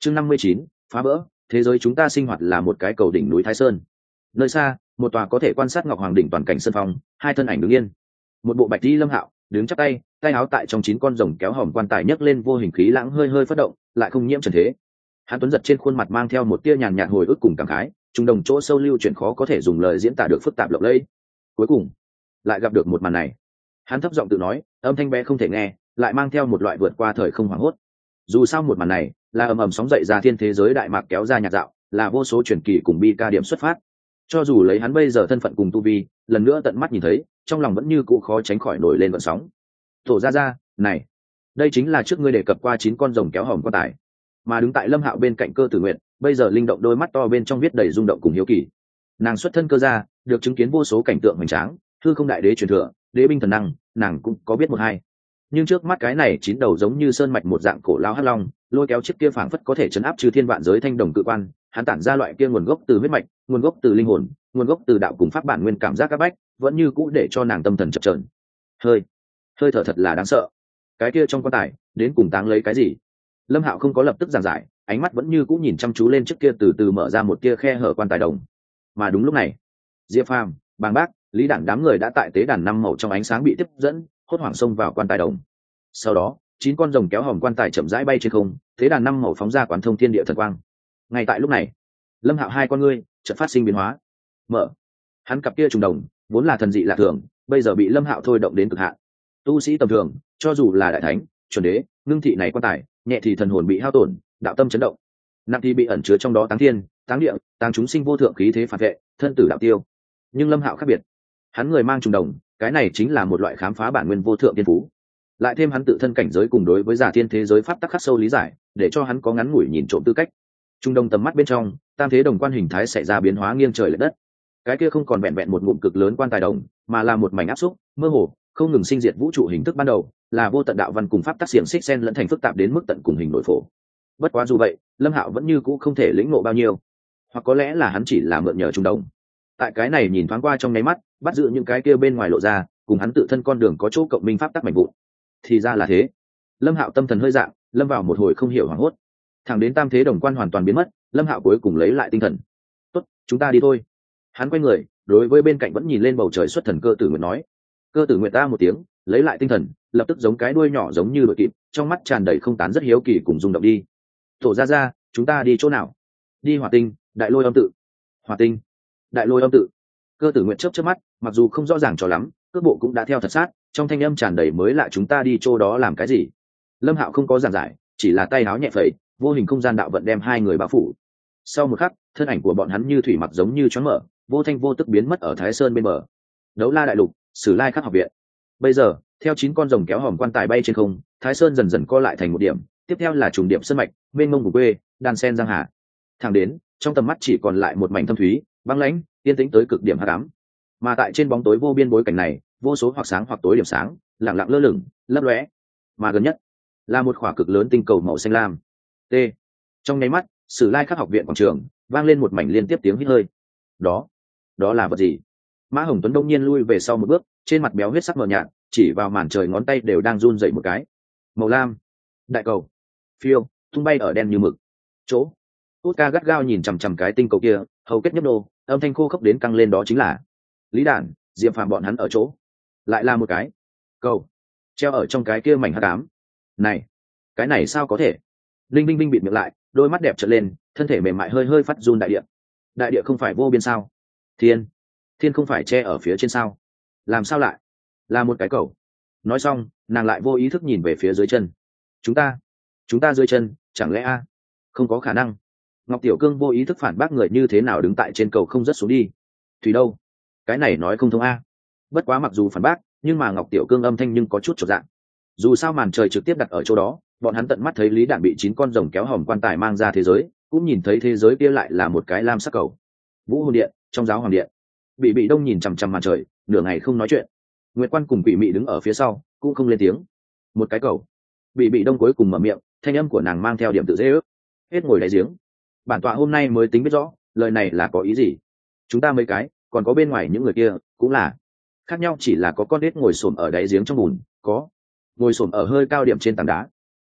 chương 59, phá vỡ. Thế giới chúng ta sinh hoạt là một cái cầu đỉnh núi Thái Sơn. Nơi xa, một tòa có thể quan sát Ngọc Hoàng đỉnh toàn cảnh sân phong, hai thân ảnh đứng yên. Một bộ bạch y Lâm Hạo đứng chắp tay, tay áo tại trong 9 con rồng kéo hòm quan tài nhấc lên vô hình khí lãng hơi hơi phất động, lại không nhiễm trần thế. Hắn tuấn giật trên khuôn mặt mang theo một tia nhàn nhạt hồi ức cùng cảm khái, trung đồng chỗ sâu lưu chuyển khó có thể dùng lời diễn tả được phức tạp lộng lẫy. Cuối cùng, lại gặp được một màn này. Hắn thấp giọng tự nói, âm thanh bé không thể nghe, lại mang theo một loại vượt qua thời không hoảng hốt. Dù sao một màn này là ầm ầm sóng dậy ra thiên thế giới đại mạc kéo ra nhạc dạo, là vô số truyền kỳ cùng bi ca điểm xuất phát. Cho dù lấy hắn bây giờ thân phận cùng tu vi, lần nữa tận mắt nhìn thấy, trong lòng vẫn như cũ khó tránh khỏi nổi lên vận sóng. Tổ ra, này, đây chính là trước ngươi đề cập qua 9 con rồng kéo hòm quan tài. Mà đứng tại Lâm Hạo bên cạnh Cơ Tử Nguyện, bây giờ linh động đôi mắt to bên trong viết đầy rung động cùng hiếu kỳ. Nàng xuất thân Cơ gia, được chứng kiến vô số cảnh tượng hoành tráng, hư không đại đế truyền thừa, đế binh thần năng, nàng cũng có biết một hai. Nhưng trước mắt cái này 9 đầu giống như sơn mạch một dạng cổ lao hắc long, lôi kéo chiếc kia phảng phất có thể chấn áp trừ thiên vạn giới thanh đồng cự quan, hắn tản ra loại kia nguồn gốc từ huyết mạch, nguồn gốc từ linh hồn, nguồn gốc từ đạo cùng pháp bản nguyên cảm giác các bách, vẫn như cũ để cho nàng tâm thần chập chờn. Hơi thở thật là đáng sợ. Cái kia trong quan tài, đến cùng táng lấy cái gì? Lâm Hạo không có lập tức giảng giải, ánh mắt vẫn như cũ nhìn chăm chú lên trước kia từ từ mở ra một tia khe hở quan tài đồng. Mà đúng lúc này, Diệp Phàm, Bàng Bác, Lý Đản đám người đã tại tế đàn 5 màu trong ánh sáng bị tiếp dẫn, hốt hoảng xông vào quan tài đồng. Sau đó, 9 con rồng kéo hòm quan tài chậm rãi bay trên không, tế đàn 5 màu phóng ra quán thông thiên địa thần quang. Ngay tại lúc này, Lâm Hạo hai con ngươi chợt phát sinh biến hóa. Mở. Hắn cặp kia trùng đồng, vốn là thần dị lạ thường, bây giờ bị Lâm Hạo thôi động đến cực hạn. Tu sĩ tầm thường, cho dù là đại thánh, chuẩn đế, ngưng thị này quan tài, nhẹ thì thần hồn bị hao tổn, đạo tâm chấn động, nặng thì bị ẩn chứa trong đó táng thiên, táng địa, táng chúng sinh vô thượng khí thế phản vệ, thân tử đạo tiêu. Nhưng Lâm Hạo khác biệt, hắn người mang trùng đồng, cái này chính là một loại khám phá bản nguyên vô thượng tiên phú. Lại thêm hắn tự thân cảnh giới cùng đối với giả thiên thế giới pháp tắc khắc sâu lý giải, để cho hắn có ngắn ngủi nhìn trộm tư cách. Trung đồng tầm mắt bên trong, tam thế đồng quan hình thái xảy ra biến hóa nghiêng trời lệch đất. Cái kia không còn vẹn vẹn một ngụm cực lớn quan tài đồng, mà là một mảnh áp xúc, mơ hồ, không ngừng sinh diệt vũ trụ hình thức ban đầu, là vô tận đạo văn cùng pháp tắc xiềng xích xen lẫn thành phức tạp đến mức tận cùng hình nội phổ. Bất quá dù vậy, Lâm Hạo vẫn như cũ không thể lĩnh ngộ bao nhiêu, hoặc có lẽ là hắn chỉ là mượn nhờ trung đồng. Tại cái này nhìn thoáng qua trong nháy mắt, bắt giữ những cái kia bên ngoài lộ ra, cùng hắn tự thân con đường có chỗ cộng minh pháp tắc mạnh vụn. Thì ra là thế. Lâm Hạo tâm thần hơi dạng, lâm vào một hồi không hiểu hoảng hốt. Thẳng đến tam thế đồng quan hoàn toàn biến mất, Lâm Hạo cuối cùng lấy lại tinh thần. "Tốt, chúng ta đi thôi." Hắn quay người, đối với bên cạnh vẫn nhìn lên bầu trời xuất thần Cơ Tử Nguyệt nói. Cơ Tử Nguyệt ta một tiếng, lấy lại tinh thần, lập tức giống cái đuôi nhỏ giống như đội kịp, trong mắt tràn đầy không tán rất hiếu kỳ cùng rung động đi. "Tổ ra, chúng ta đi chỗ nào?" "Đi Hỏa Tinh, Đại Lôi Âm tự." "Hỏa Tinh, Đại Lôi Âm tự?" Cơ Tử Nguyệt chớp mắt, mặc dù không rõ ràng cho lắm, cước bộ cũng đã theo thật sát, trong thanh âm tràn đầy mới lạ. "Chúng ta đi chỗ đó làm cái gì?" Lâm Hạo không có giảng giải, chỉ là tay áo nhẹ phẩy, vô hình không gian đạo vận đem hai người bao phủ. Sau một khắc, thân ảnh của bọn hắn như thủy mặc giống như choáng mở, vô thanh vô tức biến mất ở Thái Sơn bên bờ. Đấu La đại lục, Sử Lai Khắc học viện. Bây giờ, theo 9 con rồng kéo hòm quan tài bay trên không, Thái Sơn dần dần co lại thành một điểm, tiếp theo là trùng điểm sơn mạch, mênh mông vùng quê, đan sen giang hà. Thẳng đến, trong tầm mắt chỉ còn lại một mảnh thâm thúy, băng lãnh, yên tĩnh tới cực điểm hắc ám. Mà tại trên bóng tối vô biên bối cảnh này, vô số hoặc sáng hoặc tối điểm sáng, lặng lặng lơ lửng, lấp lóe. Mà gần nhất, là một khỏa cực lớn tinh cầu màu xanh lam. T. Trong nháy mắt, Sử Lai Khắc học viện quảng trường vang lên một mảnh liên tiếp tiếng hít hơi. Đó là vật gì? Mã Hồng Tuấn đông nhiên lui về sau một bước, trên mặt béo huyết sắc mờ nhạt, chỉ vào màn trời ngón tay đều đang run dậy một cái. Màu lam, đại cầu, phiêu, tung bay ở đen như mực. Chỗ, Út Ca gắt gao nhìn chằm chằm cái tinh cầu kia, hầu kết nhấp nô, âm thanh khô khốc đến căng lên, đó chính là Lý Đản, Diệp Phàm bọn hắn ở chỗ. Lại là một cái cầu treo ở trong cái kia mảnh hắc ám. Này, cái này sao có thể? Linh Vinh Vinh bịt miệng lại, đôi mắt đẹp trợn lên, thân thể mềm mại hơi hơi phát run. Đại địa không phải vô biên sao? Thiên không phải che ở phía trên sao? Làm sao lại là một cái cầu? Nói xong, nàng lại vô ý thức nhìn về phía dưới chân. Chúng ta dưới chân, chẳng lẽ a? Không có khả năng. Ngọc Tiểu Cương vô ý thức phản bác, người như thế nào đứng tại trên cầu không rớt xuống đi? Thủy đâu? Cái này nói không thông a. Bất quá mặc dù phản bác, nhưng mà Ngọc Tiểu Cương âm thanh nhưng có chút chột dạ. Dù sao màn trời trực tiếp đặt ở chỗ đó, bọn hắn tận mắt thấy Lý Đản bị 9 con rồng kéo hòm quan tài mang ra thế giới, cũng nhìn thấy thế giới kia lại là một cái lam sắc cầu. Vũ Hồn Điện, trong giáo hoàng điện. Bị Đông nhìn chằm chằm màn trời, nửa ngày không nói chuyện. Nguyệt Quan cùng Bị Mị đứng ở phía sau, cũng không lên tiếng. Một cái cầu. Bị Đông cuối cùng mở miệng, thanh âm của nàng mang theo điểm tự dễ ước. Hết ngồi đáy giếng. Bản tọa hôm nay mới tính biết rõ, lời này là có ý gì. Chúng ta mấy cái, còn có bên ngoài những người kia, cũng là khác nhau, chỉ là có con đít ngồi xổm ở đáy giếng trong bùn, có ngồi xổm ở hơi cao điểm trên tảng đá.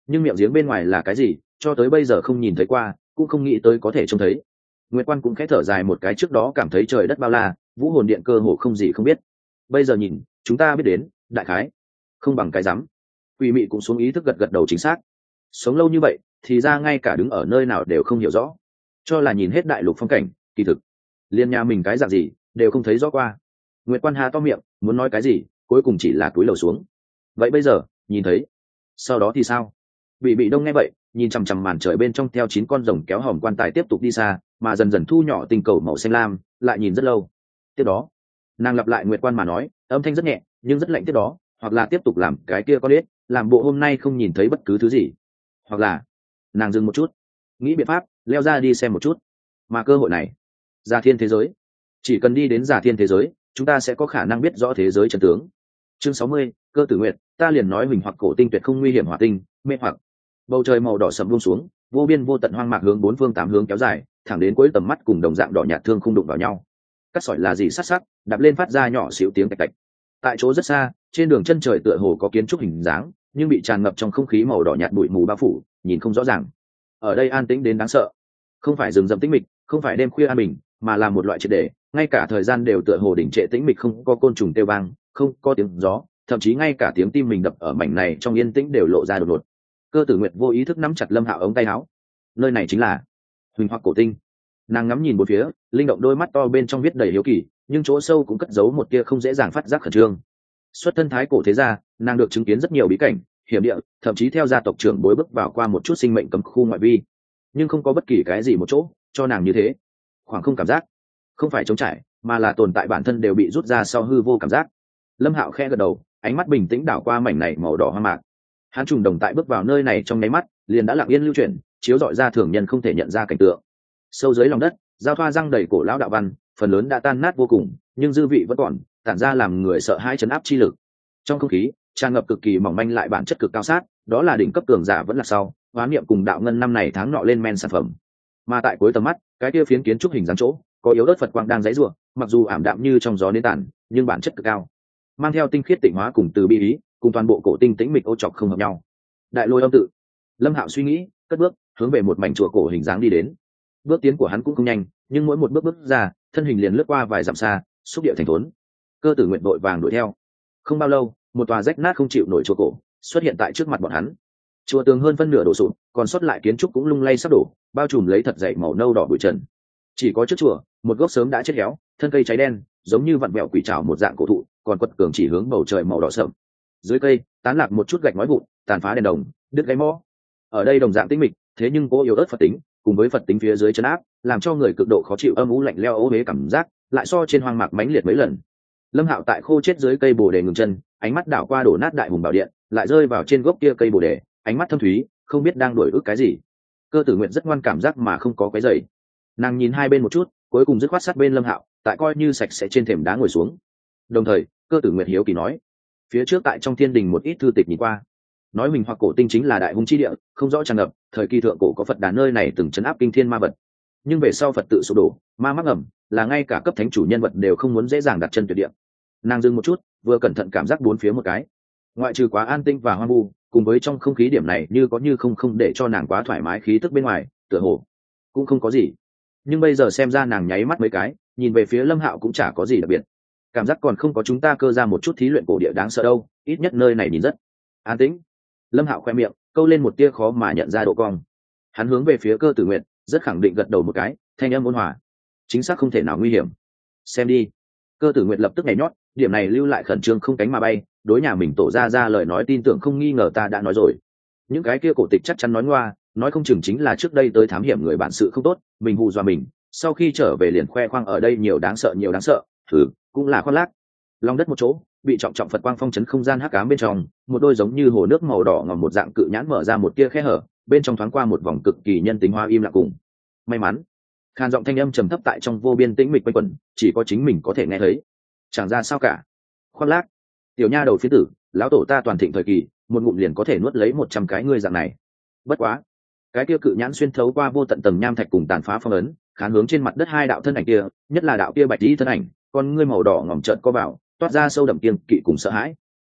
nhưng miệng giếng bên ngoài là cái gì cho tới bây giờ không nhìn thấy qua, cũng không nghĩ tới có thể trông thấy. Nguyệt Quan cũng khẽ thở dài một cái, trước đó cảm thấy trời đất bao la, vũ hồn điện cơ hồ không gì không biết, bây giờ nhìn chúng ta biết đến đại khái không bằng cái rắm. Quỷ mị cũng xuống ý thức gật gật đầu, chính xác. Sống lâu như vậy thì ra ngay cả đứng ở nơi nào đều không hiểu rõ, cho là nhìn hết đại lục phong cảnh, kỳ thực liên nhà mình cái dạng gì đều không thấy rõ qua. Nguyệt Quan há to miệng muốn nói cái gì, cuối cùng chỉ là cúi đầu xuống. Vậy bây giờ nhìn thấy, sau đó thì sao? Bị đông nghe vậy nhìn chằm chằm màn trời bên trong, theo 9 con rồng kéo hòm quan tài tiếp tục đi xa, mà dần dần thu nhỏ tinh cầu màu xanh lam, lại nhìn rất lâu. Tiếp đó nàng lặp lại Nguyệt Quan mà nói, âm thanh rất nhẹ nhưng rất lạnh. Tiếp đó hoặc là tiếp tục làm cái kia con biết làm bộ hôm nay không nhìn thấy bất cứ thứ gì, hoặc là nàng dừng một chút, nghĩ biện pháp leo ra đi xem một chút. Mà cơ hội này, Giả Thiên thế giới, chỉ cần đi đến Giả Thiên thế giới, chúng ta sẽ có khả năng biết rõ thế giới chân tướng. Chương 60, Cơ Tử Nguyệt, ta liền nói huỳnh hoặc cổ tinh tuyệt không nguy hiểm hỏa tinh, mê hoặc. Bầu trời màu đỏ sậm buông xuống, vô biên vô tận hoang mạc hướng 4 phương 8 hướng kéo dài, thẳng đến cuối tầm mắt cùng đồng dạng đỏ nhạt thương không đụng vào nhau. Cắt sỏi là gì sắc sắc, đạp lên phát ra nhỏ xíu tiếng tạch tạch. Tại chỗ rất xa, trên đường chân trời tựa hồ có kiến trúc hình dáng, nhưng bị tràn ngập trong không khí màu đỏ nhạt bụi mù bao phủ, nhìn không rõ ràng. Ở đây an tĩnh đến đáng sợ, không phải rừng rậm tĩnh mịch, không phải đêm khuya an bình, mà là một loại triệt để, ngay cả thời gian đều tựa hồ đỉnh trệ tĩnh mịch, không có côn trùng kêu vang, không có tiếng gió, thậm chí ngay cả tiếng tim mình đập ở mảnh này trong yên tĩnh đều lộ ra đột ngột. Cơ Tử Nguyệt vô ý thức nắm chặt Lâm Hạo ống tay áo. Nơi này chính là huỳnh hoặc cổ tinh. Nàng ngắm nhìn bốn phía, linh động đôi mắt to bên trong viết đầy hiếu kỳ, nhưng chỗ sâu cũng cất giấu một tia không dễ dàng phát giác khẩn trương. Xuất thân thái cổ thế gia, nàng được chứng kiến rất nhiều bí cảnh, hiểm địa, thậm chí theo gia tộc trưởng bối bước vào qua một chút sinh mệnh cấm khu ngoại vi, nhưng không có bất kỳ cái gì một chỗ cho nàng như thế khoảng không cảm giác, không phải trống trải, mà là tồn tại bản thân đều bị rút ra sau hư vô cảm giác. Lâm Hạo khẽ gật đầu, ánh mắt bình tĩnh đảo qua mảnh này màu đỏ hoang mạc. Hắn trùng đồng tại bước vào nơi này trong nháy mắt, liền đã lặng yên lưu chuyển, chiếu rọi ra thường nhân không thể nhận ra cảnh tượng. Sâu dưới lòng đất, giao thoa răng đầy cổ lão đạo văn, phần lớn đã tan nát vô cùng, nhưng dư vị vẫn còn, tản ra làm người sợ hãi chấn áp chi lực. Trong không khí tràn ngập cực kỳ mỏng manh lại bản chất cực cao sát, đó là đỉnh cấp cường giả vẫn là sau hoán niệm cùng đạo ngân năm này tháng nọ lên men sản phẩm. Mà tại cuối tầm mắt, cái kia phiến kiến trúc hình dáng chỗ có yếu ớt Phật quang đang giãy giụa, mặc dù ảm đạm như trong gió nến tàn, nhưng bản chất cực cao, mang theo tinh khiết tịnh hóa cùng từ bi ý, cùng toàn bộ cổ tinh tĩnh mịch ô trọc không hợp nhau. Đại Lôi âm tự. Lâm Hạo suy nghĩ, cất bước hướng về một mảnh chùa cổ hình dáng đi đến. Bước tiến của hắn cũng không nhanh, nhưng mỗi một bước bước ra, thân hình liền lướt qua vài dặm xa, xúc địa thành thốn. Cơ Tử Nguyệt vội vàng đuổi theo. Không bao lâu, một tòa rách nát không chịu nổi chùa cổ xuất hiện tại trước mặt bọn hắn. Chùa tường hơn phân nửa đổ sụp, còn sót lại kiến trúc cũng lung lay sắp đổ, bao trùm lấy thật dày màu nâu đỏ bụi trần. Chỉ có trước chùa, một gốc sớm đã chết héo, thân cây cháy đen, giống như vặn vẹo quỷ trảo một dạng cổ thụ, còn quật cường chỉ hướng bầu trời màu đỏ sậm. Dưới cây, tán lạc một chút gạch ngói vụn, tàn phá đèn đồng, đứt gáy mõ. Ở đây đồng dạng tĩnh mịch, thế nhưng cố yếu ớt Phật tính, cùng với Phật tính phía dưới trấn áp, làm cho người cực độ khó chịu, âm u lạnh lẽo ố uế cảm giác, lại so trên hoang mạc mãnh liệt mấy lần. Lâm Hạo tại khô chết dưới cây bồ đề ngừng chân, ánh mắt đảo qua đổ nát đại hùng bảo điện, lại rơi vào trên gốc kia cây bồ đề, ánh mắt thâm thúy, không biết đang đổi ức cái gì. Cơ Tử Nguyệt rất ngoan cảm giác mà không có cái dày. Nàng nhìn hai bên một chút, cuối cùng dứt khoát sát bên Lâm Hạo, tại coi như sạch sẽ trên thềm đá ngồi xuống. Đồng thời, Cơ Tử Nguyệt hiếu kỳ nói, phía trước tại trong thiên đình một ít thư tịch nhìn qua, nói mình hoặc cổ tinh chính là đại hung chi địa, không rõ tràn ngập, thời kỳ thượng cổ có Phật đà nơi này từng trấn áp kinh thiên ma vật, nhưng về sau Phật tự sụp đổ, ma mắc ẩm, là ngay cả cấp thánh chủ nhân vật đều không muốn dễ dàng đặt chân tuyệt địa. Nàng dừng một chút, vừa cẩn thận cảm giác bốn phía một cái, ngoại trừ quá an tinh và hoang vu, cùng với trong không khí điểm này như có như không để cho nàng quá thoải mái khí tức bên ngoài, tựa hồ cũng không có gì. Nhưng bây giờ xem ra nàng nháy mắt mấy cái, nhìn về phía Lâm Hạo cũng chả có gì đặc biệt, cảm giác còn không có chúng ta cơ ra một chút thí luyện cổ địa đáng sợ đâu, ít nhất nơi này nhìn rất an tĩnh. Lâm Hạo khoe miệng câu lên một tia khó mà nhận ra độ cong, hắn hướng về phía Cơ Tử Nguyệt rất khẳng định gật đầu một cái, thanh âm ôn hòa, chính xác không thể nào nguy hiểm. Xem đi. Cơ Tử Nguyệt lập tức nhảy nhót, điểm này lưu lại khẩn trương không cánh mà bay, đối nhà mình tổ ra lời nói tin tưởng không nghi ngờ, ta đã nói rồi, những cái kia cổ tịch chắc chắn nói ngoa, nói không chừng chính là trước đây tới thám hiểm người bản sự không tốt, mình hù dọa mình, sau khi trở về liền khoe khoang ở đây nhiều đáng sợ, thử cũng là khoác lác. Lòng đất một chỗ, bị trọng trọng Phật quang phong chấn không gian hắc ám bên trong, một đôi giống như hồ nước màu đỏ ngòm một dạng cự nhãn mở ra một tia khe hở, bên trong thoáng qua một vòng cực kỳ nhân tính hoa im lặng cùng may mắn. Khan giọng thanh âm trầm thấp tại trong vô biên tĩnh mịch quanh quẩn, chỉ có chính mình có thể nghe thấy. Chẳng ra sao cả. Khoác lác. Tiểu nha đầu phía tử, lão tổ ta toàn thịnh thời kỳ, một ngụm liền có thể nuốt lấy 100 cái ngươi dạng này. Bất quá, cái kia cự nhãn xuyên thấu qua vô tận tầng nham thạch cùng tàn phá phong ấn, khán hướng trên mặt đất hai đạo thân ảnh kia, nhất là đạo kia bạch y thân ảnh, con ngươi màu đỏ ngỏm trợn co vào, toát ra sâu đậm kiêng kỵ cùng sợ hãi.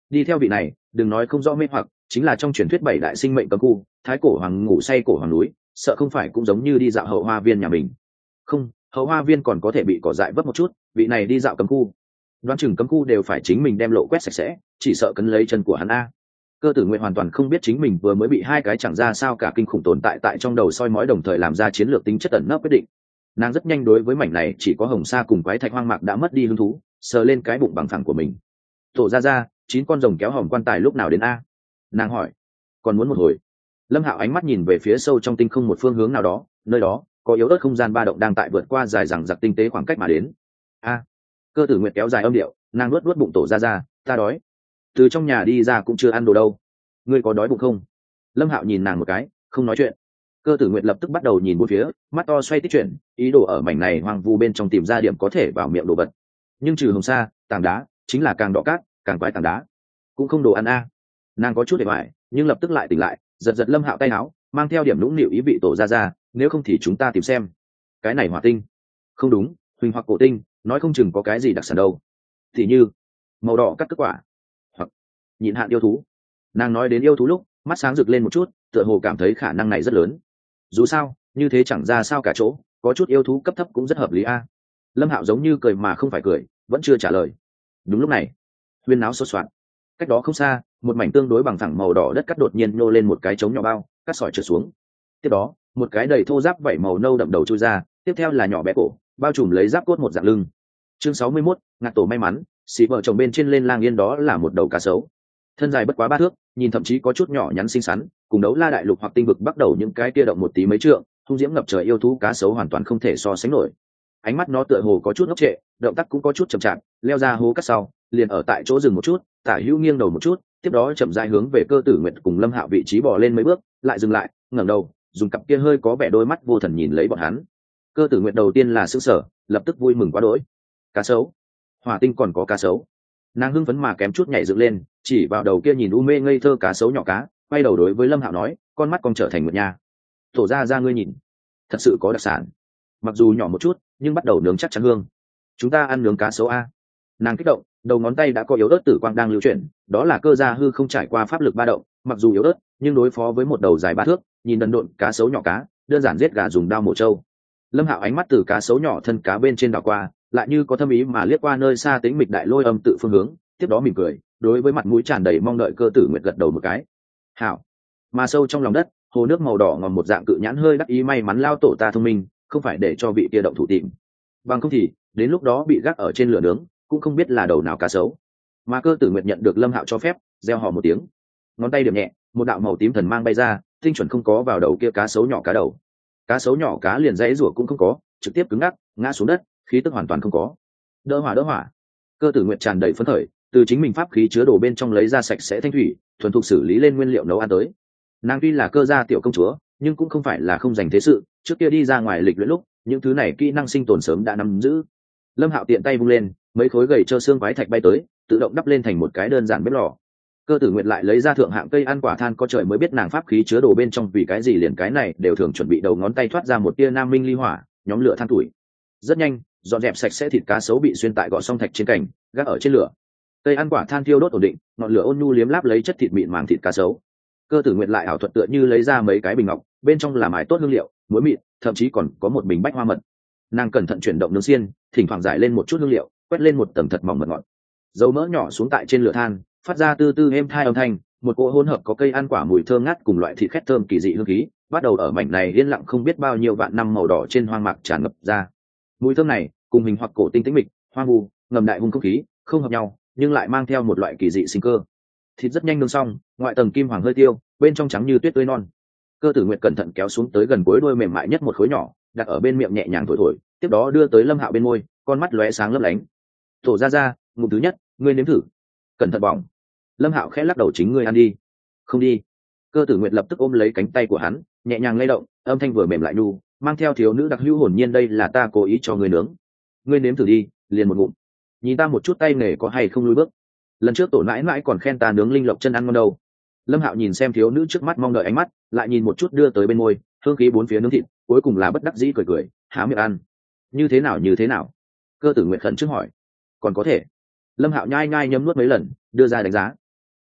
đi theo vị này đừng nói không rõ mê hoặc, chính là trong truyền thuyết bảy đại sinh mệnh cấm khu, thái cổ hoàng ngủ say cổ hoàng núi, sợ không phải cũng giống như đi dạo hậu hoa viên nhà mình. Không, hậu hoa viên còn có thể bị cỏ dại vấp một chút, vị này đi dạo cấm khu, đoán chừng cấm khu đều phải chính mình đem lộ quét sạch sẽ, chỉ sợ cấn lấy chân của hắn a. Cơ tử nguyện hoàn toàn không biết chính mình vừa mới bị hai cái chẳng ra sao cả kinh khủng tồn tại tại trong đầu soi mói, đồng thời làm ra chiến lược tính chất ẩn nấp quyết định. Nàng rất nhanh đối với mảnh này chỉ có hồng sa cùng quái thạch hoang mạc đã mất đi hứng thú, sờ lên cái bụng bằng phẳng của mình. Tổ ra 9 con rồng kéo hòm quan tài lúc nào đến a? Nàng hỏi. Còn muốn một hồi. Lâm Hạo ánh mắt nhìn về phía sâu trong tinh không một phương hướng nào đó, nơi đó có yếu ớt không gian ba động đang tại vượt qua dài dằng dặc tinh tế khoảng cách mà đến. A. Cơ tử nguyện kéo dài âm điệu, nàng nuốt bụng tổ ra, ta đói. Từ trong nhà đi ra cũng chưa ăn đồ đâu. Ngươi có đói bụng không? Lâm Hạo nhìn nàng một cái, không nói chuyện. Cơ tử nguyện lập tức bắt đầu nhìn bốn phía, mắt to xoay tích chuyển, ý đồ ở mảnh này hoang vu bên trong tìm ra điểm có thể vào miệng đồ vật. Nhưng trừ hồng sa, tảng đá, chính là càng đỏ cát, càng quái tảng đá. Cũng không đồ ăn a. Nàng có chút để hoài, nhưng lập tức lại tỉnh lại, giật giật Lâm Hạo tay áo, mang theo điểm nũng nịu ý vị tổ ra, nếu không thì chúng ta tìm xem. Cái này hỏa tinh. Không đúng, huỳnh hoặc cổ tinh, nói không chừng có cái gì đặc sản đâu. Thì như màu đỏ cắt kết quả, hoặc nhịn hạn yêu thú. Nàng nói đến yêu thú lúc, mắt sáng rực lên một chút, tựa hồ cảm thấy khả năng này rất lớn. Dù sao, như thế chẳng ra sao cả chỗ, có chút yêu thú cấp thấp cũng rất hợp lý a. Lâm Hạo giống như cười mà không phải cười, vẫn chưa trả lời. Đúng lúc này, huyên náo sốt soạn. Cách đó không xa, một mảnh tương đối bằng phẳng màu đỏ đất cắt đột nhiên nhô lên một cái trống nhỏ bao, cắt sỏi trượt xuống. Tiếp đó, một cái đầy thô giáp vảy màu nâu đậm đầu chui ra, tiếp theo là nhỏ bé cổ, bao trùm lấy giáp cốt một dạng lưng. Chương 61, ngạc tổ may mắn, xì vợ chồng bên trên lên lang yên, đó là một đầu cá sấu. Thân dài bất quá 3 thước, nhìn thậm chí có chút nhỏ nhắn xinh xắn, cùng đấu la đại lục hoặc tinh vực bắt đầu những cái kia động một tí mấy trượng, hung diễm ngập trời yêu thú cá sấu hoàn toàn không thể so sánh nổi. Ánh mắt nó tựa hồ có chút ngốc trệ, động tác cũng có chút chậm chạp, leo ra hố cắt sau, liền ở tại chỗ dừng một chút, tả hữu nghiêng đầu một chút, tiếp đó chậm rãi hướng về Cơ Tử Nguyệt cùng Lâm Hạo vị trí bò lên mấy bước, lại dừng lại, ngẩng đầu, dùng cặp kia hơi có vẻ đôi mắt vô thần nhìn lấy bọn hắn. Cơ Tử Nguyệt đầu tiên là sửng sở, lập tức vui mừng quá đỗi. Cá sấu? Hỏa tinh còn có cá sấu? Nàng hưng phấn mà kém chút nhảy dựng lên, chỉ vào đầu kia nhìn u mê ngây thơ cá sấu nhỏ cá, quay đầu đối với Lâm Hạo nói, con mắt con trở thành một nhà. Tổ ra ngươi nhìn, thật sự có đặc sản. Mặc dù nhỏ một chút, nhưng bắt đầu nướng chắc chắn hương. Chúng ta ăn nướng cá sấu a. Nàng kích động, đầu ngón tay đã có yếu ớt tử quang đang lưu chuyển, đó là cơ gia hư không trải qua pháp lực ba động, mặc dù yếu ớt, nhưng đối phó với một đầu dài 3 thước, nhìn đần độn cá sấu nhỏ cá, đơn giản giết gà dùng đao mổ trâu. Lâm Hạo ánh mắt từ cá sấu nhỏ thân cá bên trên đảo qua, lại như có thâm ý mà liếc qua nơi xa tĩnh mịch đại lôi âm tự phương hướng, tiếp đó mỉm cười, đối với mặt mũi tràn đầy mong đợi Cơ Tử Nguyệt gật đầu một cái. Hảo. Mà sâu trong lòng đất, hồ nước màu đỏ ngòm một dạng cự nhãn hơi đắc ý may mắn lao tổ ta thông minh, không phải để cho vị kia động thủ tìm. Bằng không thì, đến lúc đó bị gác ở trên lửa nướng, cũng không biết là đầu nào cá sấu. Mà Cơ Tử Nguyệt nhận được Lâm Hạo cho phép, reo hò một tiếng, ngón tay điểm nhẹ, một đạo màu tím thần mang bay ra, tinh chuẩn không có vào đầu kia cá sấu nhỏ cá đầu. Cá sấu nhỏ cá liền dãy rủa cũng không có, trực tiếp cứng ngắc, ngã xuống đất, khí tức hoàn toàn không có. Đỡ hỏa. Cơ Tử Nguyệt tràn đầy phấn khởi, từ chính mình pháp khí chứa đồ bên trong lấy ra sạch sẽ thanh thủy, thuần thục xử lý lên nguyên liệu nấu ăn tới. Nàng tuy là Cơ gia tiểu công chúa, nhưng cũng không phải là không dành thế sự, trước kia đi ra ngoài lịch luyện lúc, những thứ này kỹ năng sinh tồn sớm đã nắm giữ. Lâm Hạo tiện tay vung lên, mấy khối gầy trơ xương quái thạch bay tới, tự động đắp lên thành một cái đơn giản bếp lò. Cơ Tử Nguyệt lại lấy ra thượng hạng cây ăn quả than, có trời mới biết nàng pháp khí chứa đồ bên trong vì cái gì liền cái này đều thường chuẩn bị, đầu ngón tay thoát ra một tia nam minh ly hỏa, nhóm lửa than tuổi. Rất nhanh, dọn dẹp sạch sẽ thịt cá sấu bị xuyên tại gọt xong thạch trên cành, gác ở trên lửa. Cây ăn quả than thiêu đốt ổn định, ngọn lửa ôn nhu liếm láp lấy chất thịt mịn màng thịt cá sấu. Cơ Tử Nguyệt lại ảo thuật tựa như lấy ra mấy cái bình ngọc, bên trong là mài tốt hương liệu, muối mịn, thậm chí còn có một bình bách hoa mật. Nàng cẩn thận chuyển động nướng xiên, thỉnh thoảng rải lên một chút hương liệu, quét lên một tầng thật mỏng mật ngọt. Dầu mỡ nhỏ xuống tại trên lửa than, phát ra tư tư êm thai âm thanh, một cỗ hỗn hợp có cây ăn quả mùi thơm ngát cùng loại thịt khét thơm kỳ dị hương khí, bắt đầu ở mảnh này yên lặng không biết bao nhiêu vạn năm màu đỏ trên hoang mạc tràn ngập ra. Mùi thơm này, cùng hình hoặc cổ tinh tĩnh mịch, hoang vu, ngầm đại hung không khí, không hợp nhau, nhưng lại mang theo một loại kỳ dị sinh cơ. Thịt rất nhanh nướng xong, ngoại tầng kim hoàng hơi tiêu, bên trong trắng như tuyết tươi non. Cơ Tử Nguyệt cẩn thận kéo xuống tới gần cuối đuôi mềm mại nhất một khối nhỏ, đặt ở bên miệng nhẹ nhàng thổi thổi, tiếp đó đưa tới Lâm Hạo bên môi, con mắt lóe sáng lấp lánh. Tổ ra, ngụm thứ nhất, ngươi nếm thử. Cẩn thận bỏng. Lâm Hạo khẽ lắc đầu, chính ngươi ăn đi. Không đi. Cơ Tử Nguyệt lập tức ôm lấy cánh tay của hắn, nhẹ nhàng lay động, âm thanh vừa mềm lại nhu, mang theo thiếu nữ đặc hữu hồn nhiên, đây là ta cố ý cho ngươi nướng. Ngươi nếm thử đi, liền một ngụm. Nhìn ta một chút tay nghề có hay không lùi bước. Lần trước tổ mãi mãi còn khen ta nướng linh lộc chân ăn ngon đâu. Lâm Hạo nhìn xem thiếu nữ trước mắt mong đợi ánh mắt, lại nhìn một chút đưa tới bên môi, hương khí bốn phía nướng thịt, cuối cùng là bất đắc dĩ cười cười, há miệng ăn. Như thế nào? Cơ Tử Nguyệt khẩn trước hỏi. Còn có thể. Lâm Hạo nhai nhai nhấm nuốt mấy lần, đưa ra đánh giá.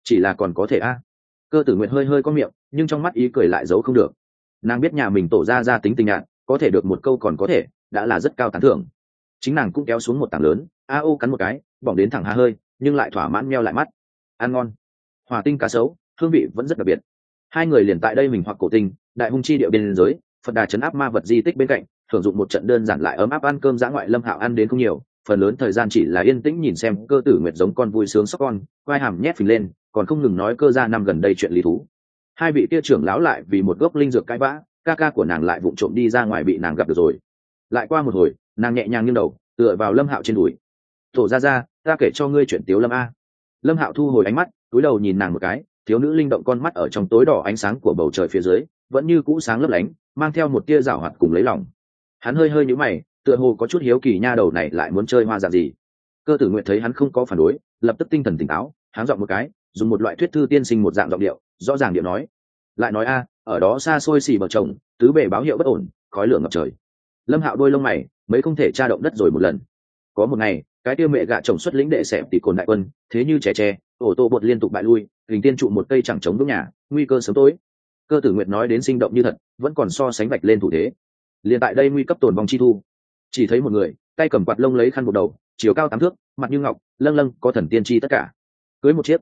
chỉ là còn có thể a. Cơ tử nguyệt hơi hơi có miệng, nhưng trong mắt ý cười lại giấu không được. Nàng biết nhà mình tổ ra tính tình nhạt, có thể được một câu còn có thể đã là rất cao tán thưởng. Chính nàng cũng kéo xuống một tảng lớn, a ô cắn một cái, bỏng đến thẳng hà hơi, nhưng lại thỏa mãn meo lại mắt. Ăn ngon. Hỏa tinh cá sấu, hương vị vẫn rất đặc biệt. Hai người liền tại đây mình hoặc cổ tinh đại hung chi địa biên giới, Phật đà trấn áp ma vật di tích bên cạnh, thưởng dụng một trận đơn giản lại ấm áp ăn cơm dã ngoại. Lâm Hạo ăn đến không nhiều, phần lớn thời gian chỉ là yên tĩnh nhìn xem Cơ tử nguyệt giống con vui sướng sóc con, quai hàm nhét phình lên, còn không ngừng nói Cơ gia năm gần đây chuyện lý thú. Hai vị kia trưởng lão lại vì một gốc linh dược cãi vã, ca ca của nàng lại vụng trộm đi ra ngoài bị nàng gặp được rồi. Lại qua một hồi, nàng nhẹ nhàng nghiêng đầu, tựa vào Lâm Hạo trên đùi. Tổ ra, ta kể cho ngươi chuyện Tiếu Lâm a. Lâm Hạo thu hồi ánh mắt, cúi đầu nhìn nàng một cái, thiếu nữ linh động con mắt ở trong tối đỏ ánh sáng của bầu trời phía dưới vẫn như cũ sáng lấp lánh, mang theo một tia giảo hoạt cùng lấy lòng. Hắn hơi hơi nhíu mày, tựa hồ có chút hiếu kỳ nha đầu này lại muốn chơi hoa dạng gì. Cơ tử nguyện thấy hắn không có phản đối, lập tức tinh thần tỉnh táo, háng giọng một cái, dùng một loại thuyết thư tiên sinh một dạng giọng điệu, rõ ràng điệu nói. Lại nói a, ở đó xa xôi xì bờ chồng, tứ bề báo hiệu bất ổn, khói lửa ngập trời. Lâm Hạo đôi lông mày mấy không thể tra động đất rồi một lần. Có một ngày, cái tiêu mẹ gạ chồng xuất lĩnh đệ xẹp tỷ cồn đại quân, thế như trẻ ổ tô bột liên tục bại lui, hình tiên trụ một cây chẳng chống vững nhà, nguy cơ sớm tối. Cơ tử nguyệt nói đến sinh động như thật, vẫn còn so sánh vạch lên thủ thế. Liền tại đây nguy cấp tồn vong chi thu, chỉ thấy một người tay cầm quạt lông lấy khăn buộc đầu, chiều cao 8 thước, mặt như ngọc, lâng lâng có thần tiên chi tất cả. Cưới một chiếc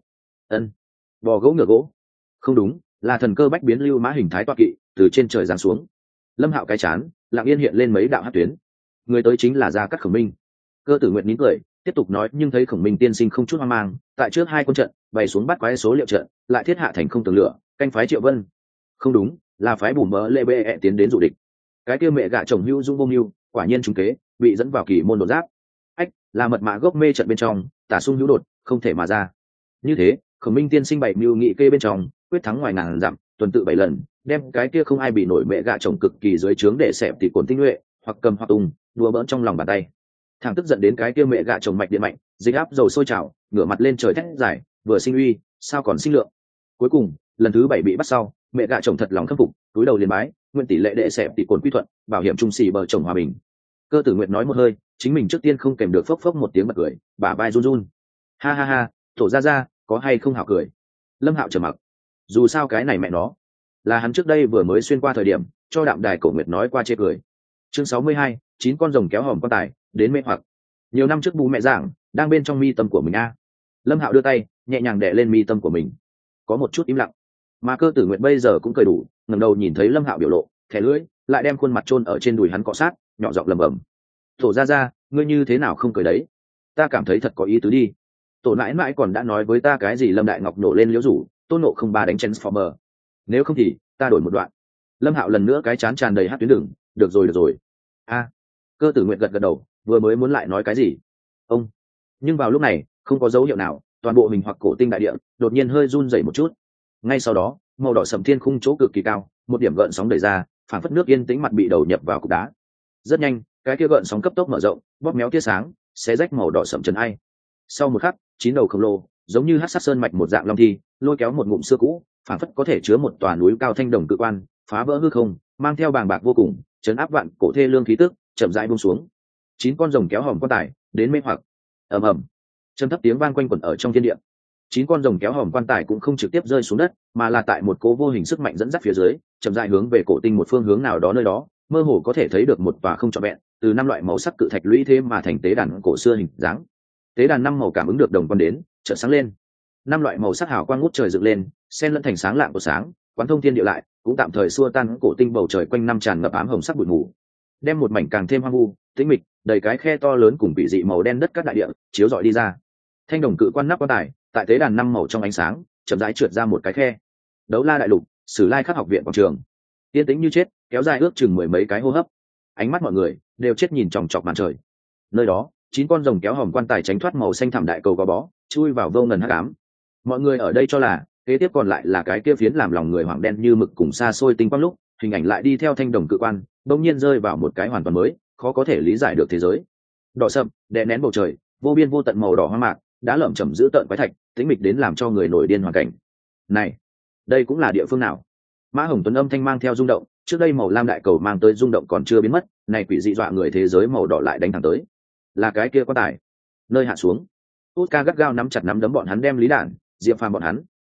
bò gỗ ngựa gỗ, không đúng, là thần cơ bách biến lưu mã hình thái toa kỵ từ trên trời giáng xuống. Lâm Hạo cái chán lặng yên hiện lên mấy đạo hắc tuyến. Người tới chính là Gia Cát Khổng Minh. Cơ tử nguyệt nín cười, tiếp tục nói, nhưng thấy Khổng Minh tiên sinh không chút hoang mang, tại trước hai quân trận bày xuống bắt quái số liệu trận, lại thiết hạ thành không tường lửa, canh phái Triệu Vân. Không đúng, là phái bùn mỡ lê bê tiến đến dụ địch. Cái kia mẹ gạ chồng hữu dung vô mưu, quả nhiên trúng kế, bị dẫn vào kỳ môn đột giáp. Ách, là mật mã gốc mê trận bên trong, tả sung hữu đột, không thể mà ra. Như thế, Khổng Minh tiên sinh bảy mưu nghị kê bên trong, quyết thắng ngoài ngàn dặm, tuần tự 7 lần, đem cái kia không ai bị nổi mẹ gạ chồng cực kỳ dưới trướng để xẹp tỷ cồn tinh nhuệ, hoặc cầm hoặc tung, đùa bỡn trong lòng bàn tay. Thằng tức giận đến cái kia mẹ gạ chồng mạch điện mạnh, dịch áp dầu sôi trào, ngửa mặt lên trời thét giải, vừa sinh uy, sao còn sinh lượng. Cuối cùng, lần thứ 7 bị bắt sau, mẹ gạ chồng thật lòng khâm phục, túi đầu liền bái, nguyện tỷ lệ đệ xẹp tỷ cồn quy thuận, bảo hiểm trung sĩ bờ chồng hòa bình. Cơ tử nguyện nói một hơi, chính mình trước tiên không kèm được phốc phốc một tiếng bật cười, bả vai run run. Ha ha ha, tổ ra, có hay không hảo cười. Lâm Hạo trầm mặc. Dù sao cái này mẹ nó, là hắn trước đây vừa mới xuyên qua thời điểm, cho đạm đài cổ nguyệt nói qua chê cười. Chương 62, 9 con rồng kéo hòm quan tài, đến mê hoặc. Nhiều năm trước bú mẹ giảng, đang bên trong mi tâm của mình a. Lâm Hạo đưa tay, nhẹ nhàng đè lên mi tâm của mình. Có một chút im lặng. Mà Cơ tử nguyệt bây giờ cũng cười đủ, ngẩng đầu nhìn thấy Lâm Hạo biểu lộ, thẻ lưỡi, lại đem khuôn mặt chôn ở trên đùi hắn cọ sát, nhỏ giọng lẩm bẩm. Tổ ra, ngươi như thế nào không cười đấy? Ta cảm thấy thật có ý tứ đi. Tổ mãi mãi còn đã nói với ta cái gì Lâm Đại Ngọc nổ lên liễu rủ, Tôn Nộ không ba đánh Transformer. Nếu không thì ta đổi một đoạn. Lâm Hạo lần nữa cái chán tràn đầy hát tuyến đường. Được rồi. A. Cơ tử nguyện gật đầu, vừa mới muốn lại nói cái gì. Ông. Nhưng vào lúc này, không có dấu hiệu nào, toàn bộ hình hoặc cổ tinh đại địa đột nhiên hơi run rẩy một chút. Ngay sau đó, màu đỏ sẫm thiên khung chỗ cực kỳ cao, một điểm gợn sóng đẩy ra, phản phất nước yên tĩnh mặt bị đầu nhập vào cục đá. Rất nhanh, cái kia gợn sóng cấp tốc mở rộng, bóp méo tia sáng, xé rách màu đỏ sẫm trần ai. Sau một khắc, 9 đầu khổng lồ, giống như hắc sát sơn mạch một dạng long thi, lôi kéo một ngụm xưa cũ, phản phất có thể chứa một tòa núi cao thanh đồng cự quan, phá vỡ hư không, mang theo bàng bạc vô cùng, chấn áp vạn cổ thê lương khí tức, chậm rãi buông xuống. 9 con rồng kéo hòm quan tài, đến mê hoặc. Ầm ầm. Trầm thấp tiếng vang quanh quẩn ở trong thiên địa. 9 con rồng kéo hòm quan tài cũng không trực tiếp rơi xuống đất, mà là tại một cố vô hình sức mạnh dẫn dắt phía dưới, chậm rãi hướng về cổ tinh một phương hướng nào đó nơi đó, mơ hồ có thể thấy được một tòa không trọn vẹn, từ 5 loại màu sắc cự thạch lũy thế mà thành tế đàn cổ xưa hình dáng. Tế đàn 5 màu cảm ứng được đồng quan đến, chợt sáng lên. 5 loại màu sắc hào quang ngút trời dựng lên, xen lẫn thành sáng lạng của sáng, quán thông thiên địa lại, cũng tạm thời xua tan cổ tinh bầu trời quanh năm tràn ngập ám hồng sắc bụi mù, đem một mảnh càng thêm hoang vu, tĩnh mịch, đầy cái khe to lớn cùng bị dị màu đen đất các đại địa chiếu rọi đi ra. Thanh đồng cự quan nắp quan tài, tại tế đàn 5 màu trong ánh sáng, chậm rãi trượt ra một cái khe. Đấu La đại lục, Sử Lai Khắc học viện quảng trường. Yên tĩnh như chết, kéo dài ước chừng 10 mấy cái hô hấp. Ánh mắt mọi người đều chết nhìn chòng chọc màn trời. Nơi đó, 9 con rồng kéo hòm quan tài tránh thoát màu xanh thẳm đại cầu gò bó, chui vào vô ngần hắc ám. Mọi người ở đây cho là kế tiếp còn lại là cái kia phiến làm lòng người hoảng đen như mực cùng xa xôi tinh quang lúc hình ảnh lại đi theo thanh đồng cự quan bỗng nhiên rơi vào một cái hoàn toàn mới, khó có thể lý giải được thế giới. Đỏ sậm đè nén bầu trời, vô biên vô tận màu đỏ hoang mạc đã lởm chởm giữ tợn quái thạch, tĩnh mịch đến làm cho người nổi điên hoàn cảnh. Này, đây cũng là địa phương nào? Mã Hồng Tuấn âm thanh mang theo rung động, trước đây màu lam đại cầu mang tới rung động còn chưa biến mất, này quỷ dị dọa người thế giới màu đỏ lại đánh thẳng tới. Là cái kia quan tài. Nơi hạ xuống, Út Ca gắt gao nắm chặt nắm đấm bọn hắn đem Lý Đản, Diệp Phàm bọn hắn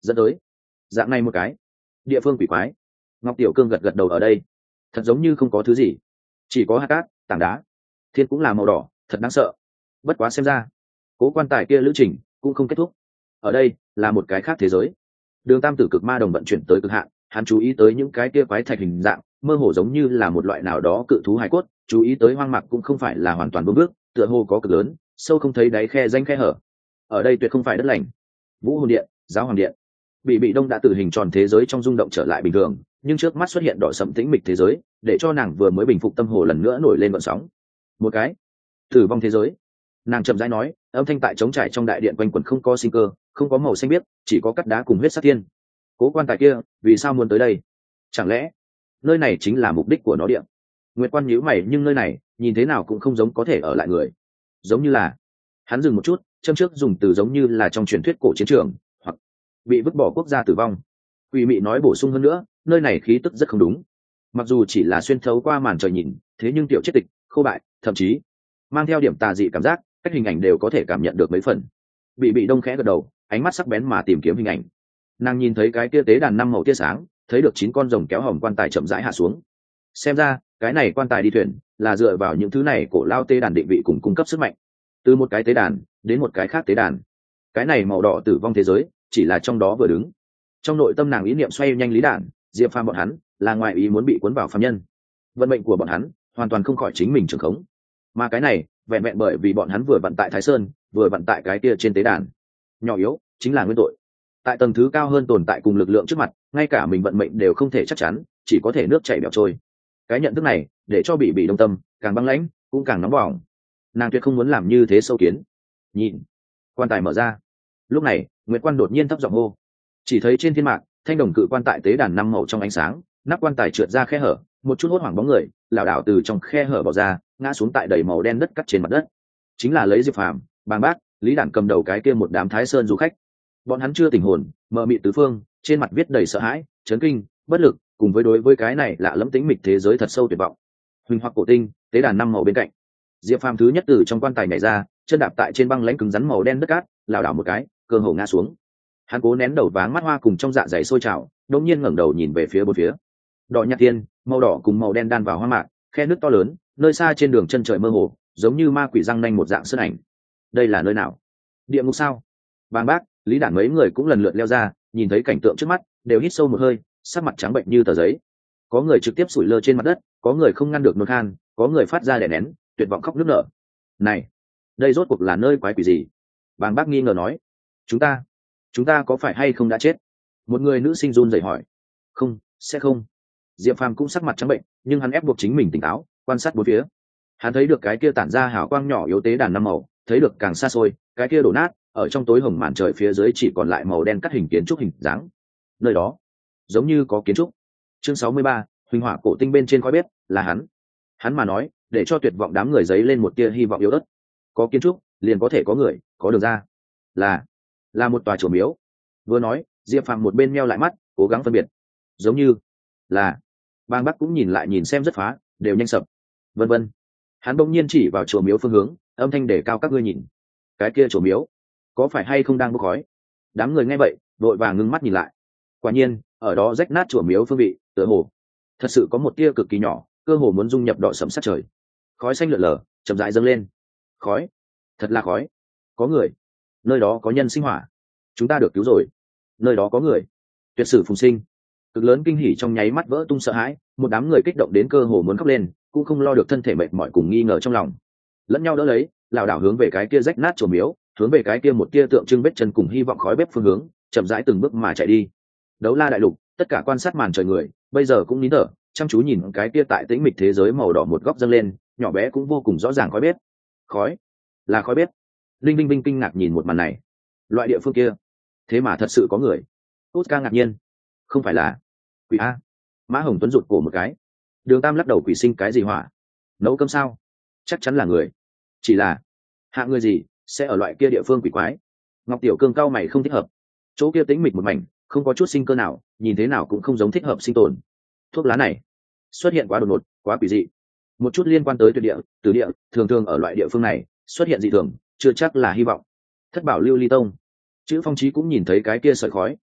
dẫn tới dạng này một cái địa phương quỷ quái. Ngọc Tiểu Cương gật gật đầu, ở đây thật giống như không có thứ gì, chỉ có hạt cát, tảng đá, thiên cũng là màu đỏ, thật đáng sợ. Bất quá xem ra cố quan tài kia lữ trình cũng không kết thúc, ở đây là một cái khác thế giới. Đường tam tử cực ma đồng vận chuyển tới cực hạn, hắn chú ý tới những cái kia quái thạch hình dạng mơ hồ giống như là một loại nào đó cự thú hải cốt, chú ý tới hoang mạc cũng không phải là hoàn toàn vương bước, tựa hồ có cực lớn sâu không thấy đáy khe danh khe hở. Ở đây tuyệt không phải đất lành. Vũ hồn điện, giáo hoàng điện. Bị đông đã từ hình tròn thế giới trong rung động trở lại bình thường, nhưng trước mắt xuất hiện đỏ sẫm tĩnh mịch thế giới, để cho nàng vừa mới bình phục tâm hồ lần nữa nổi lên gợn sóng. Một cái tử vong thế giới. Nàng chậm rãi nói, âm thanh tại trống trải trong đại điện quanh quẩn, không có sinh cơ, không có màu xanh biếc, chỉ có cắt đá cùng huyết sát thiên. Cố quan tài kia vì sao muốn tới đây? Chẳng lẽ nơi này chính là mục đích của nó? Điện Nguyệt Quan nhíu mày, nhưng nơi này nhìn thế nào cũng không giống có thể ở lại người, giống như là hắn dừng một chút, châm trước dùng từ giống như là trong truyền thuyết cổ chiến trường, hoặc bị vứt bỏ quốc gia tử vong. Quỷ mị nói bổ sung hơn nữa, nơi này khí tức rất không đúng, mặc dù chỉ là xuyên thấu qua màn trời nhìn, thế nhưng tiểu chết tịch, khô bại, thậm chí mang theo điểm tà dị cảm giác, cách hình ảnh đều có thể cảm nhận được mấy phần. Bị đông khẽ gật đầu, ánh mắt sắc bén mà tìm kiếm hình ảnh. Nàng nhìn thấy cái kia tế đàn 5 màu tia sáng, thấy được 9 con rồng kéo hòm quan tài chậm rãi hạ xuống. Xem ra cái này quan tài đi thuyền là dựa vào những thứ này cổ lao tế đàn định vị cùng cung cấp sức mạnh, từ một cái tế đàn đến một cái khác tế đàn. Cái này màu đỏ tử vong thế giới chỉ là trong đó vừa đứng. Trong nội tâm nàng ý niệm xoay nhanh lý đản, Diệp Phàm bọn hắn là ngoài ý muốn bị cuốn vào phàm nhân, vận mệnh của bọn hắn hoàn toàn không khỏi chính mình trường khống, mà cái này vẹn vẹn bởi vì bọn hắn vừa vận tại Thái Sơn, vừa vận tại cái kia trên tế đàn. Nhỏ yếu chính là nguyên tội. Tại tầng thứ cao hơn tồn tại cùng lực lượng trước mặt, ngay cả mình vận mệnh đều không thể chắc chắn, chỉ có thể nước chảy bèo trôi. Cái nhận thức này để cho bị đông tâm càng băng lãnh, cũng càng nóng bỏng. Nàng tuyệt không muốn làm như thế sâu kiến. Nhìn, quan tài mở ra. Lúc này Nguyệt Quan đột nhiên thấp giọng hô. Chỉ thấy trên thiên mạc, thanh đồng cự quan tại tế đàn 5 màu trong ánh sáng, nắp quan tài trượt ra khe hở, một chút hốt hoảng bóng người lảo đảo từ trong khe hở bỏ ra, ngã xuống tại đầy màu đen đất cắt trên mặt đất. Chính là lấy Diệp Phàm, Bàng Bác, Lý Đản cầm đầu cái kia một đám Thái Sơn du khách. Bọn hắn chưa tỉnh hồn, mờ mịt tứ phương, trên mặt viết đầy sợ hãi, chấn kinh, bất lực, cùng với đối với cái này lạ lẫm tĩnh mịch thế giới thật sâu tuyệt vọng. Huỳnh hoặc cổ tinh, tế đàn 5 màu bên cạnh. Diệp Phàm thứ nhất từ trong quan tài nhảy ra, chân đạp tại trên băng lãnh cứng rắn màu đen đất cát, lảo đảo một cái, cơ hồ ngã xuống. Hắn cố nén đầu váng mắt hoa cùng trong dạ dày sôi trào, đột nhiên ngẩng đầu nhìn về phía bốn phía. Đỏ nhạt tiên, màu đỏ cùng màu đen đan vào hoa mạc, khe nước to lớn, nơi xa trên đường chân trời mơ hồ, giống như ma quỷ răng nanh một dạng sơn ảnh. Đây là nơi nào? Địa ngục sao? Bàng Bác, Lý Đản mấy người cũng lần lượt leo ra, nhìn thấy cảnh tượng trước mắt, đều hít sâu một hơi, sắc mặt trắng bệnh như tờ giấy. Có người trực tiếp sủi lơ trên mặt đất, có người không ngăn được nôn khan, có người phát ra đè nén, tuyệt vọng khóc nức nở. Này, đây rốt cuộc là nơi quái quỷ gì? Bàng Bác nghi ngờ nói. Chúng ta có phải hay không đã chết? Một người nữ sinh run rẩy hỏi. Không, sẽ không. Diệp Phàm cũng sắc mặt trắng bệnh, nhưng hắn ép buộc chính mình tỉnh táo, quan sát bốn phía. Hắn thấy được cái kia tản ra hào quang nhỏ yếu tế đàn 5 màu, thấy được càng xa xôi, cái kia đổ nát, ở trong tối hồng màn trời phía dưới chỉ còn lại màu đen cắt hình kiến trúc hình dáng. Nơi đó giống như có kiến trúc. Chương 63, huỳnh hỏa cổ tinh bên trên khói bếp, là hắn. Hắn mà nói, để cho tuyệt vọng đám người giấy lên một tia hy vọng yếu ớt. Có kiến trúc, liền có thể có người, có đường ra. Là một tòa chùa miếu. Vừa nói, Diệp Phàm một bên meo lại mắt, cố gắng phân biệt. Giống như là Bang Bắc cũng nhìn lại nhìn xem rất phá, đều nhanh sập. Vân vân. Hắn bỗng nhiên chỉ vào chùa miếu phương hướng, âm thanh để cao các ngươi nhìn. Cái kia chùa miếu, có phải hay không đang bốc khói? Đám người nghe vậy, đội vàng ngưng mắt nhìn lại. Quả nhiên, ở đó rách nát chùa miếu phương vị, tựa hồ thật sự có một tia cực kỳ nhỏ, cơ hồ muốn dung nhập đỏ sẫm sát trời. Khói xanh lượn lờ, chậm rãi dâng lên. Khói, thật là khói. Có người. Nơi đó có nhân sinh hỏa. Chúng ta được cứu rồi. Nơi đó có người. Tuyệt sử phùng sinh. Cực lớn kinh hỉ trong nháy mắt vỡ tung sợ hãi, một đám người kích động đến cơ hồ muốn khóc lên, cũng không lo được thân thể mệt mỏi cùng nghi ngờ trong lòng. Lẫn nhau đỡ lấy, lảo đảo hướng về cái kia rách nát chùa miếu, hướng về cái kia một tia tượng trưng vết chân cùng hy vọng khói bếp phương hướng, chậm rãi từng bước mà chạy đi. Đấu La đại lục, tất cả quan sát màn trời người, bây giờ cũng nín thở, chăm chú nhìn cái kia tại tĩnh mịch thế giới màu đỏ một góc dâng lên, nhỏ bé cũng vô cùng rõ ràng khói bếp. Khói, là khói bếp. Linh Vinh Vinh kinh ngạc nhìn một màn này. Loại địa phương kia, thế mà thật sự có người. Oscar ngạc nhiên, không phải là quỷ a? Mã Hồng Tuấn rụt cổ một cái. Đường Tam lắc đầu, quỷ sinh cái gì hỏa? Nấu cơm sao? Chắc chắn là người. Chỉ là hạ người gì sẽ ở loại kia địa phương quỷ quái? Ngọc Tiểu Cương cao mày không thích hợp. Chỗ kia tĩnh mịch một mảnh, không có chút sinh cơ nào, nhìn thế nào cũng không giống thích hợp sinh tồn. Thuốc lá này xuất hiện quá đột ngột, quá quỷ dị. Một chút liên quan tới tuyệt địa, từ địa, thường thường ở loại địa phương này xuất hiện dị thường, chưa chắc là hy vọng. Thất Bảo Lưu Ly Tông, chữ Phong Chí cũng nhìn thấy cái kia sợi khói,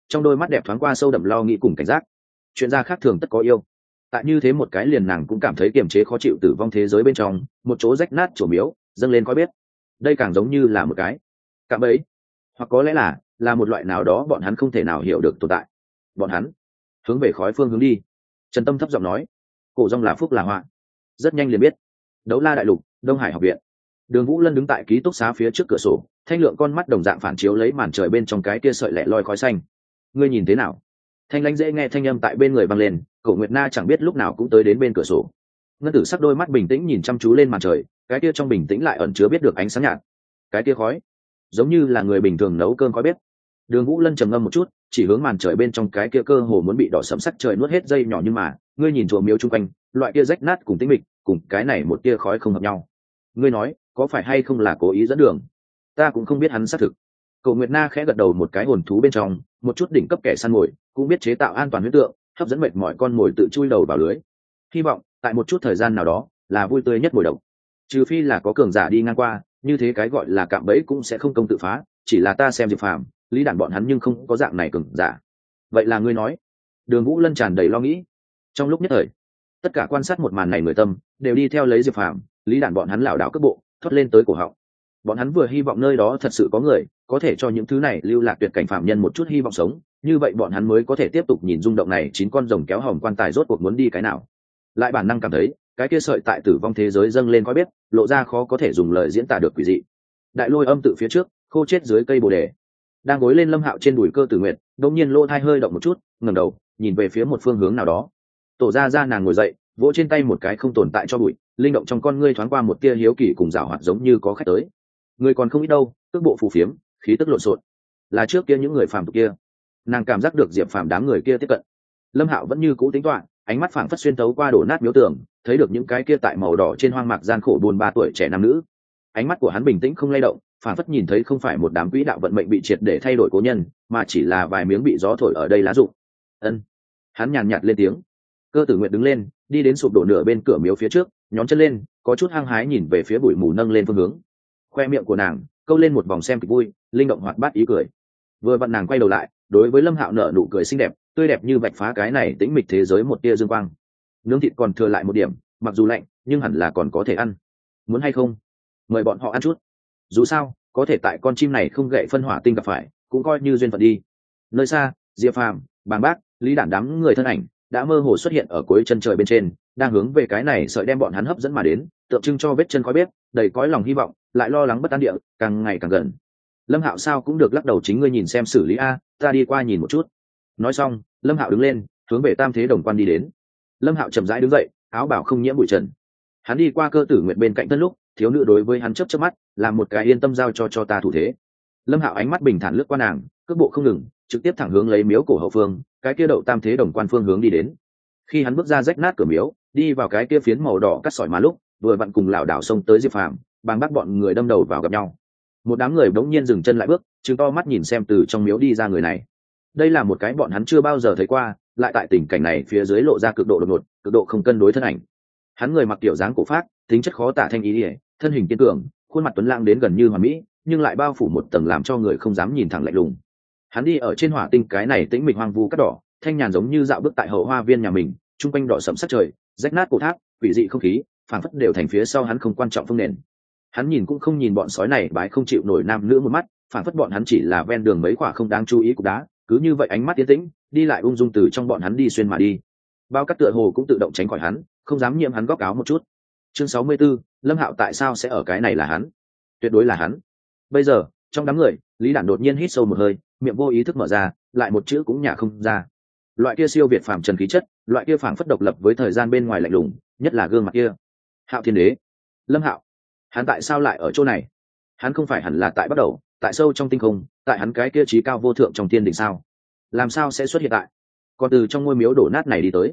trong đôi mắt đẹp thoáng qua sâu đậm lo nghĩ cùng cảnh giác. Chuyện ra khác thường tất có yêu. Tại như thế một cái liền nàng cũng cảm thấy kiềm chế khó chịu tử vong thế giới bên trong, một chỗ rách nát chỗ miếu dâng lên khói biết. Đây càng giống như là một cái cạm bẫy, hoặc có lẽ là một loại nào đó bọn hắn không thể nào hiểu được tồn tại. Bọn hắn hướng về khói phương hướng đi. Trần Tâm thấp giọng nói, cổ rong là phúc là họa, rất nhanh liền biết. Đấu La đại lục, Đông Hải học viện. Đường Vũ Lân đứng tại ký túc xá phía trước cửa sổ, thanh lượng con mắt đồng dạng phản chiếu lấy màn trời bên trong cái kia sợi lẻ loi khói xanh. Ngươi nhìn thế nào? Thanh lãnh dễ nghe thanh âm tại bên người vang lên, Cổ Nguyệt Na chẳng biết lúc nào cũng tới đến bên cửa sổ. Ngân tử sắc đôi mắt bình tĩnh nhìn chăm chú lên màn trời, cái kia trong bình tĩnh lại ẩn chứa biết được ánh sáng nhạt. Cái kia khói, giống như là người bình thường nấu cơm khói bếp. Đường Vũ Lân trầm ngâm một chút, chỉ hướng màn trời bên trong cái kia cơ hồ muốn bị đỏ sẫm sắc trời nuốt hết dây nhỏ, nhưng mà, ngươi nhìn chùa miếu chung quanh, loại kia rách nát cùng tĩnh mịch, cùng cái này một tia khói không hợp nhau. Ngươi nói, có phải hay không là cố ý dẫn đường? Ta cũng không biết hắn xác thực. Cổ Nguyệt Na khẽ gật đầu, một cái hồn thú bên trong, một chút đỉnh cấp kẻ săn mồi, cũng biết chế tạo an toàn huyết tượng, hấp dẫn mệt mỏi con mồi tự chui đầu vào lưới. Hy vọng, tại một chút thời gian nào đó, là vui tươi nhất mồi độc. Trừ phi là có cường giả đi ngang qua, như thế cái gọi là cạm bẫy cũng sẽ không công tự phá, chỉ là ta xem Diệp Phàm, Lý Đản bọn hắn nhưng không có dạng này cường giả. Vậy là ngươi nói? Đường Vũ Lân tràn đầy lo nghĩ. Trong lúc nhất thời, tất cả quan sát một màn này người tâm đều đi theo lấy Diệp Phàm, Lý Đản bọn hắn lảo đảo cước bộ, thoát lên tới cổ họng. Bọn hắn vừa hy vọng nơi đó thật sự có người có thể cho những thứ này lưu lạc tuyệt cảnh phạm nhân một chút hy vọng sống, như vậy bọn hắn mới có thể tiếp tục nhìn rung động này 9 con rồng kéo hòm quan tài rốt cuộc muốn đi cái nào. Lại bản năng cảm thấy cái kia sợi tại tử vong thế giới dâng lên khói biết, lộ ra khó có thể dùng lời diễn tả được quỷ dị. Đại lôi âm tự phía trước, khô chết dưới cây bồ đề, đang gối lên Lâm Hạo trên đùi Cơ Tử Nguyệt, đột nhiên lỗ thai hơi động một chút, ngẩng đầu nhìn về phía một phương hướng nào đó. Tổ ra nàng ngồi dậy, vỗ trên tay một cái không tồn tại cho bụi, linh động trong con ngươi thoáng qua một tia hiếu kỳ cùng giảo hoạt, giống như có khách tới. Người còn không ít đâu, cước bộ phù phiếm, khí tức lộn xộn, là trước kia những người phàm tục kia. Nàng cảm giác được Diệp Phàm đám người kia tiếp cận. Lâm Hạo vẫn như cũ tính toán, ánh mắt phảng phất xuyên tấu qua đổ nát miếu tường, thấy được những cái kia tại màu đỏ trên hoang mạc gian khổ buồn 3 tuổi trẻ nam nữ. Ánh mắt của hắn bình tĩnh không lay động, phảng phất nhìn thấy không phải một đám quỹ đạo vận mệnh bị triệt để thay đổi cố nhân, mà chỉ là vài miếng bị gió thổi ở đây lá rụng. Ân. Hắn nhàn nhạt lên tiếng. Cơ Tử Nguyệt đứng lên, đi đến sụp đổ nửa bên cửa miếu phía trước, nhón chân lên, có chút hăng hái nhìn về phía bụi mù nâng lên phương hướng. Khoe miệng của nàng câu lên một vòng xem kịch vui, linh động hoạt bát ý cười. Vừa vặn nàng quay đầu lại, đối với Lâm Hạo nở nụ cười xinh đẹp, tươi đẹp như vạch phá cái này tĩnh mịch thế giới một tia dương quang. Nướng thịt còn thừa lại một điểm, mặc dù lạnh, nhưng hẳn là còn có thể ăn. Muốn hay không? Mời bọn họ ăn chút. Dù sao, có thể tại con chim này không gậy phân hỏa tinh gặp phải, cũng coi như duyên phận đi. Nơi xa, Diệp Phàm, Bàng Bác, Lý Đản đám người thân ảnh đã mơ hồ xuất hiện ở cuối chân trời bên trên, đang hướng về cái này sợi đem bọn hắn hấp dẫn mà đến, tượng trưng cho vết chân khói bếp, đầy cõi lòng hy vọng, lại lo lắng bất an địa, càng ngày càng gần. Lâm Hạo sao cũng được lắc đầu, chính ngươi nhìn xem xử lý a, ta đi qua nhìn một chút. Nói xong, Lâm Hạo đứng lên, hướng về Tam Thế Đồng Quan đi đến. Lâm Hạo chậm rãi đứng dậy, áo bào không nhiễm bụi trần. Hắn đi qua Cơ Tử Nguyệt bên cạnh thân lúc, thiếu nữ đối với hắn chớp chớp mắt, làm một cái yên tâm giao cho ta thủ thế. Lâm Hạo ánh mắt bình thản lướt qua nàng, cước bộ không ngừng, trực tiếp thẳng hướng lấy miếu cổ hậu phương, cái kia đậu Tam Thế Đồng Quan phương hướng đi đến. Khi hắn bước ra rách nát cửa miếu, đi vào cái kia phiến màu đỏ cắt sỏi mà lúc, vừa vặn cùng lão đảo xông tới Diệp Phàm, Bàng Bác bọn người đâm đầu vào gặp nhau. Một đám người bỗng nhiên dừng chân lại bước, trừng to mắt nhìn xem từ trong miếu đi ra người này. Đây là một cái bọn hắn chưa bao giờ thấy qua, lại tại tình cảnh này phía dưới lộ ra cực độ đột ngột, cực độ không cân đối thân ảnh. Hắn người mặc kiểu dáng cổ phác, tính chất khó tả thanh ý ỉa, thân hình kiên cường, khuôn mặt tuấn lãng đến gần như hoàn mỹ, nhưng lại bao phủ một tầng làm cho người không dám nhìn thẳng lạnh lùng. Hắn đi ở trên hỏa tinh cái này tĩnh mịch hoang vu cát đỏ, thanh nhàn giống như dạo bước tại hậu hoa viên nhà mình, trung quanh đỏ sẫm sắc trời, rách nát cổ tháp, quỷ dị không khí, phảng phất đều thành phía sau hắn không quan trọng phương nền. Hắn nhìn cũng không nhìn bọn sói này bái không chịu nổi nam nữ một mắt, phảng phất bọn hắn chỉ là ven đường mấy quả không đáng chú ý cục đá, cứ như vậy ánh mắt tiến tĩnh, đi lại ung dung từ trong bọn hắn đi xuyên mà đi. Bao cát tựa hồ cũng tự động tránh khỏi hắn, không dám nhiễm hắn góc áo một chút. Chương 64, Lâm Hạo tại sao sẽ ở cái này là hắn? Tuyệt đối là hắn. Bây giờ, trong đám người, Lý Đản đột nhiên hít sâu một hơi, miệng vô ý thức mở ra, lại một chữ cũng nhả không ra. Loại kia siêu việt phàm trần khí chất, loại kia phảng phất độc lập với thời gian bên ngoài lạnh lùng, nhất là gương mặt kia. Hạo Thiên Đế, Lâm Hạo, hắn tại sao lại ở chỗ này? Hắn không phải hẳn là tại bắt đầu, tại sâu trong tinh không, tại hắn cái kia trí cao vô thượng trong thiên đỉnh sao? Làm sao sẽ xuất hiện tại? Còn từ trong ngôi miếu đổ nát này đi tới?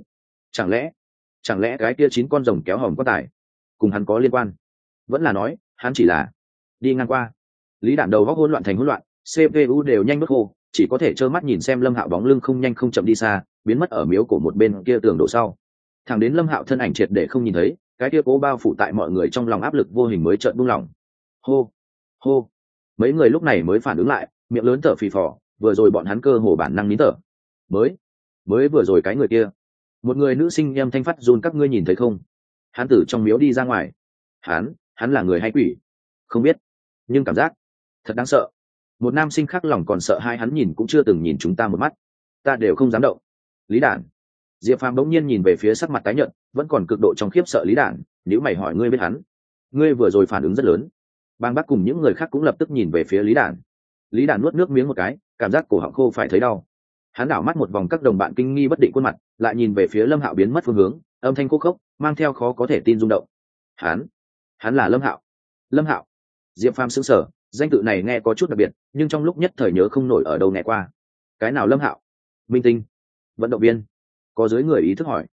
Chẳng lẽ cái kia 9 con rồng kéo hòm quan tài cùng hắn có liên quan? Vẫn là nói, hắn chỉ là đi ngang qua? Lý Đản đầu góc hỗn loạn thành hỗn loạn, CPU đều nhanh mất khô, chỉ có thể trơ mắt nhìn xem Lâm Hạo bóng lưng không nhanh không chậm đi xa, biến mất ở miếu cổ một bên kia tường đổ sau. Thẳng đến Lâm Hạo thân ảnh triệt để không nhìn thấy, cái kia cố bao phủ tại mọi người trong lòng áp lực vô hình mới chợt buông lỏng. Hô, hô. Mấy người lúc này mới phản ứng lại, miệng lớn thở phì phò, vừa rồi bọn hắn cơ hồ bản năng nín thở. Mới vừa rồi cái người kia, một người nữ sinh âm thanh phát run, các ngươi nhìn thấy không? Hắn từ trong miếu đi ra ngoài. Hắn là người hay quỷ? Không biết, nhưng cảm giác thật đáng sợ. Một nam sinh khác lòng còn sợ hai, hắn nhìn cũng chưa từng nhìn chúng ta một mắt, ta đều không dám động. Lý Đản. Diệp Phàm bỗng nhiên nhìn về phía sắc mặt tái nhợt, vẫn còn cực độ trong khiếp sợ Lý Đản, nếu mày hỏi ngươi biết hắn? Ngươi vừa rồi phản ứng rất lớn. Bang Bác cùng những người khác cũng lập tức nhìn về phía Lý Đản. Lý Đản nuốt nước miếng một cái, cảm giác cổ họng khô phải thấy đau. Hắn đảo mắt một vòng các đồng bạn kinh nghi bất định khuôn mặt, lại nhìn về phía Lâm Hạo biến mất phương hướng, âm thanh khô khốc, mang theo khó có thể tin rung động. Hắn là Lâm Hạo. Lâm Hạo. Diệp Phàm sững sờ, danh tự này nghe có chút đặc biệt, nhưng trong lúc nhất thời nhớ không nổi ở đâu nghe qua. Cái nào Lâm Hạo? Minh tinh? Vận động viên? Có dưới người ý thức hỏi.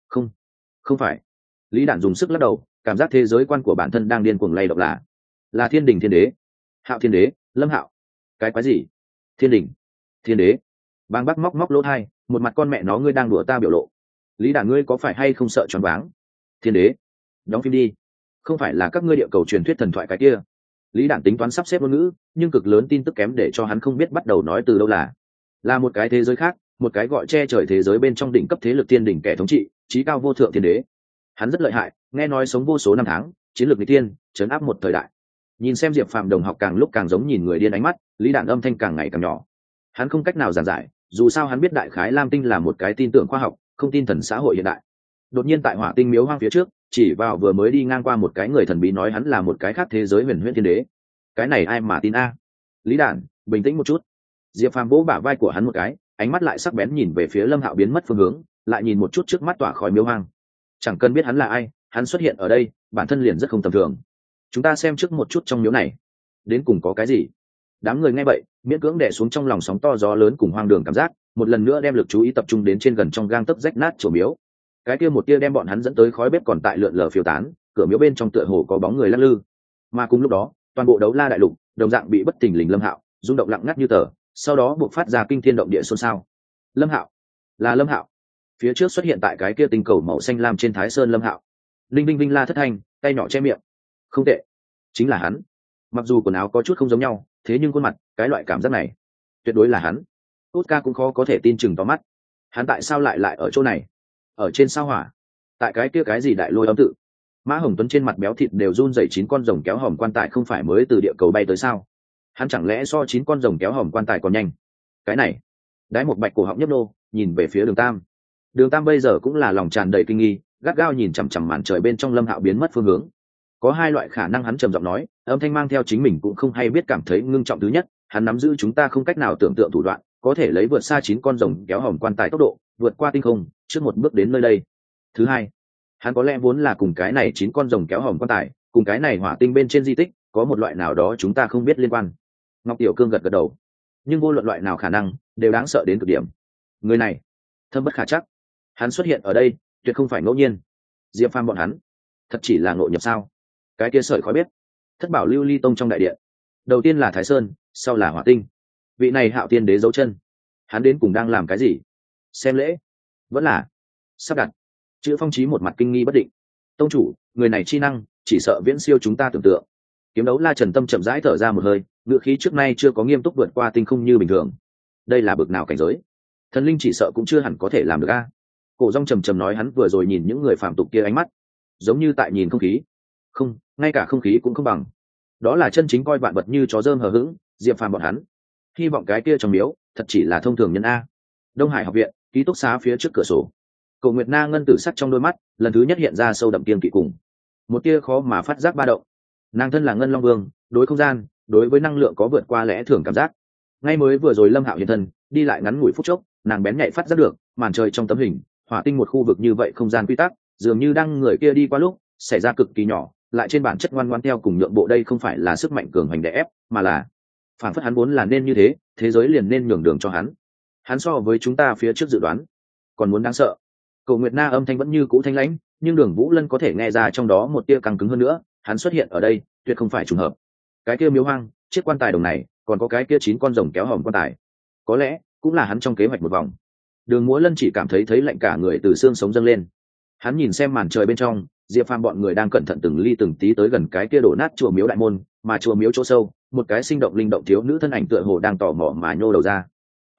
Không phải. Lý Đản dùng sức lắc đầu, cảm giác thế giới quan của bản thân đang điên cuồng lay động, là Thiên Đình Thiên Đế. Hạo Thiên Đế, Lâm Hạo. Cái quái gì? Thiên Đình, Thiên Đế. Bang Bác móc lỗ tai, một mặt con mẹ nó ngươi đang đùa ta biểu lộ. Lý Đản ngươi có phải hay không sợ choáng váng? Thiên Đế, đóng phim đi. Không phải là các ngươi địa cầu truyền thuyết thần thoại cái kia. Lý Đản tính toán sắp xếp ngôn ngữ, nhưng cực lớn tin tức kém để cho hắn không biết bắt đầu nói từ đâu là một cái thế giới khác, một cái gọi che trời thế giới bên trong đỉnh cấp thế lực Thiên Đình kẻ thống trị, chí cao vô thượng Thiên Đế. Hắn rất lợi hại, nghe nói sống vô số năm tháng, chiến lược nghịch tiên, trấn áp một thời đại. Nhìn xem Diệp Phàm đồng học càng lúc càng giống nhìn người điên ánh mắt, Lý Đản âm thanh càng ngày càng nhỏ. Hắn không cách nào giảng giải, dù sao hắn biết đại khái Lam Tinh là một cái tin tưởng khoa học, không tin thần xã hội hiện đại. Đột nhiên tại Hỏa Tinh miếu hoang phía trước, chỉ vào vừa mới đi ngang qua một cái người thần bí nói hắn là một cái khác thế giới huyền huyễn Thiên Đế. Cái này ai mà tin a? Lý Đản, bình tĩnh một chút. Diệp Phàm vỗ bả vai của hắn một cái, ánh mắt lại sắc bén nhìn về phía Lâm Hạo biến mất phương hướng, lại nhìn một chút trước mắt tỏa khói miếu hoang. Chẳng cần biết hắn là ai, hắn xuất hiện ở đây, bản thân liền rất không tầm thường. Chúng ta xem trước một chút trong miếu này, đến cùng có cái gì. Đám người nghe vậy, miễn cưỡng đè xuống trong lòng sóng to gió lớn cùng hoang đường cảm giác, một lần nữa đem lực chú ý tập trung đến trên gần trong gang tấc rách nát chùa miếu. Cái kia một tia đem bọn hắn dẫn tới khói bếp còn tại lượn lờ phiêu tán, cửa miếu bên trong tựa hồ có bóng người lắc lư. Mà cùng lúc đó, toàn bộ Đấu La đại lục đồng dạng bị bất thình lình Lâm Hạo rung động lặng ngắt như tờ, sau đó buộc phát ra kinh thiên động địa xôn xao. Lâm Hạo, là Lâm Hạo. Phía trước xuất hiện tại cái kia tinh cầu màu xanh lam trên Thái Sơn Lâm Hạo. Linh vinh vinh la thất thanh, tay nhỏ che miệng. Không tệ, chính là hắn. Mặc dù quần áo có chút không giống nhau, thế nhưng khuôn mặt, cái loại cảm giác này, tuyệt đối là hắn. Oscar cũng khó có thể tin chừng to mắt. Hắn tại sao lại ở chỗ này? Ở trên sao hỏa? Tại cái kia cái gì đại lôi âm tự? Mã Hồng Tuấn trên mặt béo thịt đều run rẩy, 9 con rồng kéo hòm quan tài không phải mới từ địa cầu bay tới sao? Hắn chẳng lẽ so 9 con rồng kéo hòm quan tài còn nhanh? Cái này, Đái Một Bạch cổ họng nhấp nô, nhìn về phía Đường Tam. Đường Tam bây giờ cũng là lòng tràn đầy kinh nghi, gắt gao nhìn chằm chằm màn trời bên trong Lâm Hạo biến mất phương hướng. Có hai loại khả năng, hắn trầm giọng nói, âm thanh mang theo chính mình cũng không hay biết cảm thấy ngưng trọng. Thứ nhất, hắn nắm giữ chúng ta không cách nào tưởng tượng thủ đoạn, có thể lấy vượt xa 9 con rồng kéo hòm quan tài tốc độ, vượt qua tinh không, trước một bước đến nơi đây. Thứ hai, hắn có lẽ vốn là cùng cái này 9 con rồng kéo hòm quan tài, cùng cái này hỏa tinh bên trên di tích, có một loại nào đó chúng ta không biết liên quan. Ngọc Tiểu Cương gật gật đầu. Nhưng vô luận loại nào khả năng, đều đáng sợ đến cực điểm. Người này, thâm bất khả trắc. Hắn xuất hiện ở đây, tuyệt không phải ngẫu nhiên. Diệp Phàm bọn hắn, thật chỉ là ngộ nhập sao? Cái kia sợi khói biết, Thất Bảo Lưu Ly Tông trong đại điện. Đầu tiên là Thái Sơn, sau là Hỏa Tinh. Vị này Hạo Tiên Đế dấu chân. Hắn đến cùng đang làm cái gì? Xem lễ, vẫn là sắp đặt. Chữ Phong Chí một mặt kinh nghi bất định. Tông chủ, người này chi năng, chỉ sợ viễn siêu chúng ta tưởng tượng. Kiếm Đấu La Trần Tâm chậm rãi thở ra một hơi, ngựa khí trước nay chưa có nghiêm túc vượt qua tinh không như bình thường. Đây là bực nào cảnh giới? Thần linh chỉ sợ cũng chưa hẳn có thể làm được a. Cổ Dung trầm trầm nói, hắn vừa rồi nhìn những người phạm tục kia ánh mắt, giống như tại nhìn không khí. Không, ngay cả không khí cũng không bằng. Đó là chân chính coi vạn vật như chó dơm hờ hững. Diệp Phàm bọn hắn, hy vọng cái kia trong miếu thật chỉ là thông thường nhân a. Đông Hải học viện, ký túc xá phía trước cửa sổ. Cổ Nguyệt Na ngân tử sắc trong đôi mắt, lần thứ nhất hiện ra sâu đậm kiên kỵ cùng một tia khó mà phát giác ba động. Nàng thân là Ngân Long Vương, đối không gian, đối với năng lượng có vượt qua lẽ thường cảm giác. Ngay mới vừa rồi Lâm Hạo hiện thân, đi lại ngắn ngủi phút chốc, nàng bén nhạy phát giác được, màn trời trong tấm hình, hỏa tinh một khu vực như vậy không gian quy tắc, dường như đang người kia đi qua lúc, xảy ra cực kỳ nhỏ, lại trên bản chất ngoan ngoãn theo cùng nhượng bộ. Đây không phải là sức mạnh cường hành đè ép, mà là phản phất hắn vốn là nên như thế, thế giới liền nên nhường đường cho hắn. Hắn so với chúng ta phía trước dự đoán còn muốn đáng sợ. Cổ Nguyệt Na âm thanh vẫn như cũ thanh lãnh, nhưng Đường Vũ Lân có thể nghe ra trong đó một tia căng cứng hơn nữa. Hắn xuất hiện ở đây, tuyệt không phải trùng hợp. Cái kia miếu hoang, chiếc quan tài đồng này, còn có cái kia 9 con rồng kéo hòm quan tài, có lẽ cũng là hắn trong kế hoạch một vòng. Đường Múa Lân chỉ cảm thấy lạnh cả người từ xương sống dâng lên. Hắn nhìn xem màn trời bên trong, Diệp Phàm bọn người đang cẩn thận từng ly từng tí tới gần cái kia đổ nát chùa miếu đại môn, mà chùa miếu chỗ sâu, một cái sinh động linh động thiếu nữ thân ảnh tựa hồ đang tò mò mà nhô đầu ra.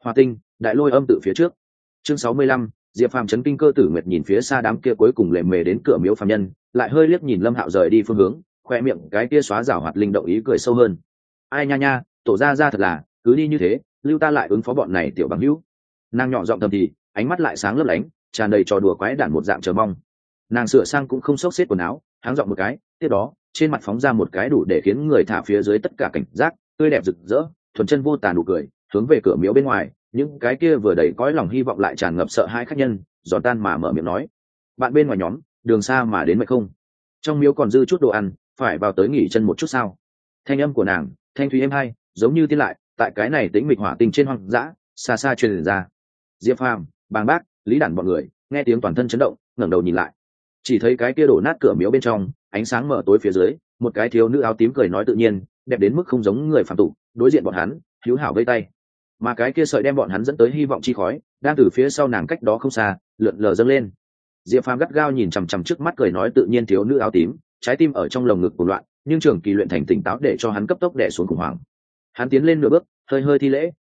Hỏa tinh, đại lôi âm tự phía trước. Chương 65, Diệp Phàm chấn kinh. Cơ Tử Nguyệt nhìn phía xa đám kia cuối cùng lề mề đến cửa miếu phàm nhân, lại hơi liếc nhìn Lâm Hạo rời đi phương hướng, khoe miệng cái kia xóa rảo hoạt linh động ý cười sâu hơn. Ai nha nha, tổ ra thật là, cứ đi như thế, lưu ta lại ứng phó bọn này tiểu bằng hữu. Nàng nhỏ giọng thầm thì, ánh mắt lại sáng lấp lánh, tràn đầy trò đùa quái đản một dạng chờ mong. Nàng sửa sang cũng không xốc xếp quần áo, háng giọng một cái, tiếp đó trên mặt phóng ra một cái đủ để khiến người thả phía dưới tất cả cảnh giác, tươi đẹp rực rỡ, thuần chân vô tàn nụ cười, hướng về cửa miếu bên ngoài, những cái kia vừa đầy cõi lòng hy vọng lại tràn ngập sợ hãi khách nhân, giòn tan mà mở miệng nói: bạn bên ngoài nhóm, đường xa mà đến mệt không? Trong miếu còn dư chút đồ ăn, phải vào tới nghỉ chân một chút sao? Thanh âm của nàng thanh thúy êm hay, giống như tiên lại, tại cái này tĩnh mịch hỏa tinh trên hoang dã xa xa truyền ra. Diệp Phàm, Bàng Bác, Lý Đản bọn người nghe tiếng toàn thân chấn động, ngẩng đầu nhìn lại, chỉ thấy cái kia đổ nát cửa miếu bên trong, ánh sáng mở tối phía dưới, một cái thiếu nữ áo tím cười nói tự nhiên, đẹp đến mức không giống người phàm tục, đối diện bọn hắn hữu hảo vây tay, mà cái kia sợi đem bọn hắn dẫn tới hy vọng chi khói đang từ phía sau nàng cách đó không xa lượn lờ dâng lên. Diệp Phàm gắt gao nhìn chằm chằm trước mắt cười nói tự nhiên thiếu nữ áo tím, trái tim ở trong lồng ngực cuồng loạn, nhưng trường kỳ luyện thành tỉnh táo để cho hắn cấp tốc đè xuống khủng hoảng. Hắn tiến lên nửa bước, hơi hơi thi lễ: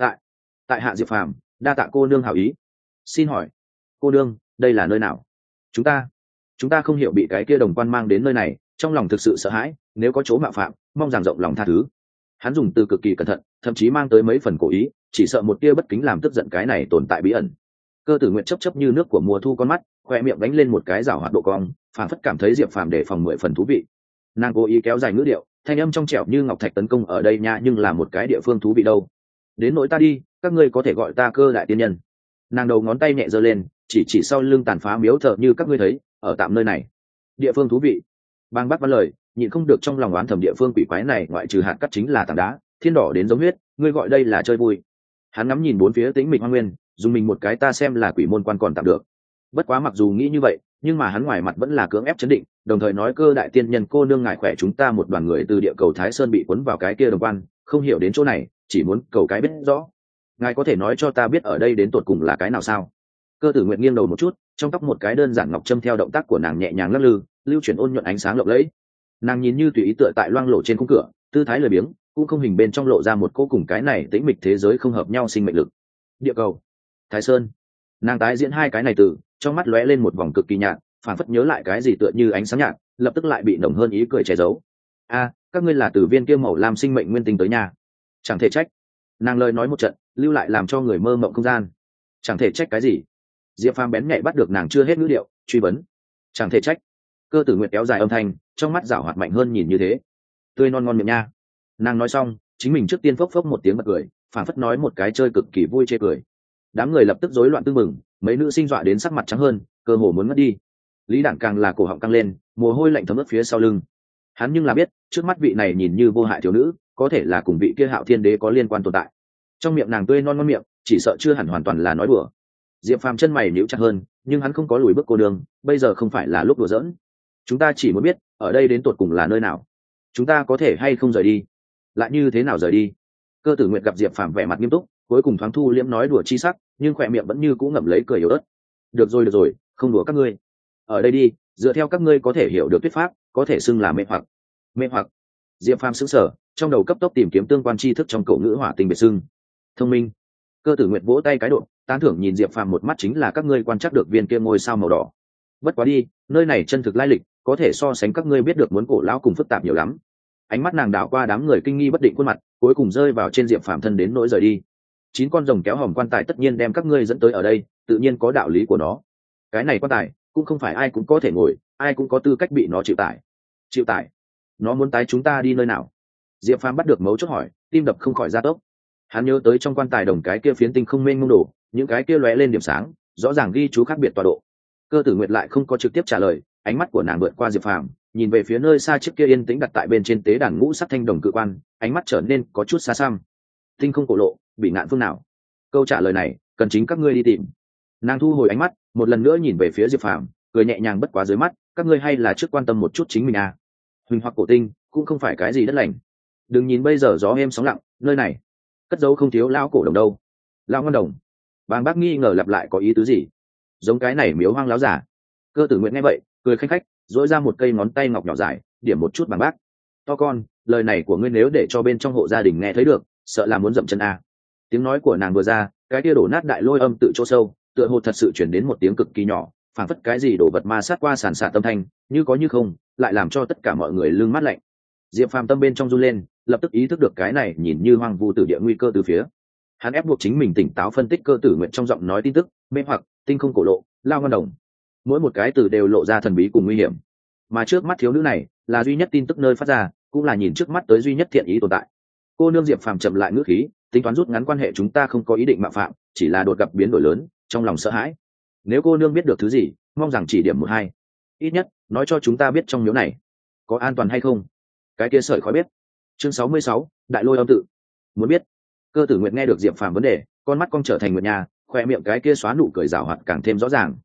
tại hạ Diệp Phàm, đa tạ cô nương hảo ý. Xin hỏi cô nương, đây là nơi nào? Chúng ta không hiểu bị cái kia đồng quan mang đến nơi này, trong lòng thực sự sợ hãi, nếu có chỗ mạo phạm, mong rằng rộng lòng tha thứ. Hắn dùng từ cực kỳ cẩn thận, thậm chí mang tới mấy phần cố ý, chỉ sợ một tia bất kính làm tức giận cái này tồn tại bí ẩn. Cơ Tử Nguyệt chấp chấp như nước của mùa thu con mắt, khoe miệng đánh lên một cái rảo hoạt độ cong, phản phất cảm thấy Diệp Phàm đề phòng 10 phần thú vị. Nàng cố ý kéo dài ngữ điệu, thanh âm trong trẻo như ngọc thạch tấn công ở đây nha, nhưng là một cái địa phương thú vị đâu. Đến nỗi ta đi, các ngươi có thể gọi ta Cơ đại tiên nhân. Nàng đầu ngón tay nhẹ giơ lên, chỉ sau lưng tàn phá miếu thờ như các ngươi thấy, ở tạm nơi này. Địa phương thú vị. Bang Bác văn lời, nhịn không được trong lòng oán thầm địa phương quỷ quái này ngoại trừ hạt cát chính là tảng đá, thiên đỏ đến giống huyết, ngươi gọi đây là chơi vui. Hắn ngắm nhìn bốn phía tĩnh mịch hoang nguyên, dùng mình một cái ta xem là quỷ môn quan còn tạm được. Bất quá mặc dù nghĩ như vậy, nhưng mà hắn ngoài mặt vẫn là cưỡng ép chấn định, đồng thời nói Cơ đại tiên nhân cô nương ngài khỏe, chúng ta một đoàn người từ địa cầu Thái Sơn bị cuốn vào cái kia đồng quan, không hiểu đến chỗ này, chỉ muốn cầu cái biết rõ. Ngài có thể nói cho ta biết ở đây đến tột cùng là cái nào sao? Cơ Tử Nguyệt nghiêng đầu một chút, trong tóc một cái đơn giản ngọc châm theo động tác của nàng nhẹ nhàng lắc lư, lưu chuyển ôn nhuận ánh sáng lộng lẫy. Nàng nhìn như tùy ý tựa tại loang lổ trên khung cửa, tư thái lười biếng, cũng không hình bên trong lộ ra một cô cùng cái này tĩnh mịch thế giới không hợp nhau sinh mệnh lực. Địa cầu, Thái Sơn. Nàng tái diễn hai cái này từ, trong mắt lóe lên một vòng cực kỳ nhạt, phản phất nhớ lại cái gì tựa như ánh sáng nhạt, lập tức lại bị nồng hơn ý cười che giấu. A, các ngươi là từ viên kia màu lam sinh mệnh nguyên tinh tới nhà. Chẳng thể trách. Nàng lời nói một trận, lưu lại làm cho người mơ mộng không gian. Chẳng thể trách cái gì? Diệp Phàm bén nhạy bắt được nàng chưa hết ngữ điệu, truy vấn. Chẳng thể trách. Cơ Tử Nguyệt kéo dài âm thanh, trong mắt rảo hoạt mạnh hơn nhìn như thế. Tươi non ngon miệng nha. Nàng nói xong, chính mình trước tiên phốc phốc một tiếng bật cười, phản phất nói một cái chơi cực kỳ vui chê cười. Đám người lập tức rối loạn tưng bừng, mấy nữ sinh dọa đến sắc mặt trắng hơn, cơ hồ muốn ngất đi. Lý Đản càng là cổ họng căng lên, mồ hôi lạnh thấm ướt phía sau lưng. Hắn nhưng là biết, trước mắt vị này nhìn như vô hại thiếu nữ, có thể là cùng vị kia Hạo Thiên Đế có liên quan tồn tại. Trong miệng nàng tươi non ngon miệng, chỉ sợ chưa hẳn hoàn toàn là nói đùa. Diệp Phàm chân mày nhíu chặt hơn, nhưng hắn không có lùi bước cô đường, bây giờ không phải là lúc đùa giỡn. Chúng ta chỉ muốn biết, ở đây đến tột cùng là nơi nào. Chúng ta có thể hay không rời đi? Lại như thế nào rời đi? Cơ Tử Nguyệt gặp Diệp Phàm vẻ mặt nghiêm túc, cuối cùng thoáng thu liễm nói đùa chi sắc, nhưng khỏe miệng vẫn như cũ ngậm lấy cười yếu ớt. Được rồi, không đùa các ngươi. Ở đây đi, dựa theo các ngươi có thể hiểu được thuyết pháp, có thể xưng là mê hoặc. Mê hoặc. Diệp Phàm sững sờ, trong đầu cấp tốc tìm kiếm tương quan tri thức trong cổ ngữ hỏa tinh biệt xưng. Thông minh. Cơ Tử Nguyệt vỗ tay cái độ, tán thưởng nhìn Diệp Phàm một mắt chính là các ngươi quan trắc được viên kia ngôi sao màu đỏ. Bất quá đi, nơi này chân thực lai lịch, có thể so sánh các ngươi biết được muốn cổ lão cùng phức tạp nhiều lắm. Ánh mắt nàng đảo qua đám người kinh nghi bất định khuôn mặt, cuối cùng rơi vào trên Diệp Phàm thân đến nỗi rời đi. 9 con rồng kéo hòm quan tài tất nhiên đem các ngươi dẫn tới ở đây, tự nhiên có đạo lý của nó. Cái này quan tài cũng không phải ai cũng có thể ngồi, ai cũng có tư cách bị nó chịu tải. Chịu tải? Nó muốn tái chúng ta đi nơi nào? Diệp Phàm bắt được mấu chốt hỏi, tim đập không khỏi gia tốc. Hắn nhớ tới trong quan tài đồng cái kia phiến tinh không mênh mông đổ, những cái kia lóe lên điểm sáng, rõ ràng ghi chú khác biệt tọa độ. Cơ Tử Nguyệt lại không có trực tiếp trả lời, ánh mắt của nàng vượt qua Diệp Phàm, nhìn về phía nơi xa chiếc kia yên tĩnh đặt tại bên trên tế đàn ngũ sắc thanh đồng cự quan, ánh mắt trở nên có chút xa xăm. Tinh không cổ lộ, bị ngạn phương nào? Câu trả lời này, cần chính các ngươi đi tìm. Nàng thu hồi ánh mắt, một lần nữa nhìn về phía Diệp Phàm, cười nhẹ nhàng bất quá dưới mắt, các ngươi hay là trước quan tâm một chút chính mình à? Huỳnh hoặc cổ tinh, cũng không phải cái gì đất lành. Đừng nhìn bây giờ gió êm sóng lặng, nơi này cất dấu không thiếu lão cổ đồng đâu. Lão ngân đồng. Bàng Bác nghi ngờ lặp lại có ý tứ gì? Giống cái này miếu hoang láo giả. Cơ Tử Nguyệt nghe vậy, cười khanh khách, dỗi ra một cây ngón tay ngọc nhỏ dài, điểm một chút Bàng Bác. To con, lời này của ngươi nếu để cho bên trong hộ gia đình nghe thấy được, sợ là muốn dậm chân à. Tiếng nói của nàng vừa ra, cái kia đổ nát đại lôi âm tự chỗ sâu tựa hồ thật sự chuyển đến một tiếng cực kỳ nhỏ, phảng phất cái gì đổ vật ma sát qua sàn sạt tâm thanh, như có như không, lại làm cho tất cả mọi người lưng mát lạnh. Diệp Phàm tâm bên trong run lên, lập tức ý thức được cái này nhìn như hoang vu tử địa nguy cơ từ phía. Hắn ép buộc chính mình tỉnh táo phân tích Cơ Tử Nguyện trong giọng nói tin tức, mê hoặc, tinh không cổ lộ, lao ngân đồng, mỗi một cái từ đều lộ ra thần bí cùng nguy hiểm. Mà trước mắt thiếu nữ này là duy nhất tin tức nơi phát ra, cũng là nhìn trước mắt tới duy nhất thiện ý tồn tại. Cô nương. Diệp Phàm chậm lại ngữ khí, tính toán rút ngắn quan hệ chúng ta, không có ý định mạo phạm, chỉ là đột gặp biến đổi lớn, trong lòng sợ hãi. Nếu cô nương biết được thứ gì, mong rằng chỉ điểm một hai, ít nhất nói cho chúng ta biết trong miếu này có an toàn hay không. Cái kia sợi khói biết. Chương 66, đại lôi âm tự. Muốn biết. Cơ Tử Nguyệt nghe được Diệp Phàm vấn đề, con mắt cong trở thành nguyệt nhà, khoe miệng cái kia xóa nụ cười rào hoạt càng thêm rõ ràng.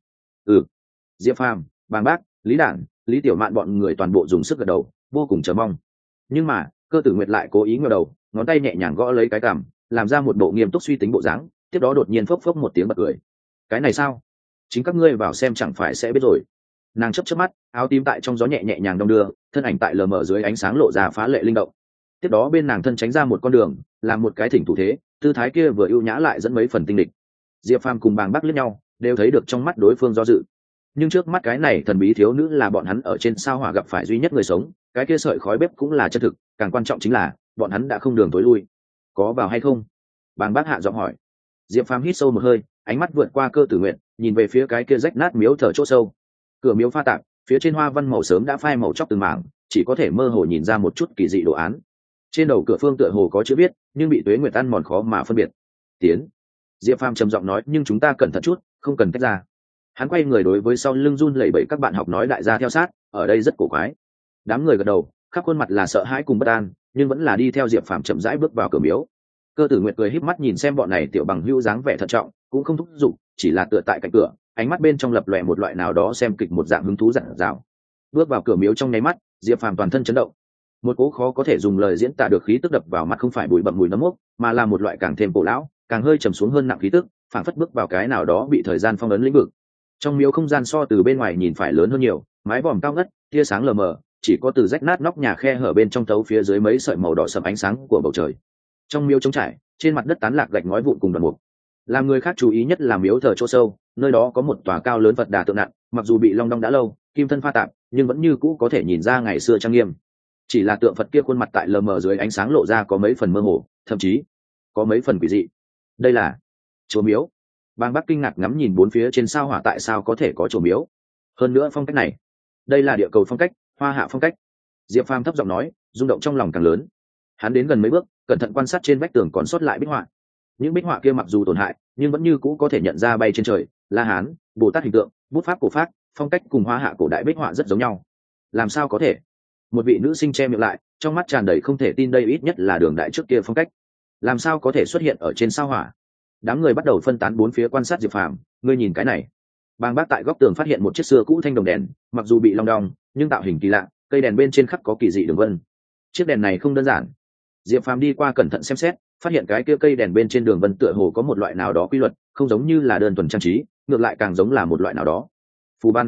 Diệp Phàm, Bàng Bác, Lý Đản, Lý Tiểu Mạn bọn người toàn bộ dùng sức gật đầu, vô cùng chờ mong. Nhưng mà Cơ Tử Nguyệt lại cố ý ngửa đầu, ngón tay nhẹ nhàng gõ lấy cái cằm, làm ra một bộ nghiêm túc suy tính bộ dáng, tiếp đó đột nhiên phốc phốc một tiếng bật cười. Cái này sao? Chính các ngươi vào xem chẳng phải sẽ biết rồi. Nàng chớp chớp mắt, áo tím tại trong gió nhẹ nhẹ nhàng đong đưa, thân ảnh tại lờ mờ dưới ánh sáng lộ ra phá lệ linh động. Tiếp đó bên nàng thân tránh ra một con đường, làm một cái thỉnh thủ thế, tư thái kia vừa ưu nhã lại dẫn mấy phần tinh địch. Diệp Phàm cùng Bàng Bác liếc nhau, đều thấy được trong mắt đối phương do dự. Nhưng trước mắt cái này thần bí thiếu nữ là bọn hắn ở trên sao hỏa gặp phải duy nhất người sống, cái kia sợi khói bếp cũng là chân thực, càng quan trọng chính là bọn hắn đã không đường tối lui. Có vào hay không? Bàng Bác hạ giọng hỏi. Diệp Phàm hít sâu một hơi, ánh mắt vượt qua Cơ Tử Nguyện, nhìn về phía cái kia rách nát miếu thờ chỗ sâu. Cửa miếu pha tạp, phía trên hoa văn màu sớm đã phai màu chóc từng mảng, chỉ có thể mơ hồ nhìn ra một chút kỳ dị đồ án. Trên đầu cửa phương tựa hồ có chữ viết, nhưng bị tuế nguyệt ăn mòn khó mà phân biệt. Tiến. Diệp Phàm trầm giọng nói, nhưng chúng ta cẩn thận chút, không cần tách ra. Hắn quay người đối với sau lưng run lẩy bẩy các bạn học nói, đại gia theo sát, ở đây rất cổ quái. Đám người gật đầu, khắp khuôn mặt là sợ hãi cùng bất an, nhưng vẫn là đi theo Diệp Phàm chậm rãi bước vào cửa miếu. Cơ Tử Nguyệt cười híp mắt nhìn xem bọn này tiểu bằng hữu dáng vẻ thận trọng, cũng không thúc giục, chỉ là tựa tại cạnh cửa, ánh mắt bên trong lập lòe một loại nào đó xem kịch một dạng hứng thú dặn dào. Bước vào cửa miếu trong nháy mắt, Diệp Phàm toàn thân chấn động. Một cỗ khó có thể dùng lời diễn tả được khí tức đập vào mặt, không phải bụi bặm mùi nấm mốc, mà là một loại càng thêm cổ lão, càng hơi trầm xuống hơn nặng khí tức, phảng phất bước vào cái nào đó bị thời gian phong ấn lĩnh vực. Trong miếu không gian so từ bên ngoài nhìn phải lớn hơn nhiều, mái vòm cao ngất, tia sáng lờ mờ, chỉ có từ rách nát nóc nhà khe hở bên trong thấu phía dưới mấy sợi màu đỏ sẫm ánh sáng của bầu trời. Trong miếu trống trải, trên mặt đất tán lạc gạch ngói vụn cùng đoàn mục. Làm người khác chú ý nhất là miếu thờ chỗ sâu, nơi đó có một tòa cao lớn Phật Đà tượng nặng, mặc dù bị long đong đã lâu, kim thân pha tạp, nhưng vẫn như cũ có thể nhìn ra ngày xưa trang nghiêm. Chỉ là tượng Phật kia khuôn mặt tại lờ mờ dưới ánh sáng lộ ra có mấy phần mơ hồ, thậm chí có mấy phần quỷ dị. Đây là chùa miếu. Bàng Bác kinh ngạc ngắm nhìn bốn phía trên sao hỏa, tại sao có thể có chùa miếu? Hơn nữa phong cách này, đây là địa cầu phong cách, hoa hạ phong cách. Diệp Phàm thấp giọng nói, rung động trong lòng càng lớn. Hắn đến gần mấy bước, cẩn thận quan sát trên vách tường còn sót lại bích họa. Những bích họa kia mặc dù tổn hại, nhưng vẫn như cũ có thể nhận ra bay trên trời, La Hán, Bồ Tát hình tượng, bút pháp cổ pháp, phong cách cùng hoa hạ cổ đại bích họa rất giống nhau. Làm sao có thể? Một vị nữ sinh che miệng lại, trong mắt tràn đầy không thể tin, đây ít nhất là đường đại trước kia phong cách, làm sao có thể xuất hiện ở trên sao hỏa? Đám người bắt đầu phân tán bốn phía quan sát Diệp Phàm. Ngươi nhìn cái này. Bàng Bác tại góc tường phát hiện một chiếc xưa cũ thanh đồng đèn, mặc dù bị long đong, nhưng tạo hình kỳ lạ, cây đèn bên trên khắc có kỳ dị đường vân. Chiếc đèn này không đơn giản. Diệp Phàm đi qua cẩn thận xem xét, phát hiện cái kia cây đèn bên trên đường vân tựa hồ có một loại nào đó quy luật, không giống như là đơn thuần trang trí, ngược lại càng giống là một loại nào đó phù văn.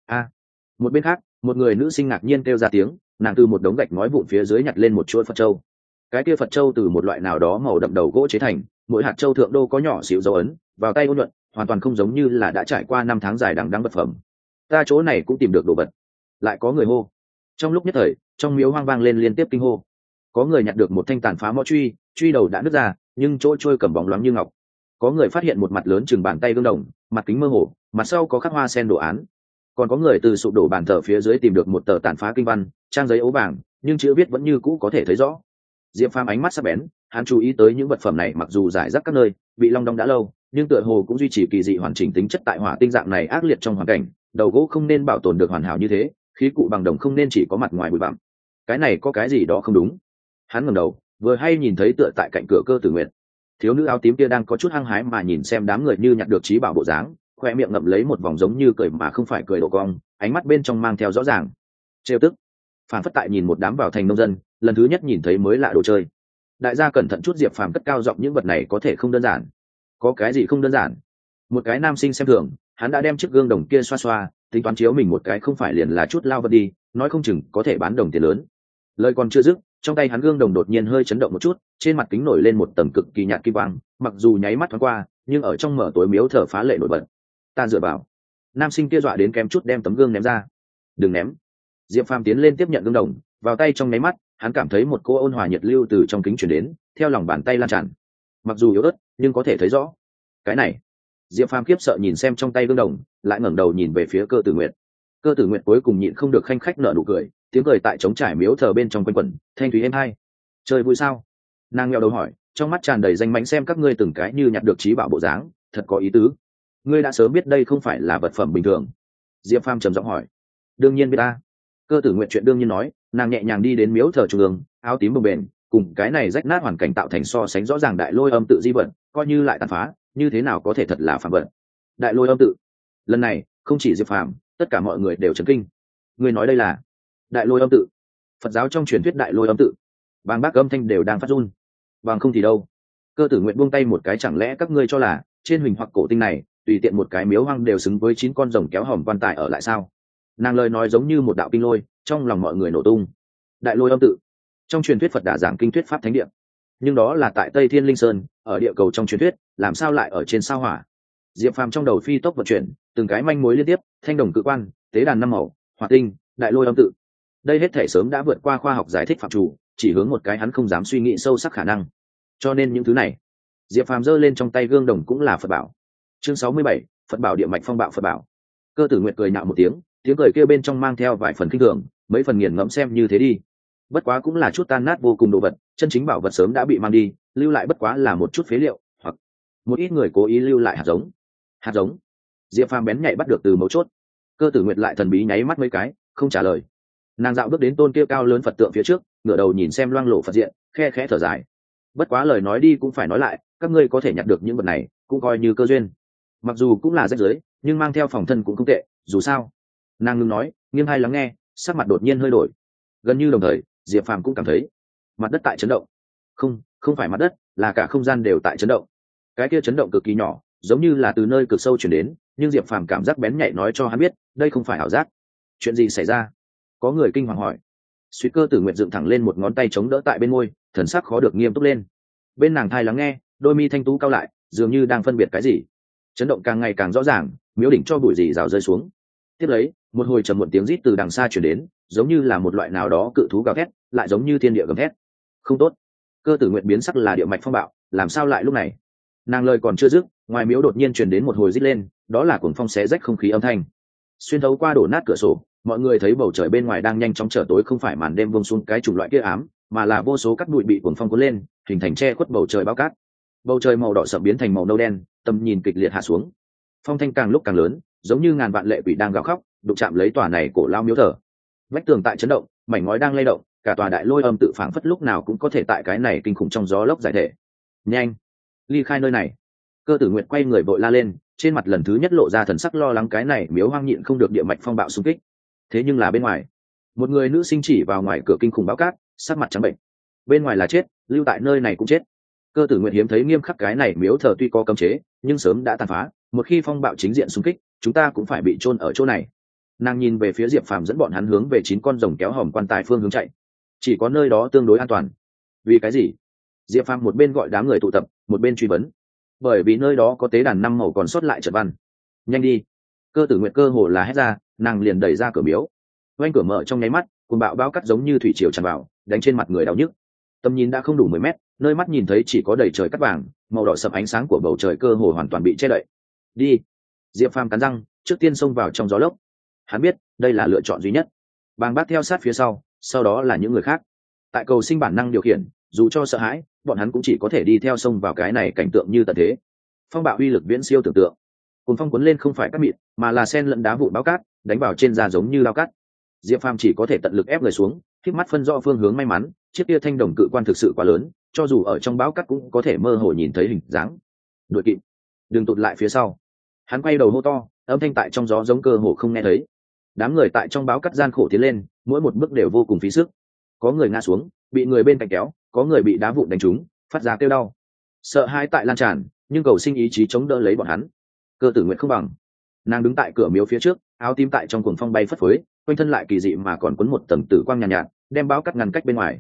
Một bên khác, một người nữ sinh ngạc nhiên kêu ra tiếng, nàng từ một đống gạch ngói vụn phía dưới nhặt lên một chuỗi Phật châu. Cái kia Phật châu từ một loại nào đó màu đậm đầu gỗ chế thành, mỗi hạt châu thượng đô có nhỏ xíu dấu ấn, vào tay ôn nhuận, hoàn toàn không giống như là đã trải qua năm tháng dài đằng đẵng vật phẩm. Ta chỗ này cũng tìm được đồ vật. Lại có người hô. Trong lúc nhất thời, trong miếu hoang vang lên liên tiếp kinh hô. Có người nhặt được một thanh tàn phá mõ truy, truy đầu đã nứt ra, nhưng chỗ trôi cầm bóng loáng như ngọc. Có người phát hiện một mặt lớn chừng bàn tay gương đồng, mặt kính mơ hồ, mặt sau có khắc hoa sen đồ án. Còn có người từ sụp đổ bàn thờ phía dưới tìm được một tờ tàn phá kinh văn, trang giấy ố vàng, nhưng chữ viết vẫn như cũ có thể thấy rõ. Diệp Phàm ánh mắt sắc bén, hắn chú ý tới những vật phẩm này mặc dù rải rác các nơi, bị long đong đã lâu, nhưng tựa hồ cũng duy trì kỳ dị hoàn chỉnh tính chất. Tại hỏa tinh dạng này ác liệt trong hoàn cảnh, đầu gỗ không nên bảo tồn được hoàn hảo như thế, khí cụ bằng đồng không nên chỉ có mặt ngoài bụi bặm. Cái này có cái gì đó không đúng. Hắn ngẩng đầu, vừa hay nhìn thấy tựa tại cạnh cửa Cơ Tử Nguyệt. Thiếu nữ áo tím kia đang có chút hăng hái mà nhìn xem đám người như nhặt được trí bảo bộ dáng, khoe miệng ngậm lấy một vòng giống như cười mà không phải cười độ cong, ánh mắt bên trong mang theo rõ ràng trêu tức. Phản phất tại nhìn một đám vào thành nông dân, lần thứ nhất nhìn thấy mới lạ đồ chơi. Đại gia cẩn thận chút. Diệp Phàm cất cao giọng, những vật này có thể không đơn giản. Có cái gì không đơn giản? Một cái nam sinh xem thường, hắn đã đem chiếc gương đồng kia xoa xoa, tính toán chiếu mình một cái không phải liền là chút lao vật đi, nói không chừng có thể bán đồng tiền lớn. Lời còn chưa dứt, trong tay hắn gương đồng đột nhiên hơi chấn động một chút, trên mặt kính nổi lên một tầng cực kỳ nhạt kim quang, mặc dù nháy mắt thoáng qua nhưng ở trong mở tối miếu thờ phá lệ nổi bật. Ta dựa vào. Nam sinh kia dọa đến kém chút đem tấm gương ném ra. Đừng ném. Diệp Phàm tiến lên tiếp nhận gương đồng, vào tay trong nháy mắt hắn cảm thấy một cô ôn hòa nhiệt lưu từ trong kính chuyển đến, theo lòng bàn tay lan tràn. Mặc dù yếu ớt nhưng có thể thấy rõ. Cái này. Diệp Phàm khiếp sợ nhìn xem trong tay gương đồng, lại ngẩng đầu nhìn về phía Cơ Tử Nguyệt. Cơ Tử Nguyệt cuối cùng nhịn không được khanh khách nở nụ cười, tiếng cười tại trống trải miếu thờ bên trong quanh quẩn, thanh thúy êm hai. Chơi vui sao? Nàng nghèo đầu hỏi, trong mắt tràn đầy danh mãnh xem các ngươi từng cái như nhặt được trí bảo bộ dáng, thật có ý tứ. Ngươi đã sớm biết đây không phải là vật phẩm bình thường. Diệp Phàm trầm giọng hỏi. Đương nhiên biết ta. Cơ Tử Nguyệt chuyện đương nhiên nói, nàng nhẹ nhàng đi đến miếu thờ trung ương, áo tím bồng bềnh, cùng cái này rách nát hoàn cảnh tạo thành so sánh rõ ràng đại lôi âm tự di vật, coi như lại tàn phá, như thế nào có thể thật là phàm vật. Đại lôi âm tự. Lần này, không chỉ Diệp Phàm, tất cả mọi người đều chấn kinh. Ngươi nói đây là đại lôi âm tự? Phật giáo trong truyền thuyết đại lôi âm tự. Bàng bác âm thanh đều đang phát run. Bằng không thì đâu? Cơ Tử Nguyện buông tay một cái, chẳng lẽ các ngươi cho là trên huỳnh hoặc cổ tinh này tùy tiện một cái miếu hoang đều xứng với 9 con rồng kéo hòm quan tài ở lại sao? Nàng lời nói giống như một đạo kinh lôi, trong lòng mọi người nổ tung. Đại lôi âm tự, trong truyền thuyết Phật đã giảng kinh thuyết pháp thánh địa, nhưng đó là tại Tây Thiên Linh Sơn, ở địa cầu trong truyền thuyết, làm sao lại ở trên sao hỏa? Diệp Phàm trong đầu phi tốc vận chuyển, từng cái manh mối liên tiếp, thanh đồng cự quan, tế đàn 5 màu, hỏa tinh, đại lôi âm tự. Đây hết thể sớm đã vượt qua khoa học giải thích phạm chủ, chỉ hướng một cái hắn không dám suy nghĩ sâu sắc khả năng. Cho nên những thứ này, Diệp Phàm giơ lên trong tay gương đồng cũng là Phật bảo. Chương 67, Phật bảo địa mạch phong bạo Phật bảo. Cơ Tử Nguyệt cười nhạo một tiếng, tiếng cười kia bên trong mang theo vài phần kinh thường, mấy phần nghiền ngẫm xem như thế đi. Bất quá cũng là chút tan nát vô cùng đồ vật, chân chính bảo vật sớm đã bị mang đi, lưu lại bất quá là một chút phế liệu, hoặc một ít người cố ý lưu lại hạt giống. Hạt giống? Diệp Phàm bén nhạy bắt được từ mấu chốt. Cơ Tử Nguyệt lại thần bí nháy mắt mấy cái, không trả lời. Nàng dạo bước đến tôn kia cao lớn Phật tượng phía trước, ngửa đầu nhìn xem loang lổ Phật diện, khe khẽ thở dài. Bất quá lời nói đi cũng phải nói lại, các ngươi có thể nhặt được những vật này cũng coi như cơ duyên, mặc dù cũng là rách rưới nhưng mang theo phòng thân cũng không tệ. Dù sao, nàng ngừng nói, nghiêng hai lắng nghe, sắc mặt đột nhiên hơi đổi. Gần như đồng thời, Diệp Phàm cũng cảm thấy mặt đất tại chấn động. Không phải mặt đất, là cả không gian đều tại chấn động. Cái kia chấn động cực kỳ nhỏ, giống như là từ nơi cực sâu chuyển đến, nhưng Diệp Phàm cảm giác bén nhạy nói cho hắn biết đây không phải ảo giác. Chuyện gì xảy ra? Có người kinh hoàng hỏi. Suy Cơ Tử Nguyệt dựng thẳng lên một ngón tay chống đỡ tại bên môi, thần sắc khó được nghiêm túc lên. Bên nàng thai lắng nghe, đôi mi thanh tú cao lại, dường như đang phân biệt cái gì. Chấn động càng ngày càng rõ ràng, miếu đỉnh cho bụi gì rào rơi xuống. Tiếp lấy, một hồi trầm muộn tiếng rít từ đằng xa chuyển đến, giống như là một loại nào đó cự thú gào thét, lại giống như thiên địa gầm thét. Không tốt. Cơ Tử Nguyệt biến sắc là địa mạch phong bạo, làm sao lại lúc này? Nàng lời còn chưa dứt, ngoài miếu đột nhiên truyền đến một hồi rít lên, đó là cuồng phong xé rách không khí âm thanh. Xuyên thấu qua đổ nát cửa sổ, mọi người thấy bầu trời bên ngoài đang nhanh chóng trở tối, không phải màn đêm buông xuống cái chủng loại kia ám, mà là vô số cát bụi bị cuồng phong cuốn lên, hình thành che khuất bầu trời bao cát. Bầu trời màu đỏ sậm biến thành màu nâu đen, tầm nhìn kịch liệt hạ xuống. Phong thanh càng lúc càng lớn, giống như ngàn vạn lệ quỷ đang gào khóc, đụng chạm lấy tòa này cổ lao miếu thờ. Vách tường tại chấn động, mảnh ngói đang lay động, cả tòa đại lôi âm tự phảng phất lúc nào cũng có thể tại cái này kinh khủng trong gió lốc giải thể. Nhanh, ly khai nơi này! Cơ Tử Nguyệt quay người vội la lên, trên mặt lần thứ nhất lộ ra thần sắc lo lắng, cái này miếu hoang nhịn không được địa mạch phong bạo xung kích. Thế nhưng là bên ngoài, một người nữ sinh chỉ vào ngoài cửa kinh khủng báo cát, sắc mặt trắng bệnh. Bên ngoài là chết, lưu tại nơi này cũng chết. Cơ Tử Nguyệt hiếm thấy nghiêm khắc, cái này miếu thờ tuy có cấm chế nhưng sớm đã tàn phá, một khi phong bạo chính diện xung kích chúng ta cũng phải bị chôn ở chỗ này. Nàng nhìn về phía Diệp Phàm dẫn bọn hắn hướng về 9 con rồng kéo hòm quan tài phương hướng chạy, chỉ có nơi đó tương đối an toàn. Vì cái gì? Diệp Phàm một bên gọi đám người tụ tập, một bên truy vấn. Bởi vì nơi đó có tế đàn 5 màu còn sót lại trận văn. Nhanh đi! Cơ Tử Nguyệt cơ hồ là hét ra, nàng liền đẩy ra cửa miếu. Oanh cửa mở trong nháy mắt, cuồng bạo bao cắt giống như thủy triều tràn vào, đánh trên mặt người đau nhức. Tầm nhìn đã không đủ 10 mét, nơi mắt nhìn thấy chỉ có đầy trời cát vàng, màu đỏ sậm ánh sáng của bầu trời cơ hồ hoàn toàn bị che đậy. Đi! Diệp Phàm cắn răng, trước tiên xông vào trong gió lốc. Hắn biết đây là lựa chọn duy nhất. Bàng Bác theo sát phía sau đó là những người khác. Tại cầu sinh bản năng điều khiển, dù cho sợ hãi, bọn hắn cũng chỉ có thể đi theo xông vào cái này cảnh tượng như tận thế. Phong bạo uy lực viễn siêu tưởng tượng. Cuồng phong cuốn lên không phải cát mịn, mà là sen lẫn đá vụn báo cát, đánh vào trên da giống như lao cát. Diệp Phàm chỉ có thể tận lực ép người xuống, khép mắt phân rõ phương hướng. May mắn chiếc kia thanh đồng cự quan thực sự quá lớn, cho dù ở trong báo cát cũng có thể mơ hồ nhìn thấy hình dáng. Đuổi kịp, đừng tụt lại phía sau. Hắn quay đầu hô to, âm thanh tại trong gió giống cơ hồ không nghe thấy. Đám người tại trong báo cát gian khổ tiến lên, mỗi một bước đều vô cùng phí sức. Có người ngã xuống, bị người bên cạnh kéo, có người bị đá vụn đánh trúng, phát ra kêu đau. Sợ hãi tại lan tràn, nhưng cầu sinh ý chí chống đỡ lấy bọn hắn. Cơ Tử Nguyệt không bằng. Nàng đứng tại cửa miếu phía trước, áo tím tại trong cuồng phong bay phất phới, quanh thân lại kỳ dị mà còn quấn một tầng tử quang nhàn nhạt, đem báo cát ngăn cách bên ngoài.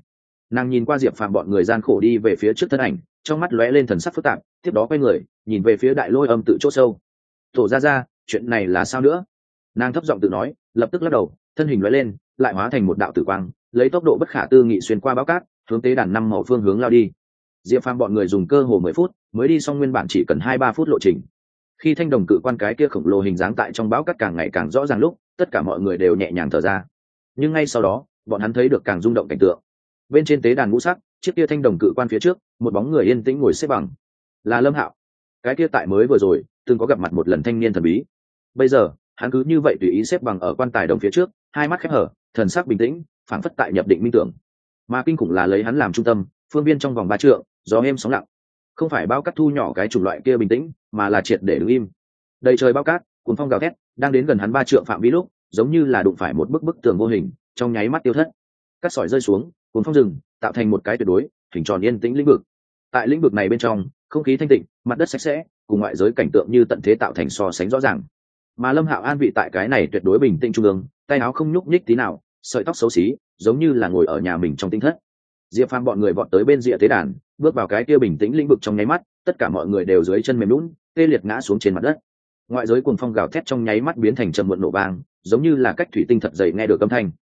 Nàng nhìn qua Diệp Phàm bọn người gian khổ đi về phía trước thân ảnh, trong mắt lóe lên thần sắc phức tạp, tiếp đó quay người nhìn về phía đại lôi âm tự chỗ sâu. Tổ ra, chuyện này là sao nữa? Nàng thấp giọng tự nói, lập tức lắc đầu, thân hình lóe lên lại hóa thành một đạo tử quang, lấy tốc độ bất khả tư nghị xuyên qua bão cát, hướng tế đàn 5 màu phương hướng lao đi. Diệp Phàm bọn người dùng cơ hồ 10 phút mới đi xong nguyên bản chỉ cần 2-3 phút lộ trình. Khi thanh đồng cự quan cái kia khổng lồ hình dáng tại trong bão cát càng ngày càng rõ ràng lúc, tất cả mọi người đều nhẹ nhàng thở ra. Nhưng ngay sau đó, bọn hắn thấy được càng rung động cảnh tượng. Bên trên tế đàn ngũ sắc, chiếc kia thanh đồng cự quan phía trước, một bóng người yên tĩnh ngồi xếp bằng. Là Lâm Hạo. Cái kia tại mới vừa rồi từng có gặp mặt một lần thanh niên thần bí. Bây giờ, hắn cứ như vậy tùy ý xếp bằng ở quan tài đồng phía trước, hai mắt khép hở, thần sắc bình tĩnh, phảng phất tại nhập định minh tưởng. Mà kinh khủng là lấy hắn làm trung tâm, phương viên trong vòng 3 trượng, gió êm sóng lặng. Không phải bao cát thu nhỏ cái chủng loại kia bình tĩnh, mà là triệt để đứng im. Đầy trời bao cát, cuốn phong gào thét, đang đến gần hắn 3 trượng phạm vi lúc, giống như là đụng phải một bức tường vô hình, trong nháy mắt tiêu thất. Cát sỏi rơi xuống, cuốn phong rừng, tạo thành một cái tuyệt đối hình tròn yên tĩnh lĩnh vực. Tại lĩnh vực này bên trong, không khí thanh tịnh, mặt đất sạch sẽ, cùng ngoại giới cảnh tượng như tận thế tạo thành so sánh rõ ràng. Mà Lâm Hạo an vị tại cái này tuyệt đối bình tĩnh trung ương, tay áo không nhúc nhích tí nào, sợi tóc xấu xí, giống như là ngồi ở nhà mình trong tinh thất. Diệp Phàm bọn người vọt tới bên rìa tế đàn, bước vào cái kia bình tĩnh lĩnh vực trong nháy mắt, tất cả mọi người đều dưới chân mềm nhũn, tê liệt ngã xuống trên mặt đất. Ngoại giới cuồng phong gào thét trong nháy mắt biến thành trầm muộn nổ vang, giống như là cách thủy tinh thật dày nghe được âm thanh.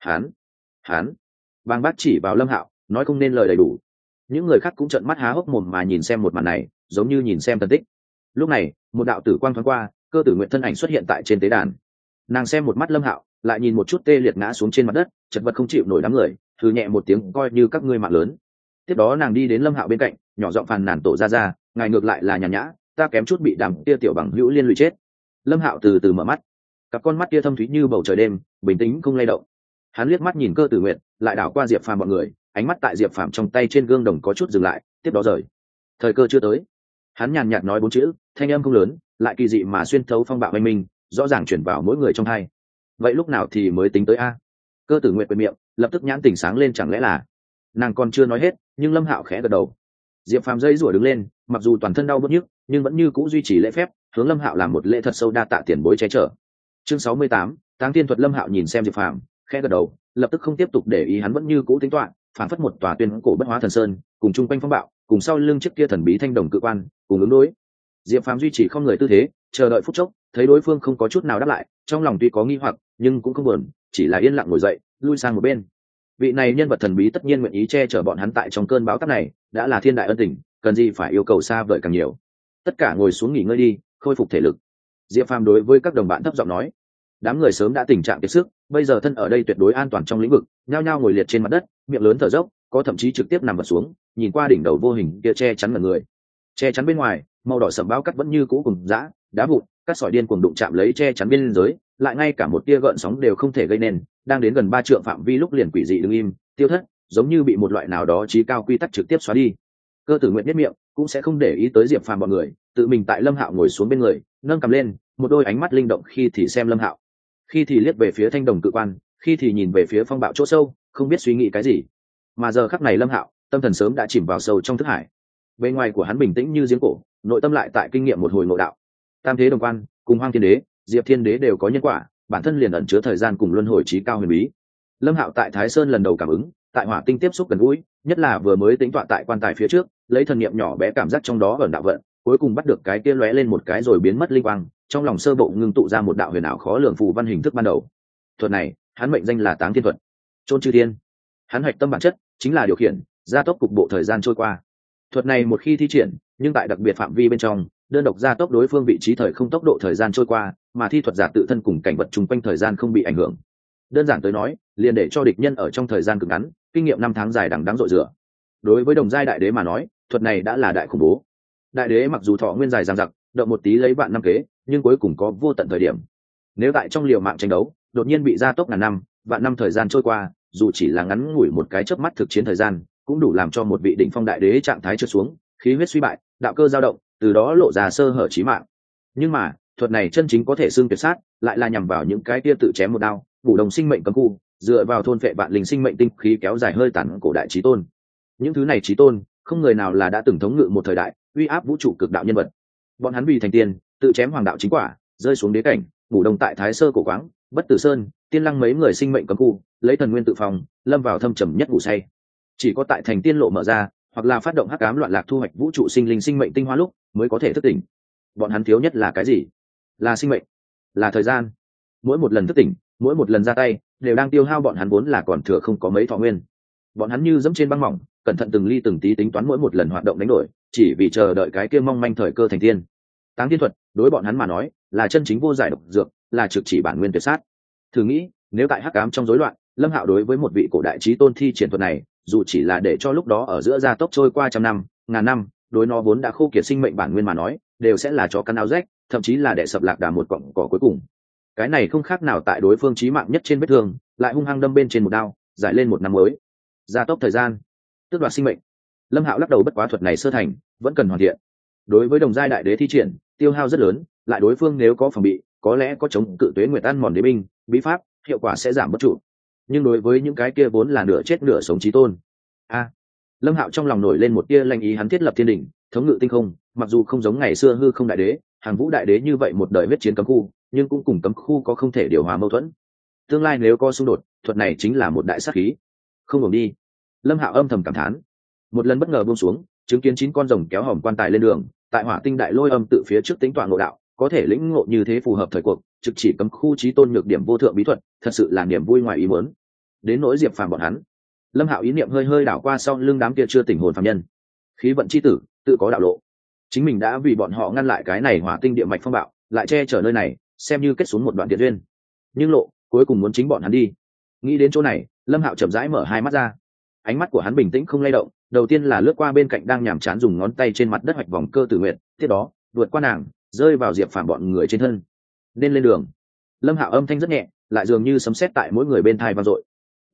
Hán. Bang Bác chỉ vào Lâm Hạo, nói không nên lời đầy đủ. Những người khác cũng trợn mắt há hốc mồm mà nhìn xem một màn này, giống như nhìn xem thần tích. Lúc này, một đạo tử quang thoáng qua, Cơ Tử Nguyện thân ảnh xuất hiện tại trên tế đàn. Nàng xem một mắt Lâm Hạo, lại nhìn một chút tê liệt ngã xuống trên mặt đất, chật vật không chịu nổi đám người, thử nhẹ một tiếng coi như các ngươi mạng lớn. Tiếp đó nàng đi đến Lâm Hạo bên cạnh, nhỏ giọng phàn nàn tổ ra, ngài ngược lại là nhàn nhã, ta kém chút bị đám kia tiểu bằng hữu liên lụy chết. Lâm Hạo từ từ mở mắt, cặp con mắt kia thâm thúy như bầu trời đêm, bình tĩnh không lay động. Hắn liếc mắt nhìn Cơ Tử Nguyện, lại đảo qua Diệp Phàm bọn người, ánh mắt tại Diệp Phàm trong tay trên gương đồng có chút dừng lại, tiếp đó rời. Thời cơ chưa tới. Hắn nhàn nhạt nói 4 chữ, thanh âm không lớn, lại kỳ dị mà xuyên thấu phong bạo mênh minh, rõ ràng chuyển vào mỗi người trong hai. Vậy lúc nào thì mới tính tới a? Cơ Tử Nguyện quệt miệng, lập tức nhãn tỉnh sáng lên, chẳng lẽ là... Nàng còn chưa nói hết, nhưng Lâm Hạo khẽ gật đầu. Diệp Phàm dây rủa đứng lên, mặc dù toàn thân đau bứt nhức, nhưng vẫn như cũ duy trì lễ phép, hướng Lâm Hạo làm một lễ thật sâu đa tạ tiền bối che chở. Chương 68, Táng Tiên thuật. Lâm Hạo nhìn xem Diệp Phàm, khẽ gật đầu, lập tức không tiếp tục để ý hắn, vẫn như cũ tính toán, phản phất một tòa tuyên cổ bất hóa thần sơn, cùng chung quanh phong bạo, cùng sau lưng chiếc kia thần bí thanh đồng cự quan, cùng ứng đối. Diệp Phàm duy trì không người tư thế, chờ đợi phút chốc, thấy đối phương không có chút nào đáp lại, trong lòng tuy có nghi hoặc, nhưng cũng không buồn, chỉ là yên lặng ngồi dậy, lui sang một bên. Vị này nhân vật thần bí tất nhiên nguyện ý che chở bọn hắn tại trong cơn bão táp này, đã là thiên đại ân tình, cần gì phải yêu cầu xa vời càng nhiều. Tất cả ngồi xuống nghỉ ngơi đi, khôi phục thể lực. Diệp Phàm đối với các đồng bạn thấp giọng nói. Đám người sớm đã tình trạng kiệt sức, bây giờ thân ở đây tuyệt đối an toàn trong lĩnh vực, nhao nhao ngồi liệt trên mặt đất, miệng lớn thở dốc, có thậm chí trực tiếp nằm vật xuống, nhìn qua đỉnh đầu vô hình kia che chắn mọi người. Che chắn bên ngoài, màu đỏ sẫm bão cát vẫn như cũ cùng dã, đá vụn, các sỏi điên cuồng đụng chạm lấy che chắn bên dưới, lại ngay cả một tia gợn sóng đều không thể gây nên, đang đến gần 3 trượng phạm vi lúc liền quỷ dị đứng im, tiêu thất, giống như bị một loại nào đó chí cao quy tắc trực tiếp xóa đi. Cơ Tử Nguyện biết miệng, cũng sẽ không để ý tới Diệp Phàm bọn người, tự mình tại Lâm Hạo ngồi xuống bên người, nâng cầm lên, một đôi ánh mắt linh động khi thì xem Lâm Hạo, khi thì liếc về phía thanh đồng cự quan, khi thì nhìn về phía phong bạo chỗ sâu, không biết suy nghĩ cái gì. Mà giờ khắc này Lâm Hạo, tâm thần sớm đã chìm vào sâu trong thức hải. Bên ngoài của hắn bình tĩnh như giếng cổ, nội tâm lại tại kinh nghiệm một hồi ngộ đạo. Tam thế đồng quan, cùng Hoang Thiên Đế, Diệp Thiên Đế đều có nhân quả, bản thân liền ẩn chứa thời gian cùng luân hồi trí cao huyền bí. Lâm Hạo tại Thái Sơn lần đầu cảm ứng, tại Hỏa Tinh tiếp xúc gần gũi, nhất là vừa mới tính tọa tại quan tài phía trước, lấy thần niệm nhỏ bé cảm giác trong đó ẩn đạo vận, cuối cùng bắt được cái kia lóe lên một cái rồi biến mất linh quang, trong lòng sơ bộ ngưng tụ ra một đạo huyền ảo khó lường phù văn hình thức ban đầu. Thuật này, hắn mệnh danh là Táng Thiên thuật. Chôn chư thiên. Hắn hoạch tâm bản chất chính là điều khiển, gia tốc cục bộ thời gian trôi qua. Thuật này một khi thi triển, nhưng tại đặc biệt phạm vi bên trong, đơn độc gia tốc đối phương vị trí thời không tốc độ thời gian trôi qua, mà thi thuật giả tự thân cùng cảnh vật chung quanh thời gian không bị ảnh hưởng. Đơn giản tới nói, liền để cho địch nhân ở trong thời gian cực ngắn, kinh nghiệm 5 tháng dài đằng đẵng dội rửa. Đối với đồng giai đại đế mà nói, thuật này đã là đại khủng bố. Đại đế mặc dù thọ nguyên dài dằng dặc, động một tí lấy vạn năm kế, nhưng cuối cùng có vô tận thời điểm. Nếu tại trong liều mạng tranh đấu, đột nhiên bị gia tốc ngàn năm, vạn năm thời gian trôi qua, dù chỉ là ngắn ngủi một cái chớp mắt thực chiến thời gian, cũng đủ làm cho một vị đỉnh phong đại đế trạng thái trượt xuống, khí huyết suy bại, đạo cơ dao động, từ đó lộ ra sơ hở chí mạng. Nhưng mà, thuật này chân chính có thể xưng tuyệt sát, lại là nhằm vào những cái kia tự chém một đao, bổ đồng sinh mệnh cấm khu, dựa vào thôn phệ vạn linh sinh mệnh tinh khí kéo dài hơi tàn cổ đại chí tôn. Những thứ này chí tôn, không người nào là đã từng thống ngự một thời đại, uy áp vũ trụ cực đạo nhân vật. Bọn hắn vì thành tiên, tự chém hoàng đạo chính quả, rơi xuống đế cảnh, ngủ đông tại Thái Sơ cổ quáng, Bất Tử Sơn, Tiên Lăng mấy người sinh mệnh cấm khu, lấy thần nguyên tự phòng, lâm vào thâm trầm nhất ngủ say. chỉ có tại thành tiên lộ mở ra hoặc là phát động hắc ám loạn lạc thu hoạch vũ trụ sinh linh sinh mệnh tinh hoa lúc mới có thể thức tỉnh. Bọn hắn thiếu nhất là cái gì? Là sinh mệnh, là thời gian. Mỗi một lần thức tỉnh, mỗi một lần ra tay đều đang tiêu hao bọn hắn vốn là còn thừa không có mấy thọ nguyên. Bọn hắn như dẫm trên băng mỏng, cẩn thận từng ly từng tí tính toán mỗi một lần hoạt động đánh đổi, chỉ vì chờ đợi cái kia mong manh thời cơ thành tiên. Táng thiên thuật đối bọn hắn mà nói là chân chính vô giải độc dược, là trực chỉ bản nguyên tuyệt sát. Thử nghĩ, nếu tại hắc ám trong rối loạn, Lâm Hạo đối với một vị cổ đại chí tôn thi triển thuật này, dù chỉ là để cho lúc đó ở giữa gia tốc trôi qua trăm năm, ngàn năm, đối nó vốn đã khô kiệt sinh mệnh bản nguyên mà nói, đều sẽ là chó cắn áo rách, thậm chí là để sập lạc đà một cọng cỏ cuối cùng. Cái này không khác nào tại đối phương chí mạng nhất trên vết thương, lại hung hăng đâm bên trên một đao, giải lên một năm mới. Gia tốc thời gian, tước đoạt sinh mệnh. Lâm Hạo lắc đầu, bất quá thuật này sơ thành, vẫn cần hoàn thiện. Đối với đồng giai đại đế thi triển, tiêu hao rất lớn, lại đối phương nếu có phòng bị, có lẽ có chống cự tuế nguyệt ăn mòn đế binh, bí pháp, hiệu quả sẽ giảm bất trụ. Nhưng đối với những cái kia vốn là nửa chết nửa sống chí tôn, Lâm Hạo trong lòng nổi lên một tia lanh ý, hắn thiết lập thiên đỉnh, thống ngự tinh không, mặc dù không giống ngày xưa hư không đại đế, hàng vũ đại đế như vậy một đời huyết chiến cấm khu, nhưng cũng cùng cấm khu có không thể điều hòa mâu thuẫn. Tương lai nếu có xung đột, thuật này chính là một đại sát khí. Không ngừng đi. Lâm Hạo âm thầm cảm thán. Một lần bất ngờ buông xuống, chứng kiến 9 con rồng kéo hòm quan tài lên đường, tại Hỏa Tinh đại lôi âm tự phía trước tính toán ngộ đạo, có thể lĩnh ngộ như thế phù hợp thời cuộc, trực chỉ cấm khu chí tôn nhược điểm vô thượng bí thuật, thật sự là niềm vui ngoài ý muốn. Đến nỗi Diệp Phàm bọn hắn, Lâm Hạo ý niệm hơi hơi đảo qua sau lưng đám kia chưa tỉnh hồn phàm nhân. Khí vận chi tử, tự có đạo lộ. Chính mình đã vì bọn họ ngăn lại cái này Hỏa Tinh địa mạch phong bạo, lại che chở nơi này, xem như kết xuống một đoạn thiện duyên. Nhưng lộ, cuối cùng muốn chính bọn hắn đi. Nghĩ đến chỗ này, Lâm Hạo chậm rãi mở hai mắt ra. Ánh mắt của hắn bình tĩnh không lay động, đầu tiên là lướt qua bên cạnh đang nhàm chán dùng ngón tay trên mặt đất hoạch vòng Cơ Tử Nguyệt, tiếp đó vượt qua nàng, rơi vào Diệp Phàm bọn người trên thân. Nên lên đường. Lâm Hạo âm thanh rất nhẹ, lại dường như sấm sét tại mỗi người bên tai vang dội.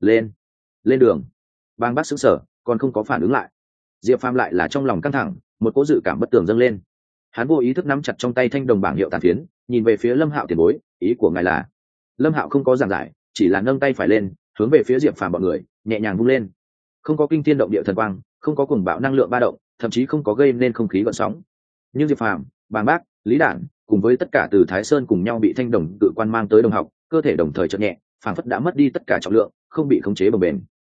Lên đường. Bang Bác sững sờ, còn không có phản ứng lại. Diệp Phàm lại là trong lòng căng thẳng, một cỗ dự cảm bất tường dâng lên. Hắn vô ý thức nắm chặt trong tay thanh đồng bảng hiệu tàn phiến, nhìn về phía Lâm Hạo tiền bối, ý của ngài là? Lâm Hạo không có giảng giải, chỉ là nâng tay phải lên, hướng về phía Diệp Phàm bọn người, nhẹ nhàng vung lên. Không có kinh thiên động địa thần quang, không có cuồng bạo năng lượng ba động, thậm chí không có gây nên không khí gợn sóng. Nhưng Diệp Phàm, Bàng Bác, Lý Đản, cùng với tất cả từ Thái Sơn cùng nhau bị thanh đồng cự quan mang tới đồng học, cơ thể đồng thời chợt nhẹ, phảng phất đã mất đi tất cả trọng lượng, không bị khống chế bồng bềnh.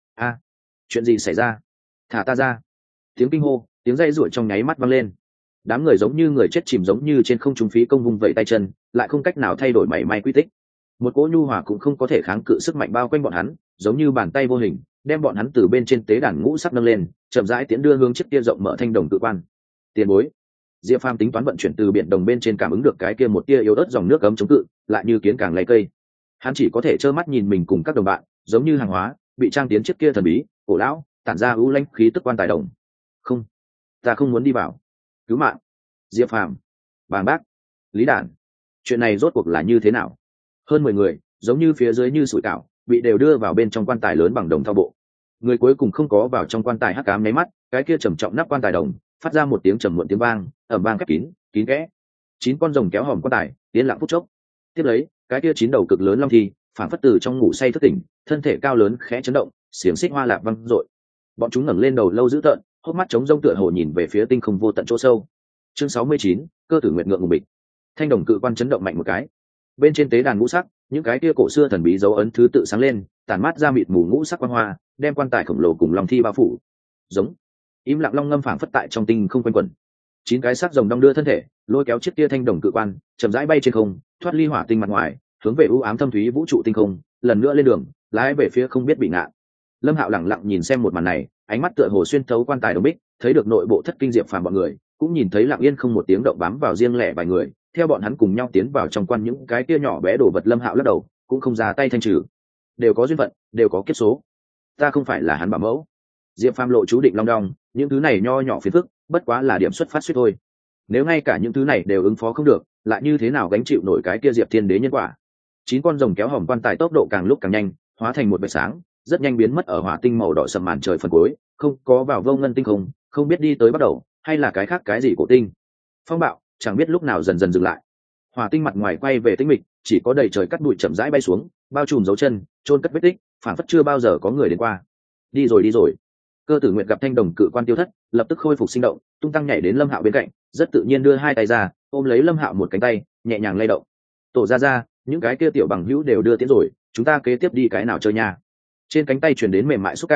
Chuyện gì xảy ra? Thả ta ra! Tiếng kinh hô, tiếng dây rủa trong nháy mắt vang lên. Đám người giống như người chết chìm, giống như trên không trung phí công vung vẩy tay chân, lại không cách nào thay đổi mảy may quy tích. Một cỗ nhu hòa cũng không có thể kháng cự sức mạnh bao quanh bọn hắn, giống như bàn tay vô hình đem bọn hắn từ bên trên tế đàn ngũ sắc nâng lên, chậm rãi tiến đưa hướng chiếc kia rộng mở thanh đồng tự quan. Tiền bối. Diệp Phàm tính toán vận chuyển từ biển đồng bên trên, cảm ứng được cái kia một tia yếu ớt dòng nước ấm chống cự, lại như kiến càng lay cây. Hắn chỉ có thể trơ mắt nhìn mình cùng các đồng bạn, giống như hàng hóa, bị trang tiến chiếc kia thần bí, cổ lão, tản ra u lãnh khí tức quan tài đồng. Không, ta không muốn đi vào. Cứu mạng. Diệp Phàm, Bàng Bác, Lý Đản. Chuyện này rốt cuộc là như thế nào? Hơn 10 người, giống như phía dưới như sủi cảo, bị đều đưa vào bên trong quan tài lớn bằng đồng thau bộ. Người cuối cùng không có vào trong quan tài hắc ám nháy mắt, cái kia trầm trọng nắp quan tài đồng phát ra một tiếng trầm muộn tiếng vang, ầm vang khép kín, kín kẽ. 9 con rồng kéo hòm quan tài, tiến lặng phút chốc. Tiếp lấy, cái kia 9 đầu cực lớn long thi, phản phất từ trong ngủ say thức tỉnh, thân thể cao lớn khẽ chấn động, xiềng xích hoa lạc vang dội. Bọn chúng ngẩng lên đầu lâu dữ tợn, hốc mắt trống rỗng tựa hồ nhìn về phía tinh không vô tận chỗ sâu. Chương 69, Cơ Tử Nguyệt ngượng ngùng bịch. Thanh đồng cự quan chấn động mạnh một cái. Bên trên tế đàn ngũ sắc, những cái kia cổ xưa thần bí dấu ấn thứ tự sáng lên, tản mát ra mịt mù ngũ sắc quang hoa, đem quan tài khổng lồ cùng long thi bao phủ. Giống. Im lặng long ngâm phảng phất tại trong tinh không quanh quẩn. 9 cái xác rồng đong đưa thân thể, lôi kéo chiếc kia thanh đồng cự quan, chậm rãi bay trên không, thoát ly hỏa tinh mặt ngoài, hướng về u ám thâm thúy vũ trụ tinh không, lần nữa lên đường, lái về phía không biết bị ngạn. Lâm Hạo lẳng lặng nhìn xem một màn này, ánh mắt tựa hồ xuyên thấu quan tài đồng bích, thấy được nội bộ thất kinh Diệp Phàm bọn người, cũng nhìn thấy lặng yên không một tiếng động bám vào riêng lẻ vài người, theo bọn hắn cùng nhau tiến vào trong quan những cái kia nhỏ bé đồ vật. Lâm Hạo lắc đầu, cũng không ra tay thanh trừ. Đều có duyên phận, đều có kiếp số. Ta không phải là hắn bảo mẫu. Diệp Phàm lộ chú định long đong, những thứ này nho nhỏ phiền phức, bất quá là điểm xuất phát suýt thôi. Nếu ngay cả những thứ này đều ứng phó không được, lại như thế nào gánh chịu nổi cái kia Diệp Thiên Đế nhân quả? 9 con rồng kéo hòm quan tài tốc độ càng lúc càng nhanh, hóa thành một vệt sáng, rất nhanh biến mất ở hỏa tinh màu đỏ sầm màn trời phần cuối, không có vào vô ngân tinh không, không biết đi tới bắt đầu, hay là cái khác cái gì cổ tinh. Phong bạo chẳng biết lúc nào dần dần dừng lại. Hỏa tinh mặt ngoài quay về tĩnh mịch, chỉ có đầy trời cắt bụi chậm rãi bay xuống, bao trùm dấu chân, chôn cất vết tích, phản phất chưa bao giờ có người đến qua. Đi rồi. Cơ Tử Nguyệt gặp thanh đồng cự quan tiêu thất, lập tức khôi phục sinh động, tung tăng nhảy đến Lâm Hạo bên cạnh, rất tự nhiên đưa hai tay ra, ôm lấy Lâm Hạo một cánh tay, nhẹ nhàng lay động. Tổ ra, những cái kia tiểu bằng hữu đều đưa tiến rồi, chúng ta kế tiếp đi cái nào chơi nha? Trên cánh tay truyền đến mềm mại xúc cảm,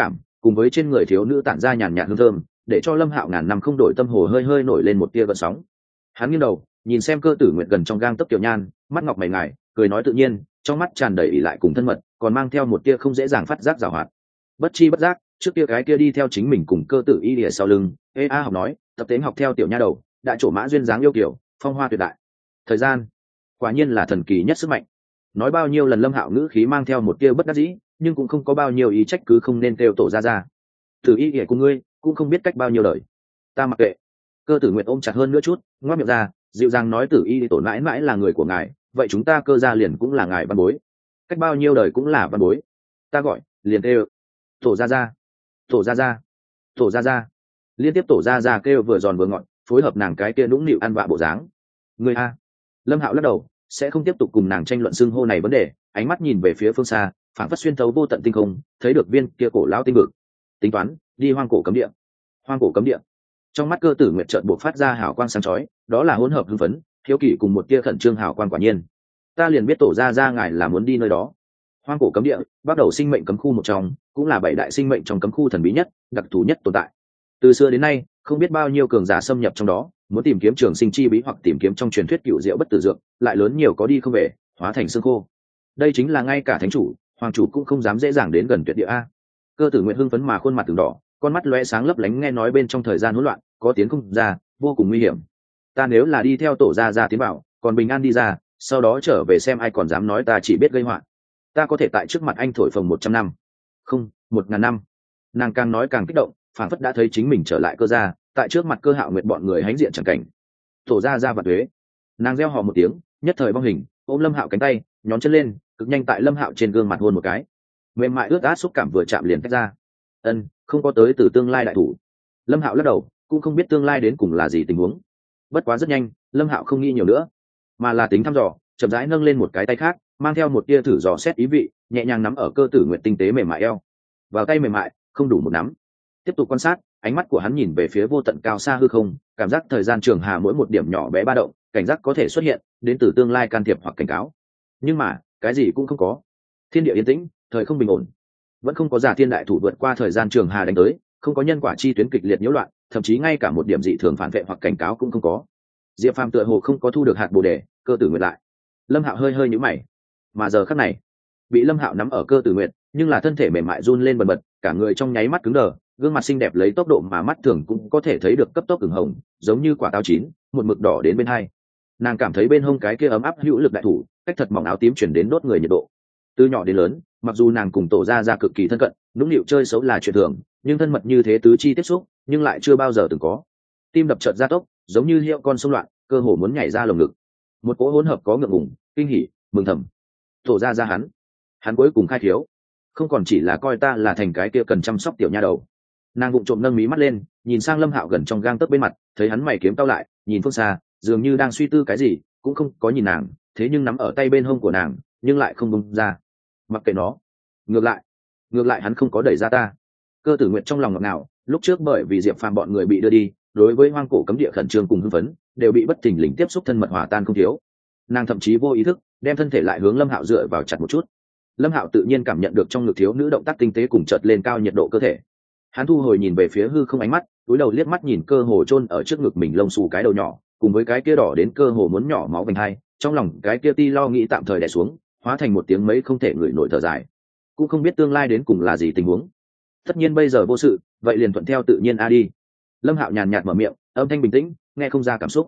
cùng với trên người thiếu nữ tản ra nhàn nhạt hương thơm, để cho Lâm Hạo ngàn năm không đổi tâm hồ hơi hơi nổi lên một tia gợn sóng. Hắn nghiêng đầu nhìn xem Cơ Tử Nguyệt gần trong gang tấc tiểu nhan, mắt ngọc mày ngài, cười nói tự nhiên, trong mắt tràn đầy ỷ lại cùng thân mật, còn mang theo một tia không dễ dàng phát giác giảo hoạt. Bất chi bất giác, trước kia cái kia đi theo chính mình cùng Cơ Tử Y lìa sau lưng, học nói, tập tễnh học theo tiểu nha đầu, đã trổ mã duyên dáng yêu kiều, phong hoa tuyệt đại. Thời gian, quả nhiên là thần kỳ nhất sức mạnh. Nói bao nhiêu lần Lâm Hạo ngữ khí mang theo một tia bất đắc dĩ, nhưng cũng không có bao nhiêu ý trách cứ không nên kêu tổ ra. Tử Y lìa cùng ngươi, cũng không biết cách bao nhiêu lời. Ta mặc kệ. Cơ Tử Nguyệt ôm chặt hơn nữa chút, ngoác miệng ra, dịu dàng nói Tử Y tổ mãi mãi là người của ngài, vậy chúng ta Cơ gia liền cũng là ngài văn bối. Cách bao nhiêu đời cũng là văn bối. Ta gọi, liền kêu tổ ra. Tổ ra. Tổ ra. Liên tiếp tổ ra kêu vừa giòn vừa ngọt, phối hợp nàng cái kia nũng nịu ăn vạ bộ dáng. Người a. Lâm Hạo lắc đầu, sẽ không tiếp tục cùng nàng tranh luận xưng hô này vấn đề, ánh mắt nhìn về phía phương xa, phảng phất xuyên thấu vô tận tinh không, thấy được viên kia cổ lão tinh vực. Tính toán, đi hoang cổ cấm địa. Hoang cổ cấm địa. Trong mắt Cơ Tử Nguyệt chợt bộc phát ra hào quang sáng chói, đó là hỗn hợp hưng phấn, hiếu kỳ cùng một tia khẩn trương hào quang quả nhiên. Ta liền biết tổ ra ngài là muốn đi nơi đó. Hoang cổ cấm địa, bắt đầu sinh mệnh cấm khu một trong, cũng là bảy đại sinh mệnh trong cấm khu thần bí nhất, đặc thù nhất tồn tại. Từ xưa đến nay, không biết bao nhiêu cường giả xâm nhập trong đó, muốn tìm kiếm trường sinh chi bí hoặc tìm kiếm trong truyền thuyết cựu diệu bất tử dược, lại lớn nhiều có đi không về, hóa thành xương khô. Đây chính là ngay cả thánh chủ, hoàng chủ cũng không dám dễ dàng đến gần tuyệt địa a. Cơ Tử Nguyệt hưng phấn mà khuôn mặt từng đỏ, con mắt lóe sáng lấp lánh, nghe nói bên trong thời gian hỗn loạn, có tiếng không ra, vô cùng nguy hiểm. Ta nếu là đi theo tổ ra tiến bảo, còn bình an đi ra, sau đó trở về xem ai còn dám nói ta chỉ biết gây họa. Ta có thể tại trước mặt anh thổi phồng 100 năm, không, 1000 năm. Nàng càng nói càng kích động, phảng phất đã thấy chính mình trở lại Cơ gia, tại trước mặt Cơ Hạo Nguyệt bọn người hãnh diện chẳng cảnh. Tổ ra vật thuế. Nàng reo hò một tiếng, nhất thời bong hình, ôm Lâm Hạo cánh tay, nhón chân lên, cực nhanh tại Lâm Hạo trên gương mặt hôn một cái. Mềm mại ướt át xúc cảm vừa chạm liền tách ra. Không có tới từ tương lai đại thủ. Lâm Hạo lắc đầu, cũng không biết tương lai đến cùng là gì tình huống. Bất quá rất nhanh, Lâm Hạo không nghĩ nhiều nữa, mà là tính thăm dò, chậm rãi nâng lên một cái tay khác, mang theo một tia thử dò xét ý vị, nhẹ nhàng nắm ở Cơ Tử Nguyệt tinh tế mềm mại eo. Vào tay mềm mại, không đủ một nắm. Tiếp tục quan sát, ánh mắt của hắn nhìn về phía vô tận cao xa hư không, cảm giác thời gian trường hà mỗi một điểm nhỏ bé ba động, cảnh giác có thể xuất hiện, đến từ tương lai can thiệp hoặc cảnh cáo. Nhưng mà, cái gì cũng không có. Thiên địa yên tĩnh, thời không bình ổn. Vẫn không có giả thiên đại thủ vượt qua thời gian trường hà đánh tới, không có nhân quả chi tuyến kịch liệt nhiễu loạn, thậm chí ngay cả một điểm dị thường phản vệ hoặc cảnh cáo cũng không có. Diệp Phàm tựa hồ không có thu được hạt bồ đề, Cơ Tử Nguyệt lại. Lâm Hạo hơi hơi nhíu mày. Mà giờ khắc này, bị Lâm Hạo nắm ở Cơ Tử Nguyệt, nhưng là thân thể mềm mại run lên bần bật, cả người trong nháy mắt cứng đờ, gương mặt xinh đẹp lấy tốc độ mà mắt thường cũng có thể thấy được cấp tốc ửng hồng, giống như quả táo chín, một mực đỏ đến bên hai. Nàng cảm thấy bên hông cái kia ấm áp hữu lực đại thủ, cách thật mỏng áo tím chuyển đến đốt người nhiệt độ. Từ nhỏ đến lớn, mặc dù nàng cùng tổ ra cực kỳ thân cận, nũng nịu chơi xấu là chuyện thường, nhưng thân mật như thế tứ chi tiếp xúc, nhưng lại chưa bao giờ từng có. Tim đập chợt gia tốc, giống như hiệu con sông loạn, cơ hồ muốn nhảy ra lồng ngực. Một cỗ hỗn hợp có ngượng ngùng, kinh hỉ, mừng thầm. Tổ ra hắn cuối cùng khai thiếu, không còn chỉ là coi ta là thành cái kia cần chăm sóc tiểu nha đầu. Nàng vụng trộm nâng mí mắt lên, nhìn sang Lâm Hạo gần trong gang tấc bên mặt, thấy hắn mày kiếm cau lại, nhìn phương xa, dường như đang suy tư cái gì, cũng không có nhìn nàng, thế nhưng nắm ở tay bên hông của nàng, nhưng lại không buông ra. Mặc kệ nó, ngược lại hắn không có đẩy ra ta. Cơ Tử Nguyệt trong lòng ngọt ngào, lúc trước bởi vì Diệp Phàm bọn người bị đưa đi, đối với hoang cổ cấm địa khẩn trương cùng hưng phấn, đều bị bất thình lình tiếp xúc thân mật hòa tan không thiếu. Nàng thậm chí vô ý thức đem thân thể lại hướng Lâm Hạo dựa vào chặt một chút. Lâm Hạo tự nhiên cảm nhận được trong ngực thiếu nữ động tác tinh tế cùng chợt lên cao nhiệt độ cơ thể. Hắn thu hồi nhìn về phía hư không ánh mắt, cúi đầu liếc mắt nhìn cơ hồ chôn ở trước ngực mình lông xù cái đầu nhỏ, cùng với cái kia đỏ đến cơ hồ muốn nhỏ máu vành hai, trong lòng cái kia ti lo nghĩ tạm thời đè xuống, hóa thành một tiếng mấy không thể ngửi nổi thở dài. Cũng không biết tương lai đến cùng là gì tình huống. Tất nhiên bây giờ vô sự, vậy liền thuận theo tự nhiên a đi. Lâm Hạo nhàn nhạt mở miệng, âm thanh bình tĩnh, nghe không ra cảm xúc.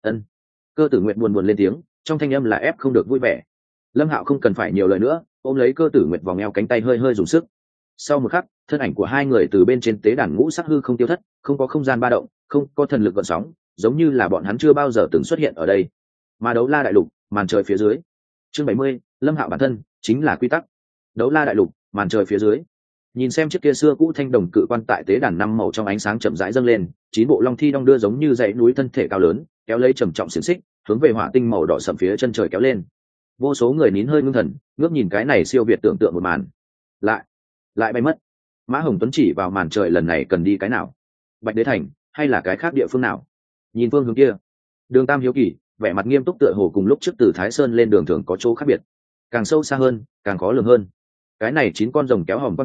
Cơ Tử Nguyệt buồn buồn lên tiếng, trong thanh âm là ép không được vui vẻ. Lâm Hạo không cần phải nhiều lời nữa, ôm lấy Cơ Tử Nguyệt vòng eo cánh tay hơi hơi dùng sức. Sau một khắc, thân ảnh của hai người từ bên trên tế đàn ngũ sắc hư không tiêu thất, không có không gian ba động, không có thần lực gợn sóng, giống như là bọn hắn chưa bao giờ từng xuất hiện ở đây. Mà đấu la đại lục, màn trời phía dưới. Chương 70, Lâm Hạo bản thân chính là quy tắc. Đấu la đại lục, màn trời phía dưới. Nhìn xem chiếc kia xưa cũ thanh đồng cự quan tại tế đàn năm màu trong ánh sáng chậm rãi dâng lên, chín bộ long thi đong đưa giống như dãy núi thân thể cao lớn, kéo lấy trầm trọng xiềng xích, hướng về hỏa tinh màu đỏ sẫm phía chân trời kéo lên. Vô số người nín hơi ngưng thần, ngước nhìn cái này siêu việt tưởng tượng một màn. Lại bay mất. Mã Hồng Tuấn chỉ vào màn trời lần này cần đi cái nào? Bạch Đế Thành hay là cái khác địa phương nào? Nhìn phương hướng kia, Đường Tam hiếu kỳ, vẻ mặt nghiêm túc tựa hồ cùng lúc trước từ Thái Sơn lên đường thường có chỗ khác biệt, càng sâu xa hơn, càng khó lường hơn. Cái này chín con rồng kéo hòm quan tài,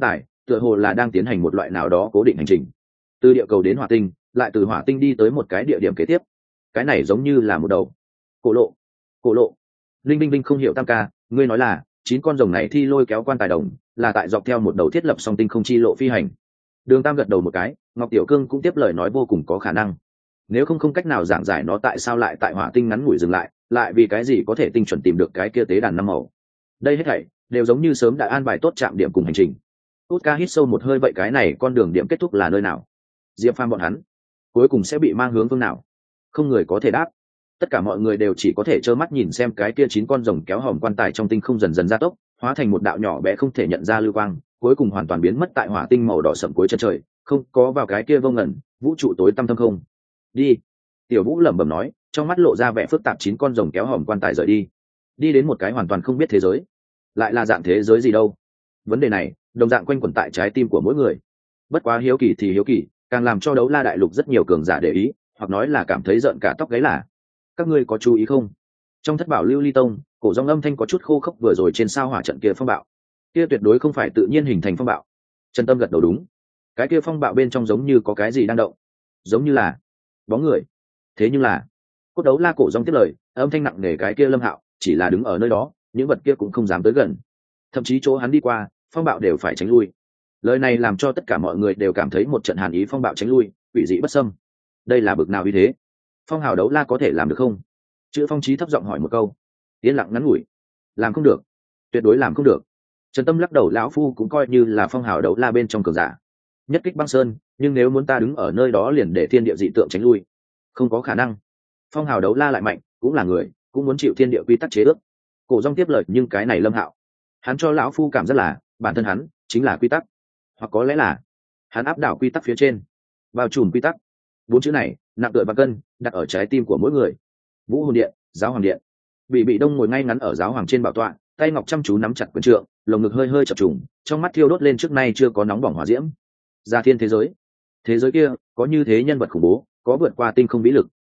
tựa hồ là đang tiến hành một loại nào đó cố định hành trình, từ địa cầu đến hỏa tinh, lại từ hỏa tinh đi tới một cái địa điểm kế tiếp. Cái này giống như là một đầu cổ lộ. Cổ lộ. Linh Linh Linh không hiểu Tam ca, ngươi nói là 9 con rồng này thi lôi kéo quan tài đồng là tại dọc theo một đầu thiết lập song tinh không chi lộ phi hành. Đường Tam gật đầu một cái, Ngọc Tiểu Cương cũng tiếp lời nói vô cùng có khả năng. Nếu không cách nào giảng giải nó tại sao lại tại hỏa tinh ngắn ngủi dừng lại vì cái gì có thể tinh chuẩn tìm được cái kia tế đàn năm màu. Đây hết thảy đều giống như sớm đã an bài tốt trạm điểm cùng hành trình. Oscar hít sâu một hơi, vậy cái này con đường điểm kết thúc là nơi nào? Diệp Phàm bọn hắn cuối cùng sẽ bị mang hướng phương nào? Không người có thể đáp. Tất cả mọi người đều chỉ có thể trơ mắt nhìn xem cái kia 9 con rồng kéo hòm quan tài trong tinh không dần dần gia tốc, hóa thành một đạo nhỏ bé không thể nhận ra lưu quang, cuối cùng hoàn toàn biến mất tại hỏa tinh màu đỏ sẫm cuối chân trời, không có vào cái kia vô ngần vũ trụ tối tăm thâm không. Đi. Tiểu Vũ lẩm bẩm nói, trong mắt lộ ra vẻ phức tạp. 9 con rồng kéo hòm quan tài rời đi đến một cái hoàn toàn không biết thế giới. Lại là dạng thế giới gì đâu? Vấn đề này đồng dạng quanh quẩn tại trái tim của mỗi người. Bất quá hiếu kỳ thì hiếu kỳ, càng làm cho Đấu La đại lục rất nhiều cường giả để ý, hoặc nói là cảm thấy rợn cả tóc gáy là. Các ngươi có chú ý không? Trong Thất Bảo Lưu Ly Tông, cổ dòng âm thanh có chút khô khốc, vừa rồi trên sao hỏa trận kia phong bạo, kia tuyệt đối không phải tự nhiên hình thành phong bạo. Trần Tâm gật đầu đúng. Cái kia phong bạo bên trong giống như có cái gì đang động, giống như là bóng người. Thế nhưng là Cốt Đấu La cổ dòng tiếp lời, âm thanh nặng nề, cái kia Lâm Hạo chỉ là đứng ở nơi đó, những vật kia cũng không dám tới gần, thậm chí chỗ hắn đi qua, phong bạo đều phải tránh lui. Lời này làm cho tất cả mọi người đều cảm thấy một trận hàn ý, phong bạo tránh lui, quỷ dị bất xâm. Đây là bực nào uy thế? Phong hào Đấu La có thể làm được không? Chữ Phong Chí thấp giọng hỏi một câu. Yên lặng ngắn ngủi. Làm không được, tuyệt đối làm không được. Trần Tâm lắc đầu, lão phu cũng coi như là phong hào Đấu La bên trong cường giả, nhất kích băng sơn, nhưng nếu muốn ta đứng ở nơi đó liền để thiên địa dị tượng tránh lui, không có khả năng. Phong hào Đấu La lại mạnh, cũng là người, cũng muốn chịu thiên địa quy tắc chế ước. Cổ Dung tiếp lời, nhưng cái này Lâm Hạo, hắn cho lão phu cảm giác là bản thân hắn chính là quy tắc, hoặc có lẽ là hắn áp đảo quy tắc phía trên, bao trùm quy tắc. 4 chữ này nặng tựa vạn cân, đặt ở trái tim của mỗi người. Vũ Hồn Điện, Giáo Hoàng Điện. Bị Đông ngồi ngay ngắn ở giáo hoàng trên bảo tọa, tay ngọc chăm chú nắm chặt quyền trượng, lồng ngực hơi hơi chập trùng, trong mắt thiêu đốt lên trước nay chưa có nóng bỏng hỏa diễm. Gia thiên thế giới, thế giới kia có như thế nhân vật khủng bố, có vượt qua tinh không vĩ lực.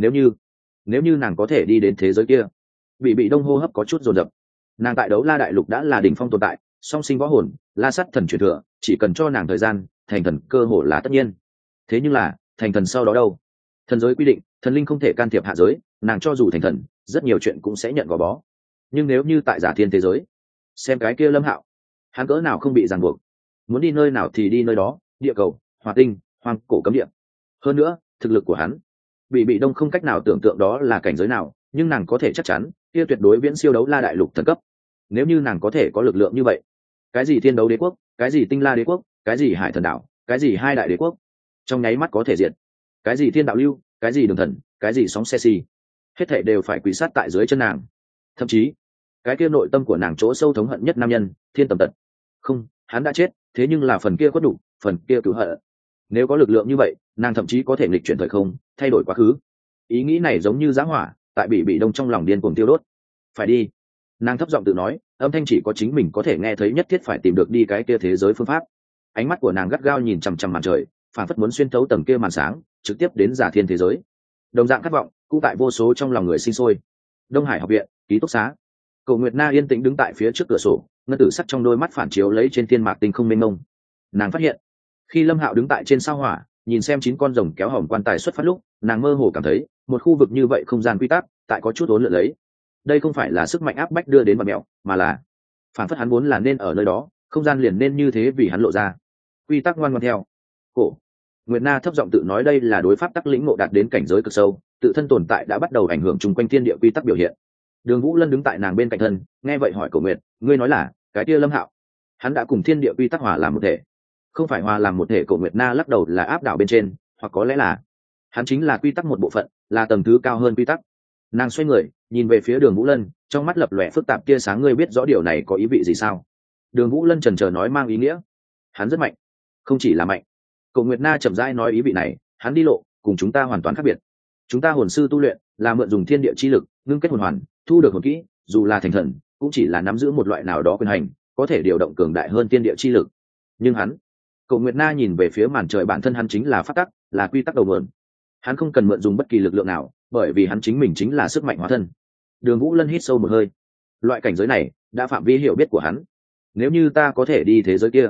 Nếu như nàng có thể đi đến thế giới kia. Bị Đông hô hấp có chút dồn dập. Nàng tại Đấu La đại lục đã là đỉnh phong tồn tại, song sinh võ hồn, La Sắt thần truyền thừa, chỉ cần cho nàng thời gian, thành thần cơ hội là tất nhiên. Thế nhưng là thành thần sau đó đâu? Thần giới quy định thần linh không thể can thiệp hạ giới, nàng cho dù thành thần, rất nhiều chuyện cũng sẽ nhận gò bó. Nhưng nếu như tại giả thiên thế giới, xem cái kia Lâm Hạo, hắn cỡ nào không bị ràng buộc, muốn đi nơi nào thì đi nơi đó, địa cầu, hỏa tinh, hoang cổ cấm địa. Hơn nữa thực lực của hắn, bị Đông không cách nào tưởng tượng đó là cảnh giới nào, nhưng nàng có thể chắc chắn kia tuyệt đối viễn siêu Đấu La đại lục thần cấp. Nếu như nàng có thể có lực lượng như vậy, cái gì thiên đấu đế quốc, cái gì tinh la đế quốc, cái gì hải thần đảo, cái gì hai đại đế quốc, trong nháy mắt có thể diệt. Cái gì thiên đạo lưu, cái gì đường thần, cái gì sóng xe xì, hết thảy đều phải quỳ sát tại dưới chân nàng. Thậm chí cái kia nội tâm của nàng chỗ sâu thống hận nhất nam nhân Thiên Tầm Tật, không, hắn đã chết, thế nhưng là phần kia khuất đủ, phần kia cứu hận. Nếu có lực lượng như vậy, nàng thậm chí có thể nghịch chuyển thời không, thay đổi quá khứ. Ý nghĩ này giống như giã hỏa tại bị Đông trong lòng điên cuồng tiêu đốt. Phải đi, nàng thấp giọng tự nói, âm thanh chỉ có chính mình có thể nghe thấy, nhất thiết phải tìm được đi cái kia thế giới phương pháp. Ánh mắt của nàng gắt gao nhìn chằm chằm màn trời, phản phất muốn xuyên thấu tầng kia màn sáng, trực tiếp đến giả thiên thế giới. Đồng dạng khát vọng cũng tại vô số trong lòng người sinh sôi. Đông Hải học viện, ký túc xá. Cổ Nguyệt Na yên tĩnh đứng tại phía trước cửa sổ, ngân tử sắc trong đôi mắt phản chiếu lấy trên thiên mạc tinh không mênh mông. Nàng phát hiện, khi Lâm Hạo đứng tại trên sao hỏa, nhìn xem 9 con rồng kéo hòm quan tài xuất phát lúc, nàng mơ hồ cảm thấy một khu vực như vậy không gian quy tắc tại có chút uốn lượn lấy. Đây không phải là sức mạnh áp bách đưa đến vật mẹo, mà là phản phất hắn muốn là nên ở nơi đó, không gian liền nên như thế vì hắn lộ ra. Quy tắc ngoan ngoãn theo. Cổ Nguyệt Na thấp giọng tự nói, đây là đối pháp tắc lĩnh ngộ đạt đến cảnh giới cực sâu, tự thân tồn tại đã bắt đầu ảnh hưởng chung quanh thiên địa quy tắc biểu hiện. Đường Vũ Lân đứng tại nàng bên cạnh thân, nghe vậy hỏi Cổ Nguyệt, ngươi nói là cái kia Lâm Hạo, hắn đã cùng thiên địa quy tắc hòa làm một thể? Không phải hòa làm một thể. Cổ Nguyệt Na lắc đầu, là áp đảo bên trên, hoặc có lẽ là hắn chính là quy tắc một bộ phận, là tầng thứ cao hơn quy tắc. Nàng xoay người nhìn về phía Đường Vũ Lân, trong mắt lập lòe phức tạp tia sáng, ngươi biết rõ điều này có ý vị gì sao? Đường Vũ Lân chần chờ nói, mang ý nghĩa hắn rất mạnh. Không chỉ là mạnh. Cổ Nguyệt Na chậm rãi nói, ý vị này hắn đi lộ cùng chúng ta hoàn toàn khác biệt. Chúng ta hồn sư tu luyện là mượn dùng thiên địa chi lực ngưng kết hồn hoàn, thu được hồn kỹ, dù là thành thần cũng chỉ là nắm giữ một loại nào đó quyền hành, có thể điều động cường đại hơn thiên địa chi lực. Nhưng hắn, Cổ Nguyệt Na nhìn về phía màn trời, bản thân hắn chính là pháp tắc, là quy tắc đầu nguồn. Hắn không cần mượn dùng bất kỳ lực lượng nào, bởi vì hắn chính mình chính là sức mạnh hóa thân. Đường Vũ Lân hít sâu một hơi. Loại cảnh giới này đã phạm vi hiểu biết của hắn. Nếu như ta có thể đi thế giới kia,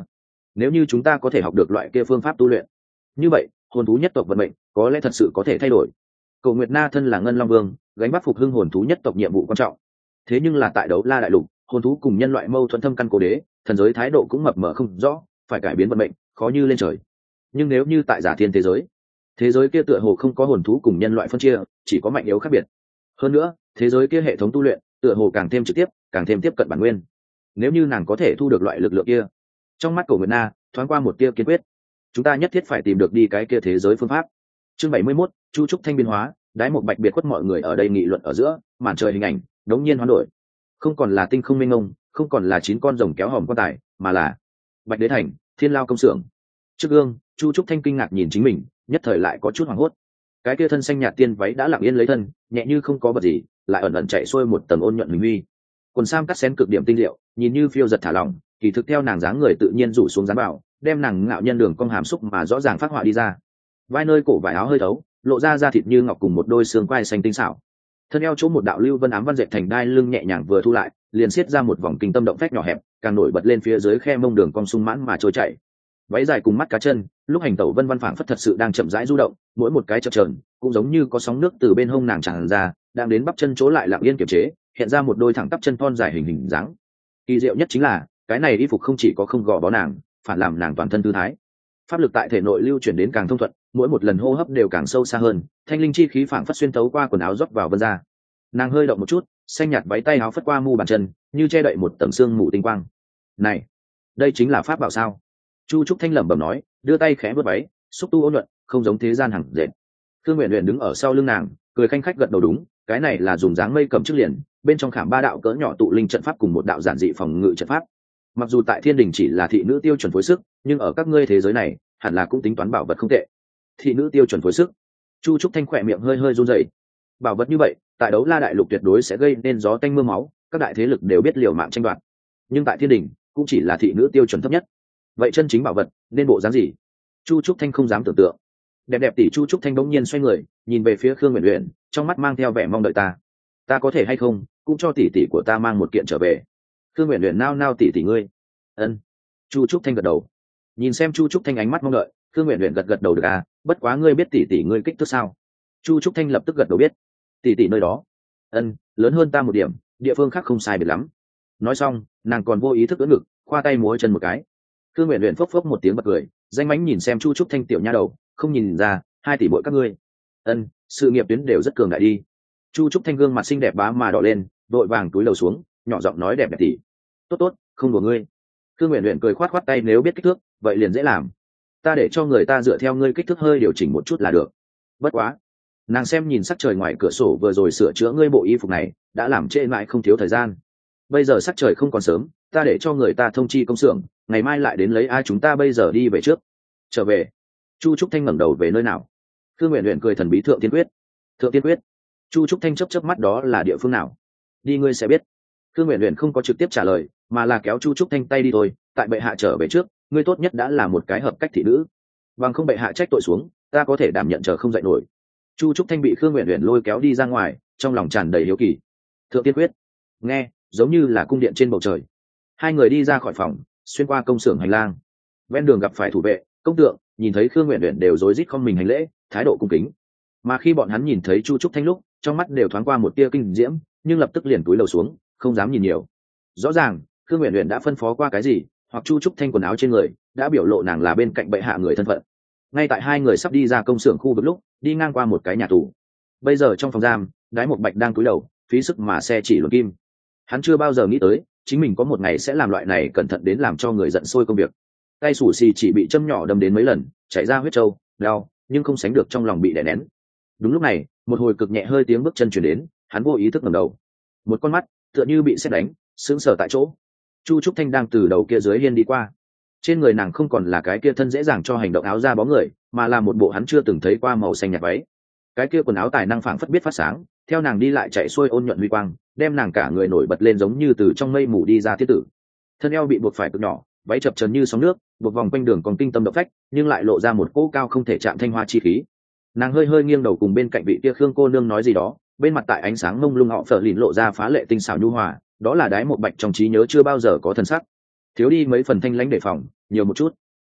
nếu như chúng ta có thể học được loại kia phương pháp tu luyện, như vậy hồn thú nhất tộc vận mệnh có lẽ thật sự có thể thay đổi. Cầu Nguyệt Na thân là Ngân Long Vương, gánh vác phục hưng hồn thú nhất tộc nhiệm vụ quan trọng. Thế nhưng là tại Đấu La đại lục, hồn thú cùng nhân loại mâu thuẫn thâm căn cố đế, thần giới thái độ cũng mập mờ không rõ, phải cải biến vận mệnh khó như lên trời. Nhưng nếu như tại Giả Thiên thế giới kia tựa hồ không có hồn thú cùng nhân loại phân chia, chỉ có mạnh yếu khác biệt. hơn nữa thế giới kia hệ thống tu luyện tựa hồ càng thêm trực tiếp, càng thêm tiếp cận bản nguyên. Nếu như nàng có thể thu được loại lực lượng kia, trong mắt Cổ Nguyệt Na thoáng qua một tia kiên quyết. Chúng ta nhất thiết phải tìm được đi cái kia thế giới phương pháp. Chương 71, Chu Trúc Thanh biến hóa. Đái một bạch biệt khuất mọi người ở đây nghị luận ở giữa, màn trời hình ảnh đống nhiên hoán đổi. Không còn là tinh không mênh mông, không còn là 9 con rồng kéo hòm quan tài, mà là Bạch Đế Thành, Thiên Lao công xưởng. Trước gương, Chu Trúc Thanh kinh ngạc nhìn chính mình, nhất thời lại có chút hoảng hốt. Cái kia thân xanh nhạt tiên váy đã lặng yên lấy thân, nhẹ như không có vật gì, lại ẩn ẩn chạy xuôi một tầng ôn nhuận huỳnh huy. Quần sam cắt xén cực điểm tinh diệu, nhìn như phiêu giật thả lỏng, kỳ thực theo nàng dáng người tự nhiên rủ xuống dáng bảo, đem nàng ngạo nhân đường cong hàm xúc mà rõ ràng phát họa đi ra. Vai nơi cổ vải áo hơi thấu, lộ ra da thịt như ngọc cùng một đôi xương quai xanh tinh xảo. Thân eo chỗ một đạo lưu vân ám văn dệt thành đai lưng nhẹ nhàng vừa thu lại, liền xiết ra một vòng kinh tâm động phách nhỏ hẹp, càng nổi bật lên phía dưới khe mông đường cong sung mãn mà trôi chảy. Váy dài cùng mắt cá chân, lúc hành tẩu vân văn phảng phất thật sự đang chậm rãi du động, mỗi một cái chập chờn cũng giống như có sóng nước từ bên hông nàng tràn ra, đang đến bắp chân chỗ lại lặng yên kiềm chế, hiện ra một đôi thẳng tắp chân thon dài hình dáng. Kỳ diệu nhất chính là, cái này y phục không chỉ có không gò bó nàng, phản làm nàng toàn thân tư thái. Pháp lực tại thể nội lưu chuyển đến càng thông thuận, mỗi một lần hô hấp đều càng sâu xa hơn, thanh linh chi khí phảng phất xuyên tấu qua quần áo rót vào vân ra. Nàng hơi động một chút, xanh nhạt váy tay áo phất qua mu bàn chân, như che đậy một tầng xương mù tinh quang. Này, đây chính là pháp bảo sao? Chu Trúc Thanh lẩm bẩm nói, đưa tay khẽ vớt váy, xúc tu ôn nhuận, không giống thế gian hằng dệt. Khương Uyển Uyển đứng ở sau lưng nàng, cười khanh khách gật đầu đúng, cái này là dùng dáng mây cầm trước liền, bên trong khảm 3 đạo cỡ nhỏ tụ linh trận pháp cùng một đạo giản dị phòng ngự trận pháp. Mặc dù tại Thiên Đình chỉ là thị nữ tiêu chuẩn phối sức, nhưng ở các ngươi thế giới này, hẳn là cũng tính toán bảo vật không tệ. Thị nữ tiêu chuẩn phối sức. Chu Trúc Thanh khỏe miệng hơi hơi run rẩy. Bảo vật như vậy, tại Đấu La đại lục tuyệt đối sẽ gây nên gió tanh mưa máu, các đại thế lực đều biết liều mạng tranh đoạt. Nhưng tại Thiên Đình, cũng chỉ là thị nữ tiêu chuẩn thấp nhất. Vậy chân chính bảo vật nên bộ dáng gì? Chu Trúc Thanh không dám tưởng tượng. Đẹp đẹp tỷ Chu Trúc Thanh bỗng nhiên xoay người, nhìn về phía Khương Uyển Uyển, trong mắt mang theo vẻ mong đợi ta có thể hay không cũng cho tỷ tỷ của ta mang một kiện trở về. Khương Uyển Uyển nao nao tỷ tỷ ngươi. Ân. Chu Trúc Thanh gật đầu. Nhìn xem Chu Trúc Thanh ánh mắt mong đợi, Khương Uyển Uyển gật đầu được à, bất quá ngươi biết tỷ tỷ ngươi kích thước sao? Chu Trúc Thanh lập tức gật đầu biết. Tỷ tỷ nơi đó. Ân, lớn hơn ta một điểm, địa phương khác không sai biệt lắm. Nói xong, nàng còn vô ý thức ưỡn ngực, khoa tay múa chân một cái. Khương Uyển Uyển phốc phốc một tiếng bật cười, danh mánh nhìn xem Chu Trúc Thanh tiểu nha đầu, không nhìn ra, 2 tỷ muội các ngươi. Ân, sự nghiệp tuyến đều rất cường đại đi. Chu Trúc Thanh gương mặt xinh đẹp bá mà đỏ lên, đội vàng túi lầu xuống, nhỏ giọng nói đẹp đẹp tỷ. Tốt, không đùa ngươi. Khương Uyển Uyển cười khoát khoát tay, nếu biết kích thước, vậy liền dễ làm. Ta để cho người ta dựa theo ngươi kích thước hơi điều chỉnh một chút là được. Bất quá, nàng xem nhìn sắc trời ngoài cửa sổ vừa rồi sửa chữa ngươi bộ y phục này, đã làm trễ mãi không thiếu thời gian. Bây giờ sắc trời không còn sớm, ta để cho người ta thông chi công xưởng, ngày mai lại đến lấy ai, chúng ta bây giờ đi về trước. Trở về. Chu Trúc Thanh ngẩng đầu về nơi nào? Khương Uyển Uyển cười thần bí, Thượng Tiên Quyết. Thượng Tiên Quyết. Chu Trúc Thanh chớp mắt, đó là địa phương nào? Đi ngươi sẽ biết. Khương Uyển Uyển không có trực tiếp trả lời, mà là kéo Chu Trúc Thanh tay đi thôi, tại bệ hạ trở về trước, ngươi tốt nhất đã là một cái hợp cách thị nữ. Bằng không bệ hạ trách tội xuống, ta có thể đảm nhận chờ không dậy nổi. Chu Trúc Thanh bị Khương Uyển Uyển lôi kéo đi ra ngoài, trong lòng tràn đầy hiếu kỳ. Thượng Tiên Quyết. Nghe, giống như là cung điện trên bầu trời. Hai người đi ra khỏi phòng, xuyên qua công xưởng hành lang. Ven đường gặp phải thủ vệ, công tượng, nhìn thấy Khương Uyển Uyển đều rối rít không mình hành lễ, thái độ cung kính. Mà khi bọn hắn nhìn thấy Chu Trúc Thanh lúc, trong mắt đều thoáng qua một tia kinh diễm, nhưng lập tức liền cúi đầu xuống, không dám nhìn nhiều. Rõ ràng, Khương Uyển Uyển đã phân phó qua cái gì, hoặc Chu Trúc Thanh quần áo trên người đã biểu lộ nàng là bên cạnh bệ hạ người thân phận. Ngay tại hai người sắp đi ra công xưởng khu vực lúc, đi ngang qua một cái nhà tù. Bây giờ trong phòng giam, Đái Một Bạch đang cúi đầu, phí sức mà xe chỉ luồn kim. Hắn chưa bao giờ nghĩ tới, chính mình có một ngày sẽ làm loại này cẩn thận đến làm cho người giận sôi công việc. Tay sủ xì chỉ bị châm nhỏ đâm đến mấy lần, chảy ra huyết trâu, đau, nhưng không sánh được trong lòng bị đè nén. Đúng lúc này, một hồi cực nhẹ hơi tiếng bước chân chuyển đến, hắn vô ý thức ngẩng đầu. Một con mắt tựa như bị sét đánh, sững sờ tại chỗ. Chu Trúc Thanh đang từ đầu kia dưới hiên đi qua. Trên người nàng không còn là cái kia thân dễ dàng cho hành động áo da bó người, mà là một bộ hắn chưa từng thấy qua màu xanh nhạt váy. Cái kia quần áo tài năng phảng phất biết phát sáng, theo nàng đi lại chạy xuôi ôn nhuận huy quang, đem nàng cả người nổi bật lên giống như từ trong mây mù đi ra thiết tử. Thân eo bị buộc phải cực nhỏ, váy chập chờn như sóng nước, buộc vòng quanh đường còn kinh tâm động phách, nhưng lại lộ ra một cỗ cao không thể chạm thanh hoa chi khí. Nàng hơi hơi nghiêng đầu cùng bên cạnh vị kia Khương cô nương nói gì đó, bên mặt tại ánh sáng mông lung họ phở lìn lộ ra phá lệ tinh xảo nhu hòa, đó là Đái Một Bạch trong trí nhớ chưa bao giờ có thần sắc. Thiếu đi mấy phần thanh lãnh đề phòng, nhiều một chút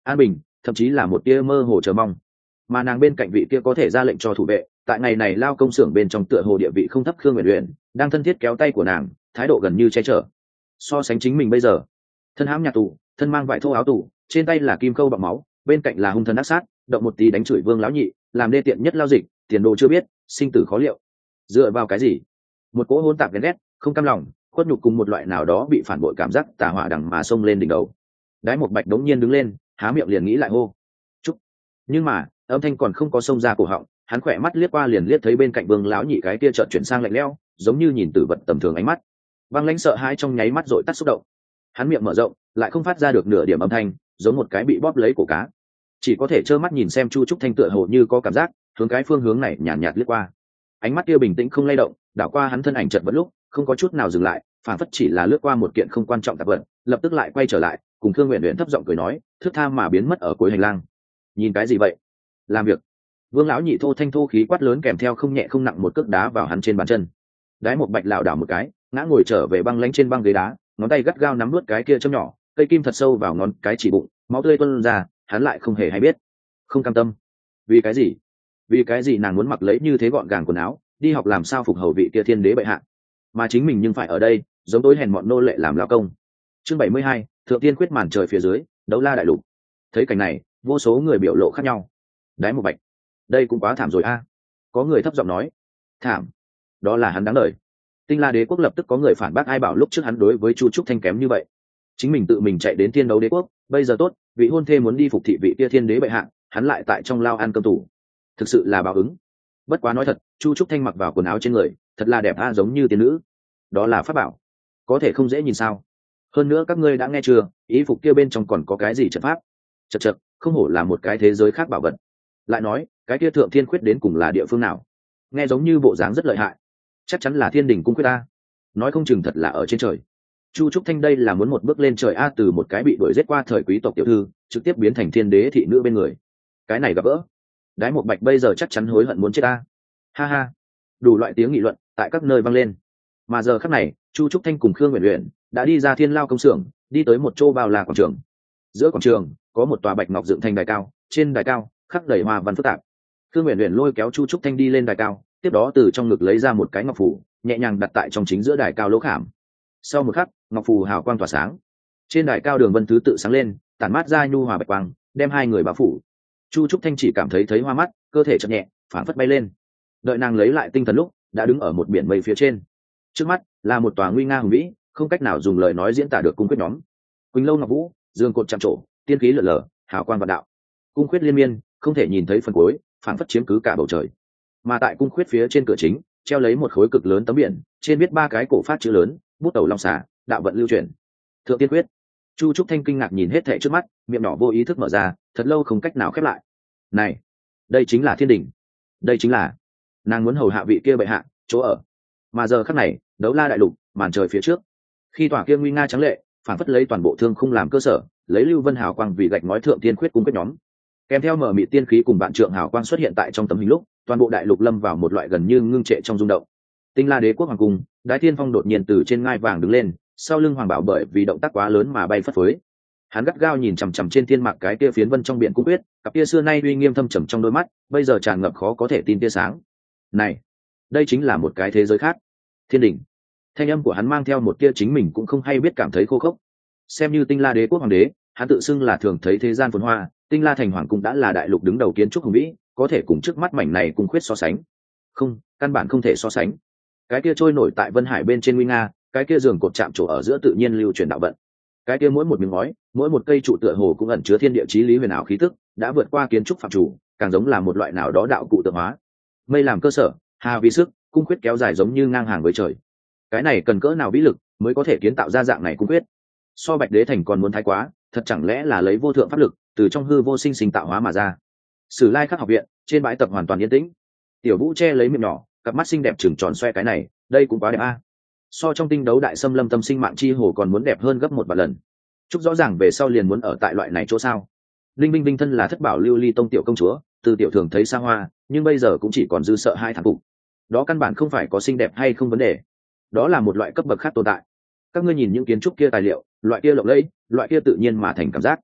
an bình, thậm chí là một tia mơ hồ chờ mong. Mà nàng bên cạnh vị kia có thể ra lệnh cho thủ vệ, tại ngày này lao công xưởng bên trong tựa hồ địa vị không thấp Khương Uyển Uyển, đang thân thiết kéo tay của nàng, thái độ gần như che chở. So sánh chính mình bây giờ, thân hãm nhà tù, thân mang vải thô áo tù, trên tay là kim câu bọng máu, bên cạnh là hung thần ác sát, động một tí đánh chửi Vương lão nhị, làm đê tiện nhất lao dịch, tiền đồ chưa biết, sinh tử khó liệu. Dựa vào cái gì? Một cỗ hỗn tạp ghen ghét, không cam lòng, khuất nhục cùng một loại nào đó bị phản bội cảm giác tà hỏa đằng mà xông lên đỉnh đầu. Đái một bạch đống nhiên đứng lên, há miệng liền nghĩ lại hô chúc, nhưng mà âm thanh còn không có xông ra cổ họng, hắn khỏe mắt liếc qua liền liếc thấy bên cạnh Vương lão nhị cái kia chợt chuyển sang lạnh lẽo, giống như nhìn tử vật tầm thường ánh mắt. Băng lãnh sợ hãi trong nháy mắt dội tắt xúc động. Hắn miệng mở rộng, lại không phát ra được nửa điểm âm thanh, giống một cái bị bóp lấy cổ cá, chỉ có thể trơ mắt nhìn xem Chu Trúc Thanh tựa hồ như có cảm giác hướng cái phương hướng này nhàn nhạt liếc qua. Ánh mắt kia bình tĩnh không lay động, đảo qua hắn thân ảnh chợt bất lúc, không có chút nào dừng lại, phản phất chỉ là lướt qua một kiện không quan trọng tạp vật, lập tức lại quay trở lại, cùng Khương Uyển Uyển thấp giọng cười nói, thước tha mà biến mất ở cuối hành lang. Nhìn cái gì vậy? Làm việc. Vương lão nhị thô thanh thô khí quát lớn kèm theo không nhẹ không nặng một cước đá vào hắn trên bàn chân. Đái một bạch lảo đảo một cái, ngã ngồi trở về băng lánh trên băng ghế đá, ngón tay gắt gao nắm nuốt cái kia châm nhỏ, cây kim thật sâu vào ngón cái chỉ bụng, máu tươi tuôn ra, hắn lại không hề hay biết. Không cam tâm. Vì cái gì? Vì cái gì nàng muốn mặc lấy như thế gọn gàng quần áo, đi học làm sao phục hầu vị kia thiên đế bệ hạ, mà chính mình nhưng phải ở đây giống tối hèn mọn nô lệ làm lao công. Chương 72, thượng tiên quyết màn trời phía dưới, đấu la đại lục. Thấy cảnh này, vô số người biểu lộ khác nhau. Đái một bạch, đây cũng quá thảm rồi a. Có người thấp giọng nói, thảm, đó là hắn đáng đời. Tinh La Đế quốc lập tức có người phản bác ai bảo lúc trước hắn đối với Chu Trúc Thanh kém như vậy, chính mình tự mình chạy đến Thiên Đấu Đế quốc, bây giờ tốt, vị hôn thê muốn đi phục thị vị kia thiên đế bệ hạ, hắn lại tại trong lao ăn cơm tủ, thực sự là báo ứng. Bất quá nói thật, Chu Trúc Thanh mặc vào quần áo trên người thật là đẹp a, giống như tiên nữ. Đó là pháp bảo, có thể không dễ nhìn sao? Hơn nữa các ngươi đã nghe chưa, ý phục kia bên trong còn có cái gì trận pháp? Chật chật, không hổ là một cái thế giới khác bảo vật. Lại nói, cái kia thượng thiên quyết đến cùng là địa phương nào? Nghe giống như bộ dáng rất lợi hại, chắc chắn là Thiên Đình cung quyết a. Nói không chừng thật là ở trên trời. Chu Trúc Thanh đây là muốn một bước lên trời a, từ một cái bị đuổi giết qua thời quý tộc tiểu thư, trực tiếp biến thành thiên đế thị nữ bên người. Cái này gặp gỡ, Đái một bạch bây giờ chắc chắn hối hận muốn chết a. Ha ha. Đủ loại tiếng nghị luận tại các nơi vang lên. Mà giờ khắc này, Chu Trúc Thanh cùng Khương Uyển Uyển đã đi ra Thiên Lao công xưởng, đi tới một chỗ bao la quảng trường. Giữa quảng trường có một tòa bạch ngọc dựng thành đài cao, trên đài cao khắc đầy hoa văn phức tạp. Khương Uyển Uyển lôi kéo Chu Trúc Thanh đi lên đài cao, tiếp đó từ trong ngực lấy ra một cái ngọc phù, nhẹ nhàng đặt tại trong chính giữa đài cao lỗ khảm. Sau một khắc, ngọc phù hào quang tỏa sáng, trên đài cao đường vân thứ tự sáng lên, tản mát ra nhu hòa bạch quang, đem hai người bao phủ. Chu Trúc Thanh chỉ cảm thấy hoa mắt, cơ thể chợt nhẹ, phản phất bay lên. Đợi nàng lấy lại tinh thần lúc, đã đứng ở một biển mây phía trên. Trước mắt là một tòa nguy nga hùng vĩ, không cách nào dùng lời nói diễn tả được cung quyết nhóm. Quỳnh lâu ngọc vũ, dương cột chạm trổ, tiên khí lượn lờ, hào quang vạn đạo. Cung quyết liên miên, không thể nhìn thấy phần cuối, phản phất chiếm cứ cả bầu trời. Mà tại cung quyết phía trên cửa chính, treo lấy một khối cực lớn tấm biển, trên viết ba cái cổ phát chữ lớn, bút tẩu long xà, đạo vận lưu chuyển. Thượng tiên quyết. Chu Trúc Thanh kinh ngạc nhìn hết thảy trước mắt, miệng nhỏ vô ý thức mở ra, thật lâu không cách nào khép lại. Này, đây chính là Thiên Đình, đây chính là nàng muốn hầu hạ vị kia bệ hạ chỗ ở. Mà giờ khắc này, đấu la đại lục, màn trời phía trước, khi tòa kia nguy nga trắng lệ, phản phất lấy toàn bộ thương khung làm cơ sở, lấy lưu vân hào quang vì gạch ngói thượng tiên quyết cung quyết nhóm, kèm theo mở mị tiên khí cùng vạn trượng hào quang xuất hiện tại trong tấm hình lúc, toàn bộ đại lục lâm vào một loại gần như ngưng trệ trong rung động. Tinh La Đế quốc hoàng cung, Đái Thiên Phong đột nhiên từ trên ngai vàng đứng lên, sau lưng hoàng bảo bởi vì động tác quá lớn mà bay phất phới. Hắn gắt gao nhìn chằm chằm trên thiên mạc cái kia phiến vân trong biển cung quyết, cặp kia xưa nay uy nghiêm thâm trầm trong đôi mắt, bây giờ tràn ngập khó có thể tin tia sáng. Này, đây chính là một cái thế giới khác. Thiên Đình. Thanh âm của hắn mang theo một tia chính mình cũng không hay biết cảm thấy khô khốc. Xem như Tinh La Đế quốc hoàng đế, hắn tự xưng là thường thấy thế gian phồn hoa, Tinh La thành hoàng cung đã là đại lục đứng đầu kiến trúc hùng vĩ, có thể cùng trước mắt mảnh này cung quyết so sánh. Không, căn bản không thể so sánh. Cái kia trôi nổi tại vân hải bên trên nguy nga, cái kia giường cột chạm trổ ở giữa tự nhiên lưu truyền đạo vận. Cái kia mỗi một miếng ngói, mỗi một cây trụ tựa hồ cũng ẩn chứa thiên địa chí lý huyền ảo khí tức, đã vượt qua kiến trúc phạm chủ, càng giống là một loại nào đó đạo cụ tượng hóa. Mây làm cơ sở, hà vì sức, cung quyết kéo dài giống như ngang hàng với trời. Cái này cần cỡ nào vĩ lực mới có thể kiến tạo ra dạng này cung quyết? So Bạch Đế thành còn muốn thái quá, thật chẳng lẽ là lấy vô thượng pháp lực từ trong hư vô sinh tạo hóa mà ra? Sử Lai Khắc học viện, trên bãi tập hoàn toàn yên tĩnh. Tiểu Vũ che lấy miệng nhỏ, cặp mắt xinh đẹp trừng tròn xoe, cái này, đây cũng quá đẹp a. So trong tinh đấu đại xâm lâm tâm sinh mạng chi hồ còn muốn đẹp hơn gấp một vài lần. Chúc rõ ràng về sau liền muốn ở tại loại này chỗ sao? Linh Binh Binh thân là thất bảo lưu ly tông tiểu công chúa, từ tiểu thường thấy xa hoa, nhưng bây giờ cũng chỉ còn dư sợ hai thằng phục. Đó căn bản không phải có xinh đẹp hay không vấn đề, đó là một loại cấp bậc khác tồn tại. Các ngươi nhìn những kiến trúc kia tài liệu, loại kia lộng lẫy, loại kia tự nhiên mà thành cảm giác.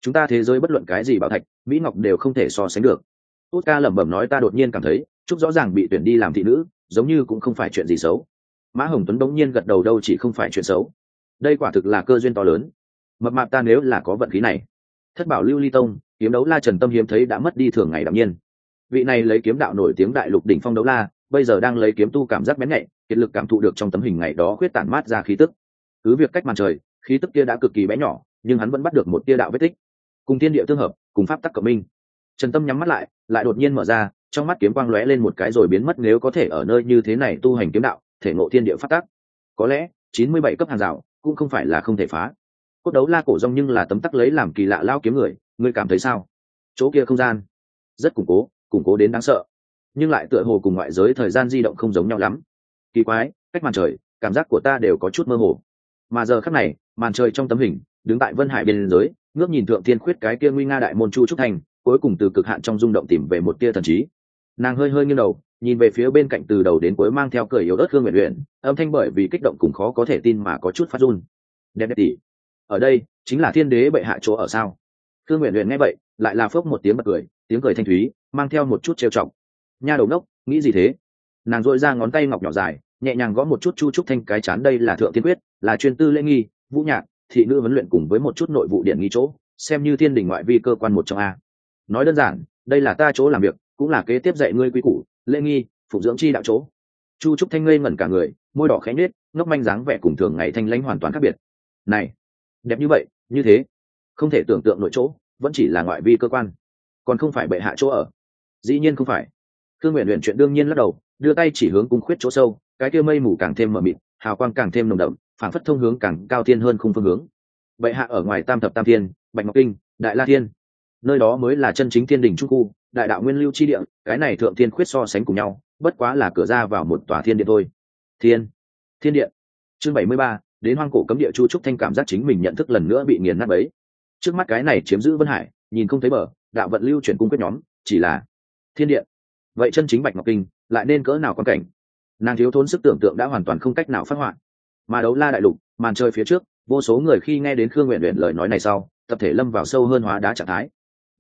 chúng ta thế giới bất luận cái gì bảo thạch mỹ ngọc đều không thể so sánh được. Tốt ca lẩm bẩm nói, ta đột nhiên cảm thấy Trúc rõ ràng bị tuyển đi làm thị nữ giống như cũng không phải chuyện gì xấu. Mã Hồng Tuấn đống nhiên gật đầu, đâu chỉ không phải chuyện xấu, đây quả thực là cơ duyên to lớn. Mập mạp ta nếu là có vận khí này. Thất bảo lưu ly tông kiếm đấu la Trần Tâm hiếm thấy đã mất đi thường ngày đạm nhiên. Vị này lấy kiếm đạo nổi tiếng đại lục đỉnh phong đấu la bây giờ đang lấy kiếm tu cảm giác bén nhạy, kiệt lực cảm thụ được trong tấm hình ngày đó khuyết tản mát ra khí tức. Cứ việc cách màn trời khí tức kia đã cực kỳ bé nhỏ, nhưng hắn vẫn bắt được một tia đạo vết tích, cùng thiên địa tương hợp, cùng pháp tắc cộng minh. Trần Tâm nhắm mắt lại đột nhiên mở ra, trong mắt kiếm quang lóe lên một cái rồi biến mất. Nếu có thể ở nơi như thế này tu hành kiếm đạo, thể ngộ thiên địa pháp tắc, có lẽ 97 cấp hàng rào cũng không phải là không thể phá. Cốt đấu la cổ rong nhưng là tấm tắc lấy làm kỳ lạ lao kiếm người, ngươi cảm thấy sao? Chỗ kia không gian rất củng cố đến đáng sợ, nhưng lại tựa hồ cùng ngoại giới thời gian di động không giống nhau lắm. Kỳ quái, cách màn trời cảm giác của ta đều có chút mơ hồ. Mà giờ khắc này, màn trời trong tấm hình đứng tại Vân Hải biên giới, ngước nhìn thượng thiên khuyết cái kia nguy nga đại môn Chu Trúc Thành, cuối cùng từ cực hạn trong rung động tìm về một tia thần trí. Nàng hơi hơi nghiêng đầu nhìn về phía bên cạnh từ đầu đến cuối mang theo cười yếu ớt Khương Uyển Uyển, âm thanh bởi vì kích động cùng khó có thể tin mà có chút phát run. Đẹp tỷ, ở đây chính là thiên đế bệ hạ chỗ ở sao? Khương Uyển Uyển nghe vậy lại là phốc một tiếng bật cười, tiếng cười thanh thúy mang theo một chút trêu chọc. Nha đầu ngốc, nghĩ gì thế? Nàng dội ra ngón tay ngọc nhỏ dài nhẹ nhàng gõ một chút Chu Trúc Thanh cái chán. Đây là thượng thiên quyết, là chuyên tư lễ nghi, vũ nhạc, thị nữ huấn luyện cùng với một chút nội vụ điện nghi chỗ, xem như thiên đình ngoại vi cơ quan một trong a. Nói đơn giản, đây là ta chỗ làm việc, cũng là kế tiếp dạy ngươi quy củ, lễ nghi, phụng dưỡng chi đạo chỗ. Chu Trúc Thanh ngây ngẩn cả người, môi đỏ khẽ nhếch, ngốc manh dáng vẻ cùng thường ngày thanh lãnh hoàn toàn khác biệt. Này, đẹp như vậy, như thế, không thể tưởng tượng nội chỗ, vẫn chỉ là ngoại vi cơ quan, còn không phải bệ hạ chỗ ở. Dĩ nhiên không phải. Khương Uyển Uyển chuyện đương nhiên lắc đầu, đưa tay chỉ hướng cung khuyết chỗ sâu, cái kia mây mù càng thêm mờ mịt, hào quang càng thêm nồng đậm, phảng phất thông hướng càng cao thiên hơn khung phương hướng. Bệ hạ ở ngoài Tam thập tam thiên, Bạch Ngọc Kinh, Đại La Thiên, nơi đó mới là chân chính thiên đình trung khu, đại đạo nguyên lưu chi địa. Cái này thượng thiên khuyết so sánh cùng nhau, bất quá là cửa ra vào một tòa thiên điện thôi. Thiên điện. Chương 73, đến hoang cổ cấm địa. Chu Trúc Thanh cảm giác chính mình nhận thức lần nữa bị nghiền nát bấy. Trước mắt cái này chiếm giữ Vân Hải, nhìn không thấy bờ, đạo vận lưu chuyển cung quyết nhóm, chỉ là thiên điện. Vậy chân chính Bạch Ngọc Kinh lại nên cỡ nào quan cảnh? Nàng thiếu thốn sức tưởng tượng đã hoàn toàn không cách nào phát họa. Mà đấu la đại lục, màn trời phía trước, vô số người khi nghe đến Khương Uyển Uyển lời nói này sau, tập thể lâm vào sâu hơn hóa đá trạng thái.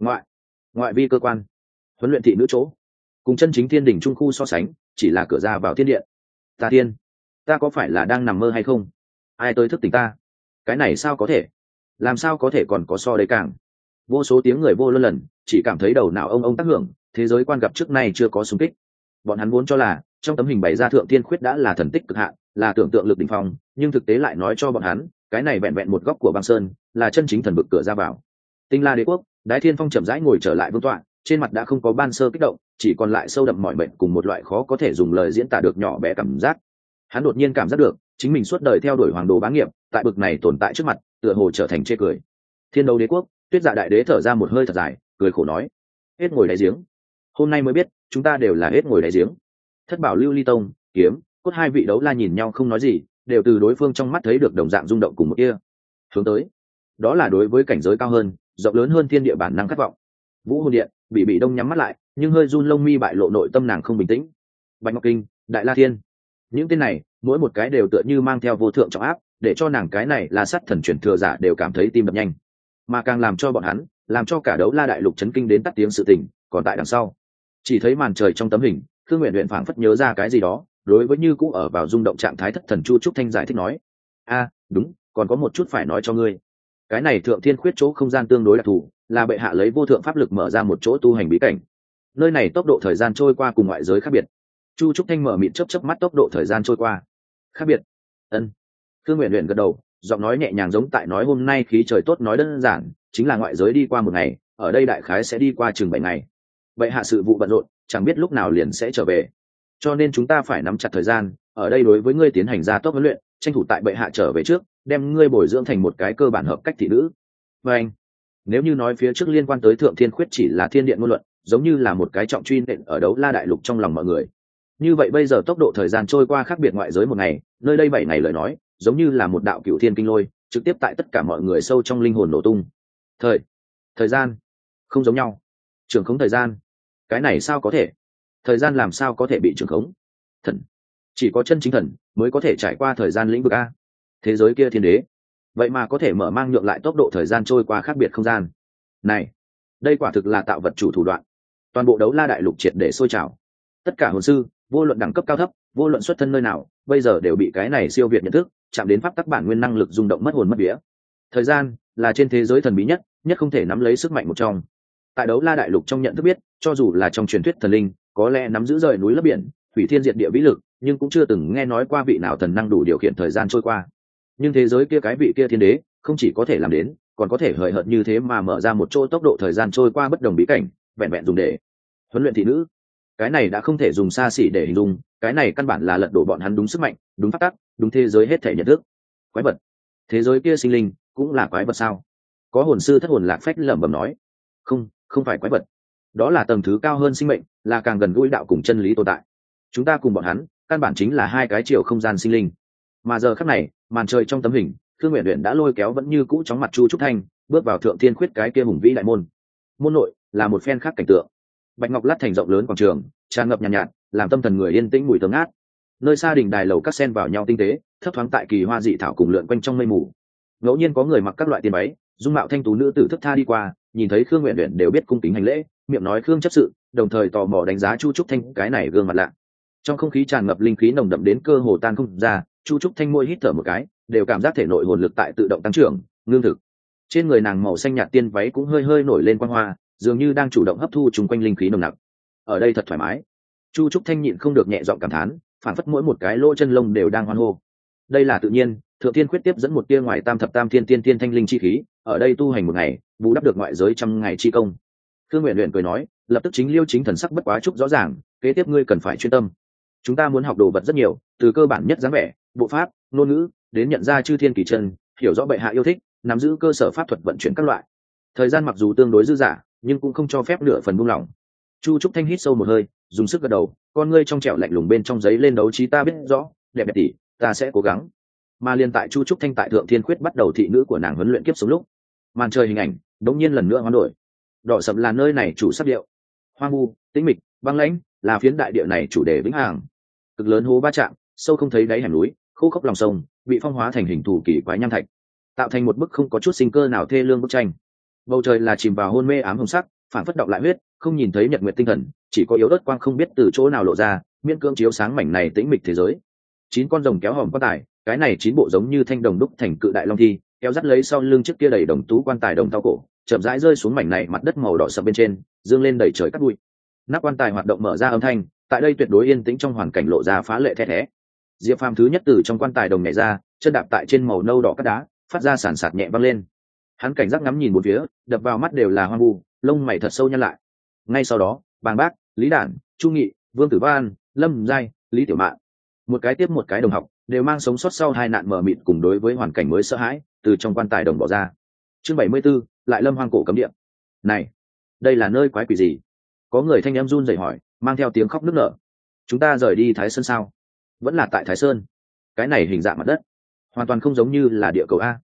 Ngoại vi cơ quan, huấn luyện thị nữ chỗ, cùng chân chính thiên đình trung khu so sánh, chỉ là cửa ra vào thiên điện. Ta có phải là đang nằm mơ hay không? Ai tới thức tỉnh ta? Cái này sao có thể? Làm sao có thể còn có so đấy càng? Vô số tiếng người vô luân lần, chỉ cảm thấy đầu não ông tác hưởng, thế giới quan gặp trước nay chưa có xung kích. Bọn hắn vốn cho là trong tấm hình bày ra thượng thiên khuyết đã là thần tích cực hạn, là tưởng tượng lực đỉnh phong, nhưng thực tế lại nói cho bọn hắn, cái này vẹn vẹn một góc của băng sơn, là chân chính thần vực cửa ra vào. Tinh La Đế quốc, Đái Thiên Phong chậm rãi ngồi trở lại vương tọa, trên mặt đã không có ban sơ kích động, chỉ còn lại sâu đậm mỏi mệt cùng một loại khó có thể dùng lời diễn tả được nhỏ bé cảm giác. Hắn đột nhiên cảm giác được, chính mình suốt đời theo đuổi hoàng đồ bá nghiệp, tại bực này tồn tại trước mặt, tựa hồ trở thành chê cười. Thiên Đấu Đế quốc, Tuyết Dạ đại đế thở ra một hơi thật dài, cười khổ nói: "Hết ngồi đáy giếng. Hôm nay mới biết, chúng ta đều là hết ngồi đáy giếng." Thất bảo lưu ly tông, kiếm, cốt hai vị đấu la nhìn nhau không nói gì, đều từ đối phương trong mắt thấy được đồng dạng rung động cùng một kia hướng tới. Đó là đối với cảnh giới cao hơn, rộng lớn hơn thiên địa bản năng khát vọng. Vũ Hồn Điện, bị đông nhắm mắt lại, nhưng hơi run lông mi bại lộ nội tâm nàng không bình tĩnh. Bạch Ngọc Kinh, Đại La Thiên, những tên này, mỗi một cái đều tựa như mang theo vô thượng trọng áp, để cho nàng cái này là sát thần truyền thừa giả đều cảm thấy tim đập nhanh. Mà càng làm cho bọn hắn, làm cho cả đấu la đại lục chấn kinh đến tắt tiếng sự tình, còn tại đằng sau, chỉ thấy màn trời trong tấm hình, Khương Uyển Uyển phảng phất nhớ ra cái gì đó, đối với như cũ ở vào rung động trạng thái thất thần Chu Trúc Thanh giải thích nói: đúng, còn có một chút phải nói cho ngươi. Cái này thượng thiên khuyết chỗ không gian tương đối đặc thù, là bệ hạ lấy vô thượng pháp lực mở ra một chỗ tu hành bí cảnh. Nơi này tốc độ thời gian trôi qua cùng ngoại giới khác biệt." Chu Trúc Thanh mở mịt chớp mắt, tốc độ thời gian trôi qua khác biệt. Ân. Khương Uyển Uyển gật đầu, giọng nói nhẹ nhàng giống tại nói hôm nay khí trời tốt, nói đơn giản chính là ngoại giới đi qua một ngày, ở đây đại khái sẽ đi qua chừng 7 ngày. Vậy hạ sự vụ bận rộn, chẳng biết lúc nào liền sẽ trở về, cho nên chúng ta phải nắm chặt thời gian ở đây đối với ngươi tiến hành gia tốc huấn luyện, tranh thủ tại bệ hạ trở về trước đem ngươi bồi dưỡng thành một cái cơ bản hợp cách thị nữ. Và anh, nếu như nói phía trước liên quan tới thượng thiên khuyết chỉ là thiên điện ngôn luận, giống như là một cái trọng truy nện ở đấu la đại lục trong lòng mọi người, như vậy bây giờ tốc độ thời gian trôi qua khác biệt ngoại giới một ngày, nơi đây 7 ngày lời nói giống như là một đạo cửu thiên kinh lôi trực tiếp tại tất cả mọi người sâu trong linh hồn nổ tung. Thời gian không giống nhau. Trường khống thời gian, cái này sao có thể? Thời gian làm sao có thể bị trường khống? Thần, chỉ có chân chính thần mới có thể trải qua thời gian lĩnh vực a. Thế giới kia thiên đế vậy mà có thể mở mang nhượng lại tốc độ thời gian trôi qua khác biệt không gian. Này, đây quả thực là tạo vật chủ thủ đoạn. Toàn bộ đấu la đại lục triệt để sôi trào. Tất cả hồn sư, vô luận đẳng cấp cao thấp, vô luận xuất thân nơi nào, bây giờ đều bị cái này siêu việt nhận thức, chạm đến pháp tắc bản nguyên năng lực rung động mất hồn mất vía. Thời gian là trên thế giới thần bí nhất, nhất không thể nắm lấy sức mạnh một trong. Tại đấu la đại lục trong nhận thức biết, cho dù là trong truyền thuyết thần linh, có lẽ nắm giữ rời núi lấp biển, hủy thiên diệt địa vĩ lực, nhưng cũng chưa từng nghe nói qua vị nào thần năng đủ điều khiển thời gian trôi qua. Nhưng thế giới kia cái vị kia thiên đế, không chỉ có thể làm đến, còn có thể hời hợt như thế mà mở ra một chỗ tốc độ thời gian trôi qua bất đồng bí cảnh, vẹn vẹn dùng để huấn luyện thị nữ. Cái này đã không thể dùng xa xỉ để hình dung, cái này căn bản là lật đổ bọn hắn đúng sức mạnh, đúng pháp tắc, đúng thế giới hết thể nhận thức. Quái vật, thế giới kia sinh linh cũng là quái vật sao? Có hồn sư thất hồn lạc phách lẩm bẩm nói, không phải quái vật, đó là tầng thứ cao hơn sinh mệnh, là càng gần gũi đạo cùng chân lý tồn tại. Chúng ta cùng bọn hắn căn bản chính là hai cái chiều không gian sinh linh. Mà giờ khắc này, màn trời trong tấm hình, Thương Nguyện Uyển đã lôi kéo vẫn như cũ chóng mặt Chu Trúc Thanh, bước vào Thượng Thiên Khuyết cái kia hùng vĩ đại môn. Môn nội là một phen khác cảnh tượng. Bạch ngọc lát thành rộng lớn quảng trường, tràn ngập nhàn nhạt, làm tâm thần người yên tĩnh mùi thơm ngát. Nơi xa đỉnh đài lầu các sen vào nhau tinh tế, thấp thoáng tại kỳ hoa dị thảo cùng lượn quanh trong mây mù. Ngẫu nhiên có người mặc các loại tiên váy, dung mạo thanh tú nữ tử thức tha đi qua, nhìn thấy Khương Nguyện Uyển đều biết cung kính hành lễ, miệng nói Khương chấp sự, đồng thời tò mò đánh giá Chu Trúc Thanh cái này gương mặt lạ. Trong không khí tràn ngập linh khí nồng đậm đến cơ hồ tan không ra, Chu Trúc Thanh môi hít thở một cái, đều cảm giác thể nội hồn lực tại tự động tăng trưởng, ngưng thực. Trên người nàng màu xanh nhạt tiên váy cũng hơi hơi nổi lên quang hoa, dường như đang chủ động hấp thu chung quanh linh khí nồng nặc. Ở đây thật thoải mái. Chu Trúc Thanh nhịn không được nhẹ giọng cảm thán, phản phất mỗi một cái lỗ chân lông đều đang hoan hô. Đây là tự nhiên, Thượng Thiên Khuyết tiếp dẫn một tia ngoài tam thập tam thiên tiên tiên thanh linh chi khí, ở đây tu hành một ngày, bù đắp được ngoại giới trăm ngày chi công. Thương Nguyện Uyển cười nói, lập tức chính liêu chính thần sắc bất quá chút rõ ràng, kế tiếp ngươi cần phải chuyên tâm. Chúng ta muốn học đồ vật rất nhiều, từ cơ bản nhất dáng vẻ, bộ pháp, ngôn ngữ, đến nhận ra chư thiên kỳ chân, hiểu rõ bệ hạ yêu thích, nắm giữ cơ sở pháp thuật vận chuyển các loại. Thời gian mặc dù tương đối dư dả, nhưng cũng không cho phép nửa phần buông lỏng. Chu Trúc Thanh hít sâu một hơi, dùng sức gật đầu, con ngươi trong trẻo lạnh lùng bên trong giấy lên đấu trí ta biết rõ, đẹp đẹp tỷ, ta sẽ cố gắng. Mà liên tại Chu Trúc Thanh tại Thượng Thiên Khuyết bắt đầu thị nữ của nàng huấn luyện kiếp sống lúc, màn trời hình ảnh đống nhiên lần nữa hoán đổi. Đỏ sậm là nơi này chủ sắc điệu, hoang vu, tĩnh mịch, băng lãnh là phiến đại địa này chủ đề vĩnh hằng. Cực lớn hố va chạm, sâu không thấy đáy hẻm núi, khô khốc lòng sông, bị phong hóa thành hình thù kỳ quái nham thạch, tạo thành một bức không có chút sinh cơ nào thê lương bức tranh. Bầu trời là chìm vào hôn mê ám hồng sắc, phản phất động lại huyết, không nhìn thấy nhật nguyệt tinh thần, chỉ có yếu ớt quang không biết từ chỗ nào lộ ra, miễn cưỡng chiếu sáng mảnh này tĩnh mịch thế giới. 9 con rồng kéo hòm quan tài, cái này 9 bộ giống như thanh đồng đúc thành cự đại long thi, kéo dắt lấy sau lưng trước kia đầy đồng tú quan tài đồng thau cổ, chậm rãi rơi xuống mảnh này mặt đất màu đỏ sậm bên trên, dương lên đầy trời cát bụi. Nắp quan tài hoạt động mở ra âm thanh, tại đây tuyệt đối yên tĩnh trong hoàn cảnh lộ ra phá lệ thê thé. Diệp Phàm thứ nhất từ trong quan tài đồng nhảy ra, chân đạp tại trên màu nâu đỏ cát đá, phát ra sàn sạt nhẹ vang lên. Hắn cảnh giác ngắm nhìn một phía, đập vào mắt đều là hoang vu, lông mày thật sâu nhăn lại. Ngay sau đó, Bàng Bác, Lý Đản, Chu Nghị, Vương Tử Văn, Lâm Giai, Lý Tiểu Mạn, một cái tiếp một cái đồng học, đều mang sống sót sau hai nạn mờ mịt cùng đối với hoàn cảnh mới sợ hãi, từ trong quan tài đồng bỏ ra. Chương 74, lại lâm hoang cổ cấm địa. Này, đây là nơi quái quỷ gì? Có người thanh em run rẩy hỏi, mang theo tiếng khóc nức nở. Chúng ta rời đi Thái Sơn sao? Vẫn là tại Thái Sơn. Cái này hình dạng mặt đất, hoàn toàn không giống như là địa cầu a.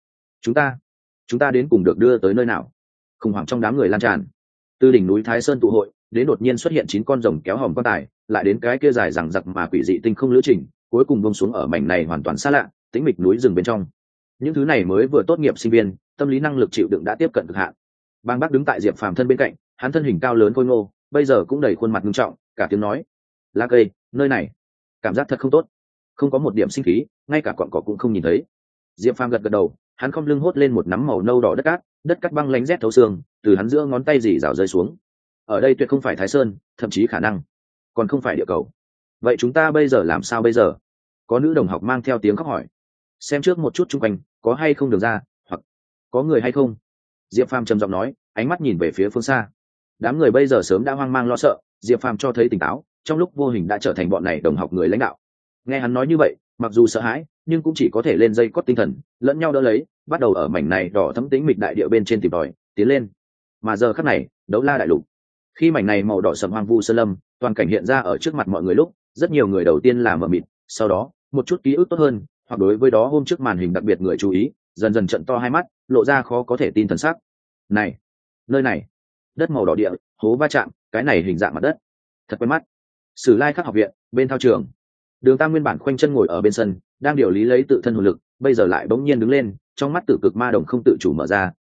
Chúng ta đến cùng được đưa tới nơi nào? Khủng hoảng trong đám người lan tràn. Từ đỉnh núi Thái Sơn tụ hội, đến đột nhiên xuất hiện 9 con rồng kéo hòm quan tài, lại đến cái kia dài rằng giặc mà quỷ dị tinh không lữ trình, cuối cùng buông xuống ở mảnh này hoàn toàn xa lạ, tĩnh mịch núi rừng bên trong. Những thứ này mới vừa tốt nghiệp sinh viên, tâm lý năng lực chịu đựng đã tiếp cận cực hạn. Bang Bác đứng tại Diệp Phàm thân bên cạnh, hắn thân hình cao lớn khôi ngô, bây giờ cũng đầy khuôn mặt nghiêm trọng, cả tiếng nói: "Lá cây, nơi này, cảm giác thật không tốt, không có một điểm sinh khí, ngay cả cọn cỏ cũng không nhìn thấy." Diệp Phàm gật gật đầu, hắn không lưng hốt lên một nắm màu nâu đỏ đất cát băng lánh rét thấu xương, từ hắn giữa ngón tay rỉ rào rơi xuống. Ở đây tuyệt không phải Thái Sơn, thậm chí khả năng còn không phải địa cầu. Vậy chúng ta bây giờ làm sao bây giờ? Có nữ đồng học mang theo tiếng khóc hỏi. Xem trước một chút chung quanh, có hay không đường ra, hoặc có người hay không? Diệp Phàm trầm giọng nói, ánh mắt nhìn về phía phương xa. Đám người bây giờ sớm đã hoang mang lo sợ, Diệp Phàm cho thấy tỉnh táo, trong lúc vô hình đã trở thành bọn này đồng học người lãnh đạo. Nghe hắn nói như vậy, mặc dù sợ hãi, nhưng cũng chỉ có thể lên dây cót tinh thần, lẫn nhau đỡ lấy, bắt đầu ở mảnh này đỏ thẫm tĩnh mịch đại địa bên trên tìm tòi, tiến lên. Mà giờ khắc này, đấu la đại lục. Khi mảnh này màu đỏ sẫm hoang vu sơn lâm, toàn cảnh hiện ra ở trước mặt mọi người lúc, rất nhiều người đầu tiên là mờ mịt, sau đó, một chút ký ức tốt hơn, hoặc đối với đó hôm trước màn hình đặc biệt người chú ý, dần dần trợn to hai mắt, lộ ra khó có thể tin thần sắc. Này, nơi này, đất màu đỏ địa, hố va chạm, cái này hình dạng mặt đất, thật quen mắt. Sử Lai Khắc học viện, bên thao trường. Đường Tam nguyên bản khoanh chân ngồi ở bên sân, đang điều lý lấy tự thân hồn lực, bây giờ lại bỗng nhiên đứng lên, trong mắt tử cực ma đồng không tự chủ mở ra,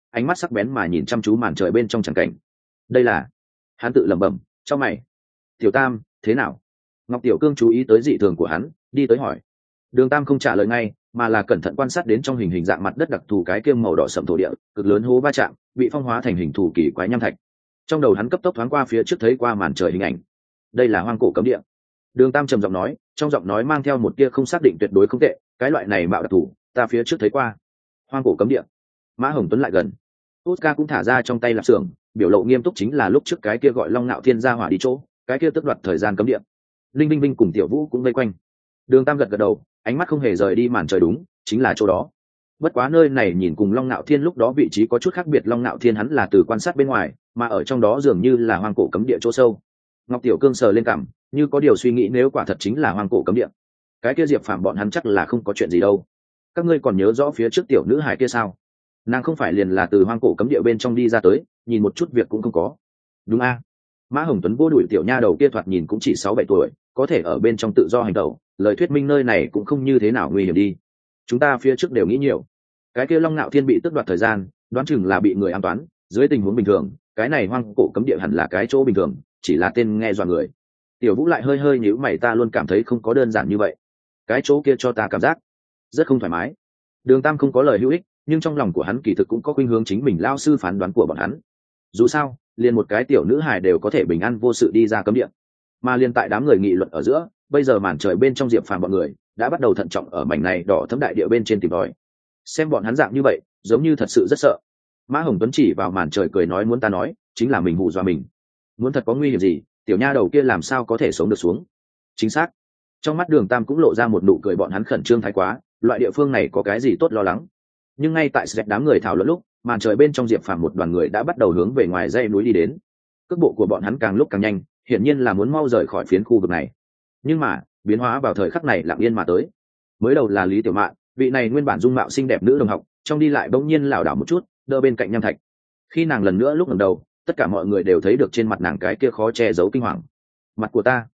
ánh mắt sắc bén mà nhìn chăm chú màn trời bên trong tràng cảnh. Đây là, hắn tự lẩm bẩm trong mày. Tiểu Tam, thế nào? Ngọc Tiểu Cương chú ý tới dị thường của hắn, đi tới hỏi. Đường Tam không trả lời ngay, mà là cẩn thận quan sát đến trong hình dạng mặt đất đặc thù cái kiêm màu đỏ sẫm thổ địa, cực lớn hố va chạm, bị phong hóa thành hình thù kỳ quái nham thạch. Trong đầu hắn cấp tốc thoáng qua phía trước thấy qua màn trời hình ảnh. Đây là hoang cổ cấm địa. Đường Tam trầm giọng nói, trong giọng nói mang theo một tia không xác định tuyệt đối không tệ, cái loại này mạo đặc thù, ta phía trước thấy qua. Hoang cổ cấm địa. Mã Hồng Tuấn lại gần. Oscar cũng thả ra trong tay lạp xưởng, biểu lộ nghiêm túc chính là lúc trước cái kia gọi Long Nạo Thiên ra hỏa đi chỗ, cái kia tước đoạt thời gian cấm địa. Linh Vinh Vinh cùng Tiểu Vũ cũng vây quanh. Đường Tam gật gật đầu, ánh mắt không hề rời đi màn trời, đúng, chính là chỗ đó. Bất quá nơi này nhìn cùng Long Nạo Thiên lúc đó vị trí có chút khác biệt, Long Nạo Thiên hắn là từ quan sát bên ngoài, mà ở trong đó dường như là hoang cổ cấm địa chỗ sâu. Ngọc Tiểu Cương sờ lên cằm, như có điều suy nghĩ, nếu quả thật chính là hoang cổ cấm địa, cái kia Diệp Phàm bọn hắn chắc là không có chuyện gì đâu. Các ngươi còn nhớ rõ phía trước tiểu nữ hài kia sao? Nàng không phải liền là từ hoang cổ cấm địa bên trong đi ra tới, nhìn một chút việc cũng không có. Đúng a? Mã Hồng Tuấn vô đuổi tiểu nha đầu kia thoạt nhìn cũng chỉ 6-7 tuổi, có thể ở bên trong tự do hành động, lời thuyết minh nơi này cũng không như thế nào nguy hiểm đi. Chúng ta phía trước đều nghĩ nhiều. Cái kia Long Nạo Thiên bị tước đoạt thời gian, đoán chừng là bị người ám toán, dưới tình huống bình thường, cái này hoang cổ cấm địa hẳn là cái chỗ bình thường, chỉ là tên nghe dọa người. Tiểu Vũ lại hơi hơi nhíu mày, ta luôn cảm thấy không có đơn giản như vậy. Cái chỗ kia cho ta cảm giác rất không thoải mái. Đường Tam không có lời hữu ích, nhưng trong lòng của hắn kỳ thực cũng có khuynh hướng chính mình lao sư phán đoán của bọn hắn. Dù sao, liền một cái tiểu nữ hài đều có thể bình an vô sự đi ra cấm địa, mà liền tại đám người nghị luận ở giữa, bây giờ màn trời bên trong Diệp Phàm bọn người đã bắt đầu thận trọng ở mảnh này đỏ thấm đại địa bên trên tìm tòi. Xem bọn hắn dạng như vậy, giống như thật sự rất sợ. Mã Hồng Tuấn chỉ vào màn trời cười nói, muốn ta nói, chính là mình hù dọa mình. Muốn thật có nguy hiểm gì, tiểu nha đầu kia làm sao có thể sống được xuống. Chính xác. Trong mắt Đường Tam cũng lộ ra một nụ cười, bọn hắn khẩn trương thái quá, loại địa phương này có cái gì tốt lo lắng. Nhưng ngay tại đám người thảo luận lúc, màn trời bên trong Diệp Phàm một đoàn người đã bắt đầu hướng về ngoài dãy núi đi đến. Cước bộ của bọn hắn càng lúc càng nhanh, hiển nhiên là muốn mau rời khỏi phiến khu vực này. Nhưng mà biến hóa vào thời khắc này lặng yên mà tới. Mới đầu là Lý Tiểu Mạn, vị này nguyên bản dung mạo xinh đẹp nữ đồng học, trong đi lại bỗng nhiên lảo đảo một chút, đỡ bên cạnh nham thạch. Khi nàng lần nữa lúc ngẩng đầu, tất cả mọi người đều thấy được trên mặt nàng cái kia khó che giấu kinh hoàng. Mặt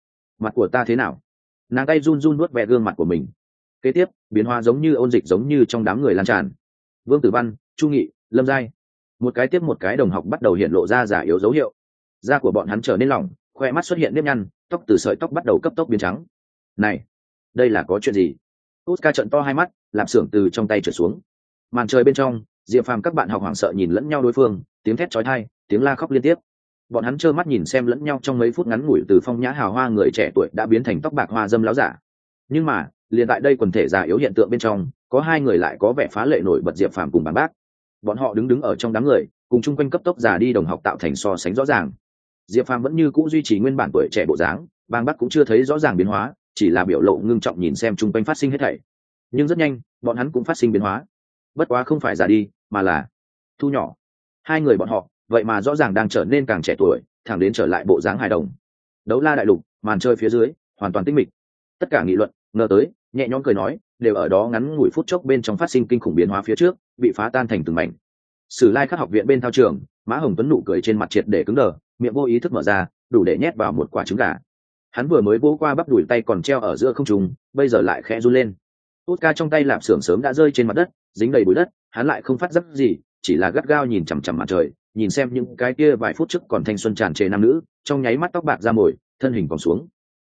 của ta thế nào? Nàng tay run run nuốt ve gương mặt của mình. Kế tiếp biến hóa giống như ôn dịch, giống như trong đám người lan tràn. Vương Tử Văn, Chu Nghị, Lâm Giai, một cái tiếp một cái đồng học bắt đầu hiện lộ ra giả yếu dấu hiệu. Da của bọn hắn trở nên lỏng, khoe mắt xuất hiện nếp nhăn, tóc từ sợi tóc bắt đầu cấp tốc biến trắng. Này, đây là có chuyện gì? Oscar trợn to hai mắt, lạp xưởng từ trong tay trở xuống. Màn trời bên trong, Diệp Phàm các bạn học hoảng sợ nhìn lẫn nhau đối phương, tiếng thét chói tai, tiếng la khóc liên tiếp. Bọn hắn trơ mắt nhìn xem lẫn nhau trong mấy phút ngắn ngủi, từ phong nhã hào hoa người trẻ tuổi đã biến thành tóc bạc hoa dâm láo giả. Nhưng mà liền tại đây quần thể già yếu hiện tượng bên trong, có hai người lại có vẻ phá lệ nổi bật, Diệp Phàm cùng Bàng Bác. Bọn họ đứng ở trong đám người, cùng chung quanh cấp tốc già đi đồng học tạo thành so sánh rõ ràng. Diệp Phàm vẫn như cũ duy trì nguyên bản tuổi trẻ bộ dáng, Bàng Bác cũng chưa thấy rõ ràng biến hóa, chỉ là biểu lộ ngưng trọng nhìn xem chung quanh phát sinh hết thảy. Nhưng rất nhanh, bọn hắn cũng phát sinh biến hóa. Bất quá không phải già đi, mà là thu nhỏ. Hai người bọn họ, vậy mà rõ ràng đang trở nên càng trẻ tuổi, thẳng đến trở lại bộ dáng hài đồng. Đấu la đại lục, màn chơi phía dưới, hoàn toàn tĩnh mịch. Tất cả nghị luận, ngờ tới, nhẹ nhõm cười nói, đều ở đó ngắn ngủi phút chốc bên trong phát sinh kinh khủng biến hóa phía trước, bị phá tan thành từng mảnh. Sử Lai Khắc học viện bên thao trường, Mã Hồng Tuấn nụ cười trên mặt triệt để cứng đờ, miệng vô ý thức mở ra, đủ để nhét vào một quả trứng gà. Hắn vừa mới vỗ qua bắp đùi, tay còn treo ở giữa không trung, bây giờ lại khẽ run lên. Oscar trong tay lạp xưởng sớm đã rơi trên mặt đất, dính đầy bụi đất, hắn lại không phát giác gì, chỉ là gắt gao nhìn chằm chằm mặt trời, nhìn xem những cái kia vài phút trước còn thanh xuân tràn trề nam nữ, trong nháy mắt tóc bạc ra mồi, thân hình còn xuống.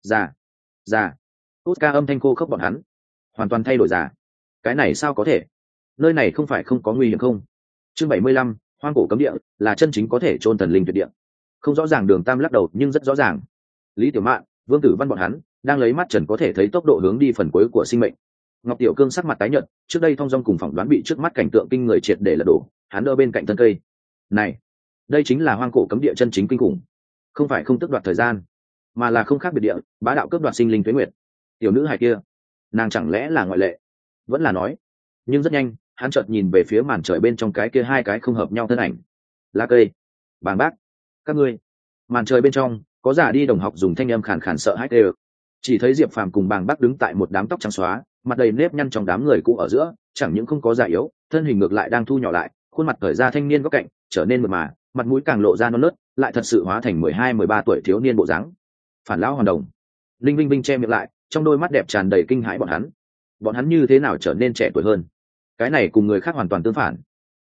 Già. Oscar âm thanh khô khốc, bọn hắn hoàn toàn thay đổi già. Cái này sao có thể? Nơi này không phải không có nguy hiểm không? Chương 75, hoang cổ cấm địa, là chân chính có thể chôn thần linh tuyệt địa. Không rõ ràng, Đường Tam lắc đầu, nhưng rất rõ ràng. Lý Tiểu Mạn, Vương Tử Văn bọn hắn đang lấy mắt trần có thể thấy tốc độ hướng đi phần cuối của sinh mệnh. Ngọc Tiểu Cương sắc mặt tái nhợt, trước đây thong dong cùng phỏng đoán bị trước mắt cảnh tượng kinh người triệt để lật đổ, hắn đỡ bên cạnh thân cây. Này, đây chính là hoang cổ cấm địa chân chính kinh khủng. Không phải không tước đoạt thời gian, mà là không khác biệt địa, bá đạo cướp đoạt sinh linh tuế nguyệt. Tiểu nữ hài kia, nàng chẳng lẽ là ngoại lệ? Vẫn là nói. Nhưng rất nhanh, hắn chợt nhìn về phía màn trời bên trong cái kia hai cái không hợp nhau thân ảnh. Lá cây, Bàng Bác, các ngươi. Màn trời bên trong, có giả đi đồng học dùng thanh âm khàn khàn sợ hãi đều. Chỉ thấy Diệp Phàm cùng Bàng Bác đứng tại một đám tóc trắng xóa, mặt đầy nếp nhăn trong đám người cũ ở giữa, chẳng những không có già yếu, thân hình ngược lại đang thu nhỏ lại, khuôn mặt cởi ra thanh niên góc cạnh, trở nên mượt mà, mặt mũi càng lộ ra non nớt, lại thật sự hóa thành 12-13 tuổi thiếu niên bộ dáng. Phản lão hoàn đồng. Linh Vinh Vinh che miệng lại, trong đôi mắt đẹp tràn đầy kinh hãi, bọn hắn như thế nào trở nên trẻ tuổi hơn? Cái này cùng người khác hoàn toàn tương phản.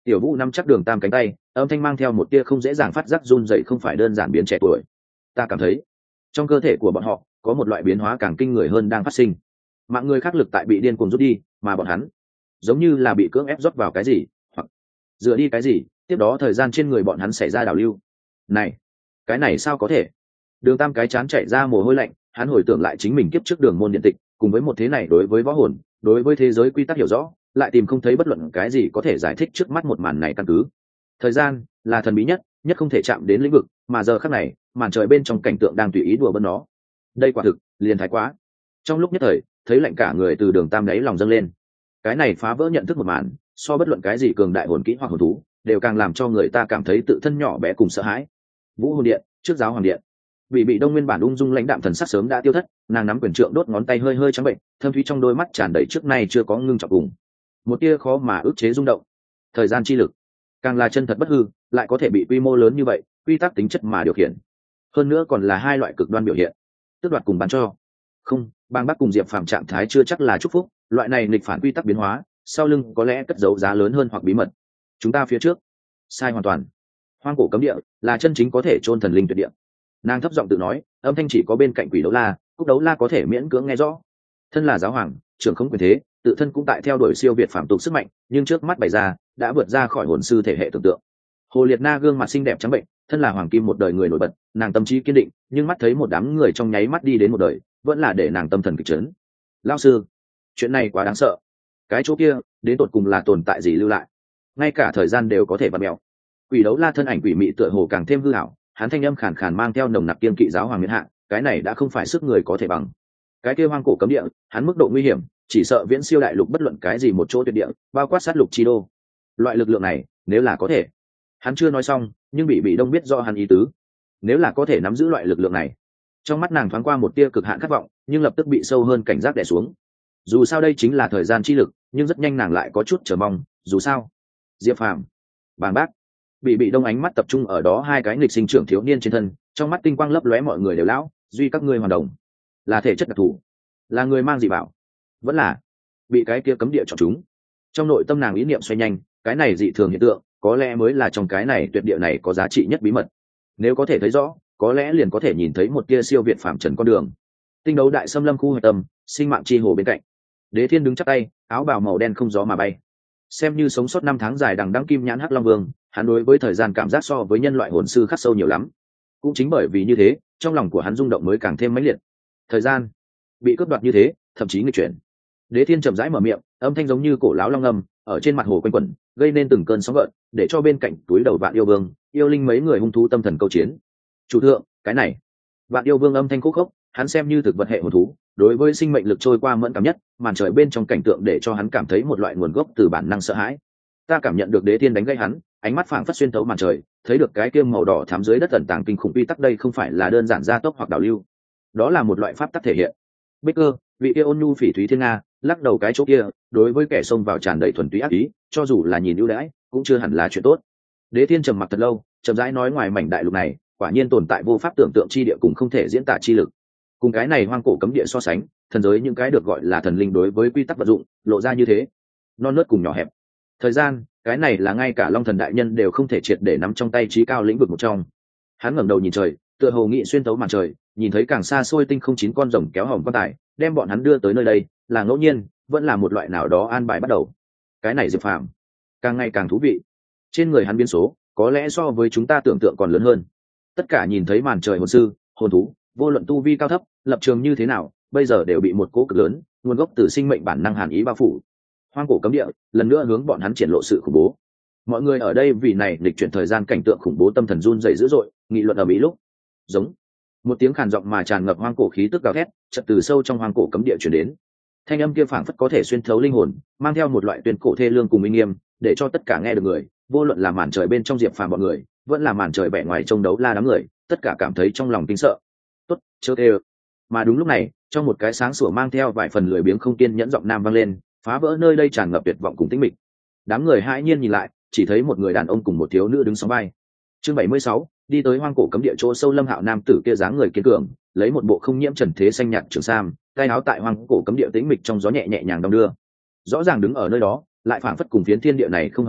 Tiểu Vũ nắm chắc Đường Tam cánh tay, âm thanh mang theo một tia không dễ dàng phát giác run rẩy, không phải đơn giản biến trẻ tuổi. Ta cảm thấy trong cơ thể của bọn họ có một loại biến hóa càng kinh người hơn đang phát sinh. Mạng người khác lực tại bị điên cuồng rút đi, mà bọn hắn giống như là bị cưỡng ép rót vào cái gì, hoặc dựa đi cái gì, tiếp đó thời gian trên người bọn hắn xảy ra đảo lưu. Này, cái này sao có thể? Đường Tam cái chán chạy ra mồ hôi lạnh, hắn hồi tưởng lại chính mình kiếp trước đường môn điện tịch, cùng với một thế này đối với võ hồn, đối với thế giới quy tắc hiểu rõ, lại tìm không thấy bất luận cái gì có thể giải thích trước mắt một màn này căn cứ. Thời gian là thần bí nhất không thể chạm đến lĩnh vực, mà giờ khắc này, màn trời bên trong cảnh tượng đang tùy ý đùa bỡn nó. Đây quả thực liền thái quá. Trong lúc nhất thời, thấy lạnh cả người từ Đường Tam đáy lòng dâng lên. Cái này phá vỡ nhận thức một màn, so bất luận cái gì cường đại hồn kỹ hoặc hồn thú, đều càng làm cho người ta cảm thấy tự thân nhỏ bé cùng sợ hãi. Vũ Hồn Điện, trước giáo hoàng điện. Bị Đông nguyên bản ung dung lãnh đạm thần sắc sớm đã tiêu thất, nàng nắm quyền trượng đốt ngón tay hơi hơi trắng bệnh, thâm thúy trong đôi mắt tràn đầy trước nay chưa có ngưng trọng cùng một tia khó mà ức chế rung động. Thời gian chi lực, càng là chân thật bất hư, lại có thể bị quy mô lớn như vậy, quy tắc tính chất mà điều khiển. Hơn nữa còn là hai loại cực đoan biểu hiện, tước đoạt cùng bán cho. Không, Bang Bắc cùng Diệp Phàm trạng thái chưa chắc là chúc phúc, loại này nghịch phản quy tắc biến hóa, sau lưng có lẽ cất giấu giá lớn hơn hoặc bí mật. Chúng ta phía trước, sai hoàn toàn. Hoang cổ cấm địa là chân chính có thể chôn thần linh tuyệt địa. Nàng thấp giọng tự nói, âm thanh chỉ có bên cạnh Quỷ Đấu La, Cúc Đấu La có thể miễn cưỡng nghe rõ. Thân là giáo hoàng, trưởng không quyền thế, tự thân cũng tại theo đuổi siêu việt phạm tục sức mạnh, nhưng trước mắt bày ra đã vượt ra khỏi hồn sư thể hệ tưởng tượng. Hồ Liệt Na gương mặt xinh đẹp trắng bệnh, thân là hoàng kim một đời người nổi bật, nàng tâm trí kiên định, nhưng mắt thấy một đám người trong nháy mắt đi đến một đời, vẫn là để nàng tâm thần kịch chấn. Lão sư, chuyện này quá đáng sợ. Cái chỗ kia, đến tột cùng là tồn tại gì lưu lại? Ngay cả thời gian đều có thể vặn mèo. Quỷ Đấu La thân ảnh quỷ mị tựa hồ càng thêm hư ảo, hắn thanh âm khàn khàn mang theo nồng nặc kiên kỵ giáo hoàng miễn hạ, cái này đã không phải sức người có thể bằng. Cái kia hoang cổ cấm địa, hắn mức độ nguy hiểm, chỉ sợ viễn siêu đại lục bất luận cái gì một chỗ tuyệt địa, bao quát sát lục chi đô. Loại lực lượng này, nếu là có thể. Hắn chưa nói xong, nhưng bị Đông biết rõ hắn ý tứ. Nếu là có thể nắm giữ loại lực lượng này. Trong mắt nàng thoáng qua một tia cực hạn khát vọng, nhưng lập tức bị sâu hơn cảnh giác đè xuống. Dù sao đây chính là thời gian chi lực, nhưng rất nhanh nàng lại có chút chờ mong, dù sao. Diệp Phàm, Bàng Bác, bị Đông ánh mắt tập trung ở đó hai cái nghịch sinh trưởng thiếu niên trên thân, trong mắt tinh quang lấp lóe, mọi người đều lão, duy các ngươi hoàn đồng. Là thể chất đặc thù, là người mang dị bảo, vẫn là bị cái kia cấm địa chọn chúng. Trong nội tâm nàng ý niệm xoay nhanh, cái này dị thường hiện tượng, có lẽ mới là trong cái này tuyệt địa này có giá trị nhất bí mật. Nếu có thể thấy rõ, có lẽ liền có thể nhìn thấy một tia siêu việt phàm trần con đường. Tinh đấu đại xâm lâm khu hoạch tâm, sinh mạng chi hồ bên cạnh. Đế Thiên đứng chắp tay, áo bào màu đen không gió mà bay. Xem như sống sót 5 tháng dài đằng đẵng kim nhãn hắc long vương, hắn đối với thời gian cảm giác so với nhân loại hồn sư khắc sâu nhiều lắm. Cũng chính bởi vì như thế, trong lòng của hắn rung động mới càng thêm mãnh liệt. Thời gian bị cướp đoạt như thế, thậm chí nghịch chuyển. Đế Thiên chậm rãi mở miệng, âm thanh giống như cổ lão long ngâm, ở trên mặt hồ quanh quẩn, gây nên từng cơn sóng gợn, để cho bên cạnh túi đầu Vạn Yêu Vương, yêu linh mấy người hung thú tâm thần câu chiến. Chủ thượng, cái này. Vạn Yêu Vương âm thanh khúc khốc, hắn xem như thực vật hệ hồn thú, đối với sinh mệnh lực trôi qua mẫn cảm nhất, màn trời bên trong cảnh tượng để cho hắn cảm thấy một loại nguồn gốc từ bản năng sợ hãi. Ta cảm nhận được Đế Thiên đánh gây hắn, ánh mắt phảng phất xuyên thấu màn trời, thấy được cái kia màu đỏ thắm dưới đất tận tàng kinh khủng quy tắc, đây không phải là đơn giản gia tốc hoặc đảo lưu, đó là một loại pháp tắc thể hiện. Bích Cơ, vị kia ôn nhu phỉ thúy thiên nga, lắc đầu cái chỗ kia, đối với kẻ xông vào tràn đầy thuần túy ác ý, cho dù là nhìn ưu đãi, cũng chưa hẳn là chuyện tốt. Đế Thiên trầm mặc thật lâu, chậm rãi nói, ngoài mảnh đại lục này, quả nhiên tồn tại vô pháp tưởng tượng chi địa cùng không thể diễn tả chi lực. Cùng cái này hoang cổ cấm địa so sánh, thần giới những cái được gọi là thần linh đối với quy tắc vận dụng, lộ ra như thế, non nớt cùng nhỏ hẹp. Thời gian, cái này là ngay cả Long Thần đại nhân đều không thể triệt để nắm trong tay chí cao lĩnh vực một trong. Hắn ngẩng đầu nhìn trời, tựa hồ nghị xuyên tấu màn trời, nhìn thấy càng xa xôi tinh không 9 con rồng kéo hòm quan tài, đem bọn hắn đưa tới nơi đây, là ngẫu nhiên, vẫn là một loại nào đó an bài bắt đầu. Cái này Diệp Phàm, càng ngày càng thú vị. Trên người hắn biến số, có lẽ so với chúng ta tưởng tượng còn lớn hơn. Tất cả nhìn thấy màn trời hồn sư, hồn thú, vô luận tu vi cao thấp, lập trường như thế nào, bây giờ đều bị một cỗ cực lớn, nguồn gốc từ sinh mệnh bản năng hàn ý bao phủ. Hoang cổ cấm địa, lần nữa hướng bọn hắn triển lộ sự khủng bố. Mọi người ở đây vì này lịch chuyển thời gian cảnh tượng khủng bố tâm thần run rẩy dữ dội, nghị luận ở mỹ lúc. Giống một tiếng khàn giọng mà tràn ngập hoang cổ khí tức gào thét, chợt từ sâu trong hoang cổ cấm địa truyền đến. Thanh âm kia phảng phất có thể xuyên thấu linh hồn, mang theo một loại tuyên cổ thê lương cùng uy nghiêm, để cho tất cả nghe được người, vô luận là màn trời bên trong Diệp Phàm bọn người, vẫn là màn trời vẻ ngoài trông đấu la đám người, tất cả cảm thấy trong lòng kinh sợ. Tốt, chớ kêu. Mà đúng lúc này, trong một cái sáng sủa mang theo vài phần lười biếng không kiên nhẫn giọng nam vang lên, phá vỡ nơi đây tràn ngập tuyệt vọng cùng tĩnh mịch. Đám người hãi nhiên nhìn lại, chỉ thấy một người đàn ông cùng một thiếu nữ đứng song vai. Chương 76, đi tới hoang cổ cấm địa chỗ sâu, Lâm Hạo nam tử kia dáng người kiên cường, lấy một bộ không nhiễm trần thế xanh nhạt trường sam, tay áo tại hoang cổ cấm địa tĩnh mịch trong gió nhẹ nhẹ nhàng đong đưa. Rõ ràng đứng ở nơi đó, lại phảng phất cùng phiến thiên địa này không hợp nhau,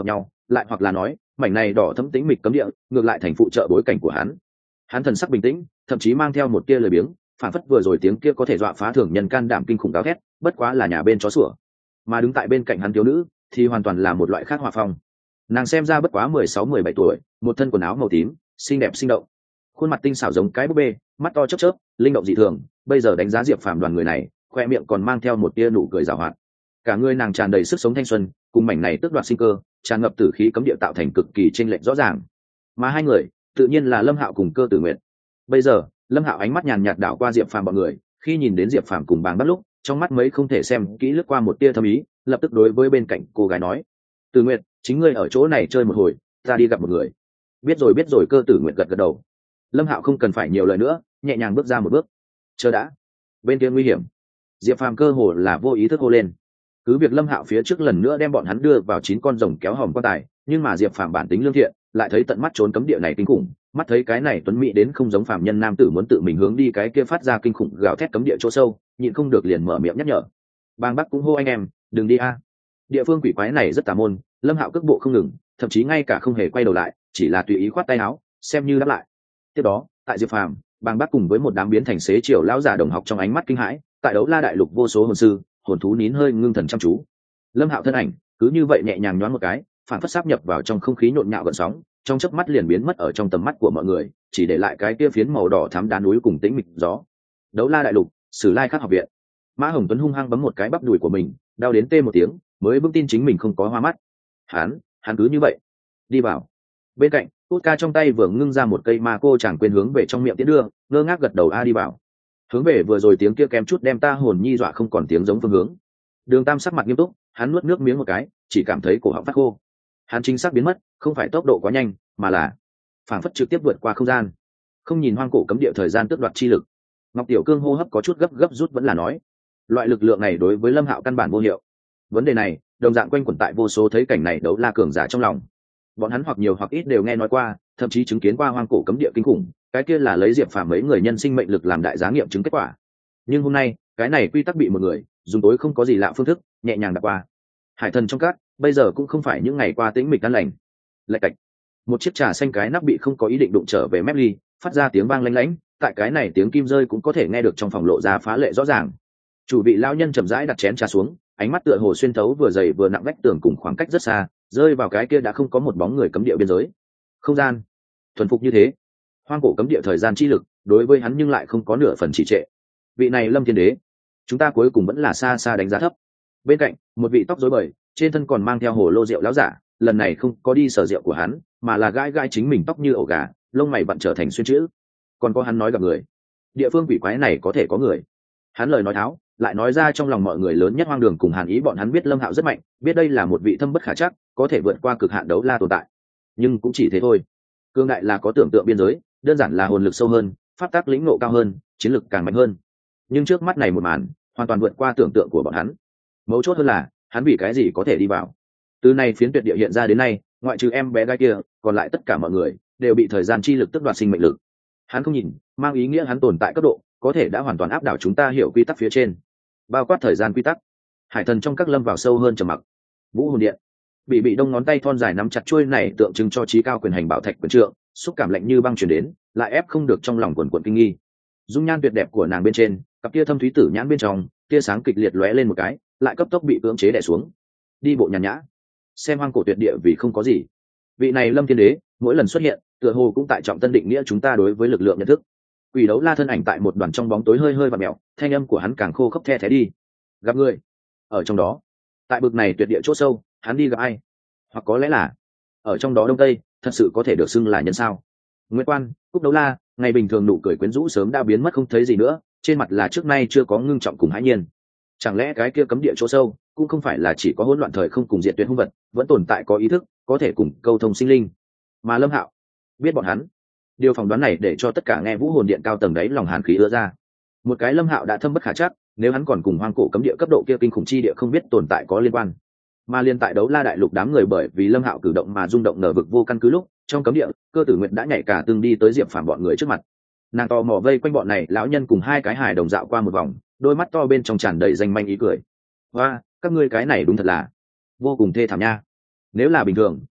lại hoặc là nói mảnh này đỏ thấm tĩnh mịch cấm địa ngược lại thành phụ trợ bối cảnh của hắn thần sắc bình tĩnh, thậm chí mang theo một tia lười biếng, phản phất vừa rồi tiếng kia có thể dọa phá thường nhân can đảm kinh khủng gào thét, bất quá là nhà bên chó sủa. Mà đứng tại bên cạnh hắn thiếu nữ thì hoàn toàn là một loại khác hòa phong. Nàng xem ra bất quá 16-17 tuổi, một thân quần áo màu tím, xinh đẹp sinh động, khuôn mặt tinh xảo giống cái búp bê, mắt to chớp chớp, linh động dị thường. Bây giờ đánh giá Diệp Phàm đoàn người này, khoe miệng còn mang theo một tia nụ cười giảo hoạt. Cả người nàng tràn đầy sức sống thanh xuân, cùng mảnh này tước đoạt sinh cơ, tràn ngập tử khí cấm địa tạo thành cực kỳ chênh lệch rõ ràng. Mà hai người, tự nhiên là Lâm Hạo cùng Cơ Tử Nguyệt. Bây giờ, Lâm Hạo ánh mắt nhàn nhạt đảo qua Diệp Phàm bọn người, khi nhìn đến Diệp Phàm cùng Bàng Bắc lúc, trong mắt mấy không thể xem kỹ lướt qua một tia thâm ý, lập tức đối với bên cạnh cô gái nói: "Tử Nguyệt, chính ngươi ở chỗ này chơi một hồi, ta đi gặp một người." Biết rồi, Cơ Tử Nguyệt gật gật đầu. Lâm Hạo không cần phải nhiều lời nữa, nhẹ nhàng bước ra một bước. "Chờ đã." Bên kia nguy hiểm. Diệp Phàm cơ hồ là vô ý thức hô lên. Cứ việc Lâm Hạo phía trước lần nữa đem bọn hắn đưa vào 9 con rồng kéo hòm quan tài, nhưng mà Diệp Phàm bản tính lương thiện, lại thấy tận mắt trốn cấm địa này kinh khủng, mắt thấy cái này tuấn mỹ đến không giống phàm nhân nam tử muốn tự mình hướng đi cái kia phát ra kinh khủng gào thét cấm địa chỗ sâu, nhịn không được liền mở miệng nhắc nhở. Bang Bắc cũng hô anh em, đừng đi a. Địa phương quỷ quái này rất tà môn, Lâm Hạo cước bộ không ngừng, thậm chí ngay cả không hề quay đầu lại, chỉ là tùy ý khoát tay áo, xem như đáp lại. Tiếp đó, tại Diệp Phàm, Bang Bắc cùng với một đám biến thành xế chiều lão giả đồng học trong ánh mắt kinh hãi, tại Đấu La đại lục vô số hồn sư, hồn thú nín hơi ngưng thần chăm chú. Lâm Hạo thân ảnh cứ như vậy nhẹ nhàng nhoáng một cái, phản phất sáp nhập vào trong không khí nhộn nhạo gợn sóng, trong chớp mắt liền biến mất ở trong tầm mắt của mọi người, chỉ để lại cái kia phiến màu đỏ thắm đá núi cùng tĩnh mịch gió. Đấu La đại lục, Sử Lai Khắc học viện. Mã Hồng Tuấn hung hăng bấm một cái bắp đùi của mình, đau đến tê một tiếng, mới vững tin chính mình không có hoa mắt. Hắn cứ như vậy đi vào. Bên cạnh, Út Ca trong tay vừa ngưng ra một cây ma cô chẳng quên hướng về trong miệng tiến đưa, ngơ ngác gật đầu đi vào. Hướng về vừa rồi tiếng kia kém chút đem ta hồn nhi dọa không còn tiếng giống phương hướng. Đường Tam sắc mặt nghiêm túc, hắn nuốt nước miếng một cái, chỉ cảm thấy cổ họng phát khô. Hắn chính xác biến mất, không phải tốc độ quá nhanh, mà là phảng phất trực tiếp vượt qua không gian. Không nhìn hoang cổ cấm địa thời gian tước đoạt chi lực. Ngọc Tiểu Cương hô hấp có chút gấp rút vẫn là nói, loại lực lượng này đối với Lâm Hạo căn bản vô hiệu. Vấn đề này, đồng dạng quanh quẩn tại vô số thấy cảnh này Đấu La cường giả trong lòng. Bọn hắn hoặc nhiều hoặc ít đều nghe nói qua, thậm chí chứng kiến qua hoang cổ cấm địa kinh khủng, cái kia là lấy Diệp Phàm mấy người nhân sinh mệnh lực làm đại giá nghiệm chứng kết quả. Nhưng hôm nay, cái này quy tắc bị một người dùng tối không có gì lạ phương thức nhẹ nhàng đặt qua. Hải thần trong cát bây giờ cũng không phải những ngày qua tĩnh mịch an lành. Lạch cạch, một chiếc trà xanh cái nắp bị không có ý định đụng trở về mép ly, phát ra tiếng vang lanh lảnh. Tại cái này tiếng kim rơi cũng có thể nghe được trong phòng lộ ra phá lệ rõ ràng. Chủ vị lão nhân chậm rãi đặt chén trà xuống, ánh mắt tựa hồ xuyên thấu vừa dày vừa nặng vách tường cùng khoảng cách rất xa, rơi vào cái kia đã không có một bóng người cấm địa biên giới. Không gian thuần phục như thế, hoang cổ cấm địa thời gian chi lực đối với hắn nhưng lại không có nửa phần trì trệ. Vị này Lâm Thiên Đế, chúng ta cuối cùng vẫn là xa xa đánh giá thấp. Bên cạnh, một vị tóc rối bời, trên thân còn mang theo hồ lô rượu lão giả, lần này không có đi sở rượu của hắn, mà là gãi gãi chính mình tóc như ổ gà, lông mày bận trở thành xuyên chữ. Còn có hắn nói gặp người, địa phương quỷ quái này có thể có người. Hắn lời nói tháo, lại nói ra trong lòng mọi người lớn nhất hoang đường cùng hàn ý. Bọn hắn biết Lâm Hạo rất mạnh, biết đây là một vị thâm bất khả trắc, có thể vượt qua cực hạn Đấu La tồn tại, nhưng cũng chỉ thế thôi. Cương đại là có tưởng tượng biên giới, đơn giản là hồn lực sâu hơn, pháp tắc lĩnh ngộ cao hơn, chiến lực càng mạnh hơn. Nhưng trước mắt này một màn hoàn toàn vượt qua tưởng tượng của bọn hắn. Mấu chốt hơn là hắn vì cái gì có thể đi vào. Từ này phiến tuyệt địa hiện ra đến nay, ngoại trừ em bé gái kia, còn lại tất cả mọi người đều bị thời gian chi lực tước đoạt sinh mệnh lực. Hắn không nhìn, mang ý nghĩa hắn tồn tại cấp độ có thể đã hoàn toàn áp đảo chúng ta hiểu quy tắc phía trên, bao quát thời gian quy tắc. Hải thần trong các lâm vào sâu hơn trầm mặc. Vũ hồn điện, bị đông ngón tay thon dài nắm chặt chuôi này tượng trưng cho trí cao quyền hành bảo thạch quyền trượng, xúc cảm lạnh như băng truyền đến, lại ép không được trong lòng quần quần kinh nghi. Dung nhan tuyệt đẹp của nàng bên trên, cặp tia thâm thúy tử nhãn bên trong, tia sáng kịch liệt lóe lên một cái, lại cấp tốc bị cưỡng chế đè xuống. Đi bộ nhàn nhã, xem hoang cổ tuyệt địa vì không có gì. Vị này Lâm Thiên Đế, mỗi lần xuất hiện, tựa hồ cũng tại trọng tân định nghĩa chúng ta đối với lực lượng nhận thức. Quỷ Đấu La thân ảnh tại một đoàn trong bóng tối hơi hơi vặn mèo, thanh âm của hắn càng khô khốc the thé đi. Gặp người ở trong đó, tại bực này tuyệt địa chỗ sâu, hắn đi gặp ai? Hoặc có lẽ là ở trong đó đông tây, thật sự có thể được xưng là nhân sao? Nguyễn Quan, Cúc Đấu La, ngày bình thường nụ cười quyến rũ sớm đã biến mất không thấy gì nữa, trên mặt là trước nay chưa có ngưng trọng cùng hãi nhiên. Chẳng lẽ cái kia cấm địa chỗ sâu cũng không phải là chỉ có hỗn loạn thời không cùng diệt tuyệt hung vật, vẫn tồn tại có ý thức, có thể cùng câu thông sinh linh. Mà Lâm Hạo biết bọn hắn. Điều phỏng đoán này để cho tất cả nghe Vũ Hồn Điện cao tầng đấy lòng hàn khí ứa ra. Một cái Lâm Hạo đã thâm bất khả trắc, nếu hắn còn cùng hoang cổ cấm địa cấp độ kia kinh khủng chi địa không biết tồn tại có liên quan. Mà liên tại Đấu La đại lục đám người bởi vì Lâm Hạo cử động mà rung động nở vực vô căn cứ lúc, trong cấm địa, Cơ Tử Nguyệt đã nhảy cả tương đi tới Diệp Phàm bọn người trước mặt. Nàng to mò vây quanh bọn này lão nhân cùng hai cái hài đồng dạo qua một vòng, đôi mắt to bên trong tràn đầy danh manh ý cười. Và các ngươi cái này đúng thật là vô cùng thê thảm nha. Nếu là bình thường,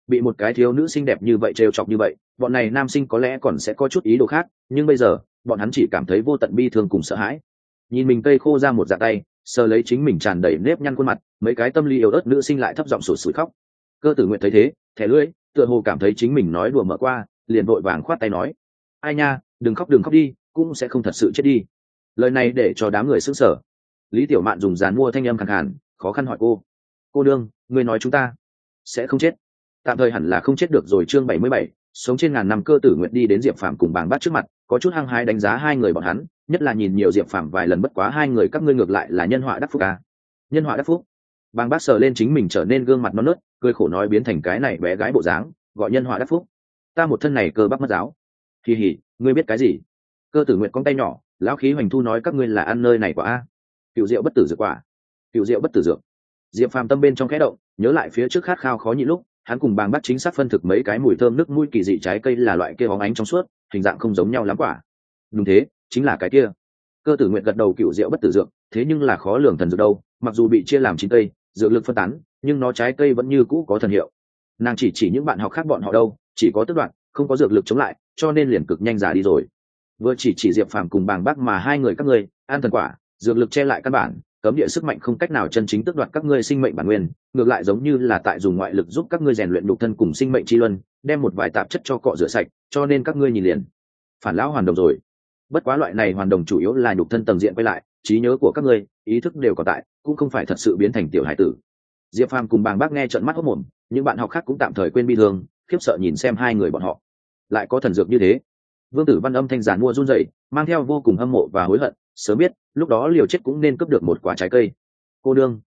bị một cái thiếu nữ xinh đẹp như vậy trêu chọc như vậy, bọn này nam sinh có lẽ còn sẽ có chút ý đồ khác, nhưng bây giờ bọn hắn chỉ cảm thấy vô tận bi thương cùng sợ hãi. Nhìn mình cây khô ra một dạ tay, sờ lấy chính mình tràn đầy nếp nhăn khuôn mặt, mấy cái tâm lý yếu ớt nữ sinh lại thấp giọng sụt sùi khóc. Cơ Tử Nguyện thấy thế, thẻ lưỡi, tựa hồ cảm thấy chính mình nói đùa mở qua, liền vội vàng khoát tay nói: ai nha, đừng khóc đi, cũng sẽ không thật sự chết đi. Lời này để cho đám người sững sờ. Lý Tiểu Mạn dùng dàn mua thanh âm khàn khàn, khó khăn hỏi cô đương, người nói chúng ta sẽ không chết? Tạm thời hẳn là không chết được rồi. Chương 77, sống trên ngàn năm. Cơ Tử Nguyện đi đến Diệp Phàm cùng Bàng Bác trước mặt, có chút hăng hái đánh giá hai người bọn hắn, nhất là nhìn nhiều Diệp Phàm vài lần, bất quá hai người các ngươi ngược lại là nhân họa đắc phúc à. Nhân họa đắc phúc? Bàng Bác sờ lên chính mình trở nên gương mặt non nớt, cười khổ nói, biến thành cái này bé gái bộ dáng, gọi nhân họa đắc phúc? Ta một thân này cơ bắp mất giáo. Kỳ hỉ, ngươi biết cái gì? Cơ Tử Nguyện cong tay nhỏ, lão khí hoành thu nói, các ngươi là ăn nơi này quả a? Cựu rượu bất tử dược quả. Cựu rượu bất tử dược. Diệp Phàm tâm bên trong khẽ động, nhớ lại phía trước khát khao khó nhịn lúc, hắn cùng Bàng Bác chính xác phân thực mấy cái mùi thơm nước mũi kỳ dị trái cây là loại kia bóng ánh trong suốt, hình dạng không giống nhau lắm quả. Đúng thế, chính là cái kia. Cơ Tử Nguyện gật đầu, cựu rượu bất tử dược, thế nhưng là khó lường thần dược đâu, mặc dù bị chia làm 9 cây, dược lực phân tán, nhưng nó trái cây vẫn như cũ có thần hiệu. Nàng chỉ những bạn học khác bọn họ đâu, chỉ có tức đoạn, không có dược lực chống lại, cho nên liền cực nhanh già đi rồi. Vừa chỉ Diệp Phàm cùng Bàng Bác mà hai người các ngươi ăn thần quả, dược lực che lại căn bản, cấm địa sức mạnh không cách nào chân chính tước đoạt các ngươi sinh mệnh bản nguyên, ngược lại giống như là tại dùng ngoại lực giúp các ngươi rèn luyện nhục thân cùng sinh mệnh chi luân, đem một vài tạp chất cho cọ rửa sạch, cho nên các ngươi nhìn liền phản lão hoàn đồng rồi. Bất quá loại này hoàn đồng chủ yếu là nhục thân tầng diện quay lại, trí nhớ của các ngươi, ý thức đều còn tại, cũng không phải thật sự biến thành tiểu hải tử. Diệp Phàm cùng Bàng Bác nghe trợn mắt hốt mồm, những bạn học khác cũng tạm thời quên bi thương, khiếp sợ nhìn xem hai người bọn họ, lại có thần dược như thế. Vương Tử Văn âm thanh giản mua run rẩy, mang theo vô cùng hâm mộ và hối hận, sớm biết lúc đó liều chết cũng nên cướp được một quả trái cây. Cô đương,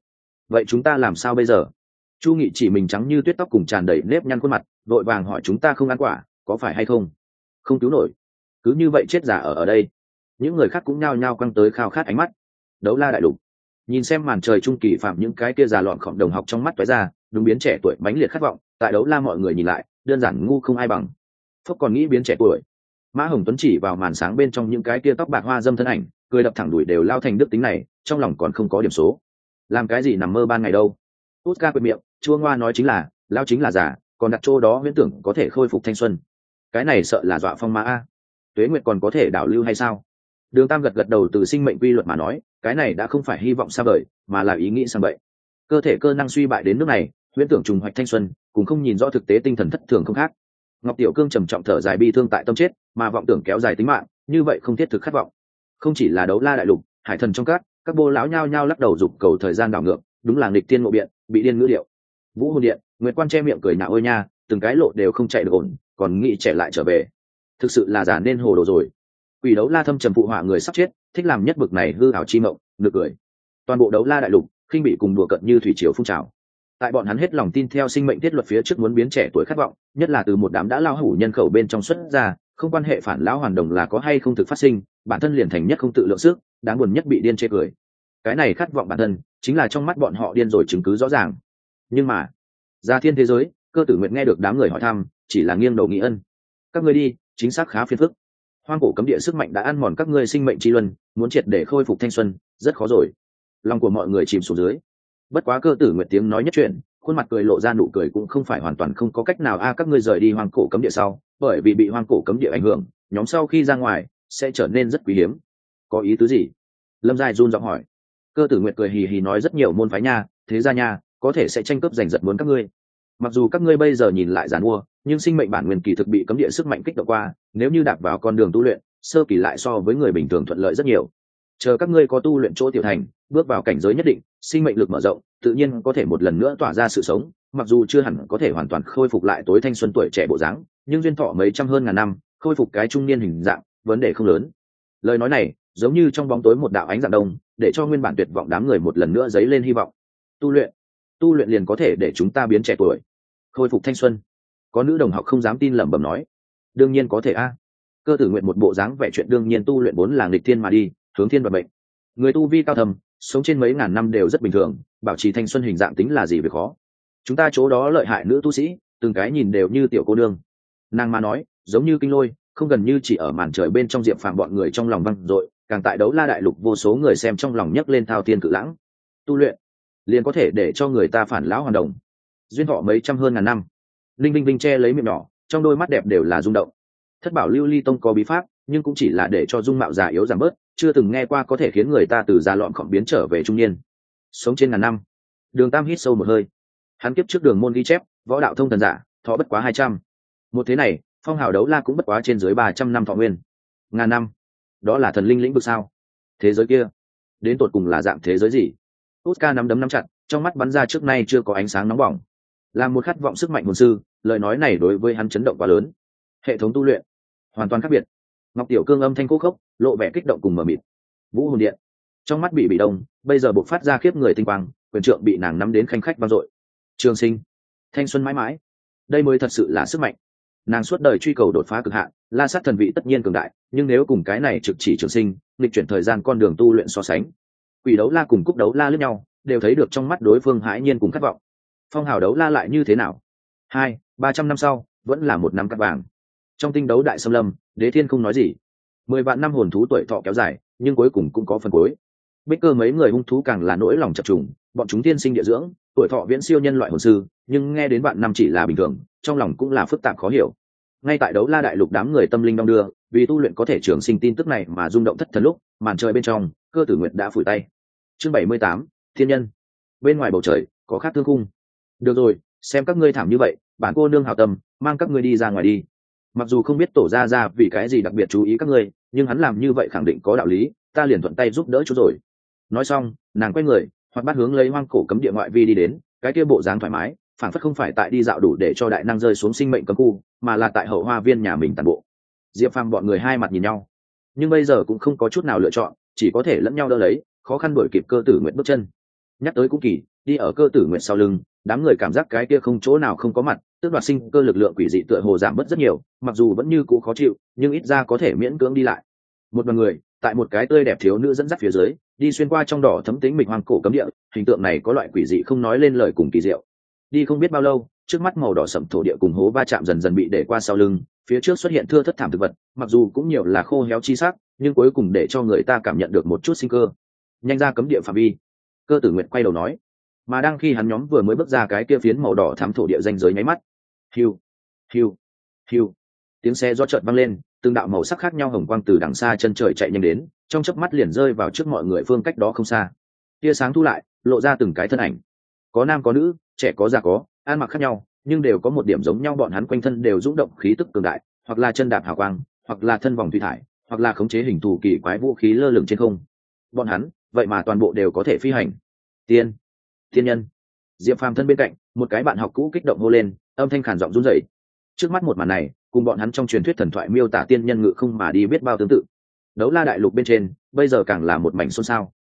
vậy chúng ta làm sao bây giờ? Chu Nghị chỉ mình trắng như tuyết tóc cùng tràn đầy nếp nhăn khuôn mặt, vội vàng hỏi, chúng ta không ăn quả, có phải hay không? Không cứu nổi, cứ như vậy chết giả ở đây. Những người khác cũng nhao nhao quăng tới khao khát ánh mắt. Đấu La đại lục, nhìn xem màn trời trung kỳ phạm, những cái kia già lọn khổng đồng học trong mắt tóe ra, đúng biến trẻ tuổi mãnh liệt khát vọng. Tại Đấu La mọi người nhìn lại, đơn giản ngu không ai bằng. Phúc còn nghĩ biến trẻ tuổi. Mã Hồng Tuấn chỉ vào màn sáng bên trong những cái kia tóc bạc hoa dâm thân ảnh, cười đập thẳng đuổi, đều lao thành đức tính này, trong lòng còn không có điểm số. Làm cái gì nằm mơ ban ngày đâu. Oscar quệt miệng, chua ngoa nói, chính là lao chính là giả, còn đặt chỗ đó huyễn tưởng có thể khôi phục thanh xuân. Cái này sợ là dọa phong ma a. Tuế Nguyệt còn có thể đảo lưu hay sao? Đường Tam gật đầu, từ sinh mệnh quy luật mà nói, cái này đã không phải hy vọng xa vời, mà là ý nghĩ sang bậy. Cơ thể cơ năng suy bại đến nước này, huyễn tưởng trùng hoạch thanh xuân, cũng không nhìn rõ thực tế, tinh thần thất thường không khác. Ngọc Tiểu Cương trầm trọng thở dài, bi thương tại tâm chết, mà vọng tưởng kéo dài tính mạng, như vậy không thiết thực khát vọng. Không chỉ là Đấu La đại lục, hải thần trong các bô lão nhao nhao lắc đầu giục cầu thời gian đảo ngược, đúng là nghịch tiên ngộ biện, bị điên ngữ điệu. Vũ Hồn Điện, Nguyệt Quan che miệng cười nhạo, ôi nha, từng cái lộ đều không chạy được ổn, còn nghĩ trẻ lại trở về, thực sự là giả nên hồ đồ rồi. Quỷ Đấu La thâm trầm phụ họa, người sắp chết, thích làm nhất bực này hư ảo chi mộng, nực cười. Toàn bộ Đấu La đại lục, khinh bị cùng đùa cợt như thủy triều phun trào. Tại bọn hắn hết lòng tin theo sinh mệnh thiết luật phía trước, muốn biến trẻ tuổi khát vọng, nhất là từ một đám đã lao hủ nhân khẩu bên trong xuất ra, không quan hệ phản lão hoàn đồng là có hay không thực phát sinh, bản thân liền thành nhất không tự lượng sức, đáng buồn nhất bị điên chê cười. Cái này khát vọng bản thân, chính là trong mắt bọn họ điên rồi chứng cứ rõ ràng. Nhưng mà, ra thiên thế giới, Cơ Tử Nguyện nghe được đám người hỏi thăm, chỉ là nghiêng đầu nghĩ ân. Các ngươi đi, chính xác khá phiền phức. Hoang cổ cấm địa sức mạnh đã ăn mòn các ngươi sinh mệnh chi luân, muốn triệt để khôi phục thanh xuân, rất khó rồi. Lòng của mọi người chìm xuống dưới. Bất quá Cơ Tử Nguyện tiếng nói nhất chuyện, khuôn mặt cười lộ ra nụ cười, cũng không phải hoàn toàn không có cách nào a. Các ngươi rời đi hoang cổ cấm địa sau, bởi vì bị hoang cổ cấm địa ảnh hưởng, nhóm sau khi ra ngoài sẽ trở nên rất quý hiếm. Có ý tứ gì? Lâm Giai run giọng hỏi. Cơ Tử Nguyện cười hì hì nói, rất nhiều môn phái nha, thế gia nha, có thể sẽ tranh cướp giành giật muốn các ngươi. Mặc dù các ngươi bây giờ nhìn lại giàn mua, nhưng sinh mệnh bản nguyên kỳ thực bị cấm địa sức mạnh kích động qua, nếu như đạp vào con đường tu luyện, sơ kỳ lại so với người bình thường thuận lợi rất nhiều. Chờ các ngươi có tu luyện chỗ tiểu thành, bước vào cảnh giới nhất định, sinh mệnh lực mở rộng, tự nhiên có thể một lần nữa tỏa ra sự sống, mặc dù chưa hẳn có thể hoàn toàn khôi phục lại tối thanh xuân tuổi trẻ bộ dáng, nhưng duyên thọ mấy trăm hơn ngàn năm, khôi phục cái trung niên hình dạng, vấn đề không lớn. Lời nói này, giống như trong bóng tối một đạo ánh dạng đông, để cho nguyên bản tuyệt vọng đám người một lần nữa dấy lên hy vọng. Tu luyện liền có thể để chúng ta biến trẻ tuổi, khôi phục thanh xuân. Có nữ đồng học không dám tin lẩm bẩm nói, đương nhiên có thể a. Cơ Tử Nguyện một bộ dáng vẻ chuyện đương nhiên, tu luyện vốn là nghịch thiên mà đi, hướng thiên đoạt bệnh. Người tu vi cao thầm, sống trên mấy ngàn năm đều rất bình thường, bảo trì thanh xuân hình dạng tính là gì việc khó. Chúng ta chỗ đó lợi hại nữ tu sĩ, từng cái nhìn đều như tiểu cô nương. Nàng mà nói, giống như kinh lôi, không gần như chỉ ở màn trời bên trong Diệp Phàm bọn người trong lòng văng dội, càng tại Đấu La đại lục vô số người xem trong lòng nhấc lên thao thiên cự lãng. Tu luyện liền có thể để cho người ta phản lão hoàn đồng, duyên thọ mấy trăm hơn ngàn năm. Linh Vinh Vinh che lấy miệng nhỏ, trong đôi mắt đẹp đều là rung động. Thất bảo lưu ly tông có bí pháp, nhưng cũng chỉ là để cho dung mạo già yếu giảm bớt, chưa từng nghe qua có thể khiến người ta từ già lọn khỏm biến trở về trung niên. Sống trên ngàn năm. Đường Tam hít sâu một hơi. Hắn kiếp trước đường môn ghi chép, võ đạo thông thần giả, thọ bất quá 200. Một thế này, phong hào đấu la cũng bất quá trên dưới 300 năm thọ nguyên. Ngàn năm, đó là thần linh lĩnh vực sao? Thế giới kia, đến tột cùng là dạng thế giới gì? Oscar nắm đấm nắm chặt, trong mắt bắn ra trước nay chưa có ánh sáng nóng bỏng. Là một khát vọng sức mạnh hồn sư, lời nói này đối với hắn chấn động quá lớn. Hệ thống tu luyện hoàn toàn khác biệt. Ngọc Tiểu Cương âm thanh khô khốc, lộ vẻ kích động cùng mờ mịt. Vũ hồn điện, trong mắt bị đông, bây giờ bộc phát ra khiếp người tinh quang, quyền trượng bị nàng nắm đến khanh khách vang dội. Trường sinh, thanh xuân mãi mãi, đây mới thật sự là sức mạnh. Nàng suốt đời truy cầu đột phá cực hạn, La Sát thần vị tất nhiên cường đại, nhưng nếu cùng cái này trực chỉ trường sinh, nghịch chuyển thời gian con đường tu luyện so sánh, Quỷ đấu la cùng Cúc đấu la lướt nhau, đều thấy được trong mắt đối phương hãi nhiên cùng khát vọng. Phong hào đấu la lại như thế nào? 200-300 năm sau, vẫn là một năm cát vàng. Trong tinh đấu đại xâm lâm, Đế Thiên không nói gì. 10 vạn năm hồn thú tuổi thọ kéo dài, nhưng cuối cùng cũng có phần cuối. Bích Cơ mấy người hung thú càng là nỗi lòng chập trùng, bọn chúng tiên sinh địa dưỡng, tuổi thọ viễn siêu nhân loại hồn sư, nhưng nghe đến vạn năm chỉ là bình thường, trong lòng cũng là phức tạp khó hiểu. Ngay tại đấu la đại lục đám người tâm linh đong đưa, vì tu luyện có thể trường sinh tin tức này mà rung động thất thần lúc, màn trời bên trong, Cơ Tử Nguyệt đã phủi tay. Chương 78, Thiên nhân. Bên ngoài bầu trời có khát thương khung. Được rồi, xem các ngươi thảm như vậy, bản cô nương hảo tâm, mang các ngươi đi ra ngoài đi. Mặc dù không biết tổ ra vì cái gì đặc biệt chú ý các ngươi, nhưng hắn làm như vậy khẳng định có đạo lý, ta liền thuận tay giúp đỡ chú rồi. Nói xong, nàng quay người, hoặc bắt hướng lấy hoang cổ cấm địa ngoại vi đi đến, cái kia bộ dáng thoải mái, phản phất không phải tại đi dạo đủ để cho đại năng rơi xuống sinh mệnh cấm khu, mà là tại hậu hoa viên nhà mình tàn bộ. Diệp Phàm bọn người hai mặt nhìn nhau, nhưng bây giờ cũng không có chút nào lựa chọn, chỉ có thể lẫn nhau đỡ lấy, khó khăn đuổi kịp Cơ Tử Nguyệt bước chân. Nhắc tới cũng kỳ, đi ở Cơ Tử Nguyệt sau lưng, đám người cảm giác cái kia không chỗ nào không có mặt, tước đoạt sinh cơ lực lượng quỷ dị tựa hồ giảm bớt rất nhiều, mặc dù vẫn như cũ khó chịu, nhưng ít ra có thể miễn cưỡng đi lại. Một đoàn người, tại một cái tươi đẹp thiếu nữ dẫn dắt phía dưới, đi xuyên qua trong đỏ thấm tính mịch hoang cổ cấm địa, hình tượng này có loại quỷ dị không nói lên lời cùng kỳ diệu. Đi không biết bao lâu, trước mắt màu đỏ sẫm thổ địa cùng hố va chạm dần dần bị để qua sau lưng, phía trước xuất hiện thưa thất thảm thực vật, mặc dù cũng nhiều là khô héo chi sắc, nhưng cuối cùng để cho người ta cảm nhận được một chút sinh cơ. Nhanh ra cấm địa phạm vi. Cơ Tử Nguyệt quay đầu nói. Mà đang khi hắn nhóm vừa mới bước ra cái kia phiến màu đỏ thắm thổ địa ranh giới nháy mắt, hiu hiu hiu, tiếng xe gió chợt vang lên, từng đạo màu sắc khác nhau hồng quang từ đằng xa chân trời chạy nhanh đến, trong chớp mắt liền rơi vào trước mọi người phương cách đó không xa. Tia sáng thu lại, lộ ra từng cái thân ảnh, có nam có nữ, trẻ có già có, ăn mặc khác nhau, nhưng đều có một điểm giống nhau, bọn hắn quanh thân đều rung động khí tức cường đại, hoặc là chân đạp hào quang, hoặc là thân vòng thủy thải, hoặc là khống chế hình thù kỳ quái vũ khí lơ lửng trên không. Bọn hắn, vậy mà toàn bộ đều có thể phi hành. Thiên nhân. Diệp Phàm thân bên cạnh, một cái bạn học cũ kích động hô lên, âm thanh khàn giọng run rẩy. Trước mắt một màn này, cùng bọn hắn trong truyền thuyết thần thoại miêu tả tiên nhân ngự không mà đi biết bao tương tự. Đấu la đại lục bên trên, bây giờ càng là một mảnh xôn xao.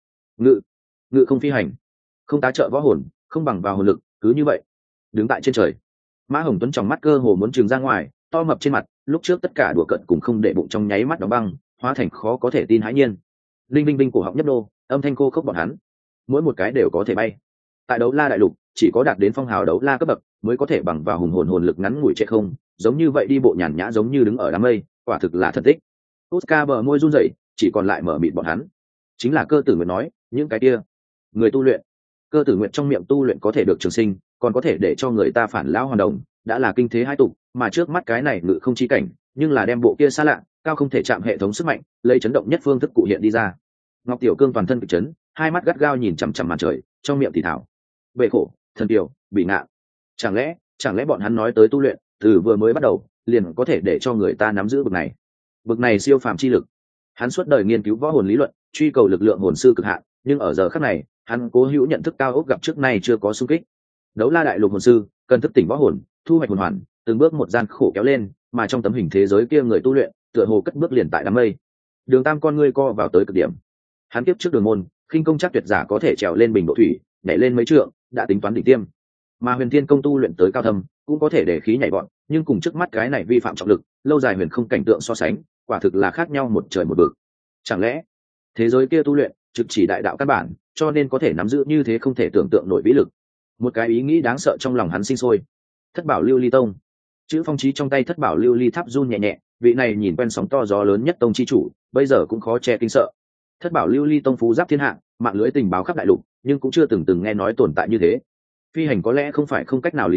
Ngự không phi hành, không tá trợ võ hồn, không bằng vào hồn lực, cứ như vậy, đứng tại trên trời. Mã Hồng Tuấn trong mắt cơ hồ muốn trừng ra ngoài, to mập trên mặt, lúc trước tất cả đùa cợt cùng không để bụng trong nháy mắt đóng băng, hóa thành khó có thể tin hãi nhiên. Linh Vinh Vinh cổ họng nhấp nô, âm thanh khô khốc bọn hắn, mỗi một cái đều có thể bay. Tại đấu la đại lục, chỉ có đạt đến phong hào đấu la cấp bậc mới có thể bằng vào hùng hồn lực ngắn ngủi chạy không, giống như vậy đi bộ nhàn nhã giống như đứng ở đám mây, quả thực là thần tích. Oscar bờ môi run rẩy, chỉ còn lại mở mịt bọn hắn. Chính là Cơ Tử Nguyệt nói, những cái kia người tu luyện. Cơ Tử Nguyệt trong miệng tu luyện có thể được trường sinh, còn có thể để cho người ta phản lão hoàn đồng, đã là kinh thế hai tục, mà trước mắt cái này ngự không chi cảnh, nhưng là đem bộ kia xa lạ, cao không thể chạm hệ thống sức mạnh, lấy chấn động nhất phương thức cụ hiện đi ra. Ngọc Tiểu Cương toàn thân kịch chấn, hai mắt gắt gao nhìn chằm chằm màn trời, trong miệng thì thảo: bệ khổ, thần kiều, bị ngạ. Chẳng lẽ bọn hắn nói tới tu luyện, từ vừa mới bắt đầu, liền có thể để cho người ta nắm giữ bực này siêu phàm chi lực. Hắn suốt đời nghiên cứu võ hồn lý luận, truy cầu lực lượng hồn sư cực hạn, nhưng ở giờ khắc này, hắn cố hữu nhận thức cao ốc gặp trước nay chưa có xung kích. Đấu la đại lục hồn sư, cần thức tỉnh võ hồn, thu hoạch hồn hoàn, từng bước một gian khổ kéo lên, mà trong tấm hình thế giới kia người tu luyện, tựa hồ cất bước liền tại đám mây. Đường Tam con ngươi co vào tới cực điểm. Hắn kiếp trước đường môn, khinh công chắc tuyệt giả có thể trèo lên bình độ thủy, nhảy lên mấy trượng, đã tính toán đỉnh tiêm. Mà Huyền Thiên công tu luyện tới cao thâm, cũng có thể để khí nhảy vọt, nhưng cùng trước mắt cái này vi phạm trọng lực, lâu dài huyền không cảnh tượng so sánh, quả thực là khác nhau một trời một vực. Chẳng lẽ thế giới kia tu luyện trực chỉ đại đạo căn bản, cho nên có thể nắm giữ như thế không thể tưởng tượng nổi vĩ lực. Một cái ý nghĩ đáng sợ trong lòng hắn sinh sôi. Thất bảo lưu ly tông. Chữ phong chí trong tay thất bảo lưu ly tháp run nhẹ nhẹ, vị này nhìn quen sóng to gió lớn nhất tông chi chủ, bây giờ cũng khó che kinh sợ. Thất bảo lưu ly tông phú giáp thiên hạ, mạng lưới tình báo khắp đại lục, nhưng cũng chưa từng nghe nói tồn tại như thế. Phi hành có lẽ không phải không cách nào lý giải,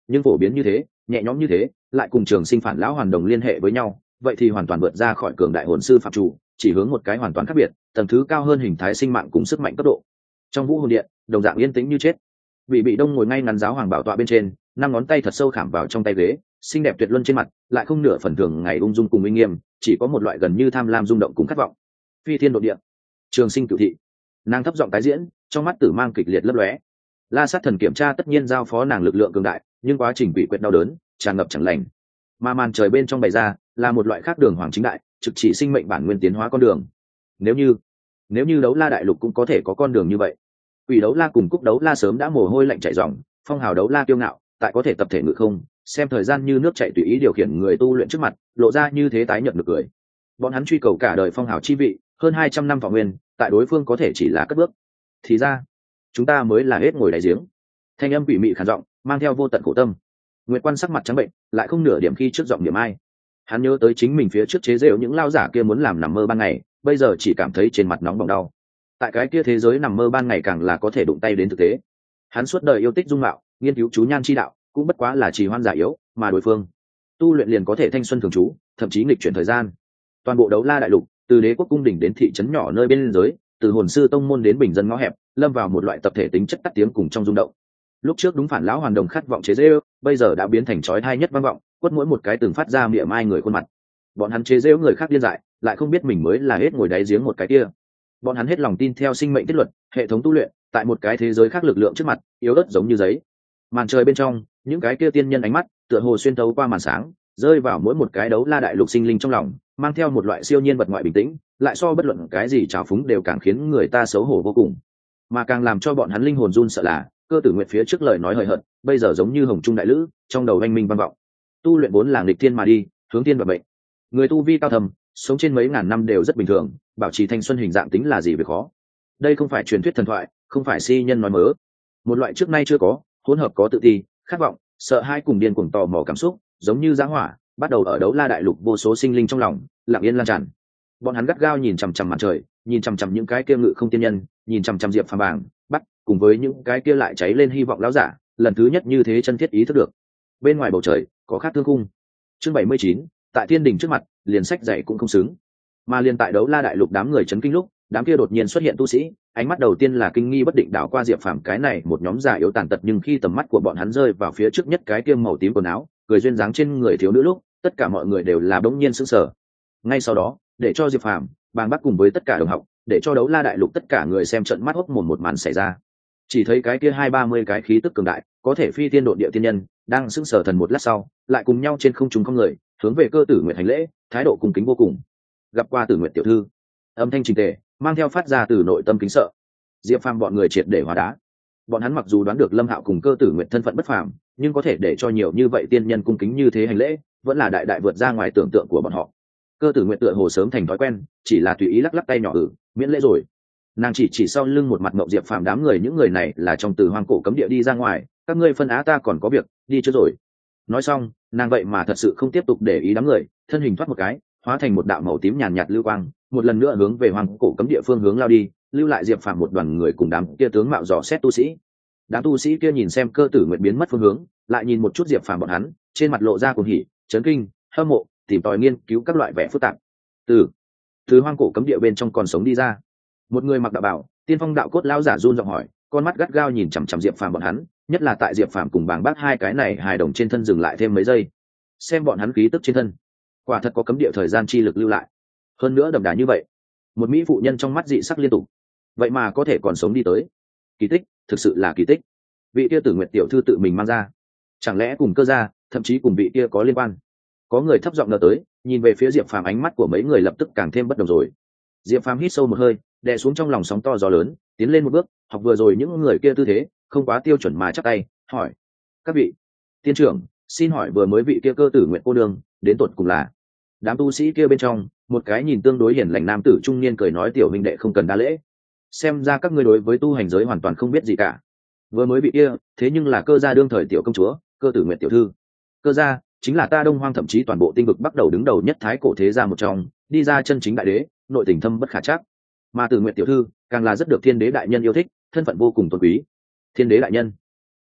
nhưng phổ biến như thế, nhẹ nhõm như thế, lại cùng trường sinh phản lão hoàn đồng liên hệ với nhau, vậy thì hoàn toàn vượt ra khỏi cường đại hồn sư phạm chủ, chỉ hướng một cái hoàn toàn khác biệt, tầng thứ cao hơn hình thái sinh mạng cùng sức mạnh cấp độ. Trong vũ hồn điện, đồng dạng yên tĩnh như chết. Bị đông ngồi ngay ngắn giáo hoàng bảo tọa bên trên, năm ngón tay thật sâu khảm vào trong tay ghế, xinh đẹp tuyệt luân trên mặt, lại không nửa phần thường ngày ung dung cùng uy nghiêm, chỉ có một loại gần như tham lam rung động cùng khát vọng. Phi thiên độ địa, trường sinh cửu thị. Nàng thấp giọng tái diễn, trong mắt tử mang kịch liệt lấp lóe. La sát thần kiểm tra tất nhiên giao phó nàng lực lượng cường đại, nhưng quá trình quỷ quyệt đau đớn, tràn ngập chẳng lành. Mà màn trời bên trong bày ra, là một loại khác đường hoàng chính đại, trực chỉ sinh mệnh bản nguyên tiến hóa con đường. Nếu như đấu la đại lục cũng có thể có con đường như vậy, quỷ đấu la cùng cúc đấu la sớm đã mồ hôi lạnh chảy ròng, phong hào đấu la kiêu ngạo, tại có thể tập thể ngự không, xem thời gian như nước chảy tùy ý điều khiển người tu luyện trước mặt, lộ ra như thế tái nhợt được cười. Bọn hắn truy cầu cả đời phong hào chi vị, hơn 200 năm vọng nguyên, tại đối phương có thể chỉ là cất bước. Thì ra, chúng ta mới là hết ngồi đáy giếng. Thanh âm quỷ mị khàn giọng, mang theo vô tận khổ tâm. Nguyệt Quan sắc mặt trắng bệnh, lại không nửa điểm khi trước giọng niệm ai. Hắn nhớ tới chính mình phía trước chế giễu những lao giả kia muốn làm nằm mơ ban ngày, bây giờ chỉ cảm thấy trên mặt nóng bỏng đau. Tại cái kia thế giới nằm mơ ban ngày càng là có thể đụng tay đến thực tế. Hắn suốt đời yêu tích dung mạo, nghiên cứu chú nhan chi đạo, cũng bất quá là trì hoãn giả yếu, mà đối phương tu luyện liền có thể thanh xuân thường trú, thậm chí nghịch chuyển thời gian. Toàn bộ đấu la đại lục, từ đế quốc cung đỉnh đến thị trấn nhỏ nơi biên giới, từ hồn sư tông môn đến bình dân ngõ hẹp, lâm vào một loại tập thể tính chất tắt tiếng cùng trong rung động. Lúc trước đúng phản lão hoàn đồng khát vọng chế giễu, bây giờ đã biến thành chói tai nhất vang vọng, quất mỗi một cái từng phát ra miệng mai người khuôn mặt. Bọn hắn chế giễu người khác điên dại, lại không biết mình mới là hết ngồi đáy giếng một cái kia. Bọn hắn hết lòng tin theo sinh mệnh tiết luật, hệ thống tu luyện, tại một cái thế giới khác lực lượng trước mặt, yếu ớt giống như giấy. Màn trời bên trong, những cái kia tiên nhân ánh mắt, tựa hồ xuyên thấu qua màn sáng, rơi vào mỗi một cái đấu la đại lục sinh linh trong lòng, mang theo một loại siêu nhiên vật ngoại bình tĩnh, lại so bất luận cái gì trào phúng đều càng khiến người ta xấu hổ vô cùng. Mà càng làm cho bọn hắn linh hồn run sợ là, Cơ Tử Nguyệt phía trước lời nói hời hợt, bây giờ giống như hồng trung đại lữ, trong đầu anh minh vang vọng. Tu luyện vốn là nghịch thiên mà đi, hướng thiên và bệnh. Người tu vi cao thầm, sống trên mấy ngàn năm đều rất bình thường, bảo trì thanh xuân hình dạng tính là gì về khó. Đây không phải truyền thuyết thần thoại, không phải si nhân nói mớ. Một loại trước nay chưa có, hỗn hợp có tự ti, khát vọng, sợ hãi cùng điên cuồng tò mò cảm xúc, giống như dã hỏa, bắt đầu ở đấu la đại lục vô số sinh linh trong lòng, lặng yên lan tràn. Bọn hắn gắt gao nhìn chằm chằm mặt trời, nhìn chằm chằm những cái kia ngự không tiên nhân, nhìn chằm chằm Diệp Phàm bảng, bắt cùng với những cái kia lại cháy lên hy vọng lão giả, lần thứ nhất như thế chân thiết ý thức được. Bên ngoài bầu trời có khác thương khung. Chương 79, tại thiên đình trước mặt, liền sách dạy cũng không xứng. Mà liền tại đấu la đại lục đám người chấn kinh lúc, đám kia đột nhiên xuất hiện tu sĩ, ánh mắt đầu tiên là kinh nghi bất định đảo qua Diệp Phàm cái này một nhóm già yếu tàn tật, nhưng khi tầm mắt của bọn hắn rơi vào phía trước nhất cái kia màu tím quần áo, cười duyên dáng trên người thiếu nữ lúc, tất cả mọi người đều là bỗng nhiên sững sờ. Ngay sau đó, để cho Diệp Phàm, Bàng Bắc cùng với tất cả đồng học, để cho đấu la đại lục tất cả người xem trận mắt hốc mồm một màn xảy ra. Chỉ thấy cái kia 20-30 cái khí tức cường đại, có thể phi tiên độ địa tiên nhân, đang sững sờ thần một lát sau, lại cùng nhau trên không trung không người, hướng về Cơ Tử Nguyệt hành lễ, thái độ cung kính vô cùng. Gặp qua Tử Nguyệt tiểu thư. Âm thanh trình tề, mang theo phát ra từ nội tâm kính sợ. Diệp Phàm bọn người triệt để hóa đá. Bọn hắn mặc dù đoán được Lâm Hạo cùng Cơ Tử Nguyệt thân phận bất phàm, nhưng có thể để cho nhiều như vậy tiên nhân cung kính như thế hành lễ, vẫn là đại đại vượt ra ngoài tưởng tượng của bọn họ. Cơ Tử Nguyệt tựa hồ sớm thành thói quen, chỉ là tùy ý lắc lắc tay nhỏ miễn lễ rồi. Nàng chỉ sau lưng một mặt ngậm Diệp Phàm đám người, những người này là trong Từ Hoang cổ cấm địa đi ra ngoài, các ngươi phân á ta còn có việc, đi chưa rồi. Nói xong, nàng vậy mà thật sự không tiếp tục để ý đám người, thân hình thoát một cái, hóa thành một đạo màu tím nhàn nhạt lưu quang, một lần nữa hướng về Hoang cổ cấm địa phương hướng lao đi, lưu lại Diệp Phàm một đoàn người cùng đám kia tướng mạo dò xét tu sĩ. Đám tu sĩ kia nhìn xem Cơ Tử Nguyệt biến mất phương hướng, lại nhìn một chút Diệp Phàm bọn hắn, trên mặt lộ ra cuồng hỉ, chấn kinh, hâm mộ, tìm tòi nghiên cứu các loại vẻ phức tạp. Từ Hoang cổ cấm địa bên trong còn sống đi ra. Một người mặc đạo bào, tiên phong đạo cốt lão giả run giọng hỏi, con mắt gắt gao nhìn chằm chằm Diệp Phàm bọn hắn, nhất là tại Diệp Phàm cùng Bàng Bác hai cái này hài đồng trên thân dừng lại thêm mấy giây, xem bọn hắn khí tức trên thân, quả thật có cấm địa thời gian chi lực lưu lại, hơn nữa đậm đà như vậy. Một mỹ phụ nhân trong mắt dị sắc liên tục, vậy mà có thể còn sống đi tới, kỳ tích, thực sự là kỳ tích. Vị kia Tử Nguyệt tiểu thư tự mình mang ra, chẳng lẽ cùng Cơ gia, thậm chí cùng vị kia có liên quan? Có người thấp giọng ngờ tới, nhìn về phía Diệp Phàm, ánh mắt của mấy người lập tức càng thêm bất đồng rồi. Diệp Phàm hít sâu một hơi, đè xuống trong lòng sóng to gió lớn, tiến lên một bước, học vừa rồi những người kia tư thế, không quá tiêu chuẩn mà chắp tay, hỏi: "Các vị tiên trưởng, xin hỏi vừa mới vị kia Cơ Tử Nguyệt cô đương, đến tột cùng là?" Đám tu sĩ kia bên trong, một cái nhìn tương đối hiền lành nam tử trung niên cười nói: "Tiểu huynh đệ không cần đa lễ, xem ra các ngươi đối với tu hành giới hoàn toàn không biết gì cả. Vừa mới vị kia, thế nhưng là Cơ gia đương thời tiểu công chúa, Cơ Tử Nguyệt tiểu thư. Cơ gia chính là ta Đông Hoang thậm chí toàn bộ tinh vực bắt đầu đứng đầu nhất thái cổ thế gia một trong, đi ra chân chính đại đế, nội tình thâm bất khả trắc. Mà Tử Nguyệt tiểu thư càng là rất được Thiên Đế đại nhân yêu thích, thân phận vô cùng tôn quý." Thiên Đế đại nhân?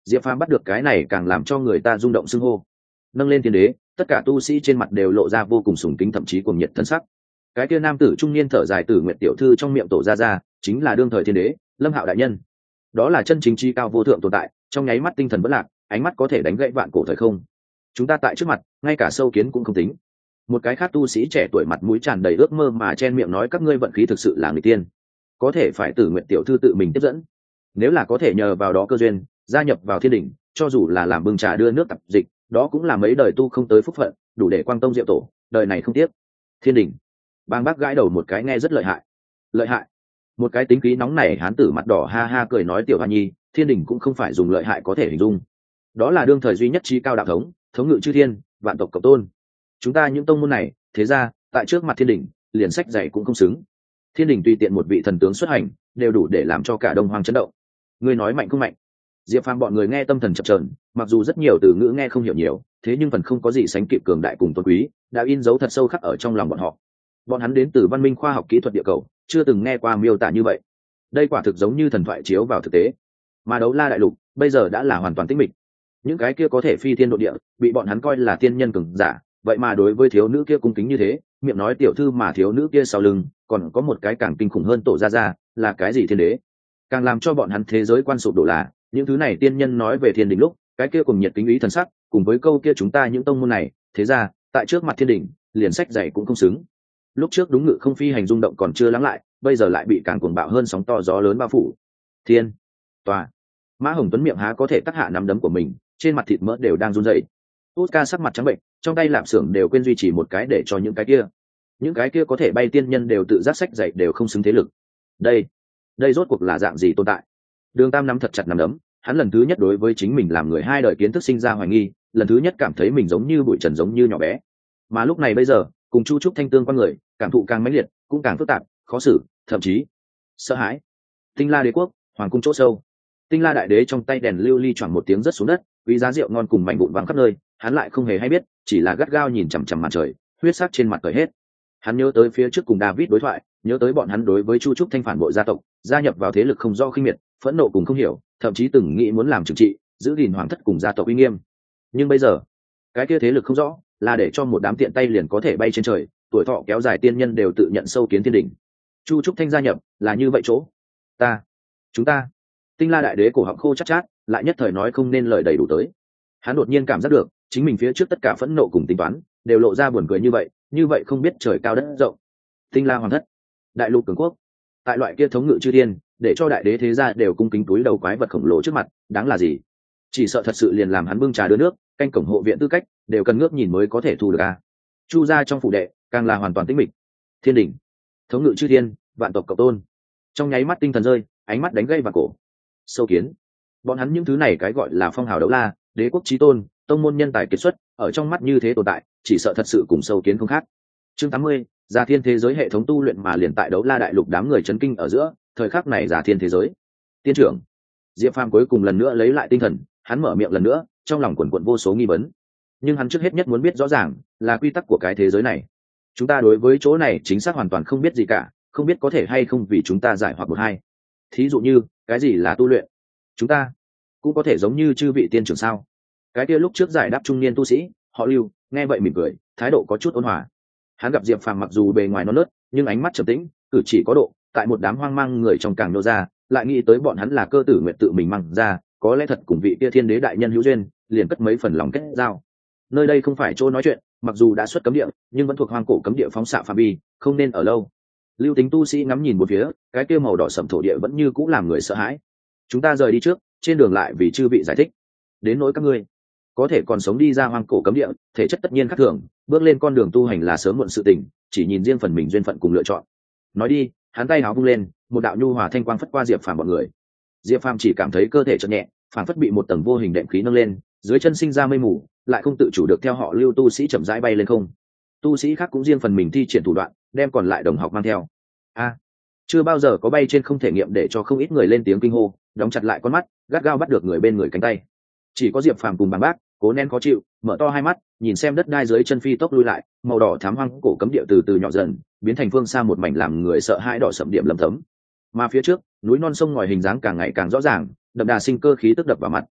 Diệp Phàm bắt được cái này càng làm cho người ta rung động xưng hô. Nâng lên thiên đế, tất cả tu sĩ trên mặt đều lộ ra vô cùng sùng kính, thậm chí cuồng nhiệt thân sắc. Cái kia nam tử trung niên thở dài Tử Nguyệt tiểu thư trong miệng tổ ra chính là đương thời thiên đế Lâm Hạo đại nhân. Đó là chân chính chi cao vô thượng tồn tại, trong nháy mắt tinh thần bất lạc, ánh mắt có thể đánh gãy vạn cổ thời không. Chúng ta tại trước mặt, ngay cả sâu kiến cũng không tính. Một cái khác tu sĩ trẻ tuổi mặt mũi tràn đầy ước mơ mà chen miệng nói các ngươi vận khí thực sự là người tiên, có thể phải Tử Nguyệt tiểu thư tự mình tiếp dẫn. Nếu là có thể nhờ vào đó cơ duyên gia nhập vào thiên đình, cho dù là làm bưng trà đưa nước tập dịch, đó cũng là mấy đời tu không tới phúc phận, đủ để quang tông diệu tổ, đời này không tiếc. Thiên đình. Bang bác gãi đầu một cái nghe rất lợi hại. Lợi hại? Một cái tính khí nóng này hán tử mặt đỏ ha ha cười nói tiểu hoa nhi, thiên đình cũng không phải dùng lợi hại có thể hình dung. Đó là đương thời duy nhất trí cao đạo thống, thống ngự chư thiên, vạn tộc cộng tôn. Chúng ta những tông môn này, thế ra, tại trước mặt thiên đình, liền sách dạy cũng không xứng. Thiên đình tùy tiện một vị thần tướng xuất hành, đều đủ để làm cho cả đông hoang chấn động. Ngươi nói mạnh không mạnh? Diệp Phàm bọn người nghe tâm thần chập chờn, mặc dù rất nhiều từ ngữ nghe không hiểu nhiều, thế nhưng phần không có gì sánh kịp cường đại cùng tôn quý, đã in dấu thật sâu khắc ở trong lòng bọn họ. Bọn hắn đến từ văn minh khoa học kỹ thuật địa cầu, chưa từng nghe qua miêu tả như vậy. Đây quả thực giống như thần thoại chiếu vào thực tế. Mà Đấu La đại lục bây giờ đã là hoàn toàn tĩnh mịch. Những cái kia có thể phi thiên độ địa, bị bọn hắn coi là tiên nhân cường giả, vậy mà đối với thiếu nữ kia cung kính như thế, miệng nói tiểu thư mà thiếu nữ kia sau lưng còn có một cái càng kinh khủng hơn tổ ra, là cái gì thiên đế. Càng làm cho bọn hắn thế giới quan sụp đổ là những thứ này tiên nhân nói về thiên đình lúc, cái kia cùng nhiệt kính ý thần sắc, cùng với câu kia chúng ta những tông môn này, thế ra, tại trước mặt thiên đình, liền sách dạy cũng không xứng. Lúc trước đúng ngự không phi hành rung động còn chưa lắng lại, bây giờ lại bị càng cuồng bạo hơn sóng to gió lớn bao phủ. Thiên, tòa, Mã Hồng Tuấn miệng há có thể tắc hạ nắm đấm của mình, trên mặt thịt mỡ đều đang run rẩy. Oscar sắc mặt trắng bệnh, trong tay lạp xưởng đều quên duy trì một cái để cho những cái kia có thể bay tiên nhân đều tự giác sách dạy đều không xứng thế lực. Đây rốt cuộc là dạng gì tồn tại? Đường Tam nắm thật chặt nắm đấm, hắn lần thứ nhất đối với chính mình làm người hai đời kiến thức sinh ra hoài nghi, lần thứ nhất cảm thấy mình giống như bụi trần, giống như nhỏ bé. Mà lúc này bây giờ, cùng Chu Trúc Thanh tương quan người, cảm thụ càng mãnh liệt, cũng càng phức tạp, khó xử, thậm chí sợ hãi. Tinh La đế quốc, hoàng cung chỗ sâu. Tinh La đại đế trong tay đèn lưu ly choảng một tiếng rớt xuống đất, quý giá rượu ngon cùng mảnh vụn vàng khắp nơi, hắn lại không hề hay biết, chỉ là gắt gao nhìn chằm chằm mặt trời, huyết sắc trên mặt cởi hết. Hắn nhớ tới phía trước cùng David đối thoại, nhớ tới bọn hắn đối với Chu Trúc Thanh phản bội gia tộc, gia nhập vào thế lực không do khinh miệt, phẫn nộ cùng không hiểu, thậm chí từng nghĩ muốn làm trừng trị, giữ gìn hoàng thất cùng gia tộc uy nghiêm. Nhưng bây giờ, cái kia thế lực không rõ, là để cho một đám tiện tay liền có thể bay trên trời, tuổi thọ kéo dài tiên nhân đều tự nhận sâu kiến thiên đỉnh. Chu Trúc Thanh gia nhập, là như vậy chỗ. Chúng ta. Tinh La đại đế cổ họng khô chát chát, lại nhất thời nói không nên lời đầy đủ tới. Hắn đột nhiên cảm giác được, chính mình phía trước tất cả phẫn nộ cùng tính toán, đều lộ ra buồn cười như vậy không biết trời cao đất rộng. Tinh La hoàng thất, đại lục cường quốc, tại loại kia thống ngự chư thiên, để cho đại đế thế gia đều cung kính túi đầu quái vật khổng lồ trước mặt, đáng là gì? Chỉ sợ thật sự liền làm hắn bưng trà đưa nước, canh cổng hộ viện tư cách, đều cần ngước nhìn mới có thể thu được a. Chu gia trong phủ đệ, càng là hoàn toàn tĩnh mịch. Thiên đỉnh, thống ngự chư thiên, vạn tộc cộng tôn. Trong nháy mắt tinh thần rơi, ánh mắt đánh gây vào cổ. Sâu kiến. Bọn hắn những thứ này cái gọi là phong hào đấu la, đế quốc chí tôn, tông môn nhân tài kiệt xuất, ở trong mắt như thế tồn tại, chỉ sợ thật sự cùng sâu kiến không khác. Chương 80, Giả Thiên thế giới hệ thống tu luyện mà liền tại Đấu La đại lục đám người chấn kinh ở giữa, thời khắc này Giả Thiên thế giới. Tiên trưởng. Diệp Phàm cuối cùng lần nữa lấy lại tinh thần, hắn mở miệng lần nữa, trong lòng quần quật vô số nghi vấn. Nhưng hắn trước hết nhất muốn biết rõ ràng là quy tắc của cái thế giới này. Chúng ta đối với chỗ này chính xác hoàn toàn không biết gì cả, không biết có thể hay không vì chúng ta giải hoặc một hai. Thí dụ như, cái gì là tu luyện? Chúng ta cũng có thể giống như chư vị tiên trưởng sao? Cái kia lúc trước giải đáp trung niên tu sĩ, họ Lưu, nghe vậy mỉm cười, thái độ có chút ôn hòa. Hắn gặp Diệp Phàm mặc dù bề ngoài non nớt, nhưng ánh mắt trầm tĩnh, cử chỉ có độ, tại một đám hoang mang người trong càng nô ra, lại nghĩ tới bọn hắn là Cơ Tử Nguyệt tự mình mang ra, có lẽ thật cùng vị kia thiên đế đại nhân hữu duyên, liền cất mấy phần lòng kết giao. Nơi đây không phải chỗ nói chuyện, mặc dù đã xuất cấm địa, nhưng vẫn thuộc hoang cổ cấm địa phóng xạ phạm vi, không nên ở lâu. Lưu Tính tu sĩ ngắm nhìn một phía, cái kia màu đỏ sẫm thổ địa vẫn như cũ làm người sợ hãi. Chúng ta rời đi trước, trên đường lại vì chư vị giải thích. Đến nỗi các ngươi, có thể còn sống đi ra hoang cổ cấm địa, thể chất tất nhiên khác thường, bước lên con đường tu hành là sớm muộn sự tình, chỉ nhìn riêng phần mình duyên phận cùng lựa chọn. Nói đi, hắn tay áo vung lên, một đạo nhu hòa thanh quang phất qua Diệp Phàm bọn người. Diệp Phàm chỉ cảm thấy cơ thể chợt nhẹ, phản phất bị một tầng vô hình đệm khí nâng lên, dưới chân sinh ra mây mù, lại không tự chủ được theo họ Lưu tu sĩ chậm rãi bay lên không. Tu sĩ khác cũng riêng phần mình thi triển thủ đoạn, đem còn lại đồng học mang theo. Chưa bao giờ có bay trên không thể nghiệm để cho không ít người lên tiếng kinh hô, đóng chặt lại con mắt, gắt gao bắt được người bên người cánh tay. Chỉ có Diệp Phàm cùng Bằng Bác cố nén khó chịu, mở to hai mắt, nhìn xem đất đai dưới chân phi tốc lui lại, màu đỏ thám hoang cổ cấm địa từ từ nhỏ dần, biến thành phương xa một mảnh làm người sợ hãi đỏ sậm điểm lấm tấm. Mà phía trước, núi non sông ngòi hình dáng càng ngày càng rõ ràng, đậm đà sinh cơ khí tức đập vào mặt.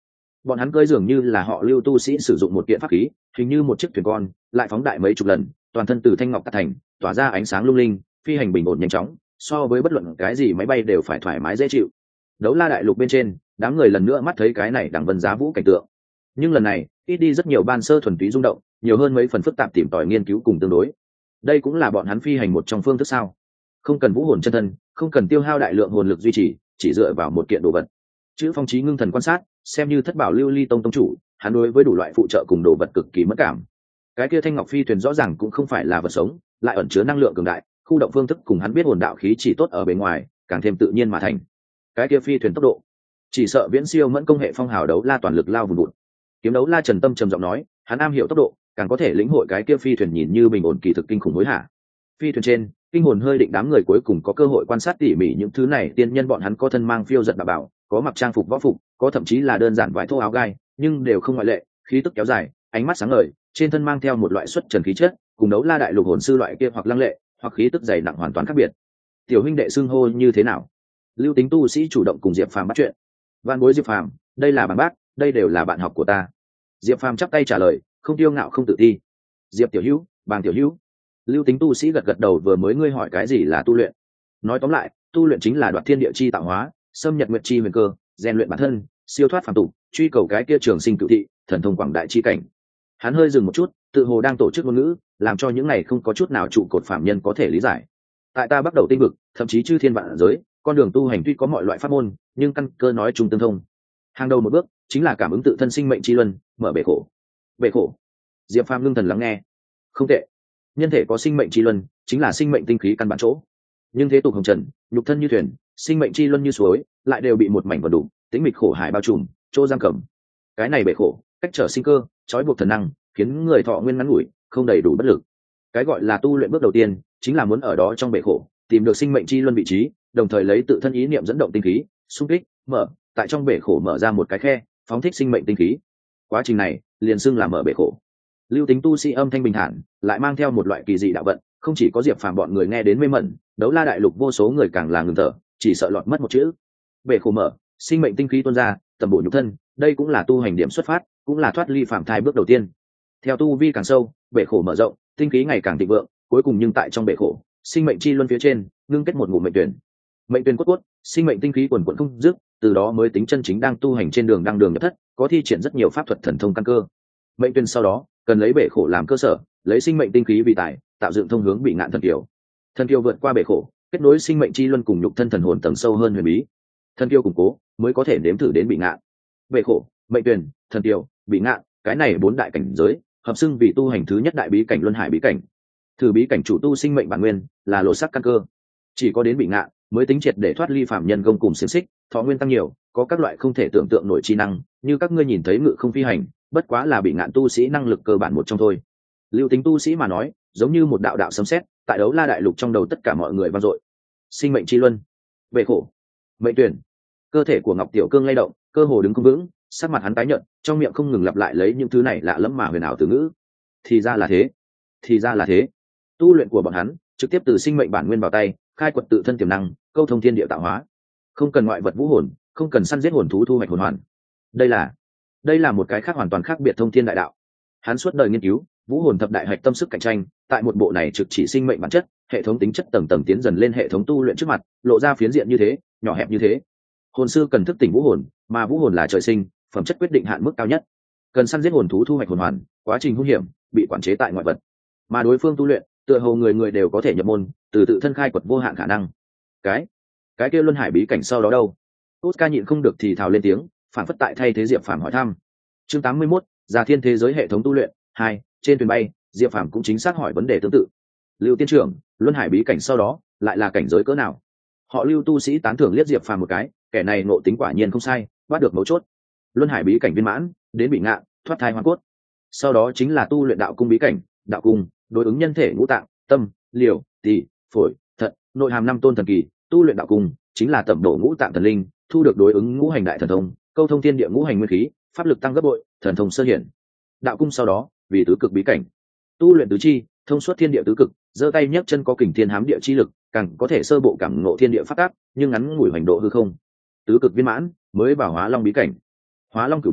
Bọn hắn cưỡi dường như là họ Lưu tu sĩ sử dụng một kiện pháp khí, hình như một chiếc thuyền con, lại phóng đại mấy chục lần, toàn thân từ thanh ngọc tạo thành, tỏa ra ánh sáng lung linh, phi hành bình ổn nhanh chóng, so với bất luận cái gì máy bay đều phải thoải mái dễ chịu. Đấu La đại lục bên trên, đám người lần nữa mắt thấy cái này đằng vân giá vũ cảnh tượng. Nhưng lần này, ít đi rất nhiều ban sơ thuần túy rung động, nhiều hơn mấy phần phức tạp tìm tòi nghiên cứu cùng tương đối. Đây cũng là bọn hắn phi hành một trong phương thức sao? Không cần vũ hồn chân thân, không cần tiêu hao đại lượng hồn lực duy trì, chỉ dựa vào một kiện đồ vật. Chữ Phong Chí ngưng thần quan sát, xem như thất bảo lưu ly tông tông chủ, hắn đối với đủ loại phụ trợ cùng đồ vật cực kỳ mất cảm. Cái kia thanh ngọc phi thuyền rõ ràng cũng không phải là vật sống, lại ẩn chứa năng lượng cường đại, khu động phương thức cùng hắn biết hồn đạo khí chỉ tốt ở bề ngoài, càng thêm tự nhiên mà thành. Cái kia phi thuyền tốc độ, chỉ sợ viễn siêu mẫn công hệ phong hào đấu la toàn lực lao vùn vụt. Kiếm đấu la Trần Tâm trầm giọng nói, hắn am hiểu tốc độ, càng có thể lĩnh hội cái kia phi thuyền nhìn như bình ổn kỳ thực kinh khủng hối hả. Phi thuyền trên, kinh hồn hơi định đám người cuối cùng có cơ hội quan sát tỉ mỉ những thứ này, tiên nhân bọn hắn có thân mang phiêu giật bà bảo, có mặc trang phục võ phục, có thậm chí là đơn giản vải thô áo gai, nhưng đều không ngoại lệ, khí tức kéo dài, ánh mắt sáng ngời, trên thân mang theo một loại xuất trần khí chất, cùng đấu la đại lục hồn sư loại kia hoặc lăng lệ, hoặc khí tức dày nặng hoàn toàn khác biệt. Tiểu huynh đệ xưng hô như thế nào? Lưu Tính tu sĩ chủ động cùng Diệp Phàm bắt chuyện. Van bối Diệp Phàm, đây là bạn bác, đây đều là bạn học của ta. Diệp Phàm chắp tay trả lời, không tiêu ngạo không tự ti. Diệp tiểu hữu, Bàng tiểu hữu. Lưu Tính tu sĩ gật gật đầu, vừa mới ngươi hỏi cái gì là tu luyện? Nói tóm lại, tu luyện chính là đoạt thiên địa chi tạo hóa, xâm nhật nguyệt chi huyền cơ, rèn luyện bản thân, siêu thoát phàm tục, truy cầu cái kia trường sinh cửu thị, thần thông quảng đại chi cảnh. Hắn hơi dừng một chút, tự hồ đang tổ chức ngôn ngữ, làm cho những này không có chút nào trụ cột phạm nhân có thể lý giải. Tại ta bắt đầu tinh vực, thậm chí chư thiên vạn giới, con đường tu hành tuy có mọi loại pháp môn, nhưng căn cơ nói chung tương thông. Hàng đầu một bước chính là cảm ứng tự thân sinh mệnh chi luân, mở bể khổ. Bể khổ. Diệp Phàm ngưng thần lắng nghe. Không tệ. Nhân thể có sinh mệnh chi luân, chính là sinh mệnh tinh khí căn bản chỗ. Nhưng thế tục hồng trần, nhục thân như thuyền, sinh mệnh chi luân như suối, lại đều bị một mảnh vần đủ, tĩnh mịch khổ hải bao trùm, chỗ giam cầm. Cái này bể khổ, cách trở sinh cơ, trói buộc thần năng, khiến người thọ nguyên ngắn ngủi, không đầy đủ bất lực. Cái gọi là tu luyện bước đầu tiên, chính là muốn ở đó trong bể khổ, tìm được sinh mệnh chi luân vị trí, đồng thời lấy tự thân ý niệm dẫn động tinh khí, xung kích, mở, tại trong bể khổ mở ra một cái khe, phóng thích sinh mệnh tinh khí. Quá trình này, liền xưng là mở bể khổ. Lưu Tính tu sĩ âm thanh bình thản, lại mang theo một loại kỳ dị đạo vận, không chỉ có Diệp Phàm bọn người nghe đến mê mẩn, đấu la đại lục vô số người càng là ngừng thở, chỉ sợ lọt mất một chữ. Bể khổ mở, sinh mệnh tinh khí tuôn ra, tầm bổ nhục thân, đây cũng là tu hành điểm xuất phát, cũng là thoát ly phàm thai bước đầu tiên. Theo tu vi càng sâu, bể khổ mở rộng, tinh khí ngày càng thịnh vượng, cuối cùng nhưng tại trong bể khổ, sinh mệnh chi luân phía trên, ngưng kết một ngụm mệnh tuyển. Mệnh tuyển cốt cốt, sinh mệnh tinh khí quần quần không dứt, từ đó mới tính chân chính đang tu hành trên đường đăng đường nhập thất, có thi triển rất nhiều pháp thuật thần thông căn cơ. Mệnh tuyển sau đó, cần lấy bể khổ làm cơ sở, lấy sinh mệnh tinh khí vì tài, tạo dựng thông hướng bị ngạn thần kiều. Thần kiều vượt qua bể khổ, kết nối sinh mệnh chi luân cùng nhục thân thần hồn tầng sâu hơn huyền bí. Thần kiều củng cố, mới có thể nếm thử đến bị ngạn. Bể khổ, mệnh tuyển, thần kiều, bị ngạn, cái này bốn đại cảnh giới, hợp xưng vì tu hành thứ nhất đại bí cảnh luân hải bí cảnh. Thử bí cảnh chủ tu sinh mệnh bản nguyên, là lộ sắc căn cơ. Chỉ có đến bị ngạn, mới tính triệt để thoát ly phạm nhân gông cùng xiềng xích, thọ nguyên tăng nhiều, có các loại không thể tưởng tượng nổi chi năng, như các ngươi nhìn thấy ngự không phi hành, bất quá là bị ngạn tu sĩ năng lực cơ bản một trong thôi. Lưu Tính tu sĩ mà nói, giống như một đạo đạo sấm sét, tại đấu la đại lục trong đầu tất cả mọi người vang dội. Sinh mệnh chi luân, bể khổ, mệnh tuyển. Cơ thể của Ngọc Tiểu Cương lay động, cơ hồ đứng không vững, sắc mặt hắn tái nhợt, trong miệng không ngừng lặp lại lấy những thứ này lạ lẫm mà huyền ảo từ ngữ. Thì ra là thế, thì ra là thế. Tu luyện của bọn hắn trực tiếp từ sinh mệnh bản nguyên vào tay, khai quật tự thân tiềm năng, câu thông thiên địa tạo hóa, không cần ngoại vật vũ hồn, không cần săn giết hồn thú thu hoạch hồn hoàn. Đây là một cái khác hoàn toàn khác biệt thông thiên đại đạo. Hắn suốt đời nghiên cứu vũ hồn thập đại hạch tâm sức cạnh tranh, tại một bộ này trực chỉ sinh mệnh bản chất, hệ thống tính chất tầng tầng tiến dần lên hệ thống tu luyện trước mặt, lộ ra phiến diện như thế, nhỏ hẹp như thế. Hồn sư cần thức tỉnh vũ hồn, mà vũ hồn là trời sinh, phẩm chất quyết định hạn mức cao nhất. Cần săn giết hồn thú thu hoạch hồn hoàn, quá trình hung hiểm, bị quản chế tại ngoại vật. Mà đối phương tu luyện, tựa hồ người người đều có thể nhập môn, từ tự thân khai quật vô hạn khả năng. Cái kia luân hải bí cảnh sau đó đâu? Oscar nhịn không được thì thào lên tiếng, phản phất tại thay thế Diệp Phàm hỏi thăm. Chương 81, Già Thiên thế giới hệ thống tu luyện 2, trên thuyền bay, Diệp Phàm cũng chính xác hỏi vấn đề tương tự. Lưu tiên trưởng, luân hải bí cảnh sau đó lại là cảnh giới cỡ nào? Họ Lưu tu sĩ tán thưởng liếc Diệp Phàm một cái, kẻ này ngộ tính quả nhiên không sai, bắt được mấu chốt. Luân hải bí cảnh viên mãn, đến bị ngạn, thoát thai hoàn cốt. Sau đó chính là tu luyện đạo cung bí cảnh, đạo cung đối ứng nhân thể ngũ tạng, tâm, liều, tỳ, phổi, thận, nội hàm năm tôn thần kỳ, tu luyện đạo cung chính là tẩm độ ngũ tạng thần linh, thu được đối ứng ngũ hành đại thần thông, câu thông thiên địa ngũ hành nguyên khí, pháp lực tăng gấp bội, thần thông sơ hiển. Đạo cung sau đó vì tứ cực bí cảnh, tu luyện tứ chi, thông suốt thiên địa tứ cực, giơ tay nhấc chân có kình thiên hám địa chi lực, càng có thể sơ bộ cảm ngộ thiên địa pháp tắc, nhưng ngắn ngủi hoành độ hư không. Tứ cực viên mãn mới vào hóa long bí cảnh. Hóa long cửu biến,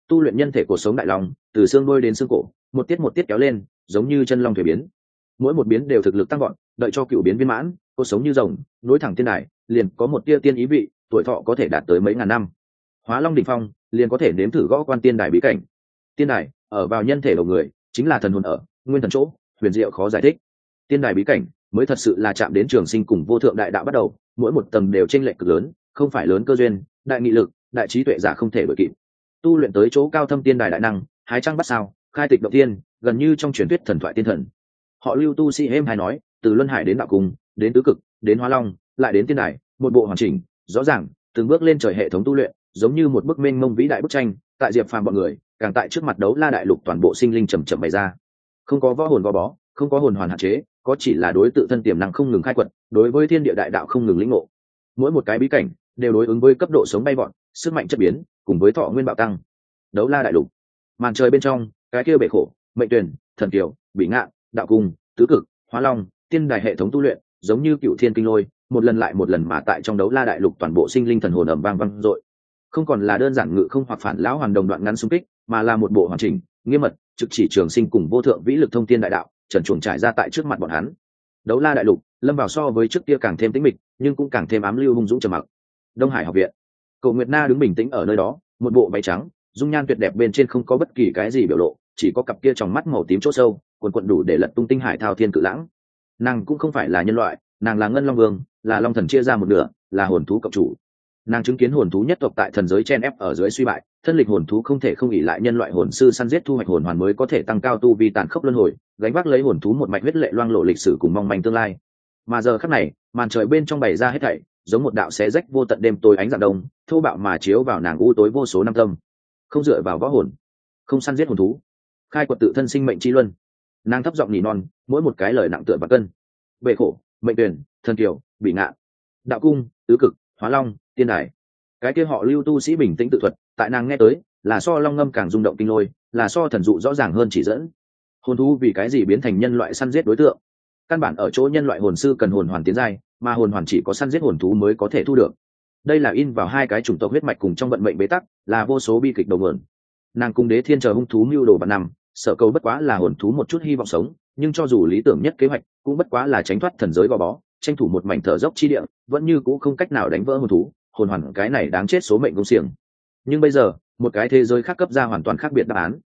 tu luyện nhân thể cuộc sống đại long, từ xương đôi đến xương cổ, một tiết kéo lên, giống như chân long thủy biến. Mỗi một biến đều thực lực tăng gọn, đợi cho cựu biến viên mãn, cuộc sống như rồng, nối thẳng tiên đài, liền có một tia tiên ý vị, tuổi thọ có thể đạt tới mấy ngàn năm. Hóa long đỉnh phong, liền có thể nếm thử gõ quan tiên đài bí cảnh. Tiên đài ở vào nhân thể đầu người, chính là thần hồn ở, nguyên thần chỗ, huyền diệu khó giải thích. Tiên đài bí cảnh mới thật sự là chạm đến trường sinh cùng vô thượng đại đạo bắt đầu, mỗi một tầng đều chênh lệch cực lớn, không phải lớn cơ duyên, đại nghị lực, đại trí tuệ giả không thể đuổi kịp. Tu luyện tới chỗ cao thâm tiên đài đại năng, hái trăng bắt sao, khai tịch động tiên, gần như trong truyền thuyết thần thoại tiên thần. Họ Lưu tu sĩ êm hay nói, từ luân hải đến đạo cung, đến tứ cực, đến hóa long, lại đến tiên đài, một bộ hoàn chỉnh, rõ ràng, từng bước lên trời hệ thống tu luyện, giống như một bức mênh mông vĩ đại bức tranh, tại Diệp Phàm bọn người, càng tại trước mặt đấu la đại lục toàn bộ sinh linh chậm chậm bày ra. Không có võ hồn gò bó, không có hồn hoàn hạn chế, có chỉ là đối tự thân tiềm năng không ngừng khai quật, đối với thiên địa đại đạo không ngừng lĩnh ngộ. Mỗi một cái bí cảnh đều đối ứng với cấp độ sống bay vọt, sức mạnh chất biến, cùng với thọ nguyên bạo tăng. Đấu la đại lục, màn trời bên trong, cái kia bể khổ, mệnh tuyển, thần kiều, bị ngạn, đạo cung, tứ cực, hóa long, tiên đài hệ thống tu luyện, giống như cựu thiên kinh lôi, một lần lại một lần mà tại trong đấu la đại lục toàn bộ sinh linh thần hồn ầm vang vang dội. Không còn là đơn giản ngự không hoặc phản lão hoàn đồng đoạn ngắn xung kích, mà là một bộ hoàn chỉnh, nghiêm mật, trực chỉ trường sinh cùng vô thượng vĩ lực thông thiên đại đạo, trần truồng trải ra tại trước mặt bọn hắn. Đấu la đại lục lâm vào so với trước kia càng thêm tĩnh mịch, nhưng cũng càng thêm ám lưu hung dũng trầm mặc. Đông Hải học viện, Cổ Nguyệt Na đứng bình tĩnh ở nơi đó, một bộ váy trắng, dung nhan tuyệt đẹp bên trên không có bất kỳ cái gì biểu lộ, chỉ có cặp kia tròng mắt màu tím chỗ sâu, cuồn cuộn đủ để lật tung tinh hải thao thiên cự lãng. Nàng cũng không phải là nhân loại, nàng là ngân long vương, là long thần chia ra một nửa, là hồn thú cộng chủ. Nàng chứng kiến hồn thú nhất tộc tại thần giới chen ép ở dưới suy bại, thân lịch hồn thú không thể không ỷ lại nhân loại hồn sư săn giết thu hoạch hồn hoàn mới có thể tăng cao tu vi tàn khốc luân hồi, gánh vác lấy hồn thú một mạch huyết lệ loang lộ lịch sử cùng mong manh tương lai. Mà giờ khắc này, màn trời bên trong bày ra hết thảy, giống một đạo xé rách vô tận đêm tối ánh dạng đông, thô bạo mà chiếu vào nàng u tối vô số năm tâm. Không dựa vào võ hồn, không săn giết hồn thú, khai quật tự thân sinh mệnh chi luân. Nàng thấp giọng nỉ non, mỗi một cái lời nặng tựa và cân. Bệ khổ, mệnh tuyển, thần kiều, bị ngạn, đạo cung, tứ cực, hóa long, tiên đài. Cái kia họ Lưu tu sĩ bình tĩnh tự thuật, tại nàng nghe tới, là so long ngâm càng rung động kinh lôi, là so thần dụ rõ ràng hơn chỉ dẫn. Hồn thú vì cái gì biến thành nhân loại săn giết đối tượng? Căn bản ở chỗ nhân loại hồn sư cần hồn hoàn tiến giai, mà hồn hoàn chỉ có săn giết hồn thú mới có thể thu được. Đây là in vào hai cái chủng tộc huyết mạch cùng trong vận mệnh bế tắc, là vô số bi kịch đầu nguồn. Nàng cùng Đế Thiên chờ hung thú mưu đồ vạn năm, sợ cầu bất quá là hồn thú một chút hy vọng sống, nhưng cho dù lý tưởng nhất kế hoạch, cũng bất quá là tránh thoát thần giới gò bó, tranh thủ một mảnh thở dốc chi địa, vẫn như cũ không cách nào đánh vỡ hồn thú, hồn hoàn cái này đáng chết số mệnh công xiềng. Nhưng bây giờ, một cái thế giới khác cấp ra hoàn toàn khác biệt đáp án.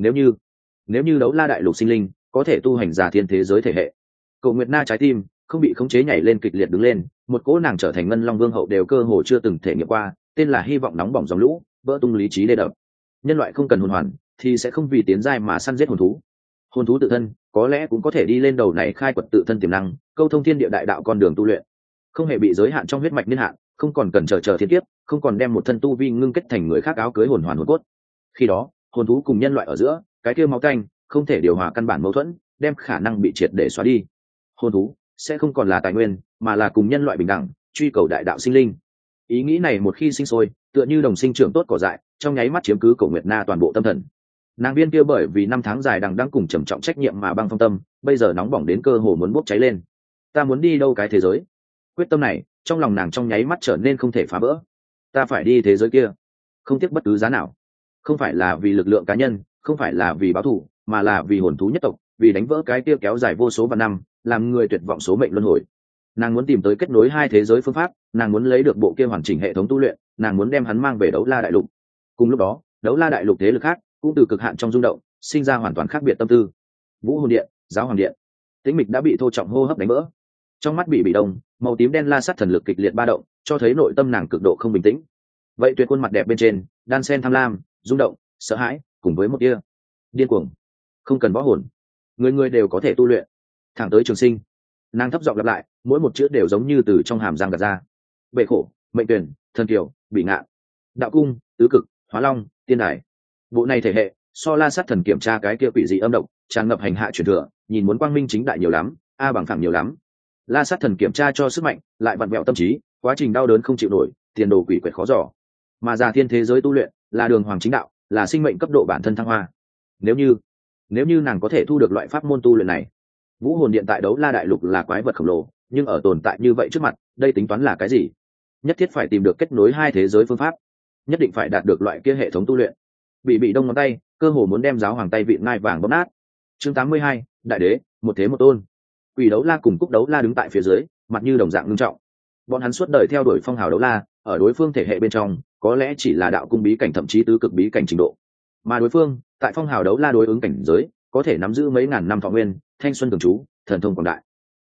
Nếu như đấu la đại lục sinh linh có thể tu hành giả thiên thế giới thể hệ, Cổ Nguyệt Na trái tim không bị khống chế nhảy lên kịch liệt đứng lên, một cỗ nàng trở thành ngân long vương hậu đều cơ hồ chưa từng thể nghiệm qua, tên là hy vọng nóng bỏng dòng lũ, vỡ tung lý trí đê đập. Nhân loại không cần hồn hoàn thì sẽ không vì tiến giai mà săn giết hồn thú. Hồn thú tự thân có lẽ cũng có thể đi lên đầu này khai quật tự thân tiềm năng, câu thông thiên địa đại đạo con đường tu luyện, không hề bị giới hạn trong huyết mạch niên hạn, không còn cần chờ thiên kiếp, không còn đem một thân tu vi ngưng kết thành người khác áo cưới hồn hoàn hồn cốt. Khi đó, hồn thú cùng nhân loại ở giữa, cái kia máu tanh không thể điều hòa căn bản mâu thuẫn, đem khả năng bị triệt để xóa đi. Hồn thú sẽ không còn là tài nguyên, mà là cùng nhân loại bình đẳng, truy cầu đại đạo sinh linh. Ý nghĩ này một khi sinh sôi, tựa như đồng sinh trưởng tốt cỏ dại, trong nháy mắt chiếm cứ Cổ Nguyệt Na toàn bộ tâm thần. Nàng viên kia bởi vì năm tháng dài đằng đẵng cùng trầm trọng trách nhiệm mà băng phong tâm, bây giờ nóng bỏng đến cơ hồ muốn bốc cháy lên. Ta muốn đi đâu cái thế giới? Quyết tâm này, trong lòng nàng trong nháy mắt trở nên không thể phá vỡ. Ta phải đi thế giới kia, không tiếc bất cứ giá nào. Không phải là vì lực lượng cá nhân, không phải là vì báo thù, mà là vì hồn thú nhất tộc, vì đánh vỡ cái kia kéo dài vô số vạn năm, làm người tuyệt vọng số mệnh luân hồi. Nàng muốn tìm tới kết nối hai thế giới phương pháp, nàng muốn lấy được bộ kia hoàn chỉnh hệ thống tu luyện, nàng muốn đem hắn mang về đấu la đại lục. Cùng lúc đó, đấu la đại lục thế lực khác cũng từ cực hạn trong rung động sinh ra hoàn toàn khác biệt tâm tư. Vũ hồn điện, giáo hoàng điện, tĩnh mịch đã bị thô trọng hô hấp đánh vỡ. Trong mắt bị đông, màu tím đen la sát thần lực kịch liệt ba động, cho thấy nội tâm nàng cực độ không bình tĩnh. Vậy tuyệt khuôn mặt đẹp bên trên đan sen tham lam, rung động, sợ hãi, cùng với một kia điên cuồng. Không cần võ hồn, người người đều có thể tu luyện, thẳng tới trường sinh. Nàng thấp giọng lặp lại, mỗi một chữ đều giống như từ trong hàm răng gạt ra. Bệ khổ, mệnh tuyển, thần kiều, bị ngạn, đạo cung, tứ cực, hóa long, tiên đài. Bộ này thể hệ so la sát thần kiểm tra cái kia quỷ dị âm độc tràn ngập hành hạ truyền thừa, nhìn muốn quang minh chính đại nhiều lắm, a bằng phẳng nhiều lắm. La sát thần kiểm tra cho sức mạnh, lại vặn vẹo tâm trí, quá trình đau đớn không chịu nổi, tiền đồ quỷ quyệt khó dò. Mà già thiên thế giới tu luyện là đường hoàng chính đạo, là sinh mệnh cấp độ bản thân thăng hoa. Nếu như nàng có thể thu được loại pháp môn tu luyện này, vũ hồn điện tại đấu la đại lục là quái vật khổng lồ, nhưng ở tồn tại như vậy trước mặt, đây tính toán là cái gì? Nhất thiết phải tìm được kết nối hai thế giới phương pháp, nhất định phải đạt được loại kia hệ thống tu luyện. bị đông ngón tay cơ hồ muốn đem giáo hoàng tay vị ngai vàng bóp nát. Chương 82, đại đế, một thế một tôn. Quỷ đấu la cùng cúc đấu la đứng tại phía dưới, mặt như đồng dạng ngưng trọng. Bọn hắn suốt đời theo đuổi phong hào đấu la, ở đối phương thể hệ bên trong có lẽ chỉ là đạo cung bí cảnh, thậm chí tứ cực bí cảnh trình độ, mà đối phương tại phong hào đấu la đối ứng cảnh giới có thể nắm giữ mấy ngàn năm thọ nguyên, thanh xuân thường trú, thần thông quảng đại.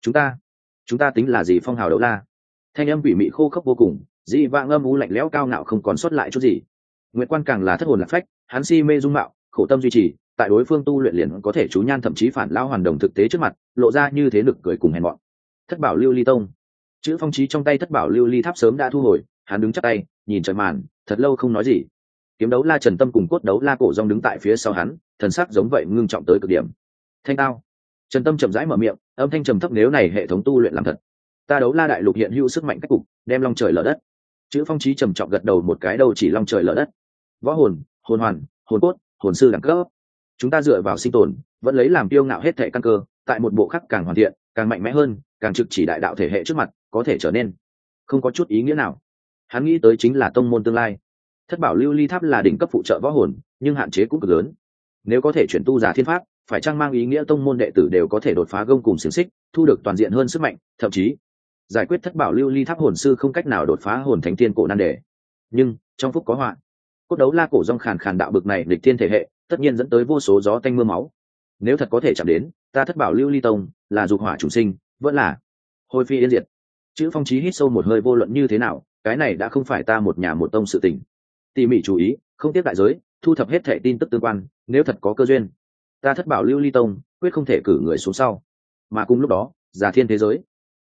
Chúng ta tính là gì phong hào đấu la? Thanh âm quỷ mị khô khốc vô cùng, dị vạng âm u lạnh lẽo cao ngạo không còn sót lại chút gì. Nguyệt Quan càng là thất hồn lạc phách, hắn si mê dung mạo, khổ tâm duy trì, tại đối phương tu luyện liền có thể chú nhan, thậm chí phản lao hoàn đồng thực tế trước mặt, lộ ra như thế lực cười cùng hèn mọn. Thất bảo lưu ly tông. Chữ phong chí trong tay thất bảo lưu ly tháp sớm đã thu hồi, hắn đứng chắp tay, nhìn trời màn, thật lâu không nói gì. Kiếm đấu la Trần Tâm cùng cốt đấu la Cổ Dung đứng tại phía sau hắn, thần sắc giống vậy ngưng trọng tới cực điểm. Thanh tao. Trần Tâm chậm rãi mở miệng, âm thanh trầm thấp, nếu này hệ thống tu luyện làm thật, ta đấu la đại lục hiện hữu sức mạnh cách cục, đem long trời lở đất. Chữ phong chí trầm trọng gật đầu một cái, đầu chỉ long trời lở đất. Võ hồn, hồn hoàn, hồn cốt, hồn sư đẳng cấp. Chúng ta dựa vào sinh tồn, vẫn lấy làm kiêu ngạo hết thệ căn cơ, tại một bộ khắc càng hoàn thiện, càng mạnh mẽ hơn, càng trực chỉ đại đạo thể hệ trước mặt, có thể trở nên không có chút ý nghĩa nào. Hắn nghĩ tới chính là tông môn tương lai. Thất bảo lưu ly tháp là đỉnh cấp phụ trợ võ hồn, nhưng hạn chế cũng cực lớn. Nếu có thể chuyển tu giả thiên pháp, phải chăng mang ý nghĩa tông môn đệ tử đều có thể đột phá gông cùng xiềng xích, thu được toàn diện hơn sức mạnh, thậm chí giải quyết thất bảo lưu ly tháp hồn sư không cách nào đột phá hồn thánh tiên cổ nan đề. Nhưng trong phúc có họa. Cốt đấu la Cổ Dung khàn khàn đạo bực này lịch thiên thể hệ, tất nhiên dẫn tới vô số gió tanh mưa máu. Nếu thật có thể chạm đến, ta thất bảo lưu ly tông là dục hỏa chủ sinh, vẫn là hồi phi yên diệt. Chữ phong chí hít sâu một hơi, vô luận như thế nào, cái này đã không phải ta một nhà một tông sự tình. Tỉ mỉ chú ý, không tiếc đại giới, thu thập hết thảy tin tức tương quan, nếu thật có cơ duyên, ta thất bảo lưu ly tông quyết không thể cử người xuống sau. Mà cùng lúc đó, giả thiên thế giới,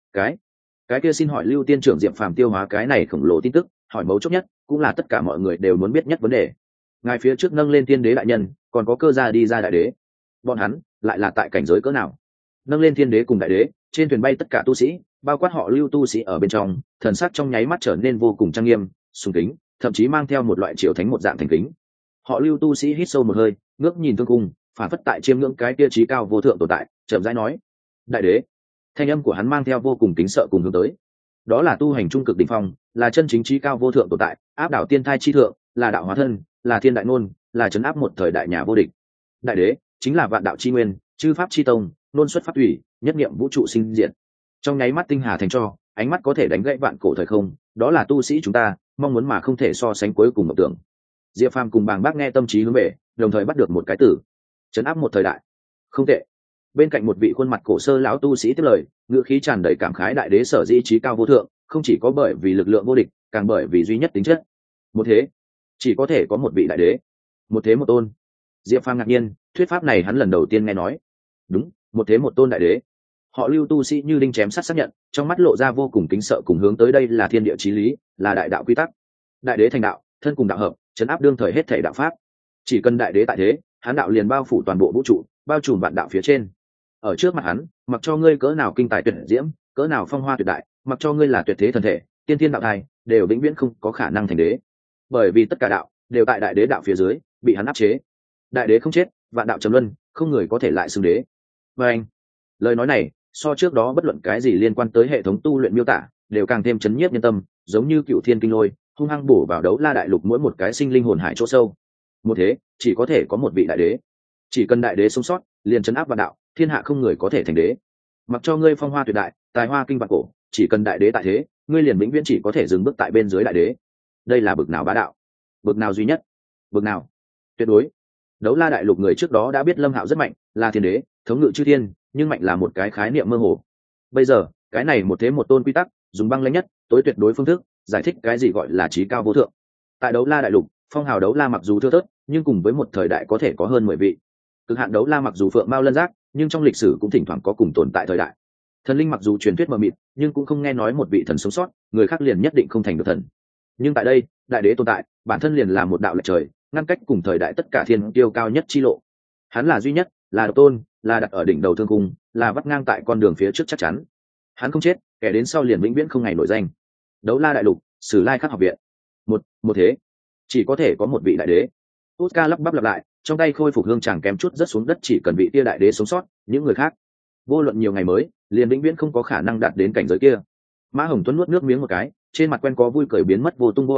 cái kia xin hỏi Lưu tiên trưởng Diệp Phàm tiêu hóa cái này khổng lồ tin tức, hỏi mấu chốt nhất, cũng là tất cả mọi người đều muốn biết nhất vấn đề. Ngài phía trước nâng lên thiên đế đại nhân, còn có cơ gia đi ra đại đế, bọn hắn lại là tại cảnh giới cỡ nào? Nâng lên thiên đế cùng đại đế, trên thuyền bay tất cả tu sĩ, bao quát họ Lưu tu sĩ ở bên trong, thần sắc trong nháy mắt trở nên vô cùng trang nghiêm, sùng kính, thậm chí mang theo một loại triều thánh một dạng thành kính. Họ Lưu tu sĩ hít sâu một hơi, ngước nhìn thương cung, phản phất tại chiêm ngưỡng cái kia trí cao vô thượng tồn tại, chậm rãi nói: đại đế. Thanh âm của hắn mang theo vô cùng kính sợ cùng hướng tới. Đó là tu hành trung cực đỉnh phong, là chân chính trí cao vô thượng tồn tại, áp đảo tiên thai chi thượng, là đạo hóa thân, là thiên đại ngôn, là trấn áp một thời đại nhà vô địch. Đại đế chính là vạn đạo chi nguyên, chư pháp chi tông, nôn xuất pháp thủy, nhất niệm vũ trụ sinh diệt. Trong nháy mắt tinh hà thành cho, ánh mắt có thể đánh gãy vạn cổ thời không, đó là tu sĩ chúng ta mong muốn mà không thể so sánh cuối cùng mộng tưởng. Diệp Phàm cùng Bàng Bác nghe tâm trí hướng về, đồng thời bắt được một cái từ: trấn áp một thời đại. Không tệ. Bên cạnh một vị khuôn mặt cổ sơ lão tu sĩ tiếp lời, ngữ khí tràn đầy cảm khái: đại đế sở dĩ trí cao vô thượng, không chỉ có bởi vì lực lượng vô địch, càng bởi vì duy nhất tính chất. Một thế, chỉ có thể có một vị đại đế, một thế một tôn. Diệp Phàm ngạc nhiên, thuyết pháp này hắn lần đầu tiên nghe nói. Đúng, một thế một tôn đại đế. Họ Lưu tu sĩ như đinh chém sắt xác nhận, trong mắt lộ ra vô cùng kính sợ cùng hướng tới, đây là thiên địa chí lý, là đại đạo quy tắc. Đại đế thành đạo, thân cùng đạo hợp, trấn áp đương thời hết thảy đạo pháp. Chỉ cần đại đế tại thế, hắn đạo liền bao phủ toàn bộ vũ trụ, bao trùm vạn đạo phía trên. Ở trước mặt hắn, mặc cho ngươi cỡ nào kinh tài tuyệt diễm, cỡ nào phong hoa tuyệt đại, mặc cho ngươi là tuyệt thế thần thể, tiên thiên đạo thai, đều vĩnh viễn không có khả năng thành đế. Bởi vì tất cả đạo đều tại đại đế đạo phía dưới, bị hắn áp chế. Đại đế không chết, vạn đạo trầm luân, không người có thể lại xưng đế. Và anh, lời nói này so trước đó bất luận cái gì liên quan tới hệ thống tu luyện miêu tả đều càng thêm chấn nhiếp nhân tâm, giống như cựu thiên kinh lôi hung hăng bổ vào đấu la đại lục mỗi một cái sinh linh hồn hải chỗ sâu. Một thế chỉ có thể có một vị đại đế, chỉ cần đại đế sống sót liền trấn áp vạn đạo, thiên hạ không người có thể thành đế. Mặc cho ngươi phong hoa tuyệt đại, tài hoa kinh vạn cổ, chỉ cần đại đế tại thế, ngươi liền vĩnh viễn chỉ có thể dừng bước tại bên dưới đại đế. Đây là bực nào bá đạo, bực nào duy nhất, bực nào tuyệt đối. Đấu la đại lục người trước đó đã biết Lâm Hạo rất mạnh, là thiên đế, thống ngự chư thiên, nhưng mạnh là một cái khái niệm mơ hồ. Bây giờ cái này một thế một tôn quy tắc, dùng băng lãnh nhất tối tuyệt đối phương thức giải thích cái gì gọi là trí cao vô thượng. Tại đấu la đại lục, phong hào đấu la mặc dù thưa thớt, nhưng cùng với một thời đại có thể có hơn 10 vị. Cực hạn đấu la mặc dù phượng mao lân giác, nhưng trong lịch sử cũng thỉnh thoảng có cùng tồn tại thời đại. Thần linh mặc dù truyền thuyết mờ mịt, nhưng cũng không nghe nói một vị thần sống sót, người khác liền nhất định không thành được thần. Nhưng tại đây, đại đế tồn tại, bản thân liền là một đạo lệch trời, ngăn cách cùng thời đại tất cả thiên tiêu cao nhất chi lộ. Hắn là duy nhất, là độc tôn, là đặt ở đỉnh đầu thương cung, là vắt ngang tại con đường phía trước chắc chắn. Hắn không chết, kẻ đến sau liền vĩnh viễn không ngày nổi danh. Đấu la đại lục, Sử Lai Khắc học viện. Một thế, chỉ có thể có một vị đại đế. Oscar lắp bắp lặp lại, trong tay khôi phục hương chàng kém chút rất xuống đất, chỉ cần vị tia đại đế sống sót, những người khác vô luận nhiều ngày mới liền vĩnh viễn không có khả năng đạt đến cảnh giới kia. Mã Hồng Tuấn nuốt nước miếng một cái, trên mặt quen có vui cười biến mất vô tung vô ảnh,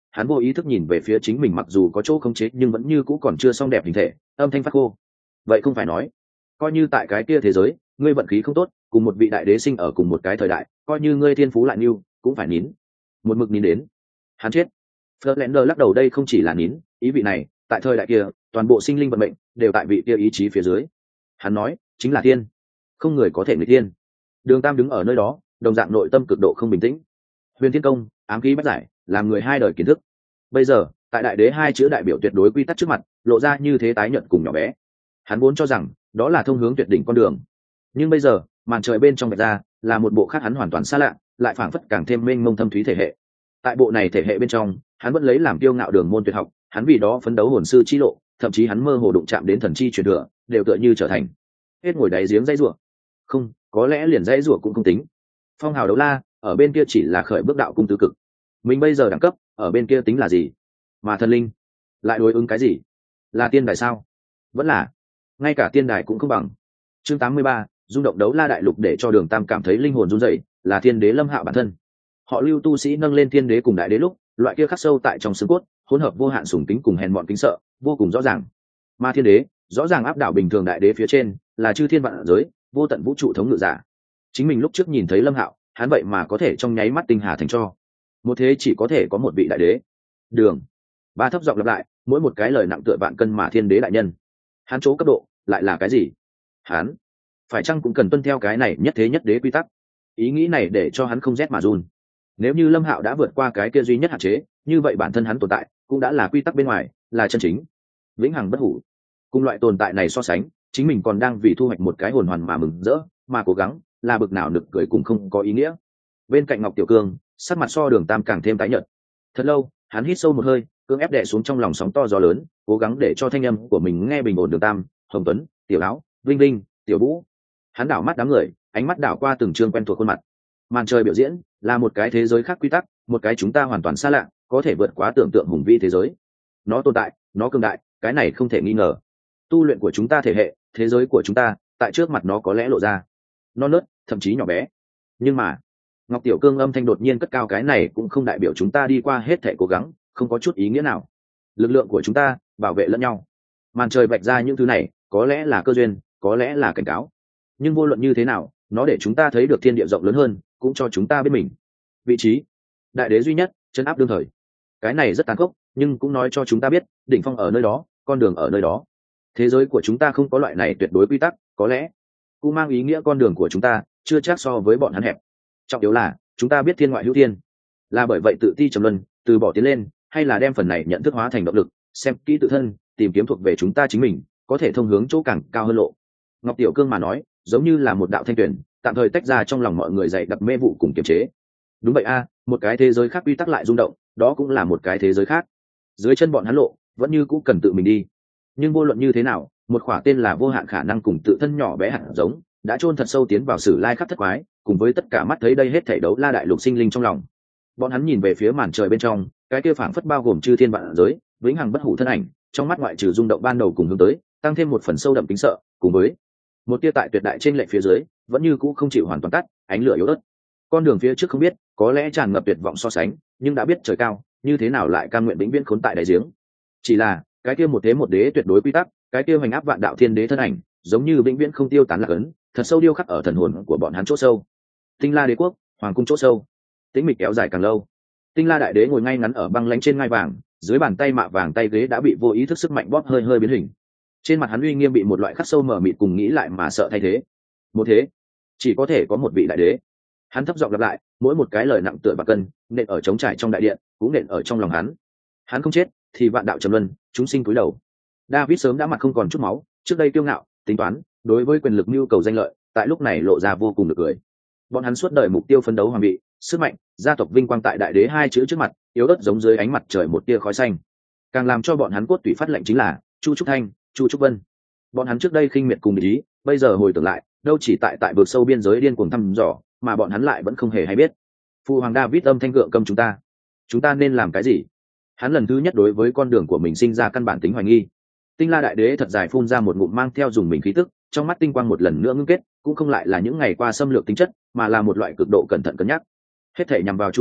hắn vô ý thức nhìn về phía chính mình, mặc dù có chỗ khống chế nhưng vẫn như cũ còn chưa xong đẹp hình thể, âm thanh phát khô. Vậy không phải nói, coi như tại cái kia thế giới ngươi vận khí không tốt, cùng một vị đại đế sinh ở cùng một cái thời đại, coi như ngươi thiên phú lại nhiêu cũng phải nín, một mực nín đến hắn chết. Flerlander lắc đầu, đây không chỉ là nín, ý vị này tại thời đại kia toàn bộ sinh linh vận mệnh đều tại vị kia ý chí phía dưới. Hắn nói chính là thiên, không người có thể nghịch thiên. Đường Tam đứng ở nơi đó, đồng dạng nội tâm cực độ không bình tĩnh. Huyền Thiên Công, ám khí bách giải, làm người hai đời kiến thức. Bây giờ tại đại đế hai chữ đại biểu tuyệt đối quy tắc trước mặt, lộ ra như thế tái nhợt cùng nhỏ bé. Hắn vốn cho rằng đó là thông hướng tuyệt đỉnh con đường, nhưng bây giờ màn trời bên trong vạch ra là một bộ khác hắn hoàn toàn xa lạ, lại phảng phất càng thêm mênh mông thâm thúy thể hệ. Tại bộ này thể hệ bên trong, hắn vẫn lấy làm kiêu ngạo đường môn tuyệt học, hắn vì đó phấn đấu hồn sư chi lộ, thậm chí hắn mơ hồ đụng chạm đến thần chi truyền thừa, đều tựa như trở thành hết ngồi đáy giếng dãy rủa. Không, có lẽ liền dãy rủa cũng không tính. Phong hào đấu la ở bên kia chỉ là khởi bước đạo cung tứ cực, mình bây giờ đẳng cấp ở bên kia tính là gì? Mà thần linh lại đối ứng cái gì? Là tiên đài sao? Vẫn là ngay cả tiên đài cũng không bằng. Chương 83, rung động đấu la đại lục để cho Đường Tam cảm thấy linh hồn run rẩy, là thiên đế Lâm Hạo bản thân. Họ Lưu tu sĩ nâng lên thiên đế cùng đại đế lúc, loại kia khắc sâu tại trong xương cốt, hỗn hợp vô hạn sùng kính cùng hèn mọn kính sợ, vô cùng rõ ràng. Mà thiên đế, rõ ràng áp đảo bình thường đại đế phía trên, là chư thiên vạn giới, vô tận vũ trụ thống ngự giả. Chính mình lúc trước nhìn thấy Lâm Hạo, hắn vậy mà có thể trong nháy mắt tinh hà thành cho. Một thế chỉ có thể có một vị đại đế. Đường. Ba thấp giọng lặp lại, mỗi một cái lời nặng tựa vạn cân, mà thiên đế đại nhân. Hắn chỗ cấp độ lại là cái gì? Hắn phải chăng cũng cần tuân theo cái này nhất thế nhất đế quy tắc? Ý nghĩ này để cho hắn không rét mà run. Nếu như Lâm Hạo đã vượt qua cái kia duy nhất hạn chế, như vậy bản thân hắn tồn tại cũng đã là quy tắc bên ngoài, là chân chính, vĩnh hằng bất hủ. Cùng loại tồn tại này so sánh, chính mình còn đang vì thu hoạch một cái hồn hoàn mà mừng rỡ, mà cố gắng là bực nào nực cười cũng không có ý nghĩa. Bên cạnh Ngọc Tiểu Cương, sắc mặt so Đường Tam càng thêm tái nhợt. Thật lâu, hắn hít sâu một hơi, cưỡng ép đè xuống trong lòng sóng to gió lớn, cố gắng để cho thanh âm của mình nghe bình ổn. Đường Tam, Hồng Tuấn, Tiểu Áo, Vinh Vinh, Tiểu Vũ. Hắn đảo mắt đám người, ánh mắt đảo qua từng chương quen thuộc khuôn mặt. Màn trời biểu diễn là một cái thế giới khác quy tắc, một cái chúng ta hoàn toàn xa lạ, có thể vượt quá tưởng tượng hùng vĩ thế giới. Nó tồn tại, nó cường đại, cái này không thể nghi ngờ. Tu luyện của chúng ta thể hệ, thế giới của chúng ta, tại trước mặt nó có lẽ lộ ra non nớt, thậm chí nhỏ bé. Nhưng mà, Ngọc Tiểu Cương âm thanh đột nhiên cất cao, cái này cũng không đại biểu chúng ta đi qua hết thể cố gắng không có chút ý nghĩa nào. Lực lượng của chúng ta bảo vệ lẫn nhau. Màn trời vạch ra những thứ này, có lẽ là cơ duyên, có lẽ là cảnh cáo, nhưng vô luận như thế nào, nó để chúng ta thấy được thiên địa rộng lớn hơn, cũng cho chúng ta biết mình vị trí. Đại đế duy nhất, chân áp đương thời. Cái này rất tàn khốc, nhưng cũng nói cho chúng ta biết, đỉnh phong ở nơi đó, con đường ở nơi đó. Thế giới của chúng ta không có loại này tuyệt đối quy tắc, có lẽ cũng mang ý nghĩa con đường của chúng ta chưa chắc so với bọn hắn hẹp. Trọng yếu là chúng ta biết thiên ngoại hữu thiên, là bởi vậy tự ti trầm luân, từ bỏ tiến lên, hay là đem phần này nhận thức hóa thành động lực, xem kỹ tự thân, tìm kiếm thuộc về chúng ta chính mình, có thể thông hướng chỗ càng cao hơn lộ. Ngọc Tiểu Cương mà nói, giống như là một đạo thanh tuyển, tạm thời tách ra trong lòng mọi người dày đặc mê vụ cùng kiềm chế. Đúng vậy a, một cái thế giới khác quy tắc lại rung động, đó cũng là một cái thế giới khác. Dưới chân bọn hắn lộ, vẫn như cũ cần tự mình đi. Nhưng vô luận như thế nào, một khỏa tên là vô hạn khả năng cùng tự thân nhỏ bé hạt giống, đã chôn thật sâu tiến vào sử lai khắp thất quái, cùng với tất cả mắt thấy đây hết thảy đấu la đại lục sinh linh trong lòng. Bọn hắn nhìn về phía màn trời bên trong, cái kia phảng phất bao gồm chư thiên vạn giới, vĩnh hằng bất hủ thân ảnh, trong mắt ngoại trừ rung động ban đầu cùng hướng tới, tăng thêm một phần sâu đậm kính sợ, cùng với một tia tại tuyệt đại trên lệ phía dưới, vẫn như cũ không chịu hoàn toàn tắt, ánh lửa yếu ớt. Con đường phía trước không biết, có lẽ tràn ngập tuyệt vọng so sánh, nhưng đã biết trời cao, như thế nào lại cam nguyện vĩnh viễn khốn tại đại giếng. Chỉ là cái kia một thế một đế tuyệt đối quy tắc, cái kia hoành áp vạn đạo thiên đế thân ảnh, giống như vĩnh viễn không tiêu tán lạc ấn, thật sâu điêu khắc ở thần hồn của bọn hắn chỗ sâu. Tinh La đế quốc, hoàng cung chỗ sâu, tĩnh mịch kéo dài càng lâu. Tinh La đại đế ngồi ngay ngắn ở băng lãnh trên ngai vàng, dưới bàn tay mạ vàng tay ghế đã bị vô ý thức sức mạnh bóp hơi hơi biến hình. Trên mặt hắn uy nghiêm bị một loại khắc sâu mở mịt cùng nghĩ lại mà sợ thay thế. Một thế, chỉ có thể có một vị đại đế. Hắn thấp giọng lặp lại, mỗi một cái lời nặng tựa bạc cân, nện ở trống trải trong đại điện, cũng nện ở trong lòng hắn. Hắn không chết, thì vạn đạo trầm luân, chúng sinh cúi đầu. David sớm đã mặt không còn chút máu, trước đây kiêu ngạo, tính toán, đối với quyền lực nhu cầu danh lợi, tại lúc này lộ ra vô cùng được cười. Bọn hắn suốt đời mục tiêu phấn đấu hoàng vị, sức mạnh, gia tộc vinh quang tại đại đế hai chữ trước mặt, yếu ớt giống dưới ánh mặt trời một tia khói xanh. Càng làm cho bọn hắn cốt tủy phát lệnh chính là Chu Trúc Thanh, Chu Trúc Vân. Bọn hắn trước đây khinh miệt cùng địch ý, bây giờ hồi tưởng lại, đâu chỉ tại vực sâu biên giới điên cuồng thăm dò, mà bọn hắn lại vẫn không hề hay biết. Phu hoàng David âm thanh gượng cầm chúng ta nên làm cái gì? Hắn lần thứ nhất đối với con đường của mình sinh ra căn bản tính hoài nghi. Tinh La đại đế thật dài phun ra một ngụm mang theo dùng mình khí tức, trong mắt tinh quang một lần nữa ngưng kết, cũng không lại là những ngày qua xâm lược tính chất, mà là một loại cực độ cẩn thận cân nhắc. Hết thể nhằm vào Chu gia,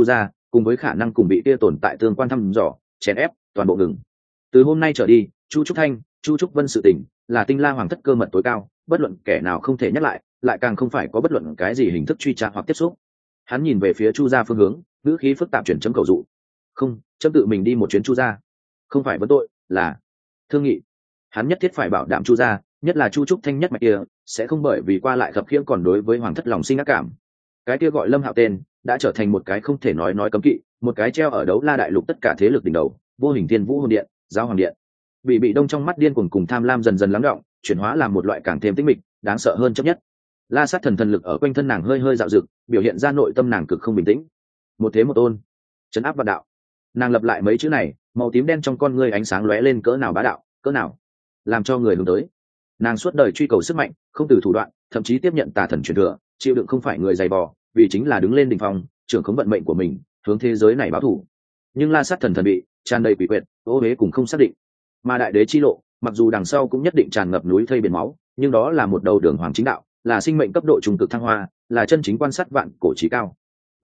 cùng với khả năng cùng bị kia tồn tại tương quan thăm dò chèn ép toàn bộ ngừng. Từ hôm nay trở đi, Chu Trúc Thanh, Chu Trúc Vân sự tình là Tinh La Hoàng thất cơ mật tối cao, bất luận kẻ nào không thể nhắc lại càng không phải có bất luận cái gì hình thức truy tra hoặc tiếp xúc. Hắn nhìn về phía Chu gia phương hướng, ngữ khí phức tạp chuyển chấm cầu dụ. Không, chấm tự mình đi một chuyến Chu gia. Không phải vấn tội, là thương nghị. Hắn nhất thiết phải bảo đảm Chu gia, nhất là Chu Trúc Thanh nhất mạch kia, sẽ không bởi vì qua lại khập khiễng còn đối với hoàng thất lòng sinh ác cảm. Cái kia gọi Lâm Hạo tên, đã trở thành một cái không thể nói cấm kỵ, một cái treo ở Đấu La đại lục tất cả thế lực đỉnh đầu, vô hình thiên vũ hồn điện, giáo hoàng điện. Bị đông trong mắt điên cuồng cùng tham lam dần dần lắng đọng, chuyển hóa làm một loại càng thêm tĩnh mịch, đáng sợ hơn chấp nhất. La sát thần lực ở quanh thân nàng hơi dạo dực, biểu hiện ra nội tâm nàng cực không bình tĩnh. Một thế một tôn, trấn áp vạn đạo. Nàng lặp lại mấy chữ này, màu tím đen trong con ngươi ánh sáng lóe lên cỡ nào bá đạo, cỡ nào làm cho người hướng tới. Nàng suốt đời truy cầu sức mạnh, không từ thủ đoạn, thậm chí tiếp nhận tà thần truyền thừa, chịu đựng không phải người dày vò, vì chính là đứng lên đỉnh phong, trưởng khống vận mệnh của mình, hướng thế giới này báo thù. Nhưng La sát thần bị tràn đầy quỷ quyệt, ô uế cùng không xác định. Mà đại đế chi lộ, mặc dù đằng sau cũng nhất định tràn ngập núi thây biển máu, nhưng đó là một đầu đường hoàng chính đạo, là sinh mệnh cấp độ trung cực thăng hoa, là chân chính quan sát vạn cổ chí cao.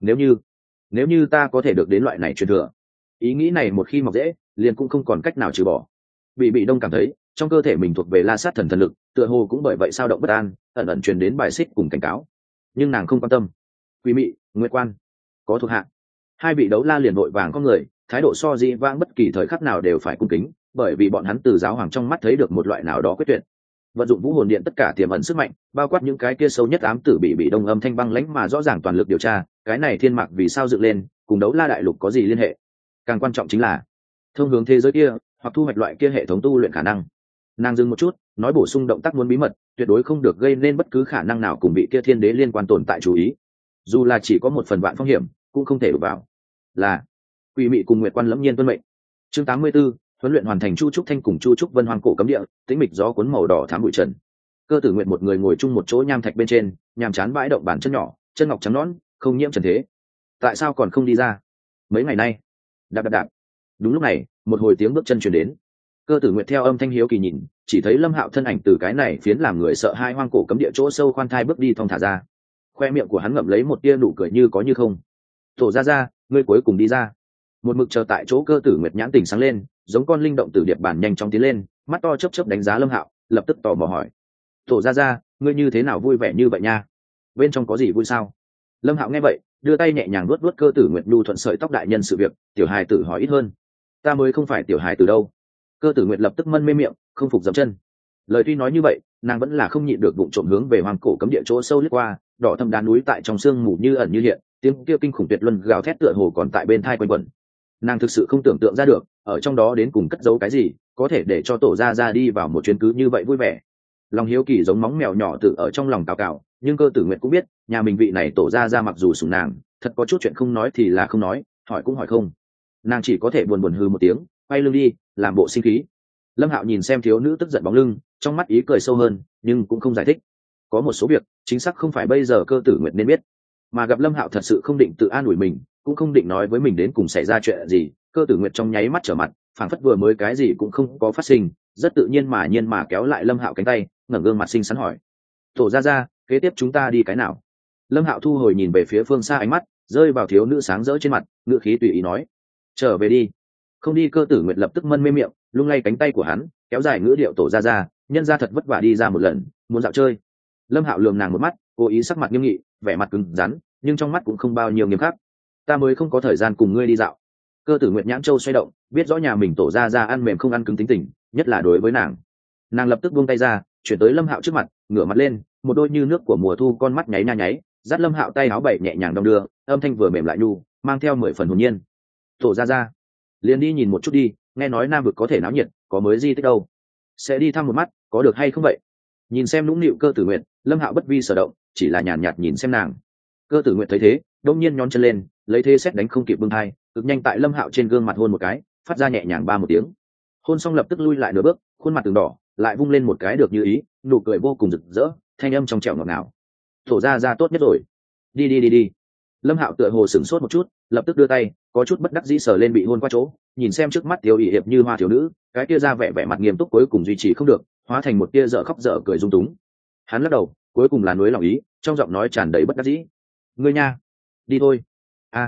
Nếu như ta có thể được đến loại này truyền thừa, ý nghĩ này một khi mọc rễ, liền cũng không còn cách nào trừ bỏ. Bị đông cảm thấy trong cơ thể mình thuộc về La sát thần lực, tựa hồ cũng bởi vậy sao động bất an, ẩn truyền đến bài xích cùng cảnh cáo. Nhưng nàng không quan tâm. Quý Mị, Nguyệt Quan, có thuộc hạ. Hai vị đấu la liền vội vàng con người, thái độ so dĩ vãng bất kỳ thời khắc nào đều phải cung kính, bởi vì bọn hắn từ giáo hoàng trong mắt thấy được một loại nào đó quyết tuyệt. Vận dụng vũ hồn điện tất cả tiềm ẩn sức mạnh, bao quát những cái kia sâu nhất ám tử bị đông âm thanh băng lãnh mà rõ ràng toàn lực điều tra, cái này thiên mạc vì sao dựng lên, cùng Đấu La đại lục có gì liên hệ? Càng quan trọng chính là thông hướng thế giới kia, hoặc thu hoạch loại kia hệ thống tu luyện khả năng. Nàng dừng một chút, nói bổ sung động tác muốn bí mật, tuyệt đối không được gây nên bất cứ khả năng nào cùng bị kia thiên đế liên quan tồn tại chú ý. Dù là chỉ có một phần vạn phong hiểm, cũng không thể đụng vào. Là Quỷ Mị cùng Nguyệt Quan lẫm nhiên tuân mệnh. Chương 84, huấn luyện hoàn thành. Chu Trúc Thanh cùng Chu Trúc Vân hoang cổ cấm địa, tĩnh mịch gió cuốn màu đỏ thám bụi trần. Cơ Tử Nguyệt một người ngồi chung một chỗ nham thạch bên trên, nhàm chán bãi động bàn chân nhỏ, chân ngọc trắng nõn, không nhiễm trần thế. Tại sao còn không đi ra? Mấy ngày nay, đạp. Đúng lúc này, một hồi tiếng bước chân truyền đến. Cơ Tử Nguyệt theo âm thanh hiếu kỳ nhìn, chỉ thấy Lâm Hạo thân ảnh từ cái này phiến làm người sợ hai hoang cổ cấm địa chỗ sâu khoan thai bước đi thong thả ra. Khoe miệng của hắn ngậm lấy một tia nụ cười như có như không. Tổ ra, ngươi cuối cùng đi ra. Một mực chờ tại chỗ Cơ Tử Nguyệt nhãn tình sáng lên, giống con linh động từ điệp bản nhanh chóng tiến lên, mắt to chớp đánh giá Lâm Hạo, lập tức tò mò hỏi: tổ ra, ngươi như thế nào vui vẻ như vậy nha? Bên trong có gì vui sao? Lâm Hạo nghe vậy, đưa tay nhẹ nhàng vuốt Cơ Tử Nguyệt nhu thuận sợi tóc đại nhân sự việc, tiểu hài tử hỏi ít hơn. Ta mới không phải tiểu hài tử đâu. Cơ Tử Nguyệt lập tức mân mê miệng, không phục dậm chân. Lời tuy nói như vậy, nàng vẫn là không nhịn được vụng trộm hướng về hoang cổ cấm địa chỗ sâu liếc qua, đỏ thâm đá núi tại trong sương mù như ẩn như hiện, tiếng kia kinh khủng tuyệt luân gào thét tựa hồ còn tại bên tai quanh quẩn. Nàng thực sự không tưởng tượng ra được, ở trong đó đến cùng cất giấu cái gì, có thể để cho tổ ra đi vào một chuyến cứ như vậy vui vẻ. Lòng hiếu kỳ giống móng mèo nhỏ tự ở trong lòng cào cào, nhưng Cơ Tử Nguyệt cũng biết, nhà mình vị này tổ ra mặc dù sủng nàng, thật có chút chuyện không nói thì là không nói, hỏi cũng hỏi không. Nàng chỉ có thể buồn hư một tiếng, quay lưng đi, làm bộ sinh khí. Lâm Hạo nhìn xem thiếu nữ tức giận bóng lưng, trong mắt ý cười sâu hơn, nhưng cũng không giải thích. Có một số việc, chính xác không phải bây giờ Cơ Tử Nguyệt nên biết. Mà gặp Lâm Hạo thật sự không định tự an ủi mình, cũng không định nói với mình đến cùng xảy ra chuyện gì, Cơ Tử Nguyệt trong nháy mắt trở mặt, phảng phất vừa mới cái gì cũng không có phát sinh, rất tự nhiên mà kéo lại Lâm Hạo cánh tay, ngẩng gương mặt xinh xắn hỏi: tổ ra, kế tiếp chúng ta đi cái nào? Lâm Hạo thu hồi nhìn về phía phương xa ánh mắt, rơi vào thiếu nữ sáng rỡ trên mặt, ngữ khí tùy ý nói: trở về đi. Không đi. Cơ Tử Nguyệt lập tức mân mê miệng, lung lay cánh tay của hắn, kéo dài ngữ điệu: tổ ra, nhân ra thật vất vả đi ra một lần, muốn dạo chơi. Lâm Hạo lườm nàng một mắt, cố ý sắc mặt nghiêm nghị, vẻ mặt cứng rắn, nhưng trong mắt cũng không bao nhiêu nghiêm khắc. Ta mới không có thời gian cùng ngươi đi dạo. Cơ Tử Nguyệt nhãn châu xoay động, biết rõ nhà mình tổ ra ăn mềm không ăn cứng tính tình, nhất là đối với nàng. Nàng lập tức buông tay ra, chuyển tới Lâm Hạo trước mặt, ngửa mặt lên, một đôi như nước của mùa thu con mắt nháy nha nháy, dắt Lâm Hạo tay áo bảy nhẹ nhàng đong đưa, âm thanh vừa mềm lại nhu, mang theo 10 phần hồn nhiên. Tổ ra, liền đi nhìn một chút đi, nghe nói Nam vực có thể náo nhiệt, có mới di tích đâu. Sẽ đi thăm một mắt, có được hay không vậy? Nhìn xem nũng nịu Cơ Tử Nguyệt, Lâm Hạo bất vi sở động, chỉ là nhàn nhạt nhìn xem nàng. Cơ Tử Nguyệt thấy thế, đông nhiên nhón chân lên, lấy thế xét đánh không kịp bưng thai, cực nhanh tại Lâm Hạo trên gương mặt hôn một cái, phát ra nhẹ nhàng ba một tiếng. Hôn xong lập tức lui lại nửa bước, khuôn mặt từng đỏ, lại vung lên một cái được như ý, nụ cười vô cùng rực rỡ, thanh âm trong trẻo ngọt ngào. Tổ ra tốt nhất rồi. Đi. Lâm Hạo tựa hồ sửng sốt một chút, lập tức đưa tay, có chút bất đắc dĩ sờ lên bị hôn qua chỗ, nhìn xem trước mắt tiểu ỷ hiệp như hoa thiếu nữ, cái kia ra vẻ mặt nghiêm túc cuối cùng duy trì không được, hóa thành một tia dở khóc dở cười rung túng. Hắn lắc đầu, cuối cùng là nuối lòng ý, trong giọng nói tràn đầy bất đắc dĩ. Ngươi nha, đi thôi.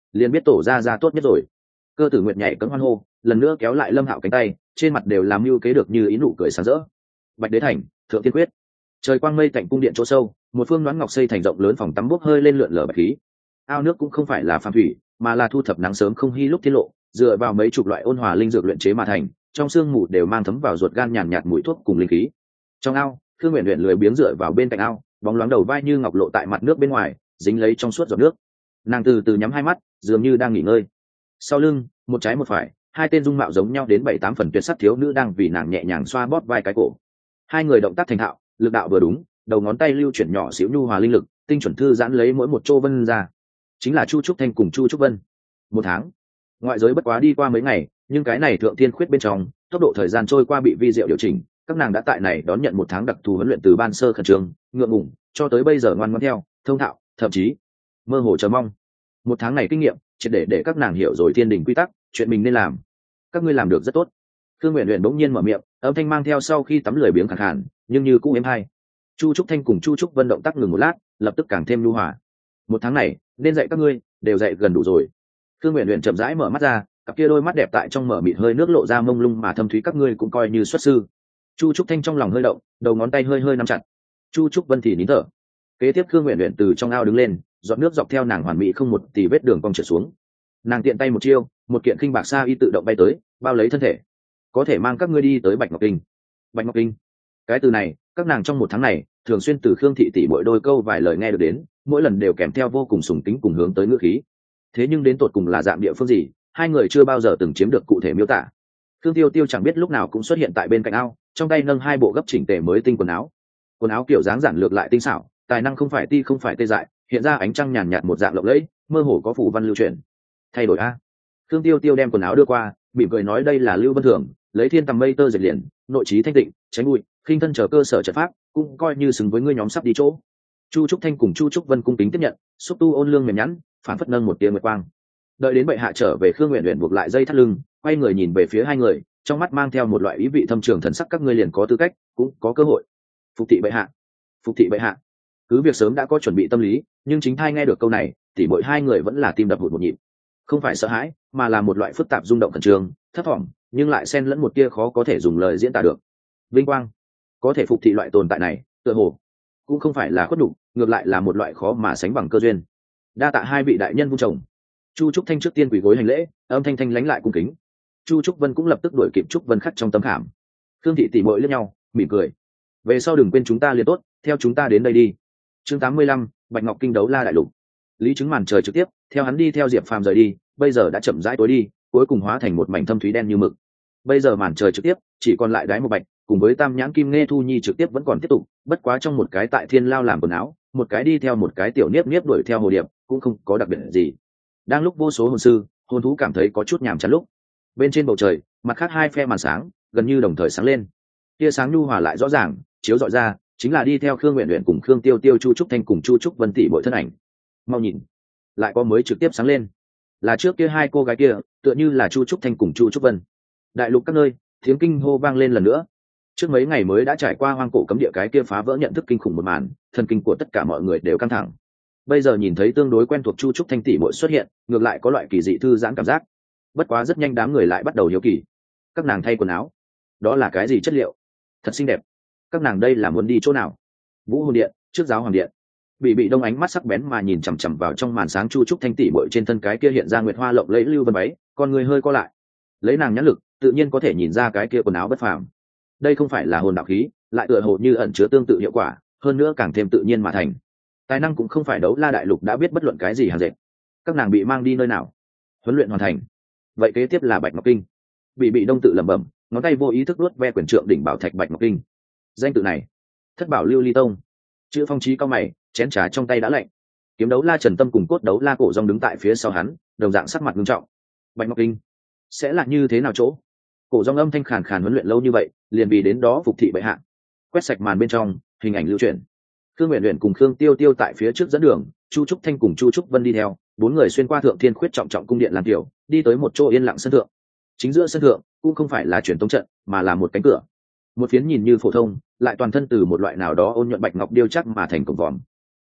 liền biết tổ ra tốt nhất rồi. Cơ Tử Nguyệt nhảy cẫng hoan hô, lần nữa kéo lại Lâm Hạo cánh tay, trên mặt đều làm mưu kế được như ý nụ cười sáng rỡ. Bạch Đế Thành, Thượng Thiên Quyết. Trời quang mây tạnh cung điện chỗ sâu, một phương đoán ngọc xây thành rộng lớn phòng tắm bốc hơi lên lượn lờ bạch khí. Ao nước cũng không phải là phàm thủy, mà là thu thập nắng sớm không hy lúc tiết lộ, dựa vào mấy chục loại ôn hòa linh dược luyện chế mà thành, trong xương mù đều mang thấm vào ruột gan nhàn nhạt mùi thuốc cùng linh khí. Trong ao, Khương Uyển Uyển lười biếng dựa vào bên cạnh ao, bóng loáng đầu vai như ngọc lộ tại mặt nước bên ngoài, dính lấy trong suốt giọt nước. Nàng từ từ nhắm hai mắt, dường như đang nghỉ ngơi. Sau lưng, một trái một phải, hai tên dung mạo giống nhau đến 7-8 phần tuyệt sắc thiếu nữ đang vì nàng nhẹ nhàng xoa bóp vai cái cổ. Hai người động tác thành thạo, lực đạo vừa đúng, đầu ngón tay lưu chuyển nhỏ xíu nhu hòa linh lực, tinh chuẩn thư giãn lấy mỗi một chỗ vân ra. Chính là Chu Trúc Thanh cùng Chu Trúc Vân. 1 tháng, ngoại giới bất quá đi qua mấy ngày, nhưng cái này Thượng Thiên Khuyết bên trong, tốc độ thời gian trôi qua bị vi diệu điều chỉnh, các nàng đã tại này đón nhận 1 tháng đặc thù huấn luyện từ ban sơ khẩn trương, ngượng ngùng, cho tới bây giờ ngoan ngoãn theo, thông thạo, thậm chí mơ hồ chờ mong. 1 tháng này kinh nghiệm, triệt để các nàng hiểu rồi thiên đình quy tắc, chuyện mình nên làm. Các ngươi làm được rất tốt. Khương Uyển Uyển bỗng nhiên mở miệng, âm thanh mang theo sau khi tắm lười biếng khàn khàn, nhưng như cũng êm hay. Chu Trúc Thanh cùng Chu Trúc Vân động tác ngừng một lát, lập tức càng thêm nhu hòa. 1 tháng này, nên dạy các ngươi, đều dạy gần đủ rồi. Khương Uyển Uyển chậm rãi mở mắt ra, cặp kia đôi mắt đẹp tại trong mở mịt hơi nước lộ ra mông lung mà thâm thúy, các ngươi cũng coi như xuất sư. Chu Trúc Thanh trong lòng hơi động, đầu ngón tay hơi nắm chặt. Chu Trúc Vân thì nín thở. Kế tiếp Khương Uyển Uyển từ trong ao đứng lên, giọt nước dọc theo nàng hoàn mỹ không một tì vết đường cong trượt xuống. Nàng tiện tay một chiêu, một kiện khinh bạc sa y tự động bay tới, bao lấy thân thể. Có thể mang các ngươi đi tới Bạch Ngọc Kinh. Bạch Ngọc Kinh, cái từ này, các nàng trong 1 tháng này thường xuyên từ Khương thị tỷ mỗi đôi câu vài lời nghe được đến, mỗi lần đều kèm theo vô cùng sùng kính cùng hướng tới ngữ khí. Thế nhưng đến tột cùng là dạng địa phương gì, hai người chưa bao giờ từng chiếm được cụ thể miêu tả. Khương Tiêu Tiêu chẳng biết lúc nào cũng xuất hiện tại bên cạnh ao, trong tay nâng 2 bộ gấp chỉnh tề mới tinh quần áo kiểu dáng giản lược lại tinh xảo, tài năng không phải tê dại, hiện ra ánh trăng nhàn nhạt một dạng lộng lẫy, mơ hồ có phủ văn lưu truyền. Thay đổi a. Khương Tiêu Tiêu đem quần áo đưa qua, mỉm cười nói đây là Lưu Vân Thường, lấy thiên tầm mây tơ dệt liền, nội trí thanh tịnh, tránh bụi, khinh thân chờ cơ sở trận pháp, cũng coi như xứng với ngươi nhóm sắp đi chỗ. Chu Trúc Thanh cùng Chu Trúc Vân cung kính tiếp nhận, xúc tu ôn lương mềm nhẵn, phản phất nâng một tia nguyệt quang. Đợi đến bệ hạ trở về, Khương Uyển Uyển buộc lại dây thắt lưng, quay người nhìn về phía hai người, trong mắt mang theo một loại ý vị thâm trường thần sắc, các ngươi liền có tư cách, cũng có cơ hội. Phục thị bệ hạ, phục thị bệ hạ. Cứ việc sớm đã có chuẩn bị tâm lý, nhưng chính thai nghe được câu này, tỉ mỗi hai người vẫn là tim đập hụt một nhịp. Không phải sợ hãi, mà là một loại phức tạp rung động khẩn trương, thấp thỏm, nhưng lại xen lẫn một tia khó có thể dùng lời diễn tả được. Vinh quang, có thể phục thị loại tồn tại này, tựa hồ cũng không phải là khuất đủ, ngược lại là một loại khó mà sánh bằng cơ duyên. Đa tạ hai vị đại nhân vung chồng. Chu Trúc Thanh trước tiên quỳ gối hành lễ, âm thanh thanh lánh lại cung kính. Chu Trúc Vân cũng lập tức đuổi kịp Trúc Vân khắc trong tấm khảm. Khương thị tỷ muội liếc nhau, mỉm cười. Về sau đừng quên chúng ta liền tốt, theo chúng ta đến đây đi. Chương 85, Bạch Ngọc Kinh đấu la đại lục. Lý Chứng màn trời trực tiếp, theo hắn đi theo Diệp Phàm rời đi, bây giờ đã chậm rãi tối đi, cuối cùng hóa thành một mảnh thâm thúy đen như mực. Bây giờ màn trời trực tiếp, chỉ còn lại Đái Một Bạch, cùng với Tam Nhãn Kim Nghe Thu Nhi trực tiếp vẫn còn tiếp tục, bất quá trong một cái tại Thiên Lao làm quần áo, một cái đi theo một cái tiểu niếp niếp đuổi theo hồ điệp, cũng không có đặc biệt gì. Đang lúc vô số hồn sư, hồn thú cảm thấy có chút nhàm chán lúc, bên trên bầu trời, mặt khác hai phe màn sáng gần như đồng thời sáng lên. Tia sáng nhu hòa lại rõ ràng, chiếu rọi ra, chính là đi theo Khương Uyển Uyển cùng Khương Tiêu Tiêu, Chu Trúc Thanh cùng Chu Trúc Vân tỷ muội thân ảnh. Mau nhìn, lại có mới trực tiếp sáng lên. Là trước kia hai cô gái kia, tựa như là Chu Trúc Thanh cùng Chu Trúc Vân. Đại lục các nơi, tiếng kinh hô vang lên lần nữa. Trước mấy ngày mới đã trải qua hoang cổ cấm địa cái kia phá vỡ nhận thức kinh khủng một màn, thần kinh của tất cả mọi người đều căng thẳng. Bây giờ nhìn thấy tương đối quen thuộc Chu Trúc Thanh tỷ muội xuất hiện, ngược lại có loại kỳ dị thư giãn cảm giác. Bất quá rất nhanh đám người lại bắt đầu hiếu kỳ. Các nàng thay quần áo, đó là cái gì chất liệu? Thật xinh đẹp. Các nàng đây là muốn đi chỗ nào? Vũ Hồn Điện, trước giáo hoàng điện. Bị đông ánh mắt sắc bén mà nhìn chằm chằm vào trong màn sáng Chu Trúc Thanh tỷ muội trên thân cái kia hiện ra nguyệt hoa lộng lẫy lưu vân váy, con người hơi co lại. Lấy nàng nhãn lực, tự nhiên có thể nhìn ra cái kia quần áo bất phàm. Đây không phải là hồn đạo khí, lại tựa hồ như ẩn chứa tương tự hiệu quả, hơn nữa càng thêm tự nhiên mà thành. Tài năng cũng không phải đấu la đại lục đã biết bất luận cái gì hàng dệt. Các nàng bị mang đi nơi nào? Huấn luyện hoàn thành. Vậy kế tiếp là Bạch Ngọc Kinh. Bị đông tự lẩm bẩm, ngón tay vô ý thức đuốt ve quyền trượng đỉnh bảo thạch Bạch Ngọc Kinh. Danh tự này, Thất Bảo Lưu Ly Tông. Chữ Phong Chí cao mày, chén trà trong tay đã lạnh. Kiếm đấu la Trần Tâm cùng cốt đấu la Cổ Dung đứng tại phía sau hắn, đồng dạng sắc mặt nghiêm trọng. Bạch Ngọc Kinh sẽ là như thế nào chỗ? Cổ Dung âm thanh khàn khàn, huấn luyện lâu như vậy, liền vì đến đó phục thị bệ hạ. Quét sạch màn bên trong, hình ảnh lưu truyền. Khương Uyển Uyển cùng Khương Tiêu Tiêu tại phía trước dẫn đường, Chu Trúc Thanh cùng Chu Trúc Vân đi theo, 4 người xuyên qua Thượng Thiên Khuyết trọng trọng cung điện làm tiểu, đi tới một chỗ yên lặng sân thượng. Chính giữa sân thượng cũng không phải là truyền tống trận, mà là một cánh cửa. Một phiến nhìn như phổ thông, lại toàn thân từ một loại nào đó ôn nhuận bạch ngọc điêu chắc mà thành cổng vòm.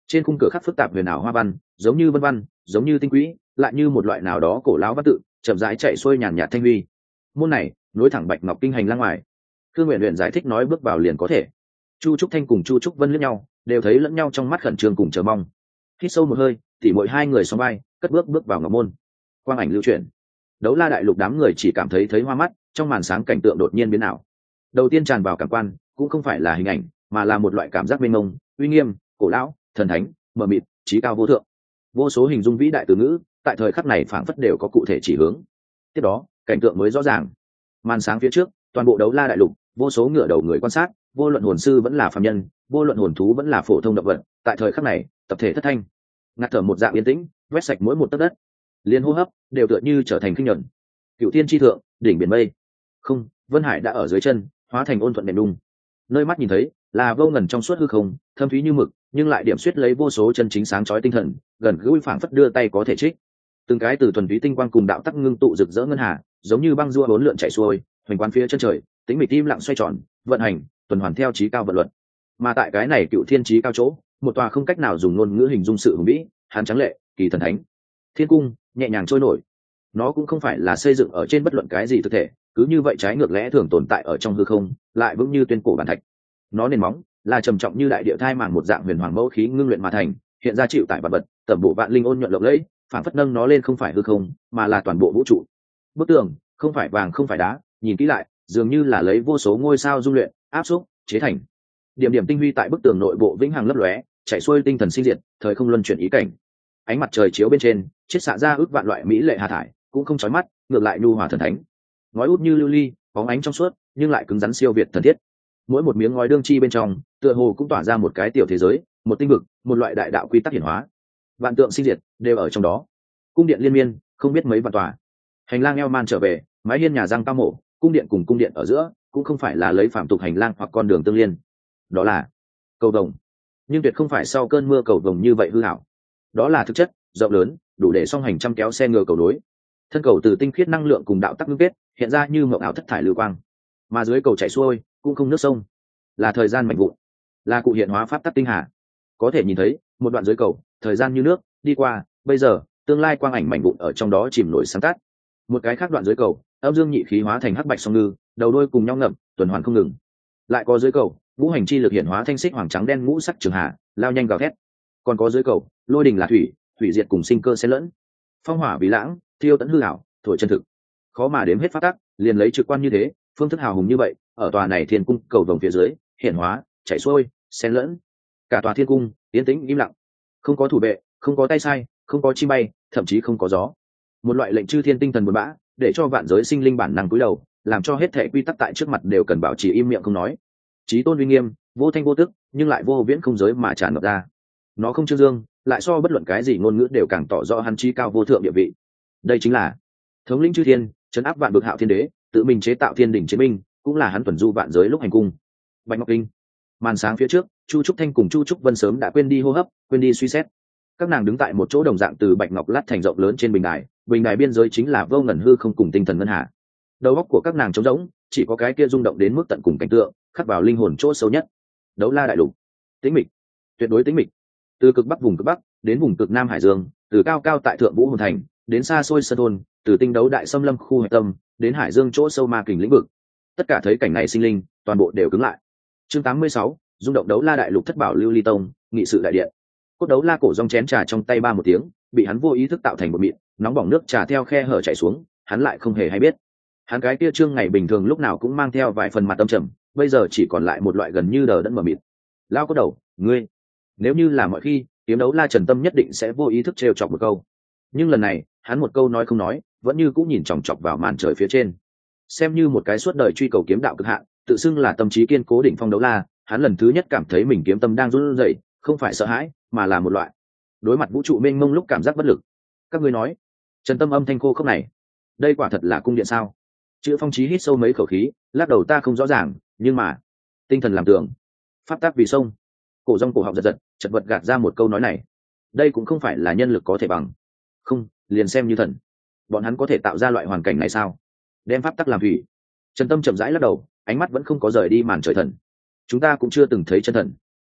Trên khung cửa khắc phức tạp huyền ảo hoa văn, giống như vân văn, giống như tinh quỹ, lại như một loại nào đó cổ lão văn tự, chậm rãi chạy xuôi nhàn nhạt thanh huy. Môn này nối thẳng Bạch Ngọc Kinh hành lang ngoài. Khương Uyển Uyển giải thích nói bước vào liền có thể. Chu Trúc Thanh cùng Chu Trúc Vân liếc nhau, đều thấy lẫn nhau trong mắt khẩn trương cùng chờ mong. Hít sâu một hơi, tỉ mỗi hai người song vai, cất bước vào ngọc môn. Quang ảnh lưu chuyển. Đấu La đại lục đám người chỉ cảm thấy hoa mắt, trong màn sáng cảnh tượng đột nhiên biến ảo. Đầu tiên tràn vào cảm quan, cũng không phải là hình ảnh, mà là một loại cảm giác mênh mông, uy nghiêm, cổ lão, thần thánh, mờ mịt, trí cao vô thượng. Vô số hình dung vĩ đại từ ngữ, tại thời khắc này phảng phất đều có cụ thể chỉ hướng. Tiếp đó, cảnh tượng mới rõ ràng. Màn sáng phía trước, toàn bộ Đấu La đại lục, vô số ngựa đầu người quan sát, vô luận hồn sư vẫn là phàm nhân, vô luận hồn thú vẫn là phổ thông động vật, tại thời khắc này, tập thể thất thanh, ngạt thở một dạng yên tĩnh, quét sạch mỗi một tấc đất, liên hô hấp đều tựa như trở thành kinh nhuận. Cựu thiên tri thượng, đỉnh biển mây, không, Vân Hải đã ở dưới chân, hóa thành ôn thuận đèn đung. Nơi mắt nhìn thấy là vô ngần trong suốt hư không, thâm thúy như mực, nhưng lại điểm xuyết lấy vô số chân chính sáng chói tinh thần, gần gũi phảng phất đưa tay có thể trích. Từng cái từ thuần túy tinh quang cùng đạo tắc ngưng tụ rực rỡ ngân hà, giống như băng rua bốn lượn chảy xuôi, hoành quán phía chân trời, tính mịch tim lặng xoay tròn, vận hành, tuần hoàn theo trí cao vận luật. Mà tại cái này cựu thiên trí cao chỗ, một tòa không cách nào dùng ngôn ngữ hình dung sự hùng vĩ, hán trắng lệ, kỳ thần thánh. Thiên cung nhẹ nhàng trôi nổi. Nó cũng không phải là xây dựng ở trên bất luận cái gì thực thể, cứ như vậy trái ngược lẽ thường tồn tại ở trong hư không, lại vững như tuyên cổ bản thạch. Nó nền móng là trầm trọng như đại địa thai màng một dạng huyền hoàng mẫu khí ngưng luyện mà thành, hiện ra chịu tại vật vật, tẩm bộ vạn linh ôn nhuận lộng lẫy, phản phất nâng nó lên không phải hư không, mà là toàn bộ vũ trụ. Bức tường không phải vàng không phải đá, nhìn kỹ lại, dường như là lấy vô số ngôi sao dung luyện, áp xúc, chế thành. Điểm điểm tinh huy tại bức tường nội bộ vĩnh hằng lấp lóe, chạy xuôi tinh thần sinh diệt, thời không luân chuyển ý cảnh. Ánh mặt trời chiếu bên trên, chiết xạ ra ước vạn loại mỹ lệ hà thải, cũng không chói mắt, ngược lại nhu hòa thần thánh. Ngói út như lưu ly, bóng ánh trong suốt, nhưng lại cứng rắn siêu việt thần thiết. Mỗi một miếng ngói đương chi bên trong, tựa hồ cũng tỏa ra một cái tiểu thế giới, một tinh vực, một loại đại đạo quy tắc hiển hóa. Vạn tượng sinh diệt đều ở trong đó. Cung điện liên miên, không biết mấy vạn tòa. Hành lang eo man trở về, mái hiên nhà răng cao mổ, cung điện cùng cung điện ở giữa, cũng không phải là lấy phạm tục hành lang hoặc con đường tương liên. Đó là cầu vồng, nhưng tuyệt không phải sau cơn mưa cầu vồng như vậy hư hảo. Đó là thực chất, rộng lớn, đủ để song hành trăm kéo xe ngựa cầu nối. Thân cầu từ tinh khiết năng lượng cùng đạo tắc ngưng kết, hiện ra như mộng ảo thất thải lưu quang. Mà dưới cầu chảy xuôi, cũng không nước sông, là thời gian mạnh vụn, là cụ hiện hóa pháp tắc tinh hà. Có thể nhìn thấy một đoạn dưới cầu, thời gian như nước đi qua, bây giờ tương lai quang ảnh mạnh vụn ở trong đó chìm nổi sáng tắt. Một cái khác đoạn dưới cầu, âm dương nhị khí hóa thành hắc bạch song ngư, đầu đôi cùng nhau ngậm, tuần hoàn không ngừng. Lại có dưới cầu, ngũ hành chi lực hiện hóa thanh xích hoàng trắng đen ngũ sắc trường hà, lao nhanh gào thét. Còn có dưới cầu, lôi đình là thủy, thủy diệt cùng sinh cơ xen lẫn, phong hỏa vì lãng, thiêu tận hư ảo, thổi chân thực. Khó mà đếm hết pháp tắc, liền lấy trực quan như thế, phương thức hào hùng như vậy, ở tòa này thiên cung cầu vồng phía dưới, hiện hóa, chảy xuôi, xen lẫn. Cả tòa thiên cung yên tĩnh im lặng, không có thủ vệ, không có tay sai, không có chim bay, thậm chí không có gió. Một loại lệnh chư thiên tinh thần buồn bã, để cho vạn giới sinh linh bản năng cúi đầu, làm cho hết thảy quy tắc tại trước mặt đều cần bảo trì im miệng không nói. Chí tôn uy nghiêm, vô thanh vô tức, nhưng lại vô viễn không giới mà tràn ngập ra. Nó không trương dương, lại so bất luận cái gì ngôn ngữ đều càng tỏ rõ hắn trí cao vô thượng địa vị. Đây chính là thống lĩnh chư thiên, trấn áp vạn bực hạo thiên đế, tự mình chế tạo thiên đỉnh chiến binh, cũng là hắn tuần du vạn giới lúc hành cung. Bạch Ngọc Kinh. Màn sáng phía trước, Chu Trúc Thanh cùng Chu Trúc Vân sớm đã quên đi hô hấp, quên đi suy xét. Các nàng đứng tại một chỗ đồng dạng từ bạch ngọc lát thành rộng lớn trên bình đài biên giới chính là vô ngần hư không cùng tinh thần ngân hà. Đầu óc của các nàng trống rỗng, chỉ có cái kia rung động đến mức tận cùng cảnh tượng, khắc vào linh hồn chỗ sâu nhất. Đấu La đại lục, tĩnh mịch, tuyệt đối tĩnh mịch. Từ cực bắc vùng cực bắc đến vùng cực nam hải dương, từ cao cao tại thượng vũ hồn thành đến xa xôi sơn thôn, từ tinh đấu đại xâm lâm khu hạch tâm đến hải dương chỗ sâu ma kình lĩnh vực, tất cả thấy cảnh này sinh linh toàn bộ đều cứng lại. Chương 86, rung động Đấu La đại lục thất bảo lưu ly tông, nghị sự đại điện. Cốt Đấu La cổ rong chén trà trong tay ba một tiếng, bị hắn vô ý thức tạo thành một mịn, nóng bỏng nước trà theo khe hở chảy xuống, hắn lại không hề hay biết. Hắn cái kia trương ngày bình thường lúc nào cũng mang theo vài phần mặt tâm trầm, bây giờ chỉ còn lại một loại gần như đờ đẫn mờ mịt. Lao Cốt Đầu, ngươi, nếu như là mọi khi, Kiếm Đấu La Trần Tâm nhất định sẽ vô ý thức trêu chọc một câu. Nhưng lần này, hắn một câu nói không nói, vẫn như cũng nhìn chòng chọc vào màn trời phía trên. Xem như một cái suốt đời truy cầu kiếm đạo cực hạn, tự xưng là tâm trí kiên cố đỉnh phong đấu la, hắn lần thứ nhất cảm thấy mình kiếm tâm đang run rẩy, không phải sợ hãi, mà là một loại đối mặt vũ trụ mênh mông lúc cảm giác bất lực. Các ngươi nói, Trần Tâm âm thanh khô khốc này, đây quả thật là cung điện sao? Chữ Phong Chí hít sâu mấy khẩu khí, lắc đầu ta không rõ ràng, nhưng mà tinh thần làm tường, pháp tác vì sông. Cổ rong cổ họng giật giật, chật vật gạt ra một câu nói này. Đây cũng không phải là nhân lực có thể bằng. Không, liền xem như thần, bọn hắn có thể tạo ra loại hoàn cảnh này sao? Đem pháp tắc làm thủy. Trần Tâm chậm rãi lắc đầu, ánh mắt vẫn không có rời đi màn trời thần. Chúng ta cũng chưa từng thấy chân thần.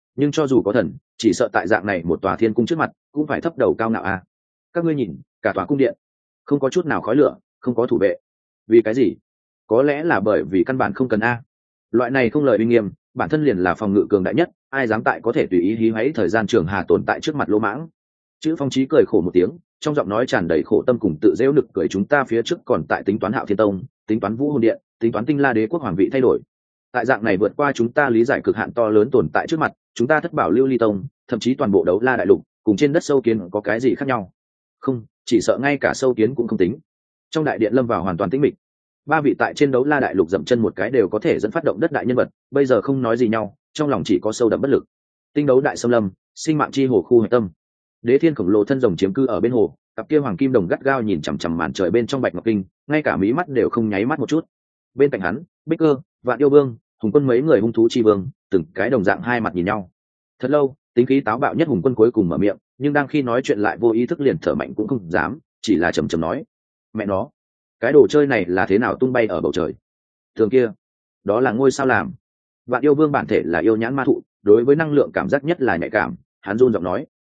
nhưng cho dù có thần, chỉ sợ tại dạng này một tòa thiên cung trước mặt cũng phải thấp đầu cao ngạo a. Các ngươi nhìn, cả tòa cung điện không có chút nào khói lửa, không có thủ vệ. Vì cái gì? Có lẽ là bởi vì căn bản không cần a. Loại này không lời uy nghiêm, bản thân liền là phòng ngự cường đại nhất, ai dám tại có thể tùy ý hí hoáy thời gian trường hà tồn tại trước mặt lỗ mãng. Chữ Phong Chí cười khổ một tiếng, trong giọng nói tràn đầy khổ tâm cùng tự giễu nực cười, chúng ta phía trước còn tại tính toán Hạo Thiên Tông, tính toán Vũ Hồn Điện, tính toán Tinh La Đế quốc hoàng vị thay đổi. Tại dạng này vượt qua chúng ta lý giải cực hạn to lớn tồn tại trước mặt, chúng ta thất bảo Lưu Ly Tông, thậm chí toàn bộ Đấu La đại lục, cùng trên đất sâu kiến có cái gì khác nhau? Không, chỉ sợ ngay cả sâu kiến cũng không tính. Trong đại điện lâm vào hoàn toàn tĩnh mịch. Ba vị tại trên Đấu La đại lục dậm chân một cái đều có thể dẫn phát động đất đại nhân vật, bây giờ không nói gì nhau, trong lòng chỉ có sâu đậm bất lực. Tinh đấu đại xâm lâm, sinh mạng chi hồ khu hải tâm. Đế Thiên khổng lồ thân rồng chiếm cư ở bên hồ, cặp kia hoàng kim đồng gắt gao nhìn chằm chằm màn trời bên trong bạch ngọc kinh, ngay cả mí mắt đều không nháy mắt một chút. Bên cạnh hắn, Bích Cơ, Vạn Yêu Vương, Hùng Quân mấy người hung thú chi vương, từng cái đồng dạng hai mặt nhìn nhau. Thật lâu, tính khí táo bạo nhất Hùng Quân cuối cùng mở miệng, nhưng đang khi nói chuyện lại vô ý thức liền thở mạnh cũng không dám, chỉ là trầm trầm nói: "Mẹ nó, cái đồ chơi này là thế nào tung bay ở bầu trời?" Thường kia, đó là ngôi sao làm. Vạn Yêu Vương bản thể là yêu nhãn ma thụ, đối với năng lượng cảm giác nhất là nhạy cảm, hắn run giọng nói: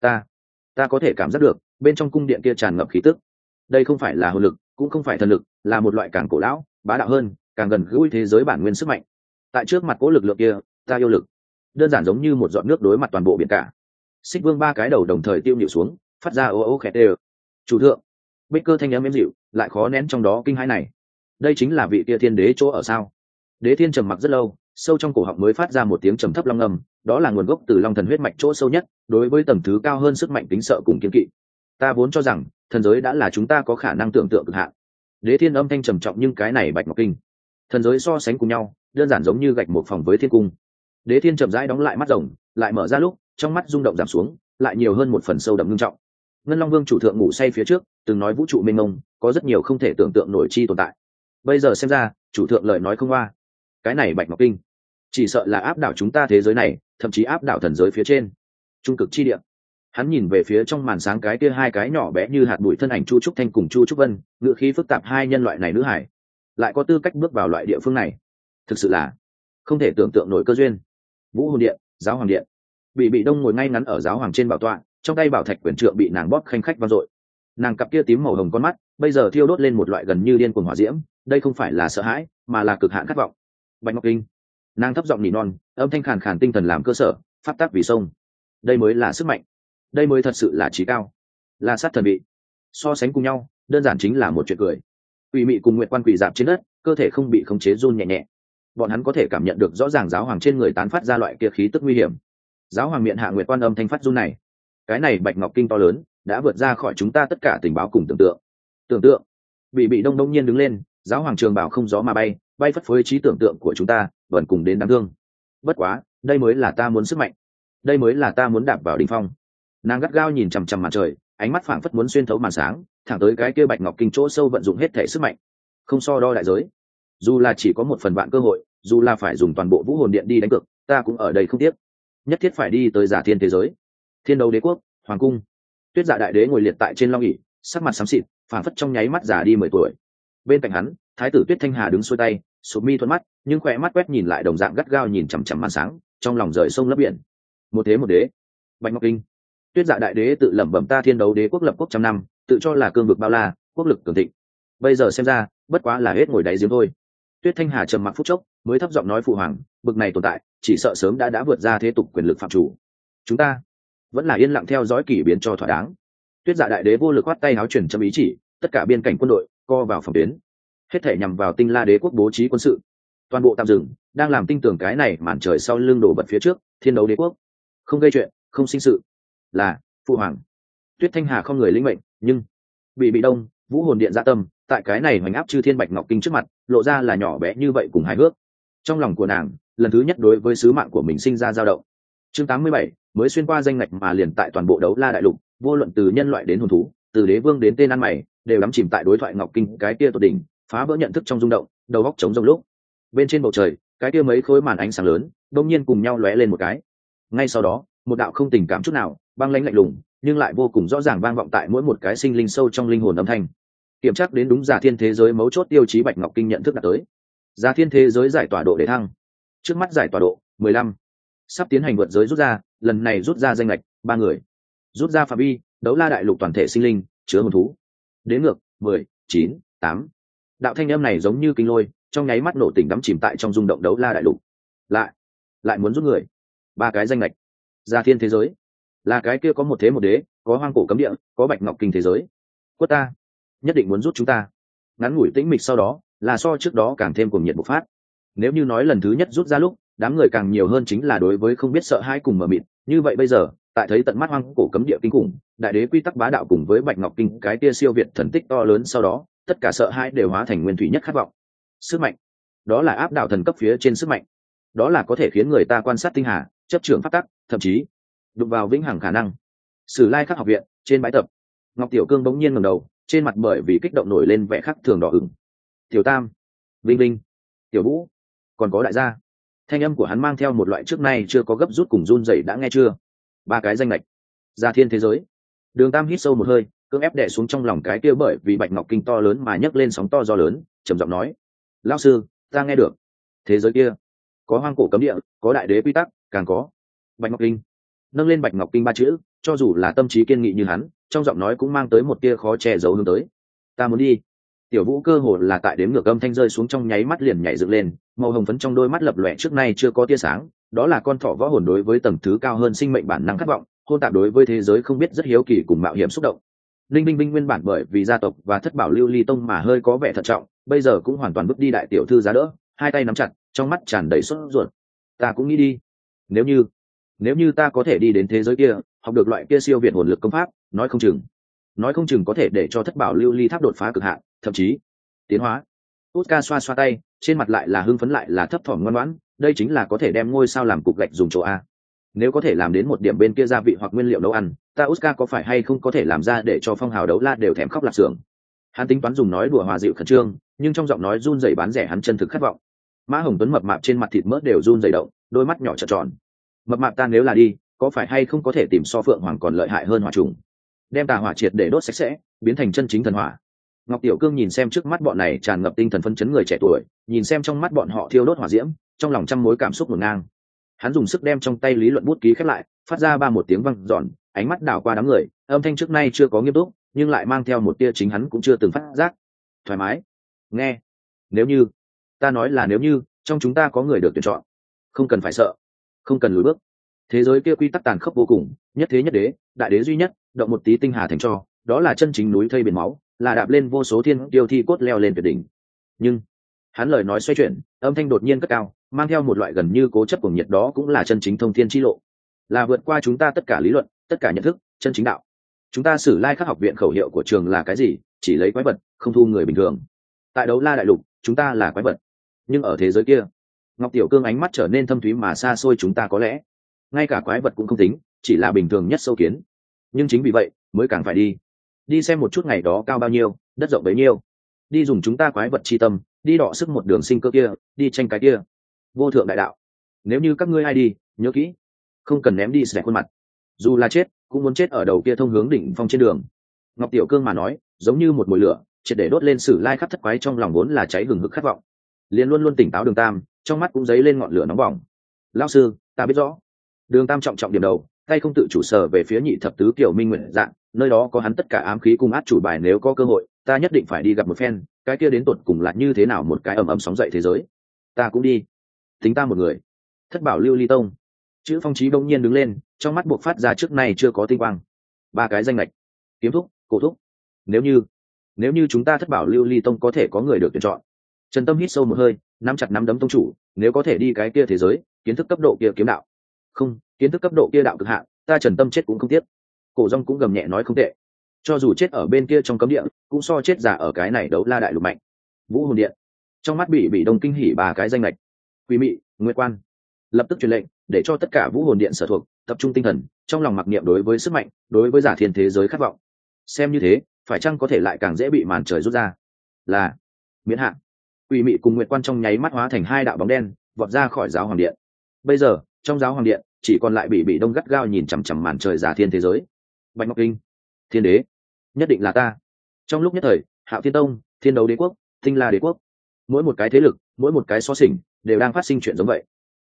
Ta có thể cảm giác được bên trong cung điện kia tràn ngập khí tức. Đây không phải là hồn lực, cũng không phải thần lực, là một loại càng cổ lão, bá đạo hơn, càng gần gũi thế giới bản nguyên sức mạnh. Tại trước mặt cố lực lượng kia, ta yêu lực, đơn giản giống như một giọt nước đối mặt toàn bộ biển cả. Xích Vương ba cái đầu đồng thời tiêu nhịu xuống, phát ra ô ô khẹt đều. Chủ thượng, Bích Cơ thanh âm êm dịu, lại khó nén trong đó kinh hãi này. Đây chính là vị kia thiên đế chỗ ở sao? Đế Thiên trầm mặc rất lâu, sâu trong cổ họng mới phát ra một tiếng trầm thấp long ngầm, đó là nguồn gốc từ long thần huyết mạch chỗ sâu nhất, đối với tầng thứ cao hơn sức mạnh tính sợ cùng kiên kỵ. Ta vốn cho rằng thần giới đã là chúng ta có khả năng tưởng tượng cực hạn. Đế Thiên âm thanh trầm trọng, nhưng cái này bạch ngọc kinh, thần giới so sánh cùng nhau, đơn giản giống như gạch một phòng với thiên cung. Đế Thiên chậm rãi đóng lại mắt rồng, lại mở ra lúc, trong mắt rung động giảm xuống, lại nhiều hơn một phần sâu đậm nghiêm trọng. Ngân Long Vương chủ thượng ngủ say phía trước, từng nói vũ trụ mênh mông, có rất nhiều không thể tưởng tượng nổi chi tồn tại. Bây giờ xem ra, chủ thượng lời nói không qua. Cái này bạch ngọc kinh, chỉ sợ là áp đảo chúng ta thế giới này, thậm chí áp đảo thần giới phía trên trung cực chi địa. Hắn nhìn về phía trong màn sáng cái kia hai cái nhỏ bé như hạt bụi thân ảnh Chu Trúc Thanh cùng Chu Trúc Vân, ngữ khí phức tạp, hai nhân loại này nữ hải lại có tư cách bước vào loại địa phương này, thực sự là không thể tưởng tượng nổi cơ duyên. Vũ Hồn Điện, Giáo Hoàng Điện. Bị Đông ngồi ngay ngắn ở giáo hoàng trên bảo tọa, trong tay bảo thạch quyển trượng bị nàng bóp khanh khách vang dội. Nàng cặp kia tím màu hồng con mắt bây giờ thiêu đốt lên một loại gần như điên cuồng hỏa diễm, đây không phải là sợ hãi, mà là cực hạn khát vọng. Bạch Ngọc Kinh. Nàng thấp giọng nỉ non, âm thanh khàn khàn, tinh thần làm cơ sở, pháp tắc vì sông. Đây mới là sức mạnh, đây mới thật sự là trí cao, là sát thần vị. So sánh cùng nhau, đơn giản chính là một chuyện cười. Quỷ mị cùng Nguyệt Quan quỷ dạp trên đất, cơ thể không bị khống chế run nhẹ nhẹ. Bọn hắn có thể cảm nhận được rõ ràng giáo hoàng trên người tán phát ra loại kia khí tức nguy hiểm. Giáo hoàng miệng hạ Nguyệt Quan âm thanh phát run này, cái này Bạch Ngọc Kinh to lớn, đã vượt ra khỏi chúng ta tất cả tình báo cùng tưởng tượng. Tưởng tượng. Bị đông nhiên đứng lên, giáo hoàng trường bảo không gió mà bay, bay phất phới trí tưởng tượng của chúng ta, vẫn cùng đến đáng thương. Bất quá, đây mới là ta muốn sức mạnh, đây mới là ta muốn đạp vào đỉnh phong. Nàng gắt gao nhìn chằm chằm mặt trời, ánh mắt phảng phất muốn xuyên thấu màn sáng, thẳng tới cái kia Bạch Ngọc Kinh chỗ sâu, vận dụng hết thể sức mạnh, không so đo đại giới. Dù là chỉ có một phần vạn cơ hội, dù là phải dùng toàn bộ Vũ Hồn Điện đi đánh cược, ta cũng ở đây không tiếc. Nhất thiết phải đi tới Giả Thiên thế giới, Thiên Đấu Đế quốc, hoàng cung. Tuyết Dạ đại đế ngồi liệt tại trên long ỷ, sắc mặt xám xịt, phảng phất trong nháy mắt già đi 10 tuổi. Bên cạnh hắn, thái tử Tuyết Thanh Hà đứng xuôi tay, sụp mi thuận mắt, nhưng khỏe mắt quét nhìn lại đồng dạng gắt gao nhìn chằm chằm màn sáng, trong lòng rời sông lấp biển. Một thế một đế, Bạch Ngọc Kinh. Tuyết Dạ đại đế tự lẩm bẩm, ta Thiên Đấu Đế quốc lập quốc trăm năm, tự cho là cương vực bao la, quốc lực cường thịnh. Bây giờ xem ra, bất quá là hết ngồi đáy giếng thôi. Tuyết Thanh Hà trầm mặc phút chốc, mới thấp giọng nói, phụ hoàng, bực này tồn tại, chỉ sợ sớm đã vượt ra thế tục quyền lực phạm chủ. Chúng ta vẫn là yên lặng theo dõi kỷ biến cho thỏa đáng. Tuyết Dạ đại đế vô lực khoát tay áo, chuyển châm ý chỉ, tất cả biên cảnh quân đội co vào phòng tuyến, hết thể nhằm vào Tinh La Đế quốc bố trí quân sự, toàn bộ tạm dừng, đang làm tinh tường cái này màn trời sau lưng đổ bật phía trước, Thiên Đấu Đế quốc không gây chuyện, không sinh sự. Là phụ hoàng. Tuyết Thanh Hà không người lĩnh mệnh, nhưng bị đông, Vũ Hồn Điện dạ tâm, tại cái này hoành áp chư thiên Bạch Ngọc Kinh trước mặt, lộ ra là nhỏ bé như vậy cùng hài hước. Trong lòng của nàng, lần thứ nhất đối với sứ mạng của mình sinh ra dao động. Chương 87, mới xuyên qua danh ngạch mà liền tại toàn bộ Đấu La đại lục, vô luận từ nhân loại đến hồn thú, từ đế vương đến tên ăn mày, đều đắm chìm tại đối thoại Ngọc Kinh cái kia tột đỉnh, phá vỡ nhận thức trong rung động, đầu óc trống rỗng lúc. Bên trên bầu trời, cái kia mấy khối màn ánh sáng lớn, đột nhiên cùng nhau lóe lên một cái. Ngay sau đó, một đạo không tình cảm chút nào, băng lãnh lạnh lùng, nhưng lại vô cùng rõ ràng vang vọng tại mỗi một cái sinh linh sâu trong linh hồn âm thanh. Kiểm tra đến đúng Giả Thiên thế giới mấu chốt tiêu chí, Bạch Ngọc Kinh nhận thức đạt tới. Giả Thiên thế giới giải tỏa độ để thăng. Trước mắt giải tỏa độ 15. sắp tiến hành vượt giới rút ra, lần này rút ra danh lệch 3 người, rút ra phạm vi đấu la đại lục toàn thể sinh linh chứa hồn thú. Đến ngược 10, 9, 8. Đạo thanh âm này giống như kinh lôi, trong nháy mắt nổ tỉnh đắm chìm tại trong rung động đấu la đại lục. Lại muốn rút người. 3 cái danh lệch. Gia thiên thế giới, là cái kia có một thế một đế, có hoang cổ cấm địa, có bạch ngọc kinh thế giới. Quất ta, nhất định muốn rút chúng ta. Ngắn ngủi tĩnh mịch sau đó, là so trước đó càng thêm cuồng nhiệt bộc phát. Nếu như nói lần thứ nhất rút ra lúc, đám người càng nhiều hơn chính là đối với không biết sợ hãi cùng mờ mịt, như vậy bây giờ, tại thấy tận mắt hoang cổ cấm địa kinh khủng, đại đế quy tắc bá đạo cùng với bạch ngọc kinh cái kia siêu việt thần tích to lớn sau đó, tất cả sợ hãi đều hóa thành nguyên thủy nhất khát vọng. Sức mạnh, đó là áp đảo thần cấp phía trên sức mạnh, đó là có thể khiến người ta quan sát tinh hà, chấp trưởng pháp tắc, thậm chí đụng vào vĩnh hằng khả năng. Sử Lai Khắc học viện, trên bãi tập, Ngọc Tiểu Cương bỗng nhiên ngẩng đầu, trên mặt bởi vì kích động nổi lên vẻ khác thường đỏ ửng. Tiểu Tam, Vinh Vinh, Tiểu Vũ, còn có đại gia. Thanh âm của hắn mang theo một loại trước nay chưa có gấp rút cùng run rẩy, đã nghe chưa? 3 cái danh lệch. Gia thiên thế giới. Đường Tam hít sâu một hơi, cưỡng ép đè xuống trong lòng cái kia bởi vì bạch ngọc kinh to lớn mà nhấc lên sóng to gió lớn, trầm giọng nói: "Lão sư, ta nghe được. Thế giới kia có hoang cổ cấm địa, có đại đế quy tắc, càng có bạch ngọc kinh." Nâng lên bạch ngọc kinh 3 chữ, cho dù là tâm trí kiên nghị như hắn, trong giọng nói cũng mang tới một tia khó che giấu hướng tới. "Ta muốn đi." Tiểu Vũ cơ hồ là tại đếm ngược âm thanh rơi xuống trong nháy mắt liền nhảy dựng lên, màu hồng phấn trong đôi mắt lập lòe trước nay chưa có tia sáng, đó là con thỏ võ hồn đối với tầng thứ cao hơn sinh mệnh bản năng khát vọng, hôn tạp đối với thế giới không biết rất hiếu kỳ cùng mạo hiểm xúc động. Linh Binh Binh nguyên bản bởi vì gia tộc và thất bảo lưu ly tông mà hơi có vẻ thận trọng, bây giờ cũng hoàn toàn bước đi đại tiểu thư giá đỡ, hai tay nắm chặt, trong mắt tràn đầy sốt ruột. "Ta cũng nghĩ đi. Nếu như ta có thể đi đến thế giới kia, học được loại kia siêu việt hồn lực công pháp, nói không chừng có thể để cho thất bảo lưu ly tháp đột phá cực hạn, thậm chí tiến hóa." Oscar xoa xoa tay, trên mặt lại là hưng phấn lại là thấp thỏm ngoan ngoãn, đây chính là có thể đem ngôi sao làm cục gạch dùng chỗ a. Nếu có thể làm đến một điểm bên kia gia vị hoặc nguyên liệu nấu ăn, ta Oscar có phải hay không có thể làm ra để cho phong hào đấu la đều thèm khóc lạp xưởng. Hắn tính toán dùng nói đùa hòa dịu khẩn trương, nhưng trong giọng nói run rẩy bán rẻ hắn chân thực khát vọng. Mã Hồng Tuấn mập mạp trên mặt thịt mỡ đều run rẩy động, đôi mắt nhỏ trợn tròn. "Mập mạp, ta nếu là đi, có phải hay không có thể tìm so phượng hoàng còn lợi hại hơn hỏa trùng, đem tà hỏa triệt để đốt sạch sẽ, biến thành chân chính thần hỏa." Ngọc Tiểu Cương nhìn xem trước mắt bọn này tràn ngập tinh thần phấn chấn người trẻ tuổi, nhìn xem trong mắt bọn họ thiêu đốt hỏa diễm, trong lòng trăm mối cảm xúc ngổn ngang. Hắn dùng sức đem trong tay lý luận bút ký khép lại, phát ra một tiếng vang dọn, ánh mắt đảo qua đám người, âm thanh trước nay chưa có nghiêm túc, nhưng lại mang theo một tia chính hắn cũng chưa từng phát giác. "Thoải mái. Nghe. Nếu như, ta nói là nếu như, trong chúng ta có người được tuyển chọn, không cần phải sợ, không cần lùi bước. Thế giới kia quy tắc tàn khốc vô cùng, nhất thế nhất đế, đại đế duy nhất, động một tí tinh hà thành cho, đó là chân chính núi thây biển máu, là đạp lên vô số thiên tiêu thi cốt leo lên tuyệt đỉnh." Nhưng hắn lời nói xoay chuyển, âm thanh đột nhiên cất cao, mang theo một loại gần như cố chấp cùng nhiệt, đó cũng là chân chính thông thiên chi lộ, là vượt qua chúng ta tất cả lý luận, tất cả nhận thức, chân chính đạo. Chúng ta Sử Lai Khắc học viện khẩu hiệu của trường là cái gì? Chỉ lấy quái vật, không thu người bình thường. Tại đấu la đại lục, chúng ta là quái vật, nhưng ở thế giới kia, Ngọc Tiểu Cương ánh mắt trở nên thâm thúy mà xa xôi, chúng ta có lẽ ngay cả quái vật cũng không tính, chỉ là bình thường nhất sâu kiến. Nhưng chính vì vậy mới càng phải đi xem một chút ngày đó cao bao nhiêu, đất rộng bấy nhiêu, đi dùng chúng ta quái vật chi tâm, đi đọ sức một đường sinh cơ kia, đi tranh cái kia vô thượng đại đạo. Nếu như các ngươi ai đi, nhớ kỹ, không cần ném đi sẻ khuôn mặt, dù là chết cũng muốn chết ở đầu kia thông hướng đỉnh phong trên đường. Ngọc Tiểu Cương mà nói giống như một mùi lửa, triệt để đốt lên Sử Lai Khắc thất quái trong lòng vốn là cháy hừng hực khát vọng. Liền luôn luôn tỉnh táo Đường Tam trong mắt cũng dấy lên ngọn lửa nóng bỏng. "Lão sư, ta biết rõ." Đường Tam trọng trọng điểm đầu, tay không tự chủ sờ về phía nhị thập tứ kiểu minh nguyện dạng, nơi đó có hắn tất cả ám khí cung át chủ bài, nếu có cơ hội ta nhất định phải đi gặp một phen, cái kia đến tột cùng là như thế nào một cái ầm ầm sóng dậy thế giới. "Ta cũng đi." "Tính ta một người." Thất bảo lưu ly tông, chữ Phong Chí bỗng nhiên đứng lên, trong mắt buộc phát ra trước nay chưa có tinh quang. 3 cái danh lệch. Kiếm thúc, cổ thúc. Nếu như chúng ta thất bảo lưu ly tông có thể có người được tuyển chọn. Trần Tâm hít sâu một hơi, nắm chặt nắm đấm tông chủ, nếu có thể đi cái kia thế giới, kiến thức cấp độ kia kiếm đạo. Không, kiến thức cấp độ kia đạo cực hạn, ta Trần Tâm chết cũng không tiếc. Cổ Dung cũng gầm nhẹ nói không tệ. Cho dù chết ở bên kia trong cấm địa, cũng so chết giả ở cái này đấu la đại lục mạnh. Vũ hồn điện. Trong mắt bị đông kinh hỉ 3 cái danh lệch. Quỷ mị, Nguyệt Quan. Lập tức truyền lệnh, để cho tất cả vũ hồn điện sở thuộc tập trung tinh thần, trong lòng mặc niệm đối với sức mạnh, đối với giả thiên thế giới khát vọng. Xem như thế, phải chăng có thể lại càng dễ bị màn trời rút ra? Là miễn hạn. Quỷ mị cùng Nguyệt Quan trong nháy mắt hóa thành 2 đạo bóng đen, vọt ra khỏi giáo hoàng điện. Bây giờ, trong giáo hoàng điện, chỉ còn lại bị đông gắt gao nhìn chằm chằm màn trời giả thiên thế giới. Bạch Ngọc Kinh, Thiên Đế, nhất định là ta. Trong lúc nhất thời, Hạo Thiên Tông, Thiên Đấu Đế Quốc, Tinh La Đế Quốc, mỗi một cái thế lực, mỗi một cái xó xỉnh đều đang phát sinh chuyện giống vậy.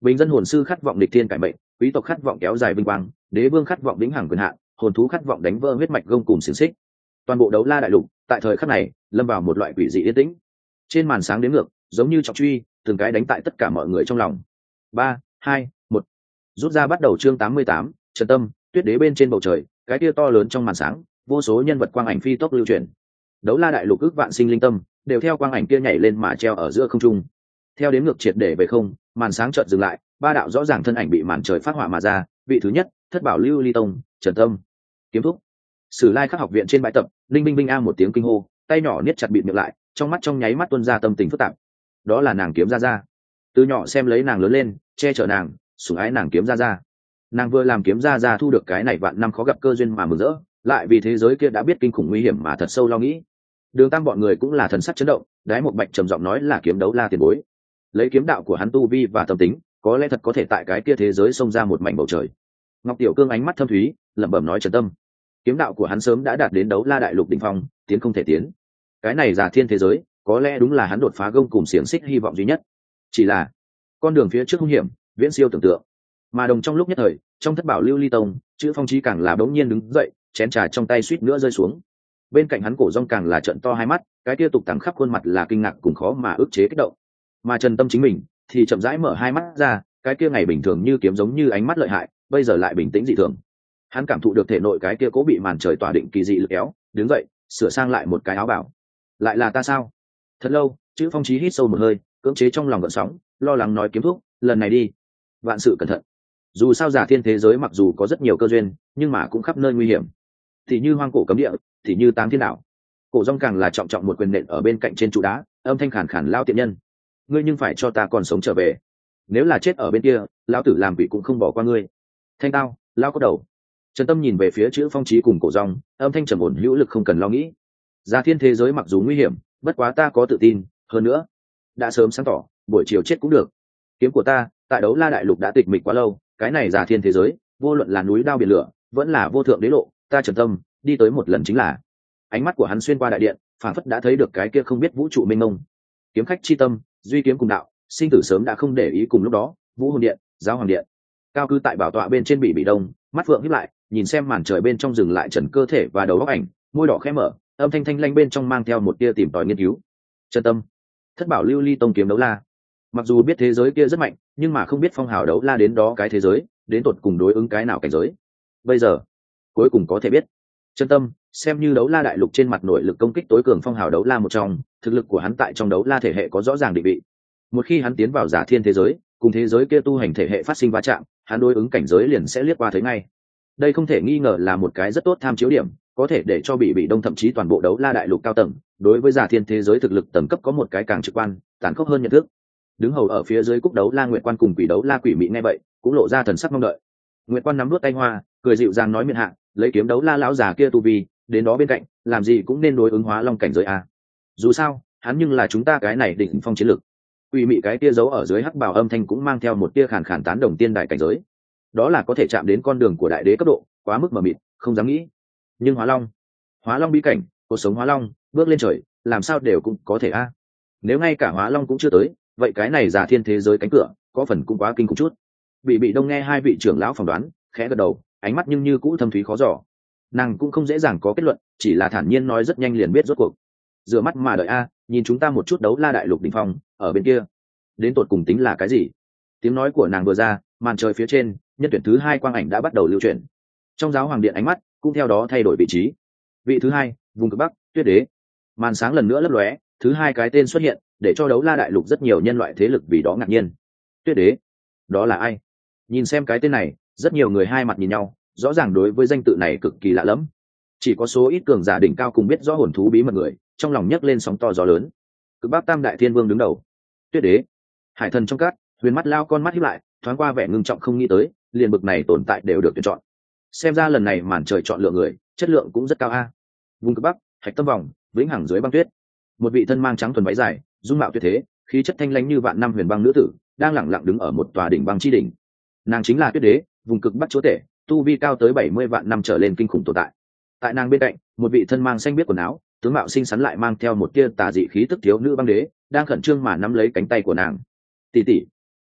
bình dân hồn sư khát vọng địch thiên cải mệnh, quý tộc khát vọng kéo dài vinh quang, đế vương khát vọng vĩnh hằng quyền hạn, hồn thú khát vọng đánh vỡ huyết mạch gông cùng xiềng xích. Toàn bộ đấu la đại lục tại thời khắc này lâm vào một loại quỷ dị yên tĩnh. Trên màn sáng đếm ngược giống như trọng truy, từng cái đánh tại tất cả mọi người trong lòng. 3, 2, 1. Rút ra bắt đầu chương 88, Trần Tâm, Tuyết Đế bên trên bầu trời, cái kia to lớn trong màn sáng, vô số nhân vật quang ảnh phi tốc lưu chuyển. Đấu la đại lục ước vạn sinh linh tâm, đều theo quang ảnh kia nhảy lên mà treo ở giữa không trung. Theo đếm ngược triệt để về không, màn sáng chợt dừng lại, ba đạo rõ ràng thân ảnh bị màn trời phát họa mà ra. Vị thứ nhất, Thất Bảo Lưu Ly Tông, Trần Tâm. Kiếm thúc. Sử Lai Khắc học viện trên bãi tập, Linh Binh Binh a một tiếng kinh hô, tay nhỏ niết chặt bịt miệng lại, trong mắt trong nháy mắt tuôn ra tâm tình phức tạp. Đó là nàng Kiếm Gia. Từ nhỏ xem lấy nàng lớn lên, che chở nàng, sủng ái nàng Kiếm Gia. Nàng vừa làm Kiếm Gia thu được cái này vạn năm khó gặp cơ duyên mà mừng rỡ, lại vì thế giới kia đã biết kinh khủng nguy hiểm mà thật sâu lo nghĩ. Đường Tam bọn người cũng là thần sắc chấn động, Đái Một Bạch trầm giọng nói là kiếm đấu la tiền bối. Lấy kiếm đạo của hắn tu vi và tâm tính, có lẽ thật có thể tại cái kia thế giới xông ra một mảnh bầu trời. Ngọc Tiểu Cương ánh mắt thâm thúy, lẩm bẩm nói Trần Tâm. Kiếm đạo của hắn sớm đã đạt đến đấu la đại lục đỉnh phong, tiến không thể tiến. Cái này giả thiên thế giới, có lẽ đúng là hắn đột phá gông cùng xiềng xích hy vọng duy nhất. Chỉ là con đường phía trước hung hiểm, viễn siêu tưởng tượng. Mà đồng trong lúc nhất thời, trong Thất Bảo Lưu Ly Tông, chữ Phong Chí càng là bỗng nhiên đứng dậy, chén trà trong tay suýt nữa rơi xuống. Bên cạnh hắn Cổ Dung càng là trợn to hai mắt, cái kia tục tằng khắp khuôn mặt là kinh ngạc cùng khó mà ức chế kích động. Mà Trần Tâm chính mình thì chậm rãi mở hai mắt ra, cái kia ngày bình thường như kiếm giống như ánh mắt lợi hại, bây giờ lại bình tĩnh dị thường. Hắn cảm thụ được thể nội cái kia cố bị màn trời tỏa định kỳ dị lực kéo, đứng dậy, sửa sang lại một cái áo bảo. Lại là ta sao? Thật lâu, chữ Phong Chí hít sâu một hơi, cưỡng chế trong lòng gợn sóng, lo lắng nói kiếm thúc, lần này đi, vạn sự cẩn thận. Dù sao giả thiên thế giới mặc dù có rất nhiều cơ duyên, nhưng mà cũng khắp nơi nguy hiểm. Thì như hoang cổ cấm địa, thì như táng thiên đảo. Cổ Dung càng là trọng trọng một quyền nện ở bên cạnh trên trụ đá, âm thanh khàn khàn lao tiện nhân. Ngươi nhưng phải cho ta còn sống trở về. Nếu là chết ở bên kia, lão tử làm quỷ cũng không bỏ qua ngươi. Thanh tao, lao có đầu. Trần Tâm nhìn về phía chữ Phong Chí cùng Cổ Dung, âm thanh trầm ổn hữu lực không cần lo nghĩ. Giả thiên thế giới mặc dù nguy hiểm, bất quá ta có tự tin, hơn nữa, đã sớm sáng tỏ, buổi chiều chết cũng được. Kiếm của ta, tại đấu la đại lục đã tịch mịch quá lâu, cái này giả thiên thế giới, vô luận là núi đao biển lửa, vẫn là vô thượng đế lộ, ta Trần Tâm, đi tới một lần chính là. Ánh mắt của hắn xuyên qua đại điện, phảng phất đã thấy được cái kia không biết vũ trụ mênh mông. Kiếm khách chi tâm, duy kiếm cùng đạo, sinh tử sớm đã không để ý cùng lúc đó, Vũ Hồn Điện, Giáo Hoàng Điện. Cao cư tại bảo tọa bên trên bị đông, mắt phượng híp lại, nhìn xem màn trời bên trong dừng lại trần cơ thể và đầu óc ảnh, môi đỏ khẽ mở, âm thanh thanh lanh bên trong mang theo một tia tìm tòi nghiên cứu. Trần Tâm, Thất Bảo Lưu Ly Tông kiếm đấu la. Mặc dù biết thế giới kia rất mạnh, nhưng mà không biết phong hào đấu la đến đó cái thế giới, đến tột cùng đối ứng cái nào cảnh giới. Bây giờ, cuối cùng có thể biết. Trần Tâm, xem như đấu la đại lục trên mặt nội lực công kích tối cường phong hào đấu la một trong, thực lực của hắn tại trong đấu la thể hệ có rõ ràng định vị. Một khi hắn tiến vào giả thiên thế giới, cùng thế giới kia tu hành thể hệ phát sinh va chạm, hắn đối ứng cảnh giới liền sẽ liếc qua thấy ngay. Đây không thể nghi ngờ là một cái rất tốt tham chiếu điểm, có thể để cho bị đông thậm chí toàn bộ đấu la đại lục cao tầng đối với giả thiên thế giới thực lực tầng cấp có một cái càng trực quan, tàn khốc hơn nhận thức. Đứng hầu ở phía dưới cúc đấu la Nguyệt Quan cùng quỷ đấu la Quỷ Mị nghe vậy, cũng lộ ra thần sắc mong đợi. Nguyệt Quan nắm nuốt tay hoa, cười dịu dàng nói miệng hạ, lấy kiếm đấu la lão già kia tu vi, đến đó bên cạnh, làm gì cũng nên đối ứng hóa long cảnh giới a. Dù sao, hắn nhưng là chúng ta cái này đỉnh phong chiến lực. Quỷ Mị cái kia giấu ở dưới hắc bào âm thanh cũng mang theo một tia khàn khàn tán đồng tiên đại cảnh giới. Đó là có thể chạm đến con đường của đại đế cấp độ, quá mức mờ mịt, không dám nghĩ. Nhưng hóa long bí cảnh, cuộc sống hóa long, bước lên trời, làm sao đều cũng có thể a. Nếu ngay cả hóa long cũng chưa tới, vậy cái này giả thiên thế giới cánh cửa, có phần cũng quá kinh khủng chút. Bị đông nghe hai vị trưởng lão phỏng đoán, khẽ gật đầu, ánh mắt nhưng như cũ thâm thúy khó dò. Nàng cũng không dễ dàng có kết luận, chỉ là thản nhiên nói rất nhanh liền biết rốt cuộc. Rửa mắt mà đợi a, nhìn chúng ta một chút đấu la đại lục đỉnh phong, ở bên kia, đến tột cùng tính là cái gì? Tiếng nói của nàng vừa ra, màn trời phía trên, nhân tuyển thứ hai quang ảnh đã bắt đầu lưu chuyển. Trong giáo hoàng điện ánh mắt cũng theo đó thay đổi vị trí. Vị thứ hai, vùng cực bắc, Tuyết Đế. Màn sáng lần nữa lấp lóe, thứ hai cái tên xuất hiện, để cho đấu la đại lục rất nhiều nhân loại thế lực vì đó ngạc nhiên. Tuyết Đế, đó là ai? Nhìn xem cái tên này, rất nhiều người hai mặt nhìn nhau, rõ ràng đối với danh tự này cực kỳ lạ lẫm. Chỉ có số ít cường giả đỉnh cao cùng biết rõ hồn thú bí mật người, trong lòng nhấc lên sóng to gió lớn. Cực bắc tam đại thiên vương đứng đầu. Tuyết Đế, hải thần trong cát, huyền mắt lao con mắt híp lại, thoáng qua vẻ ngưng trọng không nghĩ tới, liền bực này tồn tại đều được tuyển chọn. Xem ra lần này màn trời chọn lựa người, chất lượng cũng rất cao a. Vùng cực bắc, hạch tâm vòng, vĩnh hằng dưới băng tuyết. Một vị thân mang trắng thuần váy dài, dung mạo tuyệt thế, khí chất thanh lãnh như vạn năm huyền băng nữ tử, đang lẳng lặng đứng ở một tòa đỉnh băng chi đỉnh. Nàng chính là Tuyết Đế, vùng cực bắc chúa tể, tu vi cao tới 70 vạn năm trở lên kinh khủng tồn tại. Tại nàng bên cạnh, một vị thân mang xanh biếc quần áo, tướng mạo xinh xắn lại mang theo một tia tà dị khí tức thiếu nữ băng đế, đang khẩn trương mà nắm lấy cánh tay của nàng. Tỷ tỷ,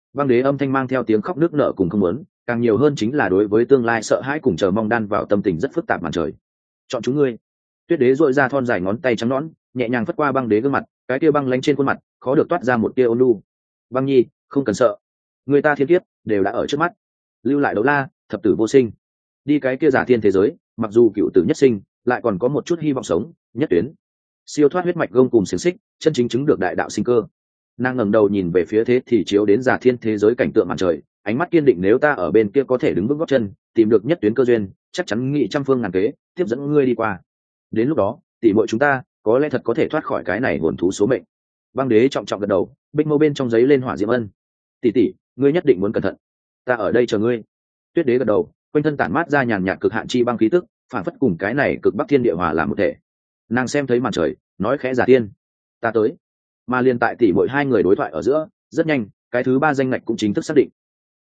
Băng đế âm thanh mang theo tiếng khóc nước nở cùng không muốn, càng nhiều hơn chính là đối với tương lai sợ hãi cùng chờ mong đan vào tâm tình rất phức tạp màn trời. Chọn chúng ngươi. Tuyết đế dội ra thon dài ngón tay trắng nõn, nhẹ nhàng phất qua băng đế gương mặt, cái kia băng lánh trên khuôn mặt khó được toát ra một tia ôn lu. Băng nhi, không cần sợ, người ta thiên kiếp đều đã ở trước mắt, lưu lại đấu la thập tử vô sinh, đi cái kia giả thiên thế giới, mặc dù cựu tử nhất sinh lại còn có một chút hy vọng sống. Nhất tuyến siêu thoát huyết mạch gông cùng xiềng xích, chân chính chứng được đại đạo sinh cơ. Nàng ngẩng đầu nhìn về phía thế thì chiếu đến giả thiên thế giới cảnh tượng màn trời, ánh mắt kiên định, nếu ta ở bên kia có thể đứng vững gót chân, tìm được nhất tuyến cơ duyên, chắc chắn nghị trăm phương ngàn kế tiếp dẫn ngươi đi qua. Đến lúc đó tỷ muội chúng ta có lẽ thật có thể thoát khỏi cái này hồn thú số mệnh. Băng đế trọng trọng gật đầu, bích mâu bên trong giấy lên hỏa diễm ân. Tỷ tỷ, ngươi nhất định muốn cẩn thận, ta ở đây chờ ngươi. Tuyết đế gật đầu, quanh thân tản mát ra nhàn nhạt cực hạn chi băng khí tức, phản phất cùng cái này cực bắc thiên địa hòa làm một thể. Nàng xem thấy màn trời, nói khẽ giả tiên, ta tới. Mà liên tại tỷ muội hai người đối thoại ở giữa, rất nhanh cái thứ ba danh ngạch cũng chính thức xác định.